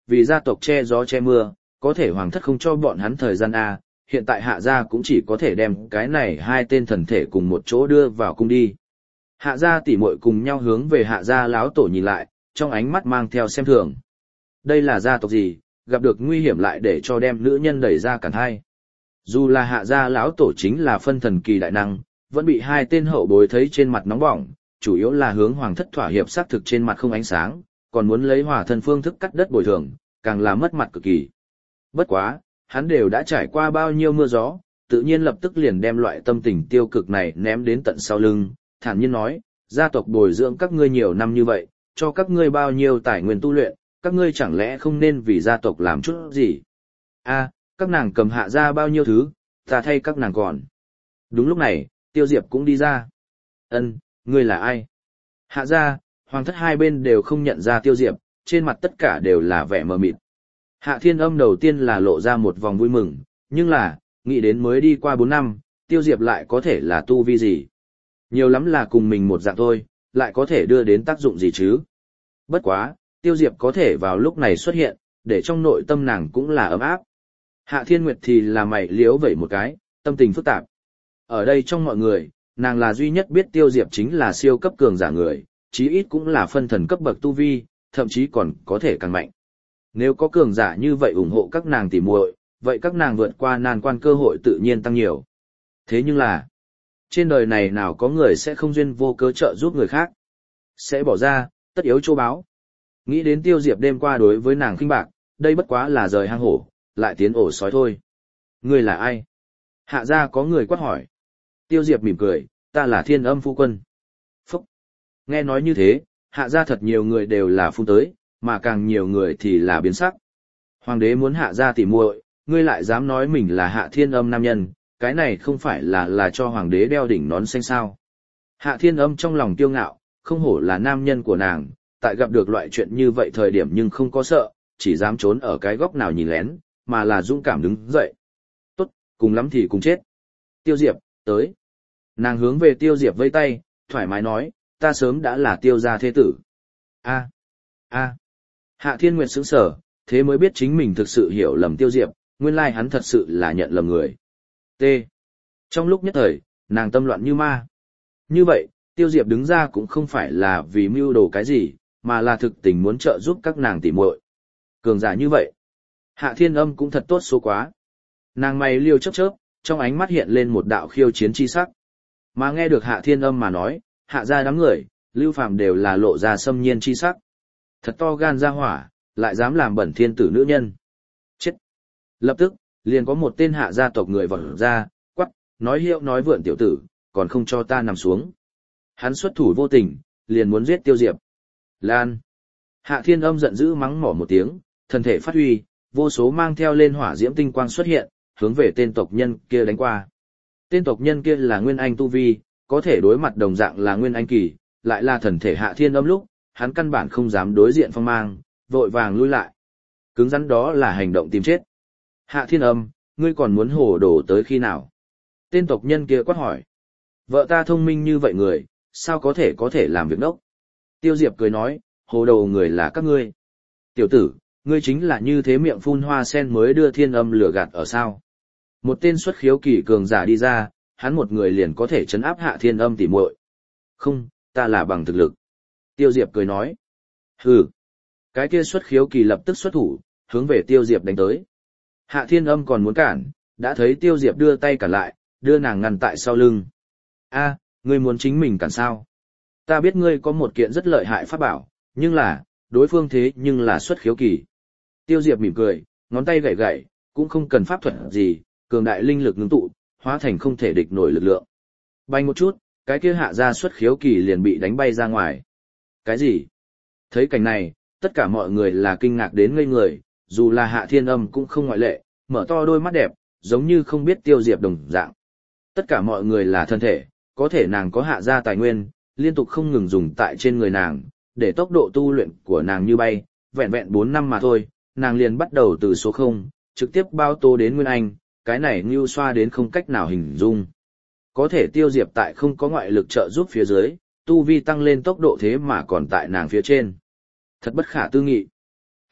vì gia tộc che gió che mưa, có thể hoàng thất không cho bọn hắn thời gian A, hiện tại hạ gia cũng chỉ có thể đem cái này hai tên thần thể cùng một chỗ đưa vào cung đi. Hạ gia tỷ muội cùng nhau hướng về hạ gia lão tổ nhìn lại, trong ánh mắt mang theo xem thường. Đây là gia tộc gì, gặp được nguy hiểm lại để cho đem nữ nhân đẩy ra cản hai. Dù là hạ gia lão tổ chính là phân thần kỳ đại năng, vẫn bị hai tên hậu bối thấy trên mặt nóng bỏng, chủ yếu là hướng hoàng thất thỏa hiệp xác thực trên mặt không ánh sáng, còn muốn lấy hòa thân phương thức cắt đất bồi thường, càng là mất mặt cực kỳ. Bất quá, hắn đều đã trải qua bao nhiêu mưa gió, tự nhiên lập tức liền đem loại tâm tình tiêu cực này ném đến tận sau lưng, thản nhiên nói, gia tộc bồi dưỡng các ngươi nhiều năm như vậy, cho các ngươi bao nhiêu tài nguyên tu luyện, các ngươi chẳng lẽ không nên vì gia tộc làm chút gì? A, các nàng cầm hạ ra bao nhiêu thứ, ta thay các nàng còn. Đúng lúc này, Tiêu Diệp cũng đi ra. Ân, ngươi là ai? Hạ ra, hoàng thất hai bên đều không nhận ra Tiêu Diệp, trên mặt tất cả đều là vẻ mờ mịt. Hạ Thiên Âm đầu tiên là lộ ra một vòng vui mừng, nhưng là, nghĩ đến mới đi qua 4 năm, Tiêu Diệp lại có thể là tu vi gì? Nhiều lắm là cùng mình một dạng thôi, lại có thể đưa đến tác dụng gì chứ? Bất quá, Tiêu Diệp có thể vào lúc này xuất hiện, để trong nội tâm nàng cũng là ấm áp. Hạ Thiên Nguyệt thì là mày liếu vẩy một cái, tâm tình phức tạp. Ở đây trong mọi người, nàng là duy nhất biết Tiêu Diệp chính là siêu cấp cường giả người, chí ít cũng là phân thần cấp bậc tu vi, thậm chí còn có thể càng mạnh. Nếu có cường giả như vậy ủng hộ các nàng tỉ muội, vậy các nàng vượt qua nan quan cơ hội tự nhiên tăng nhiều. Thế nhưng là, trên đời này nào có người sẽ không duyên vô cớ trợ giúp người khác, sẽ bỏ ra, tất yếu châu báo. Nghĩ đến Tiêu Diệp đêm qua đối với nàng khinh bạc, đây bất quá là rời hang hổ, lại tiến ổ sói thôi. Ngươi là ai? Hạ gia có người quát hỏi. Tiêu Diệp mỉm cười, ta là Thiên Âm phu quân. Phúc! Nghe nói như thế, hạ gia thật nhiều người đều là phun tới, mà càng nhiều người thì là biến sắc. Hoàng đế muốn hạ gia tỉ muội, ngươi lại dám nói mình là Hạ Thiên Âm nam nhân, cái này không phải là cho hoàng đế đeo đỉnh nón xanh sao? Hạ Thiên Âm trong lòng kiêu ngạo, không hổ là nam nhân của nàng, tại gặp được loại chuyện như vậy thời điểm nhưng không có sợ, chỉ dám trốn ở cái góc nào nhìn lén, mà là dũng cảm đứng dậy. Tốt, cùng lắm thì cùng chết. Tiêu Diệp, tới. Nàng hướng về Tiêu Diệp vây tay, thoải mái nói, ta sớm đã là Tiêu gia thế tử. A, a. Hạ Thiên Nguyệt sững sờ, thế mới biết chính mình thực sự hiểu lầm Tiêu Diệp, nguyên lai hắn thật sự là nhận lầm người. T. Trong lúc nhất thời, nàng tâm loạn như ma. Như vậy, Tiêu Diệp đứng ra cũng không phải là vì mưu đồ cái gì, mà là thực tình muốn trợ giúp các nàng tỉ muội. Cường giả như vậy. Hạ Thiên Âm cũng thật tốt số quá. Nàng mày liêu chớp chớp, trong ánh mắt hiện lên một đạo khiêu chiến chi sắc. Mà nghe được Hạ Thiên Âm mà nói, hạ ra đám người, Lưu Phàm đều là lộ ra xâm nhiên chi sắc. Thật to gan ra hỏa, lại dám làm bẩn thiên tử nữ nhân. Chết! Lập tức, liền có một tên hạ gia tộc người vọt ra, quắc, nói hiệu nói vượn tiểu tử, còn không cho ta nằm xuống. Hắn xuất thủ vô tình, liền muốn giết Tiêu Diệp. Lan! Hạ Thiên Âm giận dữ mắng mỏ một tiếng, thân thể phát huy, vô số mang theo lên hỏa diễm tinh quang xuất hiện, hướng về tên tộc nhân kia đánh qua. Tên tộc nhân kia là Nguyên Anh tu vi, có thể đối mặt đồng dạng là Nguyên Anh kỳ, lại là thần thể Hạ Thiên Âm lúc, hắn căn bản không dám đối diện phong mang, vội vàng lui lại. Cứng rắn đó là hành động tìm chết. Hạ Thiên Âm, ngươi còn muốn hồ đồ tới khi nào? Tên tộc nhân kia quát hỏi. Vợ ta thông minh như vậy người, sao có thể làm việc đốc? Tiêu Diệp cười nói, hồ đồ người là các ngươi. Tiểu tử, ngươi chính là như thế miệng phun hoa sen mới đưa Thiên Âm lừa gạt ở sao? Một tên xuất khiếu kỳ cường giả đi ra, hắn một người liền có thể trấn áp Hạ Thiên Âm tỉ muội. Không, ta là bằng thực lực. Tiêu Diệp cười nói. Hừ. Cái kia xuất khiếu kỳ lập tức xuất thủ, hướng về Tiêu Diệp đánh tới. Hạ Thiên Âm còn muốn cản, đã thấy Tiêu Diệp đưa tay cản lại, đưa nàng ngăn tại sau lưng. A, ngươi muốn chính mình cản sao? Ta biết ngươi có một kiện rất lợi hại pháp bảo, nhưng là, đối phương thế nhưng là xuất khiếu kỳ. Tiêu Diệp mỉm cười, ngón tay gảy gảy, cũng không cần pháp thuật gì, cường đại linh lực ngưng tụ, hóa thành không thể địch nổi lực lượng. Bay một chút, cái kia hạ ra xuất khiếu kỳ liền bị đánh bay ra ngoài. Cái gì? Thấy cảnh này, tất cả mọi người là kinh ngạc đến ngây người, dù là Hạ Thiên Âm cũng không ngoại lệ, mở to đôi mắt đẹp, giống như không biết Tiêu Diệp đồng dạng. Tất cả mọi người là thân thể, có thể nàng có hạ gia tài nguyên, liên tục không ngừng dùng tại trên người nàng, để tốc độ tu luyện của nàng như bay, vẹn vẹn 4 năm mà thôi, nàng liền bắt đầu từ số 0, trực tiếp bao tô đến Nguyên Anh, cái này như xoa đến không cách nào hình dung. Có thể Tiêu Diệp tại không có ngoại lực trợ giúp phía dưới, tu vi tăng lên tốc độ thế mà còn tại nàng phía trên. Thật bất khả tư nghị.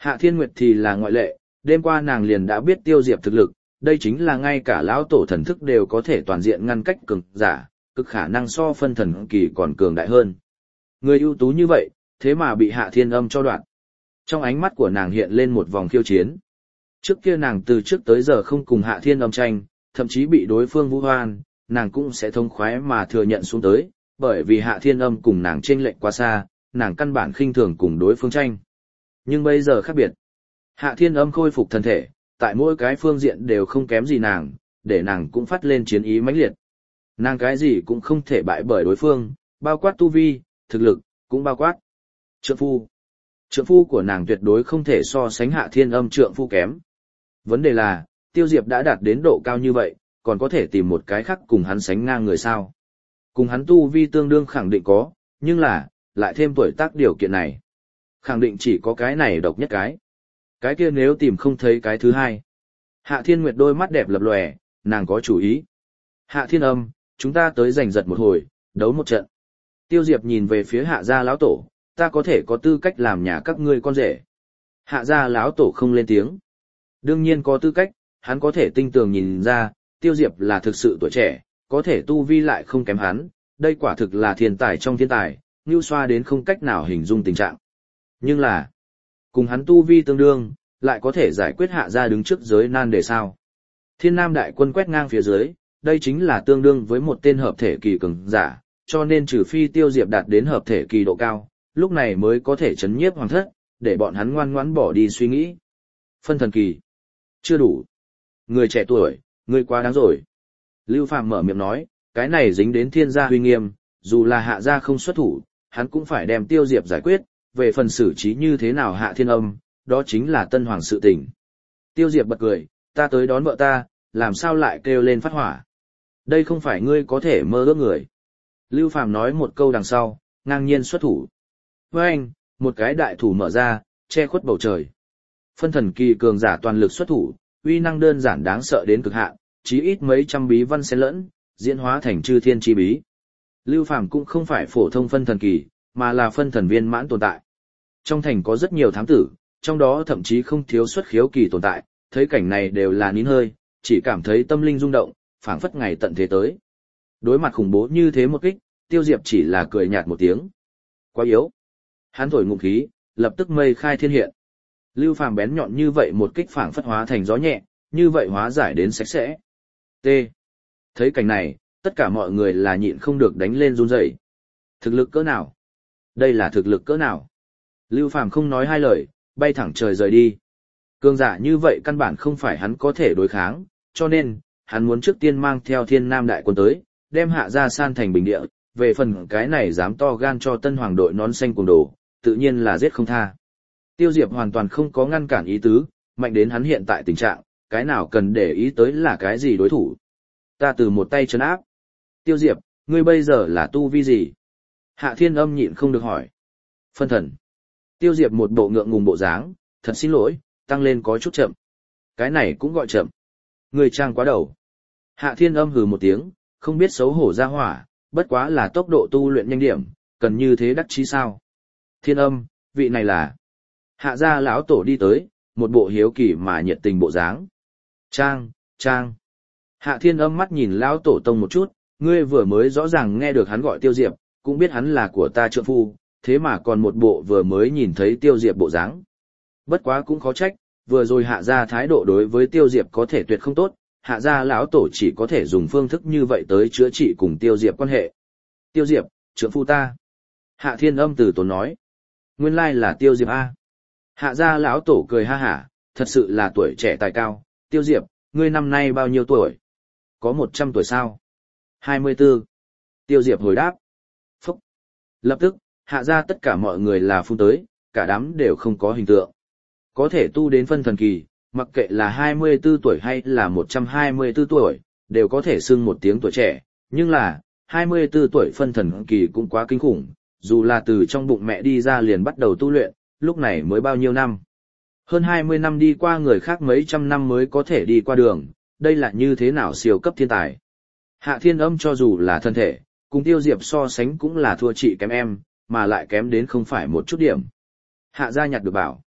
Hạ Thiên Nguyệt thì là ngoại lệ, đêm qua nàng liền đã biết Tiêu Diệp thực lực, đây chính là ngay cả lão tổ thần thức đều có thể toàn diện ngăn cách cường giả, cực khả năng so phân thần kỳ còn cường đại hơn. Người ưu tú như vậy, thế mà bị Hạ Thiên Âm cho đoạn. Trong ánh mắt của nàng hiện lên một vòng khiêu chiến. Trước kia nàng từ trước tới giờ không cùng Hạ Thiên Âm tranh, thậm chí bị đối phương vu oan, nàng cũng sẽ thông khoái mà thừa nhận xuống tới, bởi vì Hạ Thiên Âm cùng nàng chênh lệch quá xa, nàng căn bản khinh thường cùng đối phương tranh. Nhưng bây giờ khác biệt. Hạ Thiên Âm khôi phục thân thể, tại mỗi cái phương diện đều không kém gì nàng, để nàng cũng phát lên chiến ý mãnh liệt. Nàng cái gì cũng không thể bại bởi đối phương, bao quát tu vi, thực lực, cũng bao quát. Trượng phu. Trượng phu của nàng tuyệt đối không thể so sánh Hạ Thiên Âm trượng phu kém. Vấn đề là, Tiêu Diệp đã đạt đến độ cao như vậy, còn có thể tìm một cái khác cùng hắn sánh ngang người sao. Cùng hắn tu vi tương đương khẳng định có, nhưng là, lại thêm tuổi tác điều kiện này. Khẳng định chỉ có cái này độc nhất cái. Cái kia nếu tìm không thấy cái thứ hai. Hạ Thiên Nguyệt đôi mắt đẹp lập lòe, nàng có chủ ý. Hạ Thiên Âm, chúng ta tới giành giật một hồi, đấu một trận. Tiêu Diệp nhìn về phía Hạ gia lão tổ, ta có thể có tư cách làm nhà các ngươi con rể. Hạ gia lão tổ không lên tiếng. Đương nhiên có tư cách, hắn có thể tinh tường nhìn ra, Tiêu Diệp là thực sự tuổi trẻ, có thể tu vi lại không kém hắn, đây quả thực là thiên tài trong thiên tài, nhu xoa đến không cách nào hình dung tình trạng. Nhưng là, cùng hắn tu vi tương đương, lại có thể giải quyết Hạ gia đứng trước giới nan đề sao. Thiên Nam đại quân quét ngang phía dưới, đây chính là tương đương với một tên hợp thể kỳ cường giả, cho nên trừ phi Tiêu Diệp đạt đến hợp thể kỳ độ cao, lúc này mới có thể chấn nhiếp hoàng thất, để bọn hắn ngoan ngoãn bỏ đi suy nghĩ. Phân thần kỳ. Chưa đủ. Người trẻ tuổi, người quá đáng rồi. Lưu Phàm mở miệng nói, cái này dính đến thiên gia uy nghiêm, dù là Hạ gia không xuất thủ, hắn cũng phải đem Tiêu Diệp giải quyết, về phần xử trí như thế nào Hạ Thiên Âm, đó chính là tân hoàng sự tình. Tiêu Diệp bật cười, ta tới đón vợ ta, làm sao lại kêu lên phát hỏa. Đây không phải ngươi có thể mơ ước người. Lưu Phàm nói một câu đằng sau, ngang nhiên xuất thủ. Với anh, một cái đại thủ mở ra, che khuất bầu trời. Phân thần kỳ cường giả toàn lực xuất thủ, uy năng đơn giản đáng sợ đến cực hạn, chí ít mấy trăm bí văn xen lẫn, diễn hóa thành chư thiên chi bí. Lưu Phàm cũng không phải phổ thông phân thần kỳ, mà là phân thần viên mãn tồn tại. Trong thành có rất nhiều thám tử, trong đó thậm chí không thiếu xuất khiếu kỳ tồn tại, thấy cảnh này đều là nín hơi, chỉ cảm thấy tâm linh rung động, phảng phất ngày tận thế tới. Đối mặt khủng bố như thế một kích, Tiêu Diệp chỉ là cười nhạt một tiếng. Quá yếu. Hắn thổi ngụm khí, lập tức mây khai thiên hiện. Lưu Phàm bén nhọn như vậy một kích phảng phất hóa thành gió nhẹ, như vậy hóa giải đến sạch sẽ. T. Thấy cảnh này, tất cả mọi người là nhịn không được đánh lên run rẩy. Thực lực cỡ nào? Đây là thực lực cỡ nào? Lưu Phàm không nói hai lời, bay thẳng trời rời đi. Cường giả như vậy căn bản không phải hắn có thể đối kháng, cho nên, hắn muốn trước tiên mang theo Thiên Nam đại quân tới, đem Hạ gia san thành bình địa, về phần cái này dám to gan cho tân hoàng đội nón xanh cuồng đồ, tự nhiên là giết không tha. Tiêu Diệp hoàn toàn không có ngăn cản ý tứ, mạnh đến hắn hiện tại tình trạng, cái nào cần để ý tới là cái gì đối thủ. Ta từ một tay trấn áp. Tiêu Diệp, ngươi bây giờ là tu vi gì? Hạ Thiên Âm nhịn không được hỏi. Phân thần. Tiêu Diệp một bộ ngượng ngùng bộ dáng, thật xin lỗi, tăng lên có chút chậm. Cái này cũng gọi chậm. Ngươi trang quá đầu. Hạ Thiên Âm hừ một tiếng, không biết xấu hổ ra hỏa, bất quá là tốc độ tu luyện nhanh điểm, cần như thế đắc chí sao? Thiên Âm, vị này là... Hạ gia lão tổ đi tới, một bộ hiếu kỳ mà nhiệt tình bộ dáng. Trang. Hạ Thiên Âm mắt nhìn lão tổ tông một chút, ngươi vừa mới rõ ràng nghe được hắn gọi Tiêu Diệp, cũng biết hắn là của ta trượng phu, thế mà còn một bộ vừa mới nhìn thấy Tiêu Diệp bộ dáng. Bất quá cũng khó trách, vừa rồi Hạ gia thái độ đối với Tiêu Diệp có thể tuyệt không tốt, Hạ gia lão tổ chỉ có thể dùng phương thức như vậy tới chữa trị cùng Tiêu Diệp quan hệ. Tiêu Diệp, trượng phu ta. Hạ Thiên Âm từ tốn nói. Nguyên lai là Tiêu Diệp A. Hạ gia lão tổ cười ha hả, thật sự là tuổi trẻ tài cao. Tiêu Diệp, ngươi năm nay bao nhiêu tuổi? Có 100 tuổi sao? 24. Tiêu Diệp hồi đáp. Phúc. Lập tức, Hạ gia tất cả mọi người là phun tới, cả đám đều không có hình tượng. Có thể tu đến phân thần kỳ, mặc kệ là 24 tuổi hay là 124 tuổi, đều có thể xưng một tiếng tuổi trẻ, nhưng là, 24 tuổi phân thần kỳ cũng quá kinh khủng, dù là từ trong bụng mẹ đi ra liền bắt đầu tu luyện, lúc này mới bao nhiêu năm. Hơn 20 năm đi qua người khác mấy trăm năm mới có thể đi qua đường, đây là như thế nào siêu cấp thiên tài. Hạ Thiên Âm cho dù là thân thể, cùng Tiêu Diệp so sánh cũng là thua chị kém em, mà lại kém đến không phải một chút điểm. Hạ gia nhặt được bảo.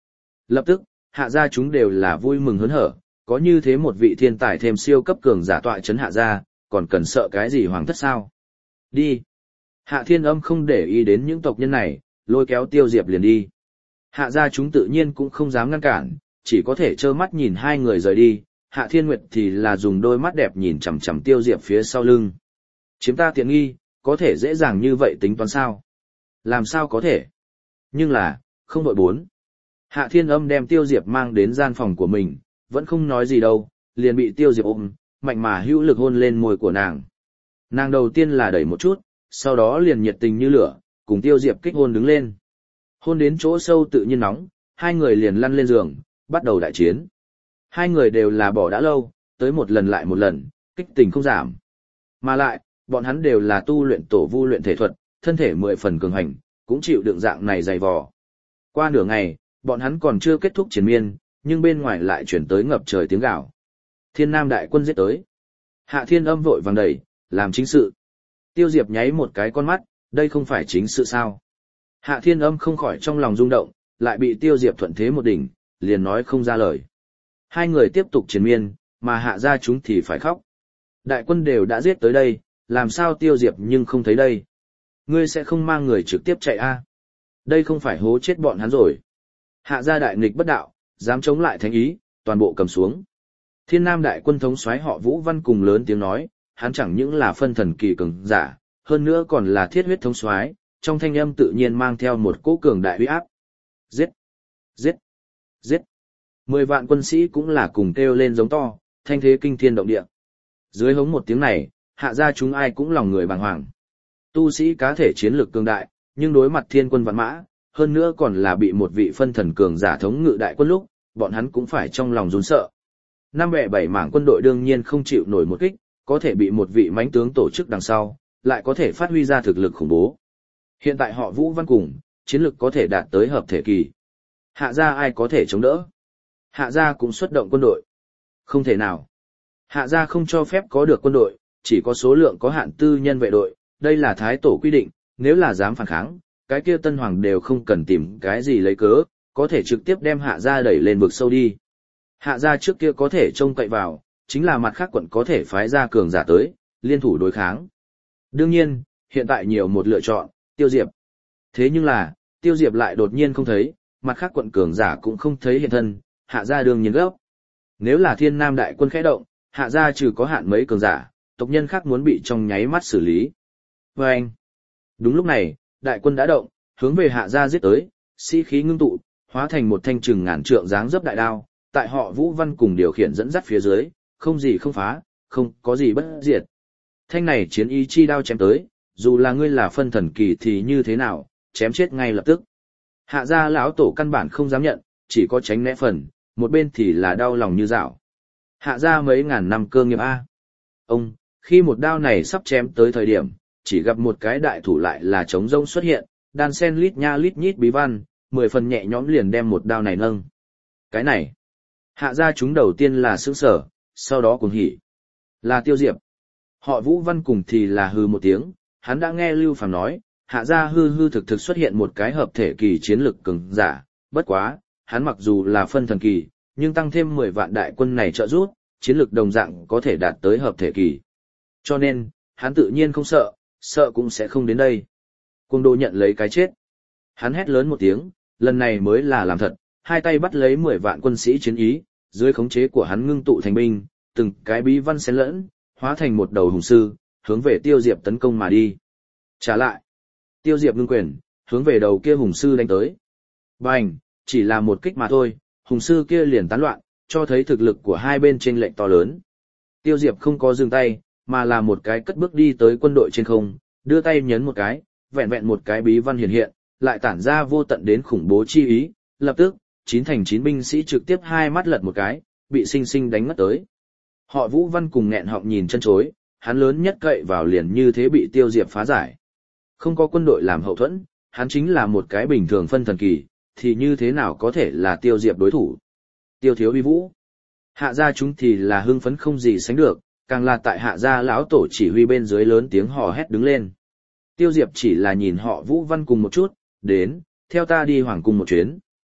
Lập tức, hạ gia chúng đều là vui mừng hớn hở, có như thế một vị thiên tài thêm siêu cấp cường giả tọa chấn hạ gia, còn cần sợ cái gì hoàng thất sao? Đi. Hạ Thiên Âm không để ý đến những tộc nhân này, lôi kéo Tiêu Diệp liền đi. Hạ gia chúng tự nhiên cũng không dám ngăn cản, chỉ có thể trơ mắt nhìn hai người rời đi, Hạ Thiên Nguyệt thì là dùng đôi mắt đẹp nhìn chằm chằm Tiêu Diệp phía sau lưng. Chiếm ta tiện nghi, có thể dễ dàng như vậy tính toán sao? Làm sao có thể? Nhưng là, không đội bốn. Hạ Thiên Âm đem Tiêu Diệp mang đến gian phòng của mình, vẫn không nói gì đâu, liền bị Tiêu Diệp ôm, mạnh mà hữu lực hôn lên môi của nàng. Nàng đầu tiên là đẩy một chút, sau đó liền nhiệt tình như lửa, cùng Tiêu Diệp kích hôn đứng lên. Hôn đến chỗ sâu tự nhiên nóng, hai người liền lăn lên giường, bắt đầu đại chiến. Hai người đều là bỏ đã lâu, tới một lần lại một lần, kích tình không giảm. Mà lại, bọn hắn đều là tu luyện tổ vu luyện thể thuật, thân thể 10 phần cường hành, cũng chịu đựng dạng này dày vò. Qua nửa ngày, bọn hắn còn chưa kết thúc chiến miên, nhưng bên ngoài lại chuyển tới ngập trời tiếng gào. Thiên Nam đại quân giết tới. Hạ Thiên Âm vội vàng đẩy, làm chính sự. Tiêu Diệp nháy một cái con mắt, đây không phải chính sự sao? Hạ Thiên Âm không khỏi trong lòng rung động, lại bị Tiêu Diệp thuận thế một đỉnh, liền nói không ra lời. Hai người tiếp tục chiến miên, mà hạ gia chúng thì phải khóc. Đại quân đều đã giết tới đây, làm sao Tiêu Diệp nhưng không thấy đây? Ngươi sẽ không mang người trực tiếp chạy a? Đây không phải hố chết bọn hắn rồi. Hạ gia đại nghịch bất đạo, dám chống lại thánh ý, toàn bộ cầm xuống. Thiên Nam đại quân thống soái họ Vũ Văn cùng lớn tiếng nói, hắn chẳng những là phân thần kỳ cường giả, hơn nữa còn là thiết huyết thống soái, trong thanh âm tự nhiên mang theo một cỗ cường đại uy áp. Giết! Giết! Giết! 10 vạn quân sĩ cũng là cùng kêu lên giống to, thanh thế kinh thiên động địa. Dưới hống một tiếng này, hạ gia chúng ai cũng lòng người bàng hoàng. Tu sĩ cá thể chiến lược cường đại, nhưng đối mặt thiên quân vạn mã, hơn nữa còn là bị một vị phân thần cường giả thống ngự đại quân lúc, bọn hắn cũng phải trong lòng run sợ. Năm bè bảy mảng quân đội đương nhiên không chịu nổi một kích, có thể bị một vị mãnh tướng tổ chức đằng sau, lại có thể phát huy ra thực lực khủng bố. Hiện tại họ Vũ Văn cùng, chiến lực có thể đạt tới hợp thể kỳ. Hạ gia ai có thể chống đỡ? Hạ gia cũng xuất động quân đội. Không thể nào. Hạ gia không cho phép có được quân đội, chỉ có số lượng có hạn tư nhân vệ đội, đây là thái tổ quy định, nếu là dám phản kháng, cái kia tân hoàng đều không cần tìm cái gì lấy cớ, có thể trực tiếp đem hạ gia đẩy lên vực sâu đi. Hạ gia trước kia có thể trông cậy vào, chính là mặt khác quận có thể phái ra cường giả tới, liên thủ đối kháng. Đương nhiên, hiện tại nhiều một lựa chọn, Tiêu Diệp. Thế nhưng là, Tiêu Diệp lại đột nhiên không thấy, mặt khác quận cường giả cũng không thấy hiện thân, hạ gia đương nhiên gấp. Nếu là Thiên Nam đại quân khẽ động, hạ gia trừ có hạn mấy cường giả, tộc nhân khác muốn bị trong nháy mắt xử lý. Và anh, đúng lúc này, đại quân đã động, hướng về hạ gia giết tới, sĩ khí ngưng tụ, hóa thành một thanh chừng ngàn trượng dáng dấp đại đao, tại họ Vũ Văn cùng điều khiển dẫn dắt phía dưới, không gì không phá, không có gì bất diệt. Thanh này chiến ý chi đao chém tới, dù là ngươi là phân thần kỳ thì như thế nào, chém chết ngay lập tức. Hạ gia lão tổ căn bản không dám nhận, chỉ có tránh né phần, một bên thì là đau lòng như dạo. Hạ gia mấy ngàn năm cơ nghiệp a. Ông, khi một đao này sắp chém tới thời điểm, chỉ gặp một cái đại thủ lại là trống rông xuất hiện, đan sen lít nha lít nhít bí văn, 10 phần nhẹ nhõm liền đem một đao này nâng. Cái này, hạ gia chúng đầu tiên là sững sờ, sau đó cuồng hỉ. Là Tiêu Diệp. Họ Vũ Văn cùng thì là hư một tiếng, hắn đã nghe Lưu Phàm nói, hạ gia hư thực thực xuất hiện một cái hợp thể kỳ chiến lực cường giả, bất quá, hắn mặc dù là phân thần kỳ, nhưng tăng thêm 10 vạn đại quân này trợ giúp, chiến lực đồng dạng có thể đạt tới hợp thể kỳ. Cho nên, hắn tự nhiên không sợ, sợ cũng sẽ không đến đây. Cuồng đồ nhận lấy cái chết. Hắn hét lớn một tiếng, lần này mới là làm thật, hai tay bắt lấy 10 vạn quân sĩ chiến ý, dưới khống chế của hắn ngưng tụ thành binh, từng cái bí văn xen lẫn, hóa thành một đầu hùng sư, hướng về Tiêu Diệp tấn công mà đi. Trả lại. Tiêu Diệp ngưng quyền, hướng về đầu kia hùng sư đánh tới. Bành, chỉ là một kích mà thôi, hùng sư kia liền tán loạn, cho thấy thực lực của hai bên chênh lệch to lớn. Tiêu Diệp không có dừng tay, mà là một cái cất bước đi tới quân đội trên không, đưa tay nhấn một cái, vẹn vẹn một cái bí văn hiện, lại tản ra vô tận đến khủng bố chi ý, lập tức, 9 thành 9 binh sĩ trực tiếp hai mắt lật một cái, bị sinh sinh đánh ngất tới. Họ Vũ Văn cùng nghẹn họng nhìn chân chối, hắn lớn nhất cậy vào liền như thế bị Tiêu Diệp phá giải. Không có quân đội làm hậu thuẫn, hắn chính là một cái bình thường phân thần kỳ, thì như thế nào có thể là Tiêu Diệp đối thủ. Tiêu thiếu uy vũ. Hạ gia chúng thì là hưng phấn không gì sánh được, càng là tại hạ gia lão tổ chỉ huy bên dưới lớn tiếng hò hét đứng lên. Tiêu Diệp chỉ là nhìn họ Vũ Văn cùng một chút, đến, theo ta đi hoàng cung một chuyến.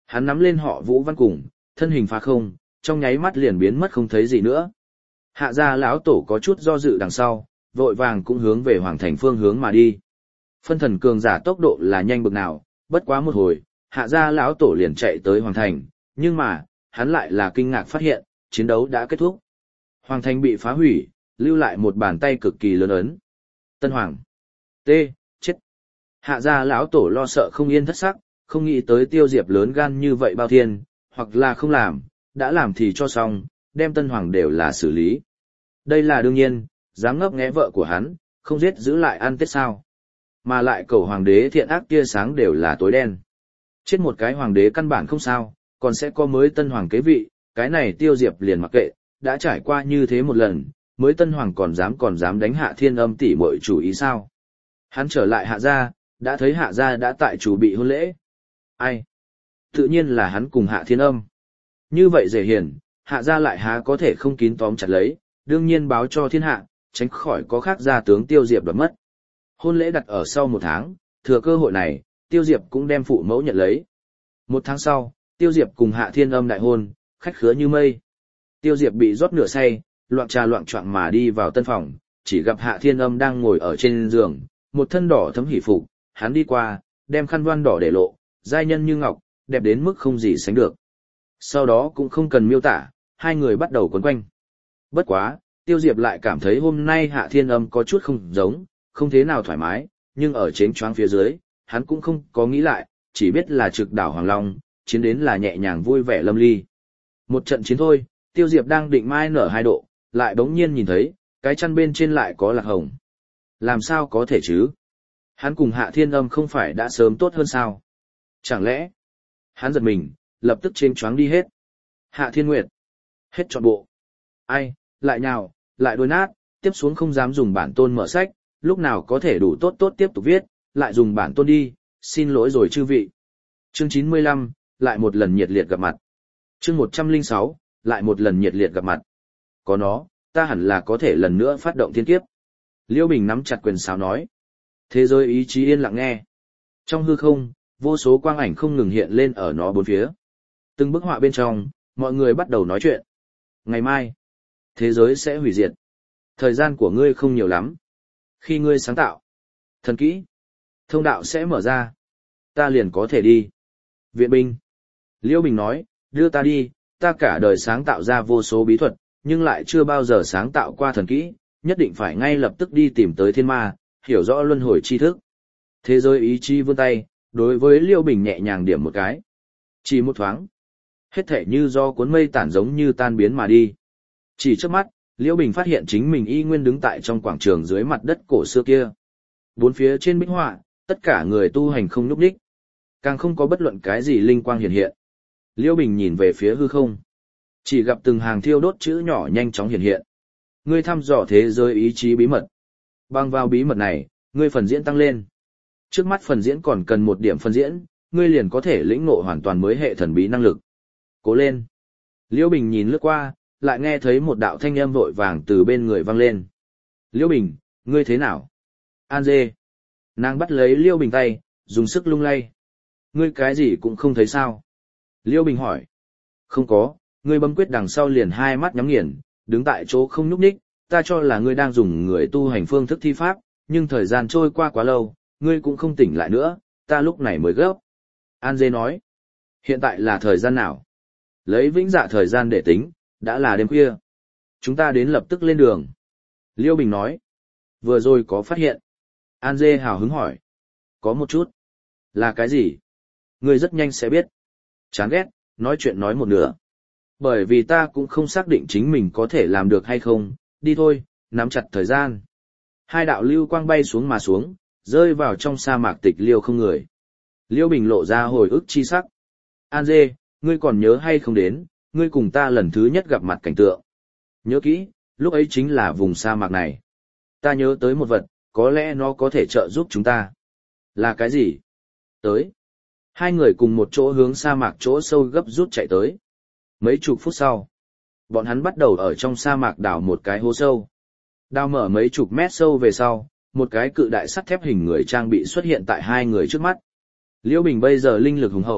Hắn nắm lên họ Vũ Văn cùng, thân hình phá không, trong nháy mắt liền biến mất không thấy gì nữa. Hạ gia lão tổ có chút do dự đằng sau, vội vàng cũng hướng về hoàng thành phương hướng mà đi. Phân thần cường giả tốc độ là nhanh bực nào, bất quá một hồi, hạ gia lão tổ liền chạy tới hoàng thành, nhưng mà, hắn lại là kinh ngạc phát hiện, chiến đấu đã kết thúc. Hoàng thành bị phá hủy, lưu lại một bàn tay cực kỳ lớn ấn. Tân Hoàng. T. Chết. Hạ gia lão tổ lo sợ không yên thất sắc, không nghĩ tới Tiêu Diệp lớn gan như vậy bao thiên, hoặc là không làm, đã làm thì cho xong, đem Tân Hoàng đều là xử lý. Đây là đương nhiên, dám ngấp nghé vợ của hắn, không giết giữ lại ăn tết sao. Mà lại cầu hoàng đế thiện ác tia sáng đều là tối đen. Chết một cái hoàng đế căn bản không sao, còn sẽ có mới Tân Hoàng kế vị, cái này Tiêu Diệp liền mặc kệ, đã trải qua như thế một lần, mới Tân Hoàng còn dám đánh Hạ Thiên Âm tỷ muội chủ ý sao. Hắn trở lại Hạ gia, đã thấy Hạ gia đã tại chủ bị hôn lễ. Ai? Tự nhiên là hắn cùng Hạ Thiên Âm. Như vậy dễ hiền, Hạ gia lại há có thể không kín tóm chặt lấy, đương nhiên báo cho thiên hạ, tránh khỏi có khác gia tướng Tiêu Diệp đoạt mất. Hôn lễ đặt ở sau 1 tháng, thừa cơ hội này, Tiêu Diệp cũng đem phụ mẫu nhận lấy. 1 tháng sau, Tiêu Diệp cùng Hạ Thiên Âm đại hôn, khách khứa như mây. Tiêu Diệp bị rót nửa say, loạng trà loạng choạng mà đi vào tân phòng, chỉ gặp Hạ Thiên Âm đang ngồi ở trên giường, một thân đỏ thấm hỉ phục, hắn đi qua, đem khăn voan đỏ để lộ, giai nhân như ngọc, đẹp đến mức không gì sánh được. Sau đó cũng không cần miêu tả, hai người bắt đầu quấn quanh. Bất quá, Tiêu Diệp lại cảm thấy hôm nay Hạ Thiên Âm có chút không giống, không thế nào thoải mái, nhưng ở chén choáng phía dưới, hắn cũng không có nghĩ lại, chỉ biết là trực đảo Hoàng Long, chiến đến là nhẹ nhàng vui vẻ lâm ly. Một trận chiến thôi, Tiêu Diệp đang định mai nở 2 độ, lại bỗng nhiên nhìn thấy, cái chăn bên trên lại có lạc hồng. Làm sao có thể chứ? Hắn cùng Hạ Thiên Âm không phải đã sớm tốt hơn sao? Chẳng lẽ? Hắn giật mình, lập tức chênh choáng đi hết. Hạ Thiên Nguyệt. Hết trọn bộ. Ai, lại nhào, lại đôi nát, tiếp xuống không dám dùng bản tôn mở sách, lúc nào có thể đủ tốt tiếp tục viết, lại dùng bản tôn đi, xin lỗi rồi chư vị. Chương 95, lại một lần nhiệt liệt gặp mặt. Chương 106, lại một lần nhiệt liệt gặp mặt. Có nó, ta hẳn là có thể lần nữa phát động thiên kiếp. Liêu Bình nắm chặt quyền sáo nói. Thế giới ý chí yên lặng nghe. Trong hư không, vô số quang ảnh không ngừng hiện lên ở nó bốn phía. Từng bức họa bên trong, mọi người bắt đầu nói chuyện. Ngày mai, thế giới sẽ hủy diệt. Thời gian của ngươi không nhiều lắm. Khi ngươi sáng tạo, thần kỹ, thông đạo sẽ mở ra. Ta liền có thể đi. Viện binh. Liêu Bình nói, đưa ta đi, ta cả đời sáng tạo ra vô số bí thuật, nhưng lại chưa bao giờ sáng tạo qua thần kỹ, nhất định phải ngay lập tức đi tìm tới thiên ma, hiểu rõ luân hồi tri thức. Thế giới ý chí vươn tay, đối với Liêu Bình nhẹ nhàng điểm một cái. Chỉ một thoáng, hết thể như do cuốn mây tản giống như tan biến mà đi. Chỉ trước mắt, Liêu Bình phát hiện chính mình y nguyên đứng tại trong quảng trường dưới mặt đất cổ xưa kia. Bốn phía trên bích họa, tất cả người tu hành không nhúc nhích, càng không có bất luận cái gì linh quang hiện hiện. Liêu Bình nhìn về phía hư không, chỉ gặp từng hàng thiêu đốt chữ nhỏ nhanh chóng hiện hiện. Ngươi thăm dò thế giới ý chí bí mật. Bằng vào bí mật này, ngươi phần diễn tăng lên. Trước mắt phần diễn còn cần 1 điểm phần diễn, ngươi liền có thể lĩnh ngộ hoàn toàn mới hệ thần bí năng lực. Cố lên. Liêu Bình nhìn lướt qua, lại nghe thấy một đạo thanh âm vội vàng từ bên người vang lên. Liêu Bình, ngươi thế nào? An dê. Nàng bắt lấy Liêu Bình tay, dùng sức lung lay. Ngươi cái gì cũng không thấy sao? Liêu Bình hỏi. Không có, ngươi bấm quyết đằng sau liền 2 mắt nhắm nghiền, đứng tại chỗ không nhúc nhích, ta cho là ngươi đang dùng người tu hành phương thức thi pháp, nhưng thời gian trôi qua quá lâu, ngươi cũng không tỉnh lại nữa, ta lúc này mới gấp. An dê nói. Hiện tại là thời gian nào? Lấy vĩnh dạ thời gian để tính, đã là đêm khuya. Chúng ta đến lập tức lên đường. Liêu Bình nói. Vừa rồi có phát hiện. An dê hào hứng hỏi. Có một chút. Là cái gì? Ngươi rất nhanh sẽ biết. Chán ghét, nói chuyện nói một nửa. Bởi vì ta cũng không xác định chính mình có thể làm được hay không, đi thôi, nắm chặt thời gian. 2 đạo lưu quang bay xuống mà xuống, rơi vào trong sa mạc tịch liêu không người. Liêu Bình lộ ra hồi ức chi sắc. An dê, ngươi còn nhớ hay không đến, ngươi cùng ta lần thứ nhất gặp mặt cảnh tượng. Nhớ kỹ, lúc ấy chính là vùng sa mạc này. Ta nhớ tới một vật, có lẽ nó có thể trợ giúp chúng ta. Là cái gì? Tới. 2 người cùng một chỗ hướng sa mạc chỗ sâu gấp rút chạy tới. Mấy chục phút sau, bọn hắn bắt đầu ở trong sa mạc đào một cái hố sâu. Đào mở mấy chục mét sâu về sau, một cái cự đại sắt thép hình người trang bị xuất hiện tại 2 người trước mắt. Liêu Bình bây giờ linh lực hùng hậu,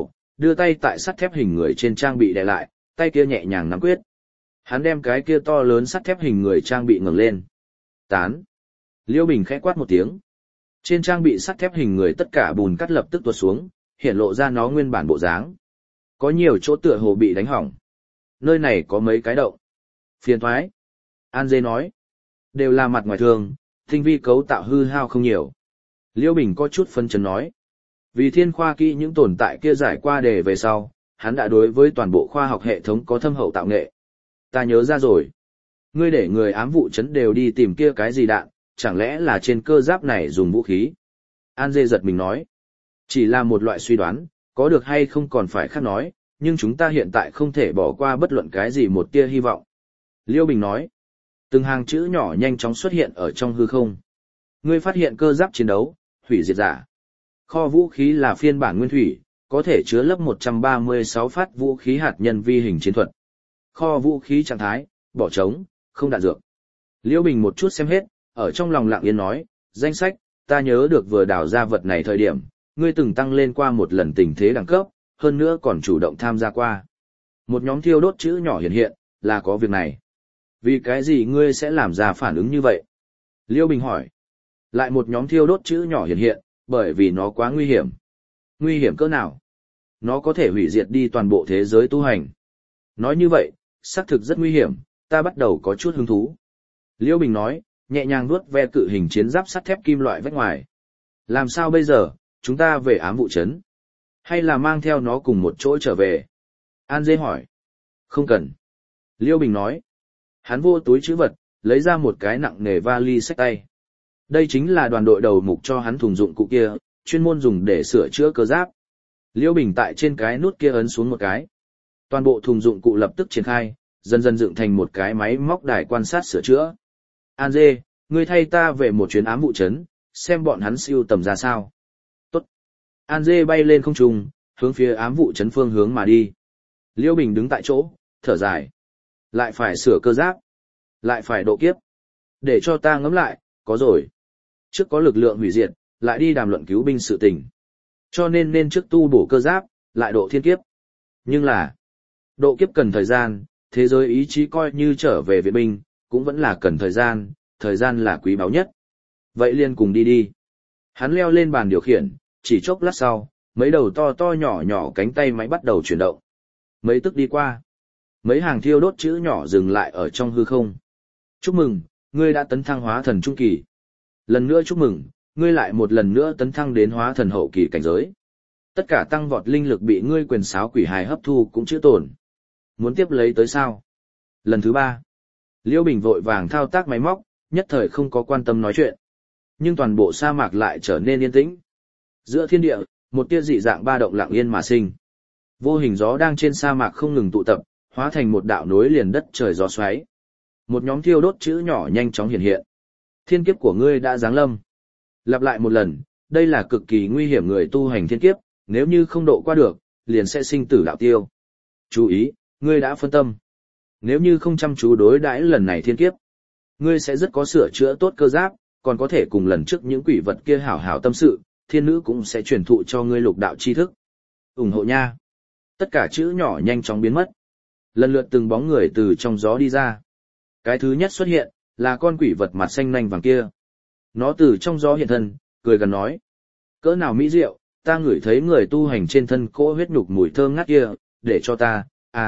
đưa tay tại sắt thép hình người trên trang bị đè lại, tay kia nhẹ nhàng nắm quyết. Hắn đem cái kia to lớn sắt thép hình người trang bị ngẩng lên. Tán. Liêu Bình khẽ quát một tiếng. Trên trang bị sắt thép hình người tất cả bùn cắt lập tức tuột xuống, hiện lộ ra nó nguyên bản bộ dáng. Có nhiều chỗ tựa hồ bị đánh hỏng. Nơi này có mấy cái động. Phiền thoái. An Dê nói. Đều là mặt ngoài thường, tinh vi cấu tạo hư hao không nhiều. Liêu Bình có chút phân chấn nói. Vì thiên khoa kỹ những tồn tại kia giải qua đề về sau, hắn đã đối với toàn bộ khoa học hệ thống có thâm hậu tạo nghệ. Ta nhớ ra rồi. Ngươi để người ám vụ chấn đều đi tìm kia cái gì đạn, chẳng lẽ là trên cơ giáp này dùng vũ khí? An Dê giật mình nói. Chỉ là một loại suy đoán, có được hay không còn phải khác nói, nhưng chúng ta hiện tại không thể bỏ qua bất luận cái gì một tia hy vọng. Liêu Bình nói. Từng hàng chữ nhỏ nhanh chóng xuất hiện ở trong hư không. Ngươi phát hiện cơ giáp chiến đấu, hủy diệt giả. Kho vũ khí là phiên bản nguyên thủy, có thể chứa lấp 136 phát vũ khí hạt nhân vi hình chiến thuật. Kho vũ khí trạng thái, bỏ trống, không đạn dược. Liễu Bình một chút xem hết, ở trong lòng lặng yên nói, danh sách, ta nhớ được vừa đào ra vật này thời điểm, ngươi từng tăng lên qua một lần tình thế đẳng cấp, hơn nữa còn chủ động tham gia qua. Một nhóm thiêu đốt chữ nhỏ hiện hiện, là có việc này. Vì cái gì ngươi sẽ làm ra phản ứng như vậy? Liễu Bình hỏi. Lại một nhóm thiêu đốt chữ nhỏ hiện hiện, bởi vì nó quá nguy hiểm. Nguy hiểm cỡ nào? Nó có thể hủy diệt đi toàn bộ thế giới tu hành. Nói như vậy, xác thực rất nguy hiểm, ta bắt đầu có chút hứng thú. Liễu Bình nói, nhẹ nhàng vuốt ve cự hình chiến giáp sắt thép kim loại vách ngoài. Làm sao bây giờ, chúng ta về ám vụ trấn? Hay là mang theo nó cùng một chỗ trở về? An Dê hỏi. Không cần. Liễu Bình nói. Hắn vô túi trữ vật, lấy ra một cái nặng nề vali xách tay. Đây chính là đoàn đội đầu mục cho hắn thùng dụng cụ kia, chuyên môn dùng để sửa chữa cơ giáp. Liễu Bình tại trên cái nút kia ấn xuống một cái. Toàn bộ thùng dụng cụ lập tức triển khai, dần dần dựng thành một cái máy móc đài quan sát sửa chữa. An Dê, ngươi thay ta về một chuyến ám vụ trấn, xem bọn hắn siêu tầm ra sao. Tốt. An Dê bay lên không trung, hướng phía ám vụ trấn phương hướng mà đi. Liễu Bình đứng tại chỗ, thở dài. Lại phải sửa cơ giáp. Lại phải độ kiếp. Để cho ta ngẫm lại, có rồi. Trước có lực lượng hủy diệt, lại đi đàm luận cứu binh sự tình. Cho nên trước tu bổ cơ giáp, lại độ thiên kiếp. Nhưng là, độ kiếp cần thời gian, thế giới ý chí coi như trở về viện binh, cũng vẫn là cần thời gian là quý báu nhất. Vậy liền cùng đi đi. Hắn leo lên bàn điều khiển, chỉ chốc lát sau, mấy đầu to to nhỏ nhỏ cánh tay máy bắt đầu chuyển động. Mấy tức đi qua, mấy hàng thiêu đốt chữ nhỏ dừng lại ở trong hư không. Chúc mừng, ngươi đã tấn thăng hóa thần trung kỳ. Lần nữa chúc mừng, ngươi lại một lần nữa tấn thăng đến hóa thần hậu kỳ cảnh giới. Tất cả tăng vọt linh lực bị ngươi quyền sáo quỷ hài hấp thu cũng chữa tổn. Muốn tiếp lấy tới sao? Lần thứ 3. Liễu Bình vội vàng thao tác máy móc, nhất thời không có quan tâm nói chuyện. Nhưng toàn bộ sa mạc lại trở nên yên tĩnh. Giữa thiên địa, một tia dị dạng ba động lặng yên mà sinh. Vô hình gió đang trên sa mạc không ngừng tụ tập, hóa thành một đạo nối liền đất trời gió xoáy. Một nhóm thiêu đốt chữ nhỏ nhanh chóng hiện hiện. Thiên kiếp của ngươi đã giáng lâm. Lặp lại một lần, đây là cực kỳ nguy hiểm người tu hành thiên kiếp, nếu như không độ qua được, liền sẽ sinh tử đạo tiêu. Chú ý, ngươi đã phân tâm. Nếu như không chăm chú đối đãi lần này thiên kiếp, ngươi sẽ rất có sửa chữa tốt cơ giáp, còn có thể cùng lần trước những quỷ vật kia hảo hảo tâm sự, thiên nữ cũng sẽ truyền thụ cho ngươi lục đạo tri thức. Ủng hộ nha. Tất cả chữ nhỏ nhanh chóng biến mất. Lần lượt từng bóng người từ trong gió đi ra. Cái thứ nhất xuất hiện, là con quỷ vật mặt xanh nanh vàng kia. Nó từ trong gió hiện thân, cười gần nói. Cỡ nào mỹ diệu, ta ngửi thấy người tu hành trên thân cỗ huyết nhục mùi thơm ngát kia, để cho ta,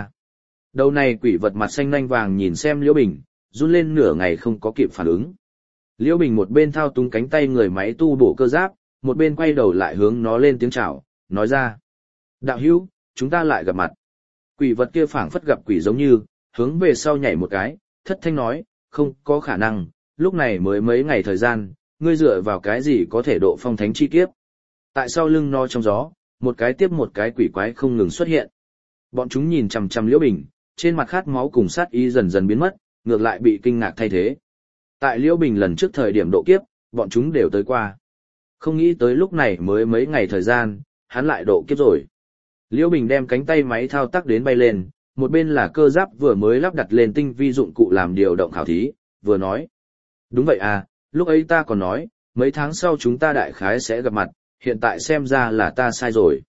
Đầu này quỷ vật mặt xanh nanh vàng nhìn xem Liễu Bình, run lên nửa ngày không có kịp phản ứng. Liễu Bình một bên thao túng cánh tay người máy tu bổ cơ giáp, một bên quay đầu lại hướng nó lên tiếng chào, nói ra. Đạo hữu, chúng ta lại gặp mặt. Quỷ vật kia phảng phất gặp quỷ giống như, hướng về sau nhảy một cái, thất thanh nói, không có khả năng, lúc này mới mấy ngày thời gian, ngươi dựa vào cái gì có thể độ phong thánh chi kiếp. Tại sau lưng nó trong gió, một cái tiếp một cái quỷ quái không ngừng xuất hiện. Bọn chúng nhìn chằm chằm Liễu Bình, trên mặt khát máu cùng sát ý dần dần biến mất, ngược lại bị kinh ngạc thay thế. Tại Liễu Bình lần trước thời điểm độ kiếp, bọn chúng đều tới qua. Không nghĩ tới lúc này mới mấy ngày thời gian, hắn lại độ kiếp rồi. Liễu Bình đem cánh tay máy thao tác đến bay lên, một bên là cơ giáp vừa mới lắp đặt lên tinh vi dụng cụ làm điều động khảo thí, vừa nói. Đúng vậy à, lúc ấy ta còn nói, mấy tháng sau chúng ta đại khái sẽ gặp mặt, hiện tại xem ra là ta sai rồi.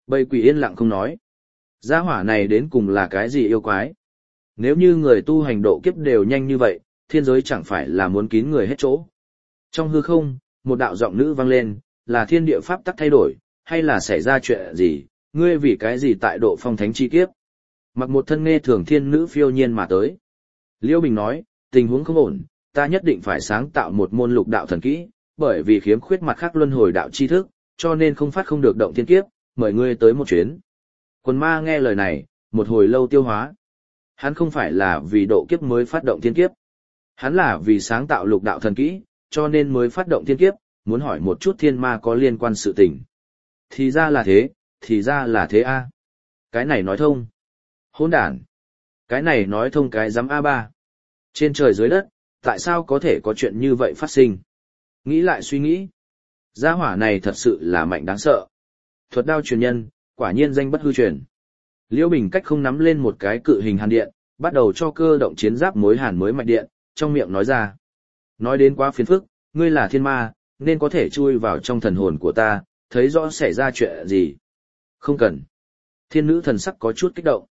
Bầy quỷ yên lặng không nói. Gia hỏa này đến cùng là cái gì yêu quái? Nếu như người tu hành độ kiếp đều nhanh như vậy, thiên giới chẳng phải là muốn kín người hết chỗ. Trong hư không, một đạo giọng nữ vang lên, là thiên địa pháp tắc thay đổi, hay là xảy ra chuyện gì, ngươi vì cái gì tại độ phong thánh chi kiếp? Mặc một thân nghe thường thiên nữ phiêu nhiên mà tới. Liêu Bình nói, tình huống không ổn, ta nhất định phải sáng tạo một môn lục đạo thần kỹ, bởi vì khiếm khuyết mặt khác luân hồi đạo chi thức, cho nên không phát không được động thiên kiếp, mời ngươi tới một chuyến. Quần ma nghe lời này, một hồi lâu tiêu hóa. Hắn không phải là vì độ kiếp mới phát động thiên kiếp. Hắn là vì sáng tạo lục đạo thần kỹ, cho nên mới phát động thiên kiếp, muốn hỏi một chút thiên ma có liên quan sự tình. Thì ra là thế, thì ra là thế a. Cái này nói thông. Hỗn đản. Cái này nói thông cái giám A3. Trên trời dưới đất, tại sao có thể có chuyện như vậy phát sinh? Nghĩ lại suy nghĩ. Gia hỏa này thật sự là mạnh đáng sợ. Thuật đao truyền nhân, quả nhiên danh bất hư truyền. Liễu Bình cách không nắm lên một cái cự hình hàn điện, bắt đầu cho cơ động chiến giáp mối hàn mới mạch điện, trong miệng nói ra. Nói đến quá phiền phức, ngươi là thiên ma, nên có thể chui vào trong thần hồn của ta, thấy rõ xảy ra chuyện gì. Không cần. Thiên nữ thần sắc có chút kích động.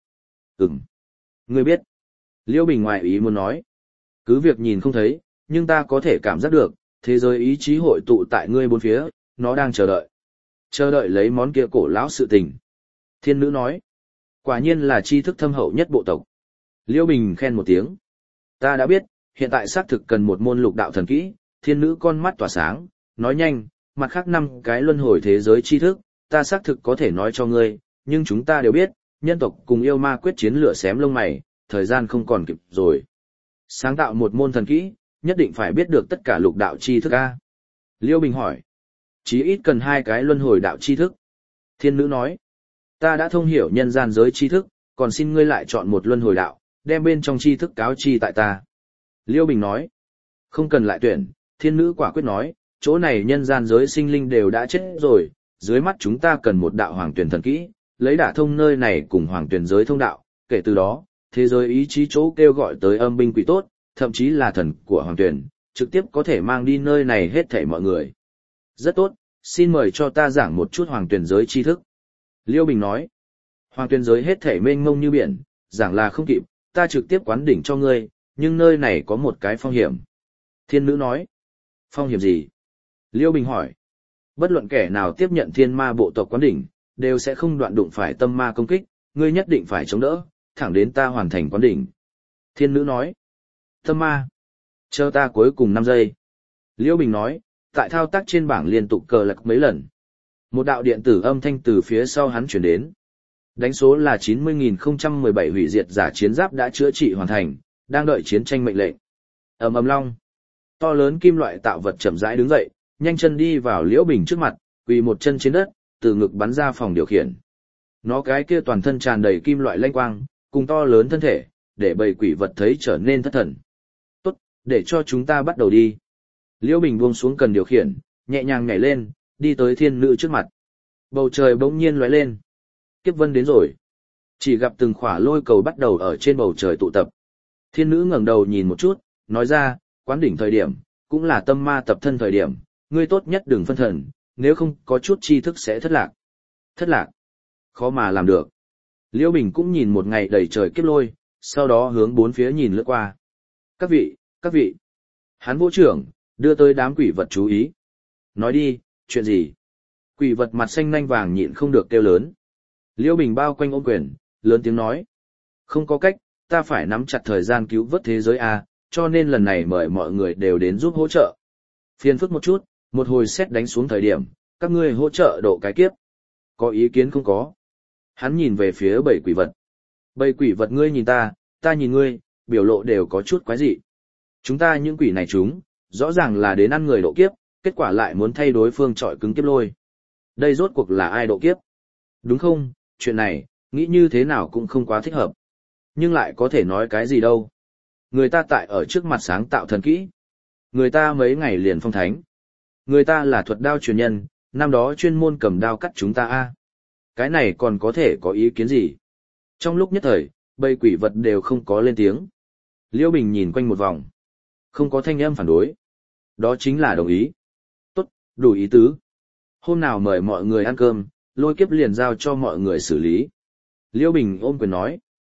Ngươi biết. Liễu Bình ngoài ý muốn nói. Cứ việc nhìn không thấy, nhưng ta có thể cảm giác được, thế giới ý chí hội tụ tại ngươi bốn phía, nó đang chờ đợi. Chờ đợi lấy món kia cổ lão sự tình. Thiên nữ nói. Quả nhiên là tri thức thâm hậu nhất bộ tộc. Liễu Bình khen một tiếng. Ta đã biết, hiện tại xác thực cần một môn lục đạo thần kỹ, thiên nữ con mắt tỏa sáng, nói nhanh, mặt khác 5 cái luân hồi thế giới tri thức, ta xác thực có thể nói cho ngươi, nhưng chúng ta đều biết, nhân tộc cùng yêu ma quyết chiến lửa xém lông mày, thời gian không còn kịp rồi. Sáng tạo một môn thần kỹ, nhất định phải biết được tất cả lục đạo tri thức a. Liễu Bình hỏi. Chí ít cần 2 cái luân hồi đạo tri thức. Thiên nữ nói. Ta đã thông hiểu nhân gian giới tri thức, còn xin ngươi lại chọn một luân hồi đạo, đem bên trong tri thức cáo chi tại ta. Liễu Bình nói. Không cần lại tuyển, thiên nữ quả quyết nói, chỗ này nhân gian giới sinh linh đều đã chết rồi, dưới mắt chúng ta cần một đạo hoàng tuyển thần kỹ, lấy đả thông nơi này cùng hoàng tuyển giới thông đạo, kể từ đó, thế giới ý chí chỗ kêu gọi tới âm binh quỷ tốt, thậm chí là thần của hoàng tuyển, trực tiếp có thể mang đi nơi này hết thảy mọi người. Rất tốt, xin mời cho ta giảng một chút hoàng tuyển giới tri thức. Liễu Bình nói, hoàng tuyển giới hết thảy mênh mông như biển, giảng là không kịp, ta trực tiếp quán đỉnh cho ngươi, nhưng nơi này có một cái phong hiểm. Thiên nữ nói, phong hiểm gì? Liễu Bình hỏi, bất luận kẻ nào tiếp nhận thiên ma bộ tộc quán đỉnh, đều sẽ không đoạn đụng phải tâm ma công kích, ngươi nhất định phải chống đỡ, thẳng đến ta hoàn thành quán đỉnh. Thiên nữ nói, tâm ma, chờ ta cuối cùng 5 giây. Liễu Bình nói, tại thao tác trên bảng liên tục cờ lật mấy lần. Một đạo điện tử âm thanh từ phía sau hắn chuyển đến. Đánh số là 90.017 hủy diệt giả chiến giáp đã chữa trị hoàn thành, đang đợi chiến tranh mệnh lệnh. Ầm ầm long. To lớn kim loại tạo vật chậm rãi đứng dậy, nhanh chân đi vào Liễu Bình trước mặt, quỳ một chân trên đất, từ ngực bắn ra phòng điều khiển. Nó cái kia toàn thân tràn đầy kim loại lanh quang, cùng to lớn thân thể, để bầy quỷ vật thấy trở nên thất thần. Tốt, để cho chúng ta bắt đầu đi. Liễu Bình buông xuống cần điều khiển, nhẹ nhàng nhảy lên, đi tới thiên nữ trước mặt. Bầu trời bỗng nhiên lóe lên. Kiếp vân đến rồi. Chỉ gặp từng khỏa lôi cầu bắt đầu ở trên bầu trời tụ tập. Thiên nữ ngẩng đầu nhìn một chút, nói ra, quán đỉnh thời điểm, cũng là tâm ma tập thân thời điểm, ngươi tốt nhất đừng phân thần, nếu không có chút tri thức sẽ thất lạc. Thất lạc? Khó mà làm được. Liễu Bình cũng nhìn một ngày đầy trời kiếp lôi, sau đó hướng bốn phía nhìn lướt qua. Các vị. Hắn vỗ trưởng, đưa tới đám quỷ vật chú ý. Nói đi, chuyện gì? Quỷ vật mặt xanh nanh vàng nhịn không được kêu lớn. Liễu Bình bao quanh ôm quyền, lớn tiếng nói. Không có cách, ta phải nắm chặt thời gian cứu vớt thế giới A, cho nên lần này mời mọi người đều đến giúp hỗ trợ. Phiền phức một chút, một hồi xét đánh xuống thời điểm, các ngươi hỗ trợ độ cái kiếp. Có ý kiến không có? Hắn nhìn về phía bầy quỷ vật. Bầy quỷ vật ngươi nhìn ta nhìn ngươi, biểu lộ đều có chút quái dị. Chúng ta những quỷ này rõ ràng là đến ăn người độ kiếp, kết quả lại muốn thay đối phương trọi cứng kiếp lôi. Đây rốt cuộc là ai độ kiếp? Đúng không, chuyện này, nghĩ như thế nào cũng không quá thích hợp. Nhưng lại có thể nói cái gì đâu. Người ta tại ở trước mặt sáng tạo thần kỹ. Người ta mấy ngày liền phong thánh. Người ta là thuật đao truyền nhân, năm đó chuyên môn cầm đao cắt chúng ta a. Cái này còn có thể có ý kiến gì? Trong lúc nhất thời, bầy quỷ vật đều không có lên tiếng. Liễu Bình nhìn quanh một vòng. Không có thanh âm phản đối. Đó chính là đồng ý. Tốt, đủ ý tứ. Hôm nào mời mọi người ăn cơm, lôi kiếp liền giao cho mọi người xử lý. Liêu Bình ôm quyền nói,